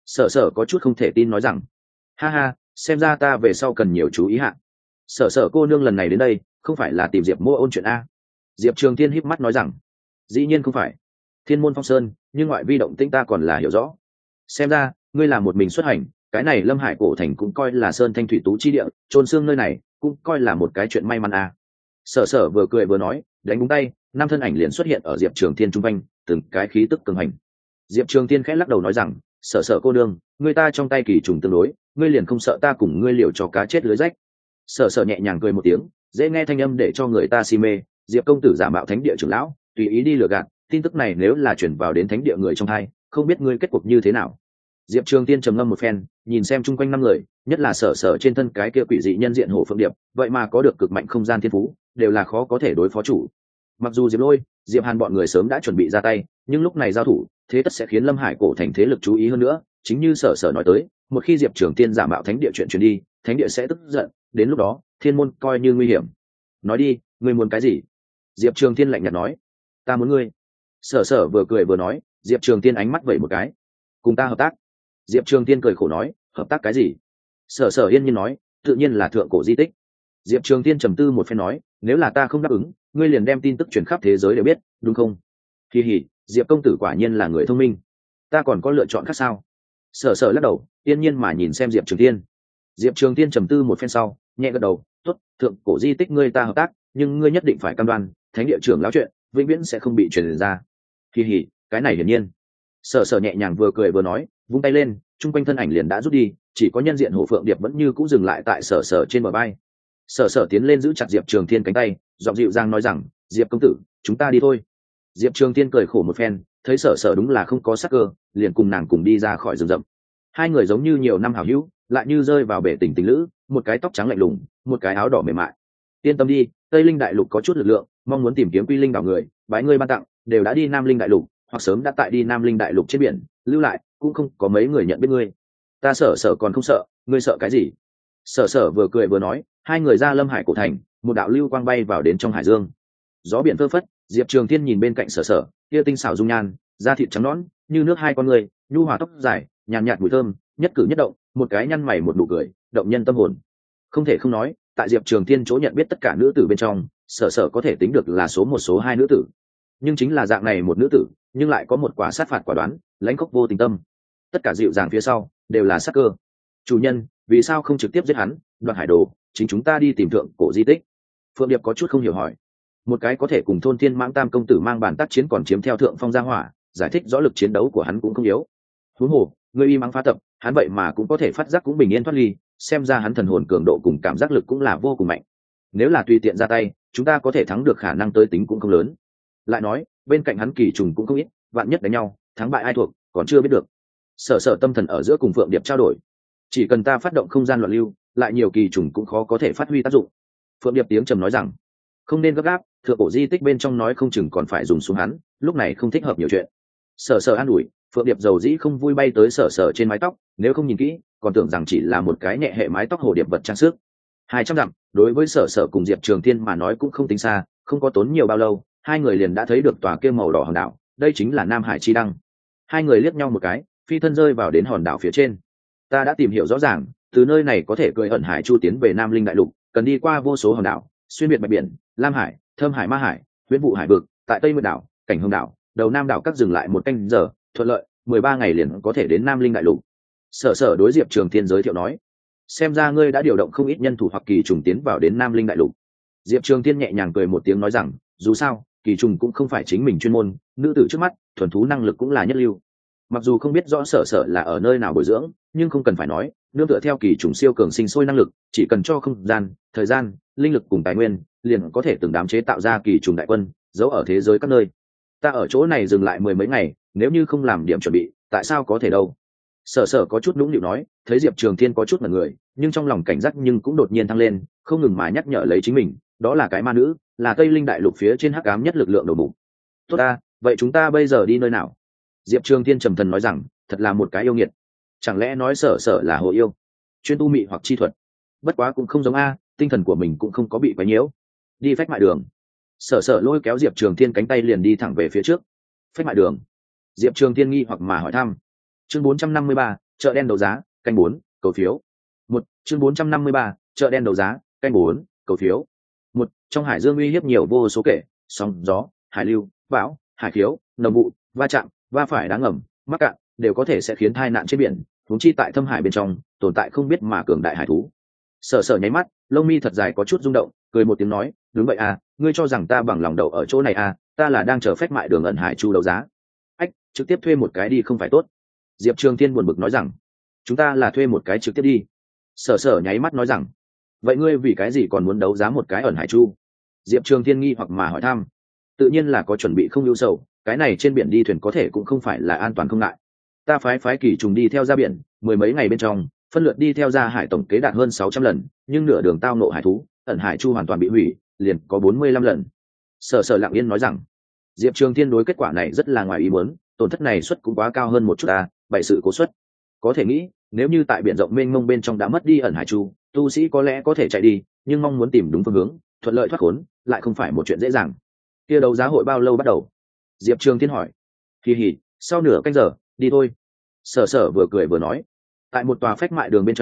Sở có chút không thể tin nói rằng, ha, xem ra ta về sau cần nhiều chú ý hạ. Sở cô nương lần này đến đây, không phải là tìm Diệp Mô ôn chuyện a? Diệp Trường Thiên híp mắt nói rằng, dĩ nhiên không phải. Thiên môn phong sơn, nhưng ngoại vi động tĩnh ta còn là hiểu rõ. Xem ra, ngươi là một mình xuất hành, cái này Lâm Hải cổ thành cũng coi là sơn thanh thủy tú chi địa, trôn xương nơi này cũng coi là một cái chuyện may mắn a. Sở vừa cười vừa nói, đánh búng tay, năm thân ảnh liền xuất hiện ở Diệp Trường Thiên trung quanh, từng cái khí tức cường hành. Diệp Trường Thiên khẽ lắc đầu nói rằng, Sở cô đương, ngươi ta trong tay kỳ trùng tương đối, ngươi liền không sợ ta cùng ngươi liều cho cá chết lưới rách. Sở nhẹ nhàng cười một tiếng, dễ nghe thanh âm để cho người ta si mê. Diệp công tử giả mạo thánh địa trưởng lão, tùy ý đi lừa gạt, tin tức này nếu là chuyển vào đến thánh địa người trong hai, không biết ngươi kết cục như thế nào. Diệp Trường Thiên trầm ngâm một phen, nhìn xem chung quanh năm người, nhất là Sở trên thân cái kia quỷ dị nhân diện hổ phượng điệp, vậy mà có được cực mạnh không gian thiên phú, đều là khó có thể đối phó chủ. Mặc dù Diệp Lôi, Diệp Hàn bọn người sớm đã chuẩn bị ra tay, nhưng lúc này giao thủ, thế tất sẽ khiến Lâm Hải cổ thành thế lực chú ý hơn nữa. Chính như Sở nói tới, một khi Diệp Trường Thiên giả mạo thánh địa chuyện truyền đi, thánh địa sẽ tức giận, đến lúc đó, thiên môn coi như nguy hiểm. Nói đi, ngươi muốn cái gì? Diệp Trường Thiên lạnh nhạt nói. Ta muốn ngươi. Sở vừa cười vừa nói, Diệp Trường Thiên ánh mắt vẩy một cái. Cùng ta hợp tác. Diệp Trường Thiên cười khổ nói, hợp tác cái gì? Sở Sở yên nhiên nói, tự nhiên là thượng cổ di tích. Diệp Trường Tiên trầm tư một phen nói, nếu là ta không đáp ứng, ngươi liền đem tin tức truyền khắp thế giới đều biết, đúng không? Kỳ hỉ, Diệp công tử quả nhiên là người thông minh. Ta còn có lựa chọn khác sao? Sở Sở lắc đầu, yên nhiên mà nhìn xem Diệp Trường Tiên. Diệp Trường Tiên trầm tư một phen sau, nhẹ gật đầu, tốt, thượng cổ di tích ngươi ta hợp tác, nhưng ngươi nhất định phải cam đoan, thánh địa trưởng lão chuyện vĩnh viễn sẽ không bị truyền ra. Kỳ hỉ, cái này hiển nhiên. Sở Sở nhẹ nhàng vừa cười vừa nói, vung tay lên, trung quanh thân ảnh liền đã rút đi, chỉ có nhân diện hổ phượng điệp vẫn như cũ dừng lại tại Sở Sở trên bờ vai. Sở Sở tiến lên giữ chặt Diệp Trường Thiên cánh tay, giọng dịu dàng nói rằng, Diệp công tử, chúng ta đi thôi. Diệp Trường Thiên cười khổ một phen, thấy Sở Sở đúng là không có sắc cơ, liền cùng nàng cùng đi ra khỏi rừng rậm. Hai người giống như nhiều năm hảo hữu, lại như rơi vào bể tình tình lữ, một cái tóc trắng lạnh lùng, một cái áo đỏ mềm mại. Yên tâm đi, Tây Linh Đại Lục có chút lực lượng, mong muốn tìm kiếm Quy Linh đảo người, bái ngươi ban tặng, đều đã đi Nam Linh Đại Lục, hoặc sớm đã tại đi Nam Linh Đại Lục trên biển, lưu lại, cũng không có mấy người nhận biết ngươi. Ta Sở Sở còn không sợ, ngươi sợ cái gì? Sở Sở vừa cười vừa nói, hai người ra Lâm Hải cổ thành, một đạo lưu quang bay vào đến trong hải dương. Gió biển phơ phất, Diệp Trường Thiên nhìn bên cạnh Sở Sở, kia tinh xảo dung nhan, da thịt trắng nõn, như nước hai con người, nhu hòa tóc dài, nhàn nhạt mùi thơm, nhất cử nhất động, một cái nhăn mày một nụ cười, động nhân tâm hồn. Không thể không nói, tại Diệp Trường Thiên chỗ nhận biết tất cả nữ tử bên trong, Sở Sở có thể tính được là số một số hai nữ tử. Nhưng chính là dạng này một nữ tử, nhưng lại có một quả sát phạt quả đoán, lãnh khốc vô tình tâm. Tất cả dịu dàng phía sau đều là sát cơ. Chủ nhân, vì sao không trực tiếp giết hắn, đoạt hải đồ, chính chúng ta đi tìm thượng cổ di tích? Phượng Điệp có chút không hiểu hỏi. Một cái có thể cùng thôn thiên mãng tam công tử mang bàn tác chiến còn chiếm theo thượng phong gia hỏa, giải thích rõ lực chiến đấu của hắn cũng không yếu. Huống hồ, người y mắng phá tập, hắn vậy mà cũng có thể phát giác cũng bình yên thoát ly, xem ra hắn thần hồn cường độ cùng cảm giác lực cũng là vô cùng mạnh. Nếu là tùy tiện ra tay, chúng ta có thể thắng được khả năng tới tính cũng không lớn. Lại nói, bên cạnh hắn kỳ trùng cũng không ít, vạn nhất đánh nhau, thắng bại ai thuộc, còn chưa biết được. Sở Sở tâm thần ở giữa cùng Phượng Điệp trao đổi. Chỉ cần ta phát động không gian loạn lưu, lại nhiều kỳ trùng cũng khó có thể phát huy tác dụng. Phượng Điệp tiếng trầm nói rằng, không nên gấp gáp, thượng cổ di tích bên trong nói không chừng còn phải dùng xuống hắn, lúc này không thích hợp nhiều chuyện. Sở Sở an ủi, Phượng Điệp dầu dĩ không vui bay tới Sở Sở trên mái tóc, nếu không nhìn kỹ, còn tưởng rằng chỉ là một cái nhẹ hệ mái tóc hồ điệp vật trang sức. 200 dặm, đối với Sở Sở cùng Diệp Trường Thiên mà nói cũng không tính xa, không có tốn nhiều bao lâu, hai người liền đã thấy được tòa kia màu đỏ hòn đảo, đây chính là Nam Hải Chi Đăng. Hai người liếc nhau một cái, phi thân rơi vào đến hòn đảo phía trên. Ta đã tìm hiểu rõ ràng, từ nơi này có thể cưỡi ẩn hải chu tiến về Nam Linh Đại Lục, cần đi qua vô số hòn đảo, xuyên biệt bạch biển, Lam Hải, Thâm Hải, Ma Hải, Huyễn Vụ Hải vực, tại Tây Mượt đảo, Cảnh Hồng đảo, Đầu Nam đảo các dừng lại một canh giờ, thuận lợi, 13 ngày liền có thể đến Nam Linh Đại Lục. Sở Sở đối Diệp Trường Thiên giới thiệu nói, xem ra ngươi đã điều động không ít nhân thủ hoặc kỳ trùng tiến vào đến Nam Linh Đại Lục. Diệp Trường Thiên nhẹ nhàng cười một tiếng nói rằng, dù sao, kỳ trùng cũng không phải chính mình chuyên môn, nữ tử trước mắt, thuần thú năng lực cũng là nhất lưu. Mặc dù không biết rõ Sở Sở là ở nơi nào bồi dưỡng, nhưng không cần phải nói, nương tựa theo kỳ trùng siêu cường sinh sôi năng lực, chỉ cần cho không gian, thời gian, linh lực cùng tài nguyên, liền có thể từng đám chế tạo ra kỳ trùng đại quân, giấu ở thế giới các nơi. Ta ở chỗ này dừng lại 10 mấy ngày, nếu như không làm điểm chuẩn bị, tại sao có thể đâu? Sở Sở có chút nũng nịu nói, thấy Diệp Trường Thiên có chút mặt người, nhưng trong lòng cảnh giác nhưng cũng đột nhiên thăng lên, không ngừng mà nhắc nhở lấy chính mình, đó là cái ma nữ, là Tây Linh Đại Lục phía trên hắc ám nhất lực lượng đầu mục. Tốt ta, vậy chúng ta bây giờ đi nơi nào? Diệp Trường Thiên trầm thần nói rằng, thật là một cái yêu nghiệt. Chẳng lẽ nói Sở Sở là hồ yêu, chuyên tu mị hoặc chi thuật? Bất quá cũng không giống a, tinh thần của mình cũng không có bị quấy nhiễu. Đi phách mại đường. Sở Sở lôi kéo Diệp Trường Thiên cánh tay liền đi thẳng về phía trước. Phách mại đường. Diệp Trường Thiên nghi hoặc mà hỏi thăm. Chương 453, chợ đen đấu giá, canh 4, cầu phiếu. Chương 453, chợ đen đấu giá, canh 4, cầu phiếu. Trong hải dương uy hiếp nhiều vô số kể, sóng gió, hải lưu, bão, hải khiếu, nồng vụ, va chạm, va phải đá ngầm, mắc cạn, đều có thể sẽ khiến tai nạn trên biển, huống chi tại thâm hải bên trong, tồn tại không biết mà cường đại hải thú. Sở Sở nháy mắt, lông mi thật dài có chút rung động, cười một tiếng nói, đúng vậy à, ngươi cho rằng ta bằng lòng đậu ở chỗ này à, ta là đang chờ phép mại đường ẩn hải chu đấu giá. Ách, trực tiếp thuê một cái đi không phải tốt? Diệp Trường Thiên buồn bực nói rằng, chúng ta là thuê một cái trực tiếp đi. Sở Sở nháy mắt nói rằng, vậy ngươi vì cái gì còn muốn đấu giá một cái ẩn hải chu? Diệp Trường Thiên nghi hoặc mà hỏi thăm. Tự nhiên là có chuẩn bị không ưu sầu, cái này trên biển đi thuyền có thể cũng không phải là an toàn không ngại. Ta phái kỳ trùng đi theo ra biển, 10 mấy ngày bên trong, phân lượt đi theo ra hải tổng kế đạt hơn 600 lần, nhưng nửa đường tao nộ hải thú, ẩn hải chu hoàn toàn bị hủy, liền có 45 lần. Sở Sở lặng yên nói rằng, Diệp Trường Thiên đối kết quả này rất là ngoài ý muốn, tổn thất này suất cũng quá cao hơn một chút à, bảy sự cố suất. Có thể nghĩ, nếu như tại biển rộng mênh mông bên trong đã mất đi ẩn hải chu, tu sĩ có lẽ có thể chạy đi, nhưng mong muốn tìm đúng phương hướng, thuận lợi thoát khốn, lại không phải một chuyện dễ dàng. Kia đấu giá hội bao lâu bắt đầu? Diệp Trường Thiên hỏi. Kỳ hỉ, sau nửa canh giờ, đi thôi. Sở Sở vừa cười vừa nói. Tại một tòa phách mại đường bên trong,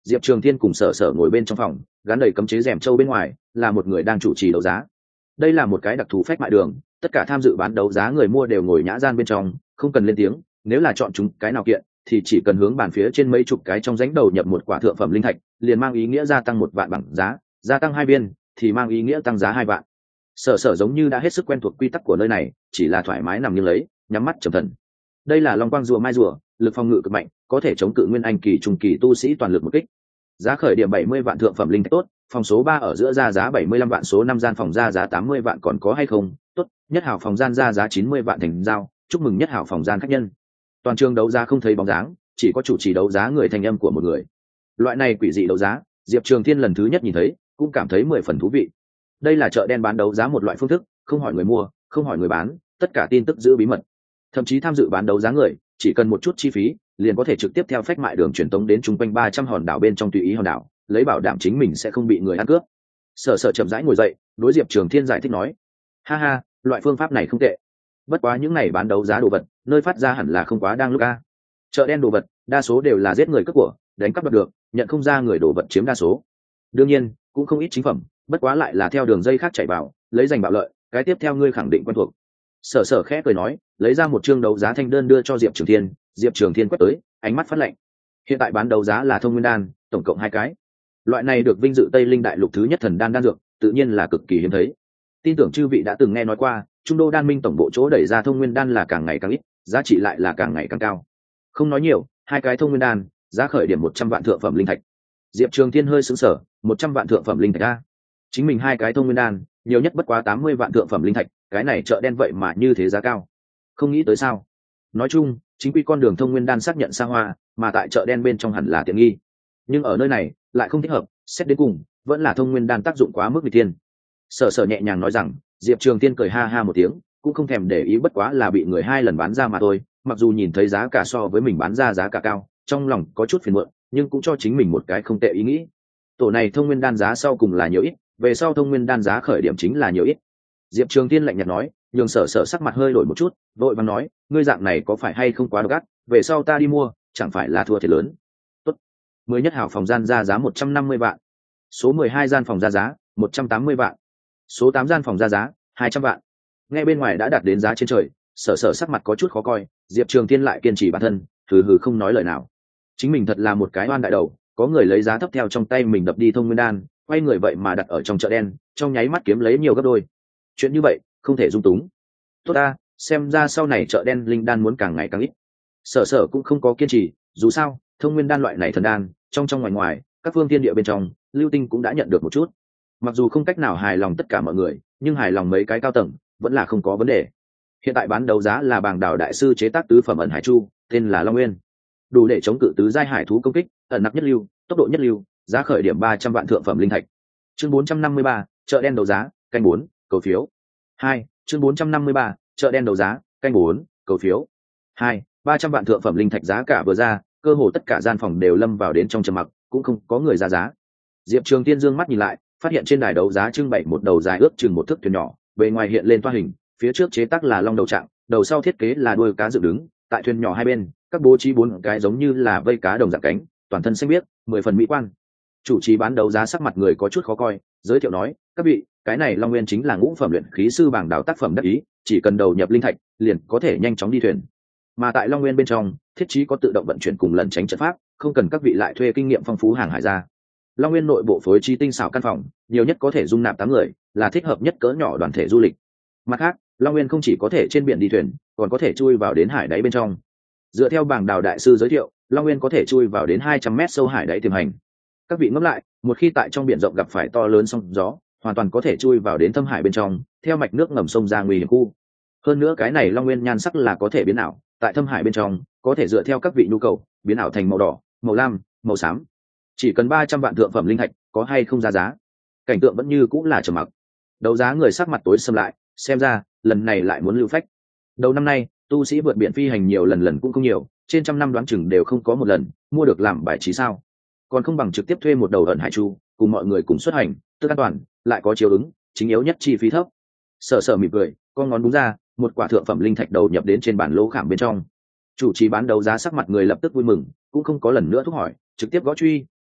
Diệp Trường Thiên cùng Sở Sở ngồi bên trong phòng, gắn đầy cấm chế rèm châu bên ngoài, là một người đang chủ trì đấu giá. Đây là một cái đặc thù phách mại đường, tất cả tham dự bán đấu giá người mua đều ngồi nhã gian bên trong, không cần lên tiếng, nếu là chọn chúng cái nào kiện thì chỉ cần hướng bàn phía trên mấy chục cái trong rãnh đầu nhập một quả thượng phẩm linh thạch, liền mang ý nghĩa gia tăng 1 vạn bằng giá, gia tăng 2 viên thì mang ý nghĩa tăng giá 2 vạn. Sở Sở giống như đã hết sức quen thuộc quy tắc của nơi này, chỉ là thoải mái nằm nghiêng lấy, nhắm mắt trầm thần. Đây là Long Quang rùa mai rùa, lực phòng ngự cực mạnh, có thể chống cự nguyên anh kỳ trung kỳ tu sĩ toàn lực một kích. Giá khởi điểm 70 vạn thượng phẩm linh thạch tốt, phòng số 3 ở giữa ra giá 75 vạn, số 5 gian phòng ra giá 80 vạn, còn có hay không? Tốt, nhất hảo phòng gian ra giá 90 vạn thành giao, chúc mừng nhất hảo phòng gian khách nhân. Toàn trường đấu giá không thấy bóng dáng, chỉ có chủ trì đấu giá người thành âm của một người. Loại này quỷ dị đấu giá, Diệp Trường Thiên lần thứ nhất nhìn thấy, cũng cảm thấy 10 phần thú vị. Đây là chợ đen bán đấu giá một loại phương thức, không hỏi người mua, không hỏi người bán, tất cả tin tức giữ bí mật. Thậm chí tham dự bán đấu giá người, chỉ cần một chút chi phí, liền có thể trực tiếp theo phách mại đường truyền tống đến trung quanh 300 hòn đảo bên trong tùy ý hòn đảo, lấy bảo đảm chính mình sẽ không bị người ăn cướp. Sở Sở chậm rãi ngồi dậy, đối Diệp Trường Thiên giải thích nói: "Ha ha, loại phương pháp này không tệ. Bất quá những này bán đấu giá đồ vật, nơi phát ra hẳn là không quá đang lúc a. Chợ đen đồ vật, đa số đều là giết người cướp của, đánh cắp đoạt được, nhận không ra người đồ vật chiếm đa số. Đương nhiên, cũng không ít chính phẩm, bất quá lại là theo đường dây khác chạy vào, lấy giành bạo lợi, cái tiếp theo ngươi khẳng định quen thuộc." Sở Sở khẽ cười nói, lấy ra một chương đấu giá thanh đơn đưa cho Diệp Trường Thiên. Diệp Trường Thiên quét tới, ánh mắt phát lạnh. Hiện tại bán đấu giá là thông nguyên đan, tổng cộng 2 cái. Loại này được vinh dự Tây Linh đại lục thứ nhất thần đan đan dược, tự nhiên là cực kỳ hiếm thấy. Tin tưởng chư vị đã từng nghe nói qua, Trung Đô Đan Minh tổng bộ chỗ đẩy ra thông nguyên đan là càng ngày càng ít, giá trị lại là càng ngày càng cao. Không nói nhiều, 2 cái thông nguyên đan, giá khởi điểm 100 vạn thượng phẩm linh thạch. Diệp Trường Thiên hơi sững sờ, 100 vạn thượng phẩm linh thạch a. Chính mình 2 cái thông nguyên đan, nhiều nhất bất quá 80 vạn thượng phẩm linh thạch, cái này chợ đen vậy mà như thế giá cao. Không nghĩ tới sao? Nói chung, chính quy con đường thông nguyên đan xác nhận xa hoa, mà tại chợ đen bên trong hẳn là tiện nghi. Nhưng ở nơi này, lại không thích hợp, xét đến cùng, vẫn là thông nguyên đan tác dụng quá mức nghịch thiên. Sở Sở nhẹ nhàng nói rằng, Diệp Trường Thiên cười ha ha một tiếng, cũng không thèm để ý, bất quá là bị người 2 lần bán ra mà thôi, mặc dù nhìn thấy giá cả so với mình bán ra giá cả cao, trong lòng có chút phiền muộn, nhưng cũng cho chính mình một cái không tệ ý nghĩ. Tổ này thông nguyên đan giá sau cùng là nhiều ít, về sau thông nguyên đan giá khởi điểm chính là nhiều ít. Diệp Trường Thiên lạnh nhạt nói, nhường Sở Sở sắc mặt hơi đổi một chút, vội vàng nói, ngươi dạng này có phải hay không quá độc ác, về sau ta đi mua, chẳng phải là thua thiệt lớn. Tốt. 10 nhất hảo phòng gian ra giá 150 vạn. Số 12 gian phòng ra giá 180 vạn. Số 8 gian phòng ra giá 200 vạn. Nghe bên ngoài đã đạt đến giá trên trời, Sở Sở sắc mặt có chút khó coi, Diệp Trường Thiên lại kiên trì bản thân, hừ hừ không nói lời nào. Chính mình thật là một cái oan đại đầu, có người lấy giá thấp theo trong tay mình đập đi thông nguyên đan, quay người vậy mà đặt ở trong chợ đen, trong nháy mắt kiếm lấy nhiều gấp đôi. Chuyện như vậy, không thể dung túng. Tốt ta, xem ra sau này chợ đen linh đan muốn càng ngày càng ít. Sở Sở cũng không có kiên trì, dù sao, thông nguyên đan loại này thần đan, trong ngoài ngoài, các phương thiên địa bên trong, Lưu Tinh cũng đã nhận được một chút. Mặc dù không cách nào hài lòng tất cả mọi người, nhưng hài lòng mấy cái cao tầng, vẫn là không có vấn đề. Hiện tại bán đấu giá là Bàng Đào đại sư chế tác tứ phẩm ẩn hải chu, tên là Long Nguyên, đủ để chống cự tứ giai hải thú công kích, ẩn nặc nhất lưu, tốc độ nhất lưu, giá khởi điểm 300 vạn thượng phẩm linh thạch. Chương 453, chợ đen đấu giá, canh 4, cầu phiếu. 2, chương 453, chợ đen đấu giá, canh 4, cầu phiếu. 2, 300 vạn thượng phẩm linh thạch giá cả vừa ra, cơ hồ tất cả gian phòng đều lâm vào đến trong trầm mặc, cũng không có người ra giá. Diệp Trường Thiên dương mắt nhìn lại, phát hiện trên đài đấu giá trưng bày một đầu dài ước chừng một thước thuyền nhỏ, bề ngoài hiện lên toa hình, phía trước chế tác là long đầu trạng, đầu sau thiết kế là đuôi cá dựng đứng, tại thuyền nhỏ hai bên, các bố trí 4 cái giống như là vây cá đồng dạng cánh, toàn thân xanh biếc, 10 phần mỹ quan. Chủ trì bán đấu giá sắc mặt người có chút khó coi, giới thiệu nói, các vị, cái này Long Nguyên chính là ngũ phẩm luyện khí sư Bàng Đào tác phẩm đắc ý, chỉ cần đầu nhập linh thạch, liền có thể nhanh chóng đi thuyền. Mà tại Long Nguyên bên trong, thiết trí có tự động vận chuyển cùng lẩn tránh trận pháp, không cần các vị lại thuê kinh nghiệm phong phú hàng hải ra. Long Nguyên nội bộ phối trí tinh xảo căn phòng, nhiều nhất có thể dung nạp 8 người, là thích hợp nhất cỡ nhỏ đoàn thể du lịch. Mặt khác, Long Nguyên không chỉ có thể trên biển đi thuyền, còn có thể chui vào đến hải đáy bên trong. Dựa theo Bàng Đào đại sư giới thiệu, Long Nguyên có thể chui vào đến 200 mét sâu hải đáy tiềm hành. Các vị ngẫm lại, một khi tại trong biển rộng gặp phải to lớn sóng gió, hoàn toàn có thể chui vào đến thâm hải bên trong, theo mạch nước ngầm sông ra nguy hiểm khu. Hơn nữa cái này Long Nguyên nhan sắc là có thể biến ảo, tại thâm hải bên trong, có thể dựa theo các vị nhu cầu, biến ảo thành màu đỏ, màu lam, màu xám. Chỉ cần 300 vạn thượng phẩm linh thạch, có hay không ra giá. Cảnh tượng vẫn như cũng là trầm mặc. Đấu giá người sắc mặt tối sầm lại, xem ra, lần này lại muốn lưu phách. Đầu năm nay, tu sĩ vượt biển phi hành nhiều lần cũng không nhiều, trên trăm năm đoán chừng đều không có một lần mua được làm bài trí sao. Còn không bằng trực tiếp thuê một đầu ẩn hải chu, cùng mọi người cùng xuất hành, tức an toàn, lại có chiếu ứng, chính yếu nhất chi phí thấp. Sở Sở mỉm cười, con ngón đúng ra, một quả thượng phẩm linh thạch đầu nhập đến trên bản lô khảm bên trong. Chủ trì bán đấu giá sắc mặt người lập tức vui mừng, cũng không có lần nữa thúc hỏi, trực tiếp gõ truy,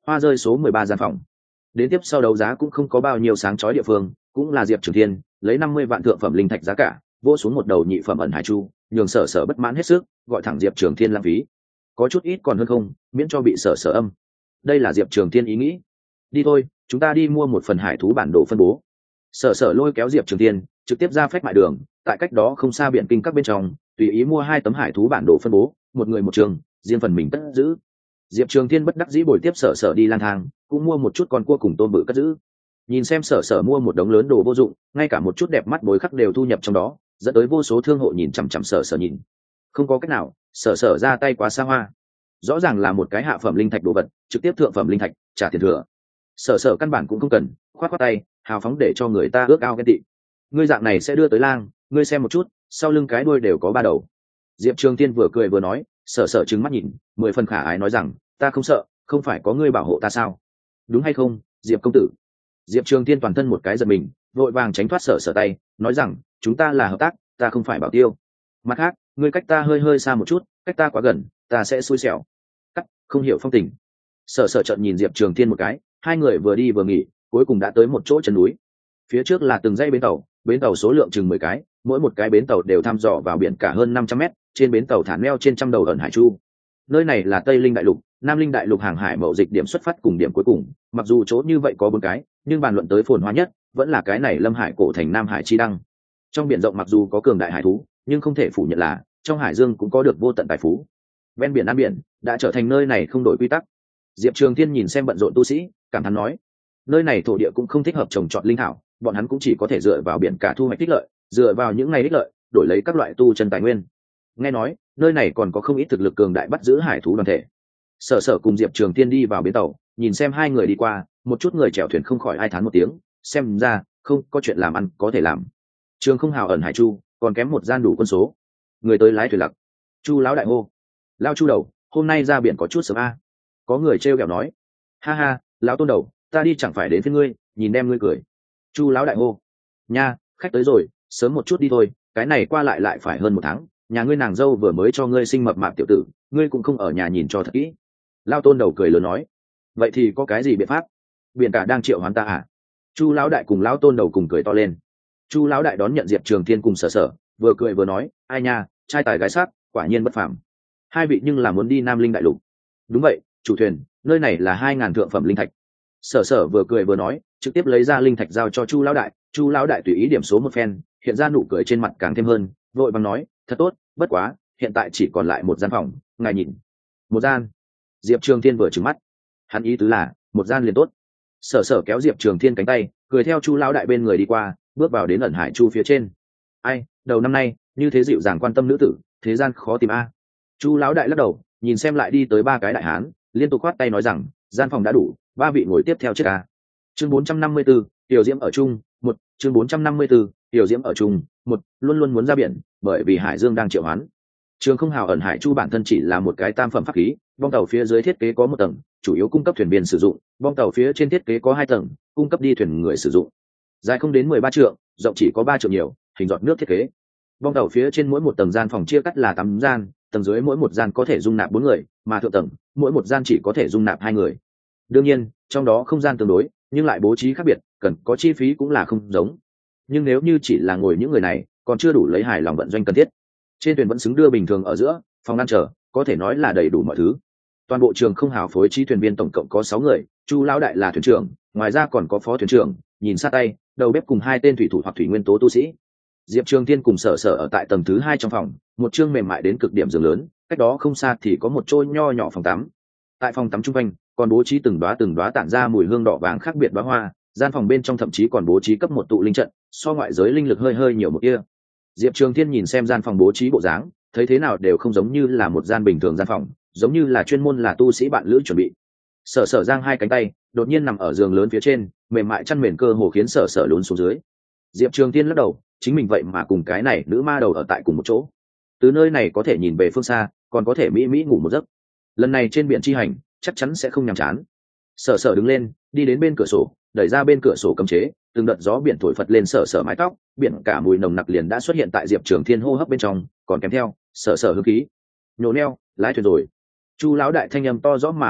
hoa rơi số 13 gian phòng. Đến tiếp sau đấu giá cũng không có bao nhiêu sáng chói địa phương, cũng là Diệp Trường Thiên lấy 50 vạn thượng phẩm linh thạch giá cả vỗ xuống một đầu nhị phẩm ẩn hải chu, nhường Sở Sở bất mãn hết sức, gọi thẳng Diệp Trường Thiên lãng phí. Có chút ít còn hơn không, miễn cho bị Sở Sở âm. Đây là Diệp Trường Thiên ý nghĩ. Đi thôi, chúng ta đi mua một phần hải thú bản đồ phân bố. Sở Sở lôi kéo Diệp Trường Thiên trực tiếp ra phách mại đường, tại cách đó không xa biển kinh các bên trong, tùy ý mua 2 tấm hải thú bản đồ phân bố, một người một trường, riêng phần mình cất giữ. Diệp Trường Thiên bất đắc dĩ bồi tiếp Sở Sở đi lang thang, cũng mua một chút con cua cùng tôm bự cất giữ. Nhìn xem Sở Sở mua một đống lớn đồ vô dụng, ngay cả một chút đẹp mắt bối khắc đều thu nhập trong đó, dẫn tới vô số thương hộ nhìn chằm chằm Sở Sở nhìn. Không có cách nào, Sở Sở ra tay quá xa hoa. Rõ ràng là một cái hạ phẩm linh thạch đồ vật, trực tiếp thượng phẩm linh thạch, trả tiền thừa. Sở Sở căn bản cũng không cần, khoát khoát tay, hào phóng để cho người ta ước ao ghen tị. Ngươi dạng này sẽ đưa tới lang, ngươi xem một chút, sau lưng cái đuôi đều có 3 đầu. Diệp Trường Thiên vừa cười vừa nói, Sở Sở trừng mắt nhìn, 10 phần khả ái nói rằng, ta không sợ, không phải có ngươi bảo hộ ta sao? Đúng hay không, Diệp công tử? Diệp Trường Thiên toàn thân một cái giật mình, vội vàng tránh thoát Sở Sở tay, nói rằng, chúng ta là hợp tác, ta không phải bảo tiêu. Mặt khác, ngươi cách ta hơi hơi xa một chút, cách ta quá gần, ta sẽ xui xẻo. Cắt, không hiểu phong tình. Sở Sở trợn nhìn Diệp Trường Thiên một cái, hai người vừa đi vừa nghỉ, cuối cùng đã tới một chỗ chân núi. Phía trước là từng dãy bến tàu số lượng chừng 10 cái, mỗi một cái bến tàu đều thăm dò vào biển cả hơn 500 mét, trên bến tàu thả neo trên trăm đầu ẩn hải chu. Nơi này là Tây Linh đại lục, Nam Linh đại lục hàng hải mậu dịch điểm xuất phát cùng điểm cuối cùng, mặc dù chỗ như vậy có 4 cái, nhưng bàn luận tới phồn hoa nhất, vẫn là cái này Lâm Hải cổ thành Nam Hải chi đăng. Trong biển rộng mặc dù có cường đại hải thú, nhưng không thể phủ nhận là trong hải dương cũng có được vô tận tài phú. Ven biển ăn biển đã trở thành nơi này không đổi quy tắc. Diệp Trường Thiên nhìn xem bận rộn tu sĩ, cảm thán nói, nơi này thổ địa cũng không thích hợp trồng trọt linh thảo, bọn hắn cũng chỉ có thể dựa vào biển cả thu hoạch ích lợi, dựa vào những ngày ích lợi đổi lấy các loại tu chân tài nguyên. Nghe nói nơi này còn có không ít thực lực cường đại bắt giữ hải thú đoàn thể. Sở Sở cùng Diệp Trường Thiên đi vào bến tàu, nhìn xem hai người đi qua, một chút người chèo thuyền không khỏi ai thán một tiếng, xem ra không có chuyện làm ăn có thể làm. Trường không hào ẩn hải chu, còn kém một gian đủ quân số. Người tới lái thuyền lặc. Chu lão đại hô, lao Chu đầu, hôm nay ra biển có chút sớm a. Có người trêu ghẹo nói, ha ha, lão Tôn đầu, ta đi chẳng phải đến với ngươi, nhìn đem ngươi cười. Chu lão đại hô, nha, khách tới rồi, sớm một chút đi thôi, cái này qua lại lại phải hơn 1 tháng, nhà ngươi nàng dâu vừa mới cho ngươi sinh mập mạp tiểu tử, ngươi cũng không ở nhà nhìn cho thật kỹ. Lao Tôn đầu cười lớn nói, vậy thì có cái gì biện pháp? Biển cả đang triệu hoán ta à? Chu lão đại cùng lão Tôn đầu cùng cười to lên. Chu lão đại đón nhận Diệp Trường Thiên cùng Sở Sở, vừa cười vừa nói, ai nha, trai tài gái sắc, quả nhiên bất phàm. Hai vị nhưng là muốn đi Nam Linh đại lục. Đúng vậy, chủ thuyền, nơi này là 2000 thượng phẩm linh thạch. Sở Sở vừa cười vừa nói, trực tiếp lấy ra linh thạch giao cho Chu lão đại. Chu lão đại tùy ý điểm số một phen, hiện ra nụ cười trên mặt càng thêm hơn, vội vàng nói, thật tốt, bất quá hiện tại chỉ còn lại một gian phòng, ngài nhìn. Một gian? Diệp Trường Thiên vừa trừng mắt, hắn ý tứ là một gian liền tốt. Sở Sở kéo Diệp Trường Thiên cánh tay, cười theo Chu lão đại bên người đi qua, bước vào đến ẩn hải chu phía trên. Ai, đầu năm nay như thế dịu dàng quan tâm nữ tử, thế gian khó tìm a. Chu lão đại lắc đầu, nhìn xem lại đi tới 3 cái đại hán, liên tục khoát tay nói rằng, gian phòng đã đủ, 3 vị ngồi tiếp theo chiếc a. Chương 454, tiểu diễm ở chung, một. Chương 454, tiểu diễm ở chung, một. Luôn luôn muốn ra biển, bởi vì hải dương đang triệu hoán. Trường không hào ẩn hải chu bản thân chỉ là một cái tam phẩm pháp khí, bong tàu phía dưới thiết kế có 1 tầng, chủ yếu cung cấp thuyền viên sử dụng, bong tàu phía trên thiết kế có 2 tầng, cung cấp đi thuyền người sử dụng. Dài không đến 13 trượng, rộng chỉ có 3 trượng nhiều, hình giọt nước thiết kế. Bong tàu phía trên mỗi một tầng gian phòng chia cắt là 8 gian, tầng dưới mỗi một gian có thể dung nạp 4 người, mà thượng tầng mỗi một gian chỉ có thể dung nạp 2 người. Đương nhiên, trong đó không gian tương đối, nhưng lại bố trí khác biệt, cần có chi phí cũng là không giống. Nhưng nếu như chỉ là ngồi những người này, còn chưa đủ lấy hài lòng vận doanh cần thiết. Trên thuyền vẫn xứng đưa bình thường ở giữa, phòng ăn chờ, có thể nói là đầy đủ mọi thứ. Toàn bộ trường không hào phối trí thuyền viên tổng cộng có 6 người, Chu lão đại là thuyền trưởng, ngoài ra còn có phó thuyền trưởng, nhìn sát tay, đầu bếp cùng 2 tên thủy thủ hoặc thủy nguyên tố tu sĩ. Diệp Trường Thiên cùng Sở Sở ở tại tầng thứ 2 trong phòng, một chương mềm mại đến cực điểm giường lớn, cách đó không xa thì có một chỗ nho nhỏ phòng tắm. Tại phòng tắm trung quanh, còn bố trí từng đóa tản ra mùi hương đỏ vàng khác biệt đóa hoa, gian phòng bên trong thậm chí còn bố trí cấp 1 tụ linh trận, so ngoại giới linh lực hơi nhiều một kia. Diệp Trường Thiên nhìn xem gian phòng bố trí bộ dáng, thấy thế nào đều không giống như là một gian bình thường gian phòng, giống như là chuyên môn là tu sĩ bạn lữ chuẩn bị. Sở Sở giang 2 cánh tay, đột nhiên nằm ở giường lớn phía trên, mềm mại chăn mền cơ hồ khiến Sở Sở lún xuống dưới. Diệp Trường Thiên lắc đầu, chính mình vậy mà cùng cái này nữ ma đầu ở tại cùng một chỗ. Từ nơi này có thể nhìn về phương xa, còn có thể mỹ mỹ ngủ một giấc. Lần này trên biển chi hành, chắc chắn sẽ không nhàm chán. Sở Sở đứng lên, đi đến bên cửa sổ, đẩy ra bên cửa sổ cấm chế, từng đợt gió biển thổi phật lên Sở Sở mái tóc, biển cả mùi nồng nặc liền đã xuất hiện tại Diệp Trường Thiên hô hấp bên trong, còn kèm theo Sở Sở hương khí. Nhổ neo, lái thuyền rồi. Chu lão đại thanh âm to rõ mà hùng hậu,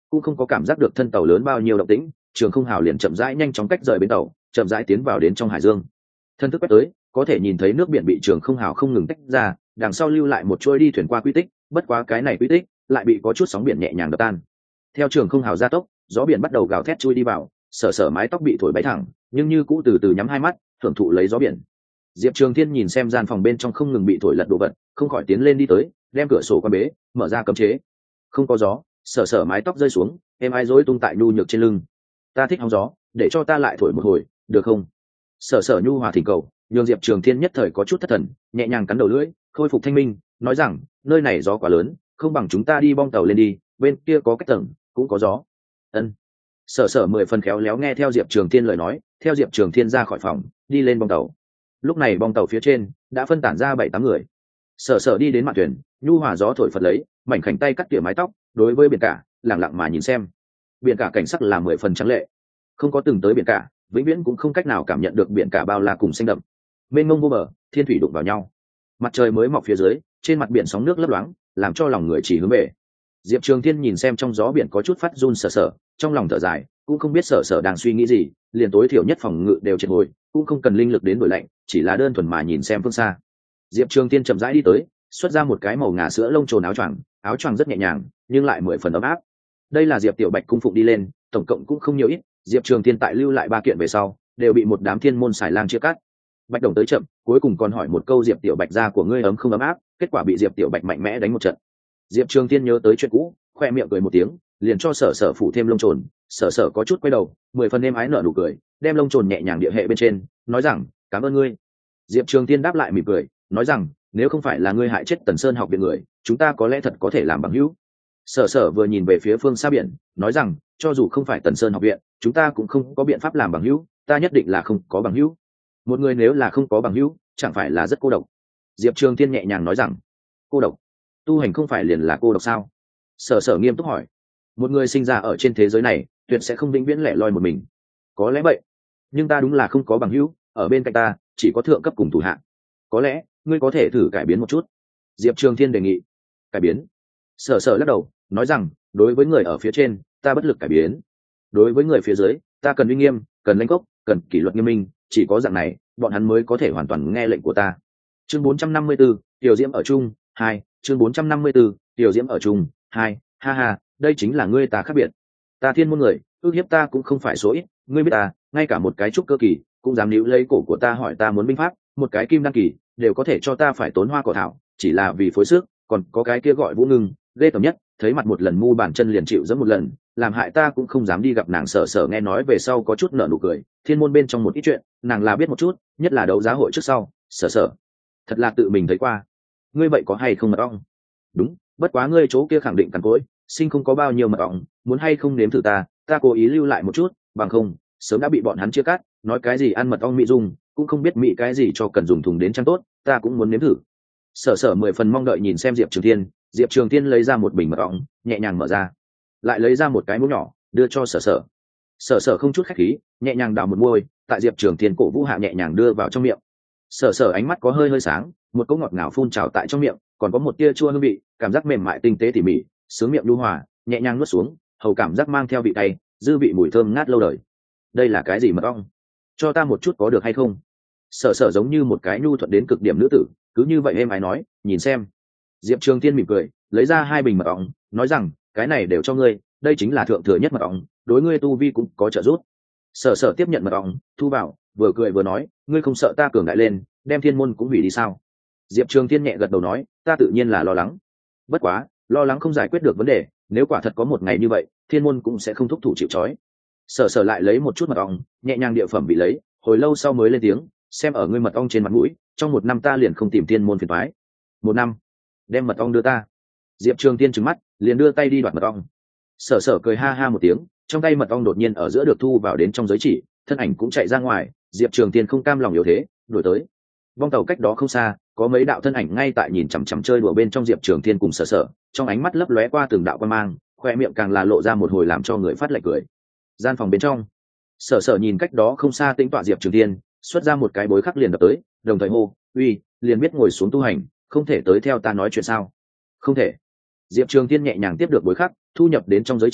cũng không có cảm giác được thân tàu lớn bao nhiêu động tĩnh, Trường Không Hào liền chậm rãi nhanh chóng cách rời bến tàu, chậm rãi tiến vào đến trong hải dương. Thân thức quét tới, có thể nhìn thấy nước biển bị Trường Không Hào không ngừng tách ra, đằng sau lưu lại một trôi đi thuyền qua quy tích, bất quá cái này quy tích lại bị có chút sóng biển nhẹ nhàng đập tan. Theo Trường Không Hào gia tốc, gió biển bắt đầu gào thét chui đi vào, sở sở mái tóc bị thổi bay thẳng, nhưng như cũ từ từ nhắm hai mắt, thưởng thụ lấy gió biển. Diệp Trường Thiên nhìn xem gian phòng bên trong không ngừng bị thổi lật đồ vật, không khỏi tiến lên đi tới, đem cửa sổ quan bế, mở ra cấm chế. Không có gió, sở sở mái tóc rơi xuống, em ai rối tung tại nhu nhược trên lưng. Ta thích hóng gió, để cho ta lại thổi một hồi, được không? Sở sở nhu hòa thỉnh cầu, nhường Diệp Trường Thiên nhất thời có chút thất thần, nhẹ nhàng cắn đầu lưỡi, khôi phục thanh minh, nói rằng, nơi này gió quá lớn, không bằng chúng ta đi bong tàu lên đi, bên kia có cách tầng, cũng có gió. Ân. Sở sở 10 phần khéo léo nghe theo Diệp Trường Thiên lời nói, theo Diệp Trường Thiên ra khỏi phòng, đi lên bong tàu. Lúc này bong tàu phía trên đã phân tán ra 7-8 người. Sở sở đi đến mạn thuyền, nhu hòa gió thổi phật lấy, mảnh khảnh tay cắt tỉa mái tóc, đối với biển cả lẳng lặng mà nhìn xem. Biển cả cảnh sắc là 10 phần trắng lệ, không có từng tới biển cả, vĩnh viễn cũng không cách nào cảm nhận được biển cả bao la cùng xanh đậm. Mênh mông vô bờ, thiên thủy đụng vào nhau. Mặt trời mới mọc phía dưới, trên mặt biển sóng nước lấp loáng, làm cho lòng người chỉ hướng về. Diệp Trường Thiên nhìn xem trong gió biển có chút phát run sở sở, trong lòng thở dài, cũng không biết sở sở đang suy nghĩ gì, liền tối thiểu nhất phòng ngự đều triệt hồi, cũng không cần linh lực đến đổi lạnh, chỉ là đơn thuần mà nhìn xem phương xa. Diệp Trường Thiên chậm rãi đi tới, xuất ra một cái màu ngà sữa lông trồn áo choàng rất nhẹ nhàng, nhưng lại 10 phần ấm áp. Đây là Diệp Tiểu Bạch cung phụng đi lên, tổng cộng cũng không nhiều ít, Diệp Trường Thiên tại lưu lại 3 kiện về sau, đều bị một đám thiên môn xài lang chia cắt. Bạch Đồng tới chậm, cuối cùng còn hỏi một câu Diệp Tiểu Bạch da của ngươi ấm không ấm áp, kết quả bị Diệp Tiểu Bạch mạnh mẽ đánh một trận. Diệp Trường Thiên nhớ tới chuyện cũ, khoe miệng cười một tiếng, liền cho sở sở phủ thêm lông trồn, sở sở có chút quay đầu, 10 phần êm ái nở nụ cười, đem lông trồn nhẹ nhàng địa hệ bên trên, nói rằng cảm ơn ngươi. Diệp Trường Thiên đáp lại mỉm cười, nói rằng nếu không phải là ngươi hại chết Tần Sơn học viện người, chúng ta có lẽ thật có thể làm bằng hữu. Sở sở vừa nhìn về phía phương xa biển, nói rằng cho dù không phải Tần Sơn học viện, chúng ta cũng không có biện pháp làm bằng hữu, ta nhất định là không có bằng hữu. Một người nếu là không có bằng hữu, chẳng phải là rất cô độc. Diệp Trường Thiên nhẹ nhàng nói rằng cô độc, tu hành không phải liền là cô độc sao? Sở sở nghiêm túc hỏi. Một người sinh ra ở trên thế giới này, tuyệt sẽ không vĩnh viễn lẻ loi một mình. Có lẽ vậy, nhưng ta đúng là không có bằng hữu, ở bên cạnh ta chỉ có thượng cấp cùng thủ hạ. Có lẽ ngươi có thể thử cải biến một chút. Diệp Trường Thiên đề nghị. Cải biến? Sở sở lắc đầu, nói rằng đối với người ở phía trên, ta bất lực cải biến. Đối với người phía dưới, ta cần uy nghiêm, cần lãnh gốc, cần kỷ luật nghiêm minh, chỉ có dạng này, bọn hắn mới có thể hoàn toàn nghe lệnh của ta. Chương 454, Tiểu Diễm ở chung 2, chương 454, Tiểu Diễm ở chung 2, ha ha, đây chính là ngươi ta khác biệt. Ta thiên môn người, ước hiếp ta cũng không phải số ít, ngươi biết ta, ngay cả một cái trúc cơ kỳ cũng dám níu lấy cổ của ta hỏi ta muốn binh pháp, một cái kim đăng kỳ đều có thể cho ta phải tốn hoa cỏ thảo, chỉ là vì phối sức, còn có cái kia gọi Vũ Ngưng, ghê tởm nhất, thấy mặt một lần mu bàn chân liền chịu giẫm một lần, làm hại ta cũng không dám đi gặp nàng. Sở sở nghe nói về sau có chút nở nụ cười, thiên môn bên trong một ít chuyện, nàng là biết một chút, nhất là đấu giá hội trước sau, sở sở thật là tự mình thấy qua. Ngươi vậy có hay không mật ong? Đúng, bất quá ngươi chỗ kia khẳng định cằn cỗi, sinh không có bao nhiêu mật ong, muốn hay không nếm thử ta cố ý lưu lại một chút, bằng không sớm đã bị bọn hắn chia cắt, nói cái gì ăn mật ong mỹ dung, cũng không biết mỹ cái gì cho cần dùng thùng đến chăng tốt, ta cũng muốn nếm thử. Sở sở 10 phần mong đợi nhìn xem Diệp Trường Thiên. Diệp Trường Thiên lấy ra một bình mật ong, nhẹ nhàng mở ra, lại lấy ra một cái muỗng nhỏ đưa cho sở sở. Sở sở không chút khách khí, nhẹ nhàng đào một môi, tại Diệp Trường Thiên cổ vũ hạ nhẹ nhàng đưa vào trong miệng. Sở sở ánh mắt có hơi hơi sáng, một cỗ ngọt ngào phun trào tại trong miệng, còn có một tia chua hương vị, cảm giác mềm mại tinh tế tỉ mỉ, sướng miệng nhu hòa, nhẹ nhàng nuốt xuống, hầu cảm giác mang theo vị cay, dư vị mùi thơm ngát lâu đời. Đây là cái gì mật ong? Cho ta một chút có được hay không? Sở sở giống như một cái nhu thuận đến cực điểm nữ tử, cứ như vậy êm ái nói, nhìn xem. Diệp Trường Thiên mỉm cười, lấy ra 2 bình mật ong, nói rằng cái này đều cho ngươi, đây chính là thượng thừa nhất mật ong, đối ngươi tu vi cũng có trợ giúp. Sở sở tiếp nhận mật ong, thu vào, vừa cười vừa nói, ngươi không sợ ta cường đại lên, đem thiên môn cũng hủy đi sao? Diệp Trường Thiên nhẹ gật đầu nói, ta tự nhiên là lo lắng, bất quá lo lắng không giải quyết được vấn đề, nếu quả thật có một ngày như vậy, thiên môn cũng sẽ không thúc thủ chịu trói. Sở sở lại lấy một chút mật ong, nhẹ nhàng địa phẩm bị lấy, hồi lâu sau mới lên tiếng, xem ở ngươi mật ong trên mặt mũi, trong 1 năm ta liền không tìm thiên môn phiền toái. 1 năm? Đem mật ong đưa ta. Diệp Trường Thiên trừng mắt, liền đưa tay đi đoạt mật ong. Sở sở cười ha ha một tiếng, trong tay mật ong đột nhiên ở giữa được thu vào đến trong giới chỉ, thân ảnh cũng chạy ra ngoài. Diệp Trường Thiên không cam lòng yếu thế, đuổi tới. Bong tàu cách đó không xa, có mấy đạo thân ảnh ngay tại nhìn chằm chằm chơi đùa bên trong Diệp Trường Thiên cùng sở sở, trong ánh mắt lấp lóe qua từng đạo quan mang, khoe miệng càng là lộ ra một hồi làm cho người phát lạnh cười. Gian phòng bên trong, sở sở nhìn cách đó không xa tĩnh tọa Diệp Trường Thiên, xuất ra một cái bối khắc liền đập tới, đồng thời hô, uy, liền biết ngồi xuống tu hành, không thể tới theo ta nói chuyện sao? Không thể. Diệp Trường Thiên nhẹ nhàng tiếp được bối khắc, thu nhập đến trong giới chỉ,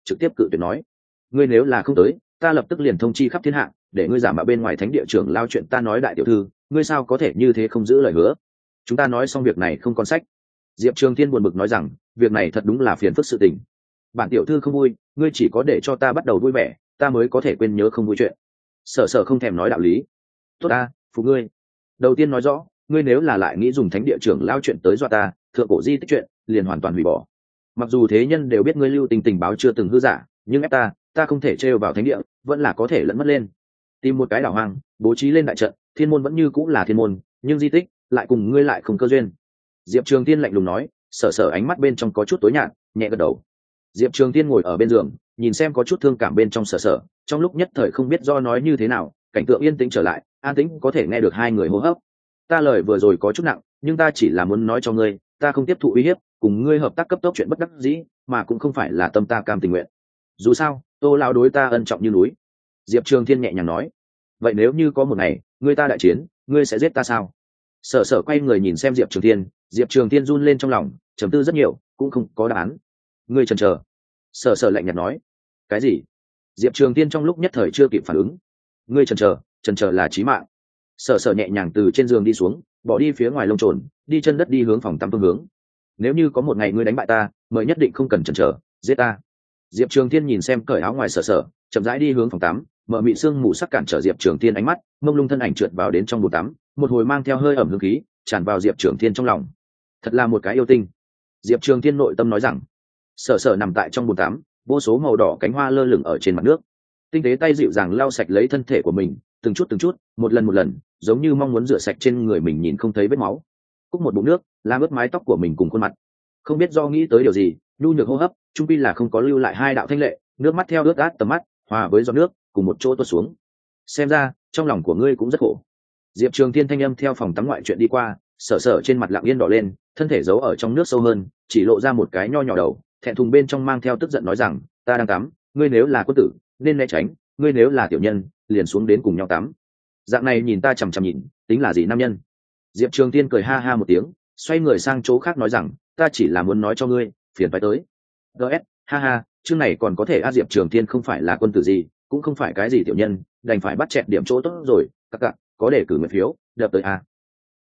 trực tiếp cự tuyệt nói: ngươi nếu là không tới, ta lập tức liền thông chi khắp thiên hạ, để ngươi giả mạo bên ngoài thánh địa trưởng lao chuyện ta nói đại tiểu thư, ngươi sao có thể như thế không giữ lời hứa. Chúng ta nói xong việc này không còn sách. Diệp Trường Thiên buồn bực nói rằng, việc này thật đúng là phiền phức sự tình. Bản tiểu thư không vui, ngươi chỉ có để cho ta bắt đầu vui vẻ, ta mới có thể quên nhớ không vui chuyện. Sở Sở không thèm nói đạo lý. Tốt ta, phụ ngươi. Đầu tiên nói rõ, ngươi nếu là lại nghĩ dùng thánh địa trưởng lao chuyện tới dọa ta, thượng cổ di tích chuyện liền hoàn toàn hủy bỏ. Mặc dù thế nhân đều biết ngươi lưu tình báo chưa từng hư giả, nhưng ép ta không thể trêu vào thánh địa, vẫn là có thể lẫn mất lên. Tìm một cái đảo hoang, bố trí lên đại trận, thiên môn vẫn như cũng là thiên môn, nhưng di tích lại cùng ngươi lại không cơ duyên. Diệp Trường Thiên lạnh lùng nói. Sở Sở ánh mắt bên trong có chút tối nhạt, nhẹ gật đầu. Diệp Trường Thiên ngồi ở bên giường, nhìn xem có chút thương cảm bên trong Sở Sở, trong lúc nhất thời không biết do nói như thế nào, cảnh tượng yên tĩnh trở lại, an tĩnh có thể nghe được hai người hô hấp. Ta lời vừa rồi có chút nặng, nhưng ta chỉ là muốn nói cho ngươi, ta không tiếp thụ uy hiếp, cùng ngươi hợp tác cấp tốc chuyện bất đắc dĩ, mà cũng không phải là tâm ta cam tình nguyện. Dù sao, Tô lão đối ta ân trọng như núi. Diệp Trường Thiên nhẹ nhàng nói. Vậy nếu như có một ngày, ngươi ta đại chiến, ngươi sẽ giết ta sao? Sở Sở quay người nhìn xem Diệp Trường Thiên, Diệp Trường Thiên run lên trong lòng, trầm tư rất nhiều, cũng không có đáp án. Ngươi chần chờ. Sở Sở lạnh nhạt nói. Cái gì? Diệp Trường Thiên trong lúc nhất thời chưa kịp phản ứng. Ngươi chần chờ là chí mạng. Sở Sở nhẹ nhàng từ trên giường đi xuống, bỏ đi phía ngoài lông trồn, đi chân đất đi hướng phòng tắm phương hướng. Nếu như có một ngày ngươi đánh bại ta, mời nhất định không cần chần chờ, giết ta. Diệp Trường Thiên nhìn xem cởi áo ngoài Sở Sở, chậm rãi đi hướng phòng tắm, mở mị sương mù sắc cản trở Diệp Trường Thiên ánh mắt, mông lung thân ảnh trượt vào đến trong bồn tắm, một hồi mang theo hơi ẩm hương khí tràn vào Diệp Trường Thiên trong lòng. Thật là một cái yêu tinh. Diệp Trường Thiên nội tâm nói rằng. Sở Sở nằm tại trong bồn tắm, vô số màu đỏ cánh hoa lơ lửng ở trên mặt nước, tinh tế tay dịu dàng lau sạch lấy thân thể của mình, từng chút một lần, giống như mong muốn rửa sạch trên người mình nhìn không thấy vết máu. Cúc một bụng nước làm ướt mái tóc của mình cùng khuôn mặt, không biết do nghĩ tới điều gì, nhu nhược hô hấp trung pi là không có lưu lại hai đạo thanh lệ, nước mắt theo ướt át tầm mắt hòa với giọt nước cùng một chỗ tuột xuống. Xem ra trong lòng của ngươi cũng rất khổ. Diệp Trường Thiên thanh âm theo phòng tắm ngoại chuyện đi qua. Sở Sở trên mặt lặng yên đỏ lên, thân thể giấu ở trong nước sâu hơn, chỉ lộ ra một cái nho nhỏ đầu, thẹn thùng bên trong mang theo tức giận nói rằng, ta đang tắm, ngươi nếu là quân tử nên né tránh, ngươi nếu là tiểu nhân liền xuống đến cùng nhau tắm. Dạng này nhìn ta chằm chằm nhìn, tính là gì nam nhân? Diệp Trường Thiên cười ha ha một tiếng, xoay người sang chỗ khác nói rằng, ta chỉ là muốn nói cho ngươi, phiền phải tới. gs ha ha, chương này còn có thể a. Diệp Trường Thiên không phải là quân tử gì, cũng không phải cái gì tiểu nhân, đành phải bắt chẹt điểm chỗ tốt rồi. Các cặc có để cử nguyện phiếu đập tới a.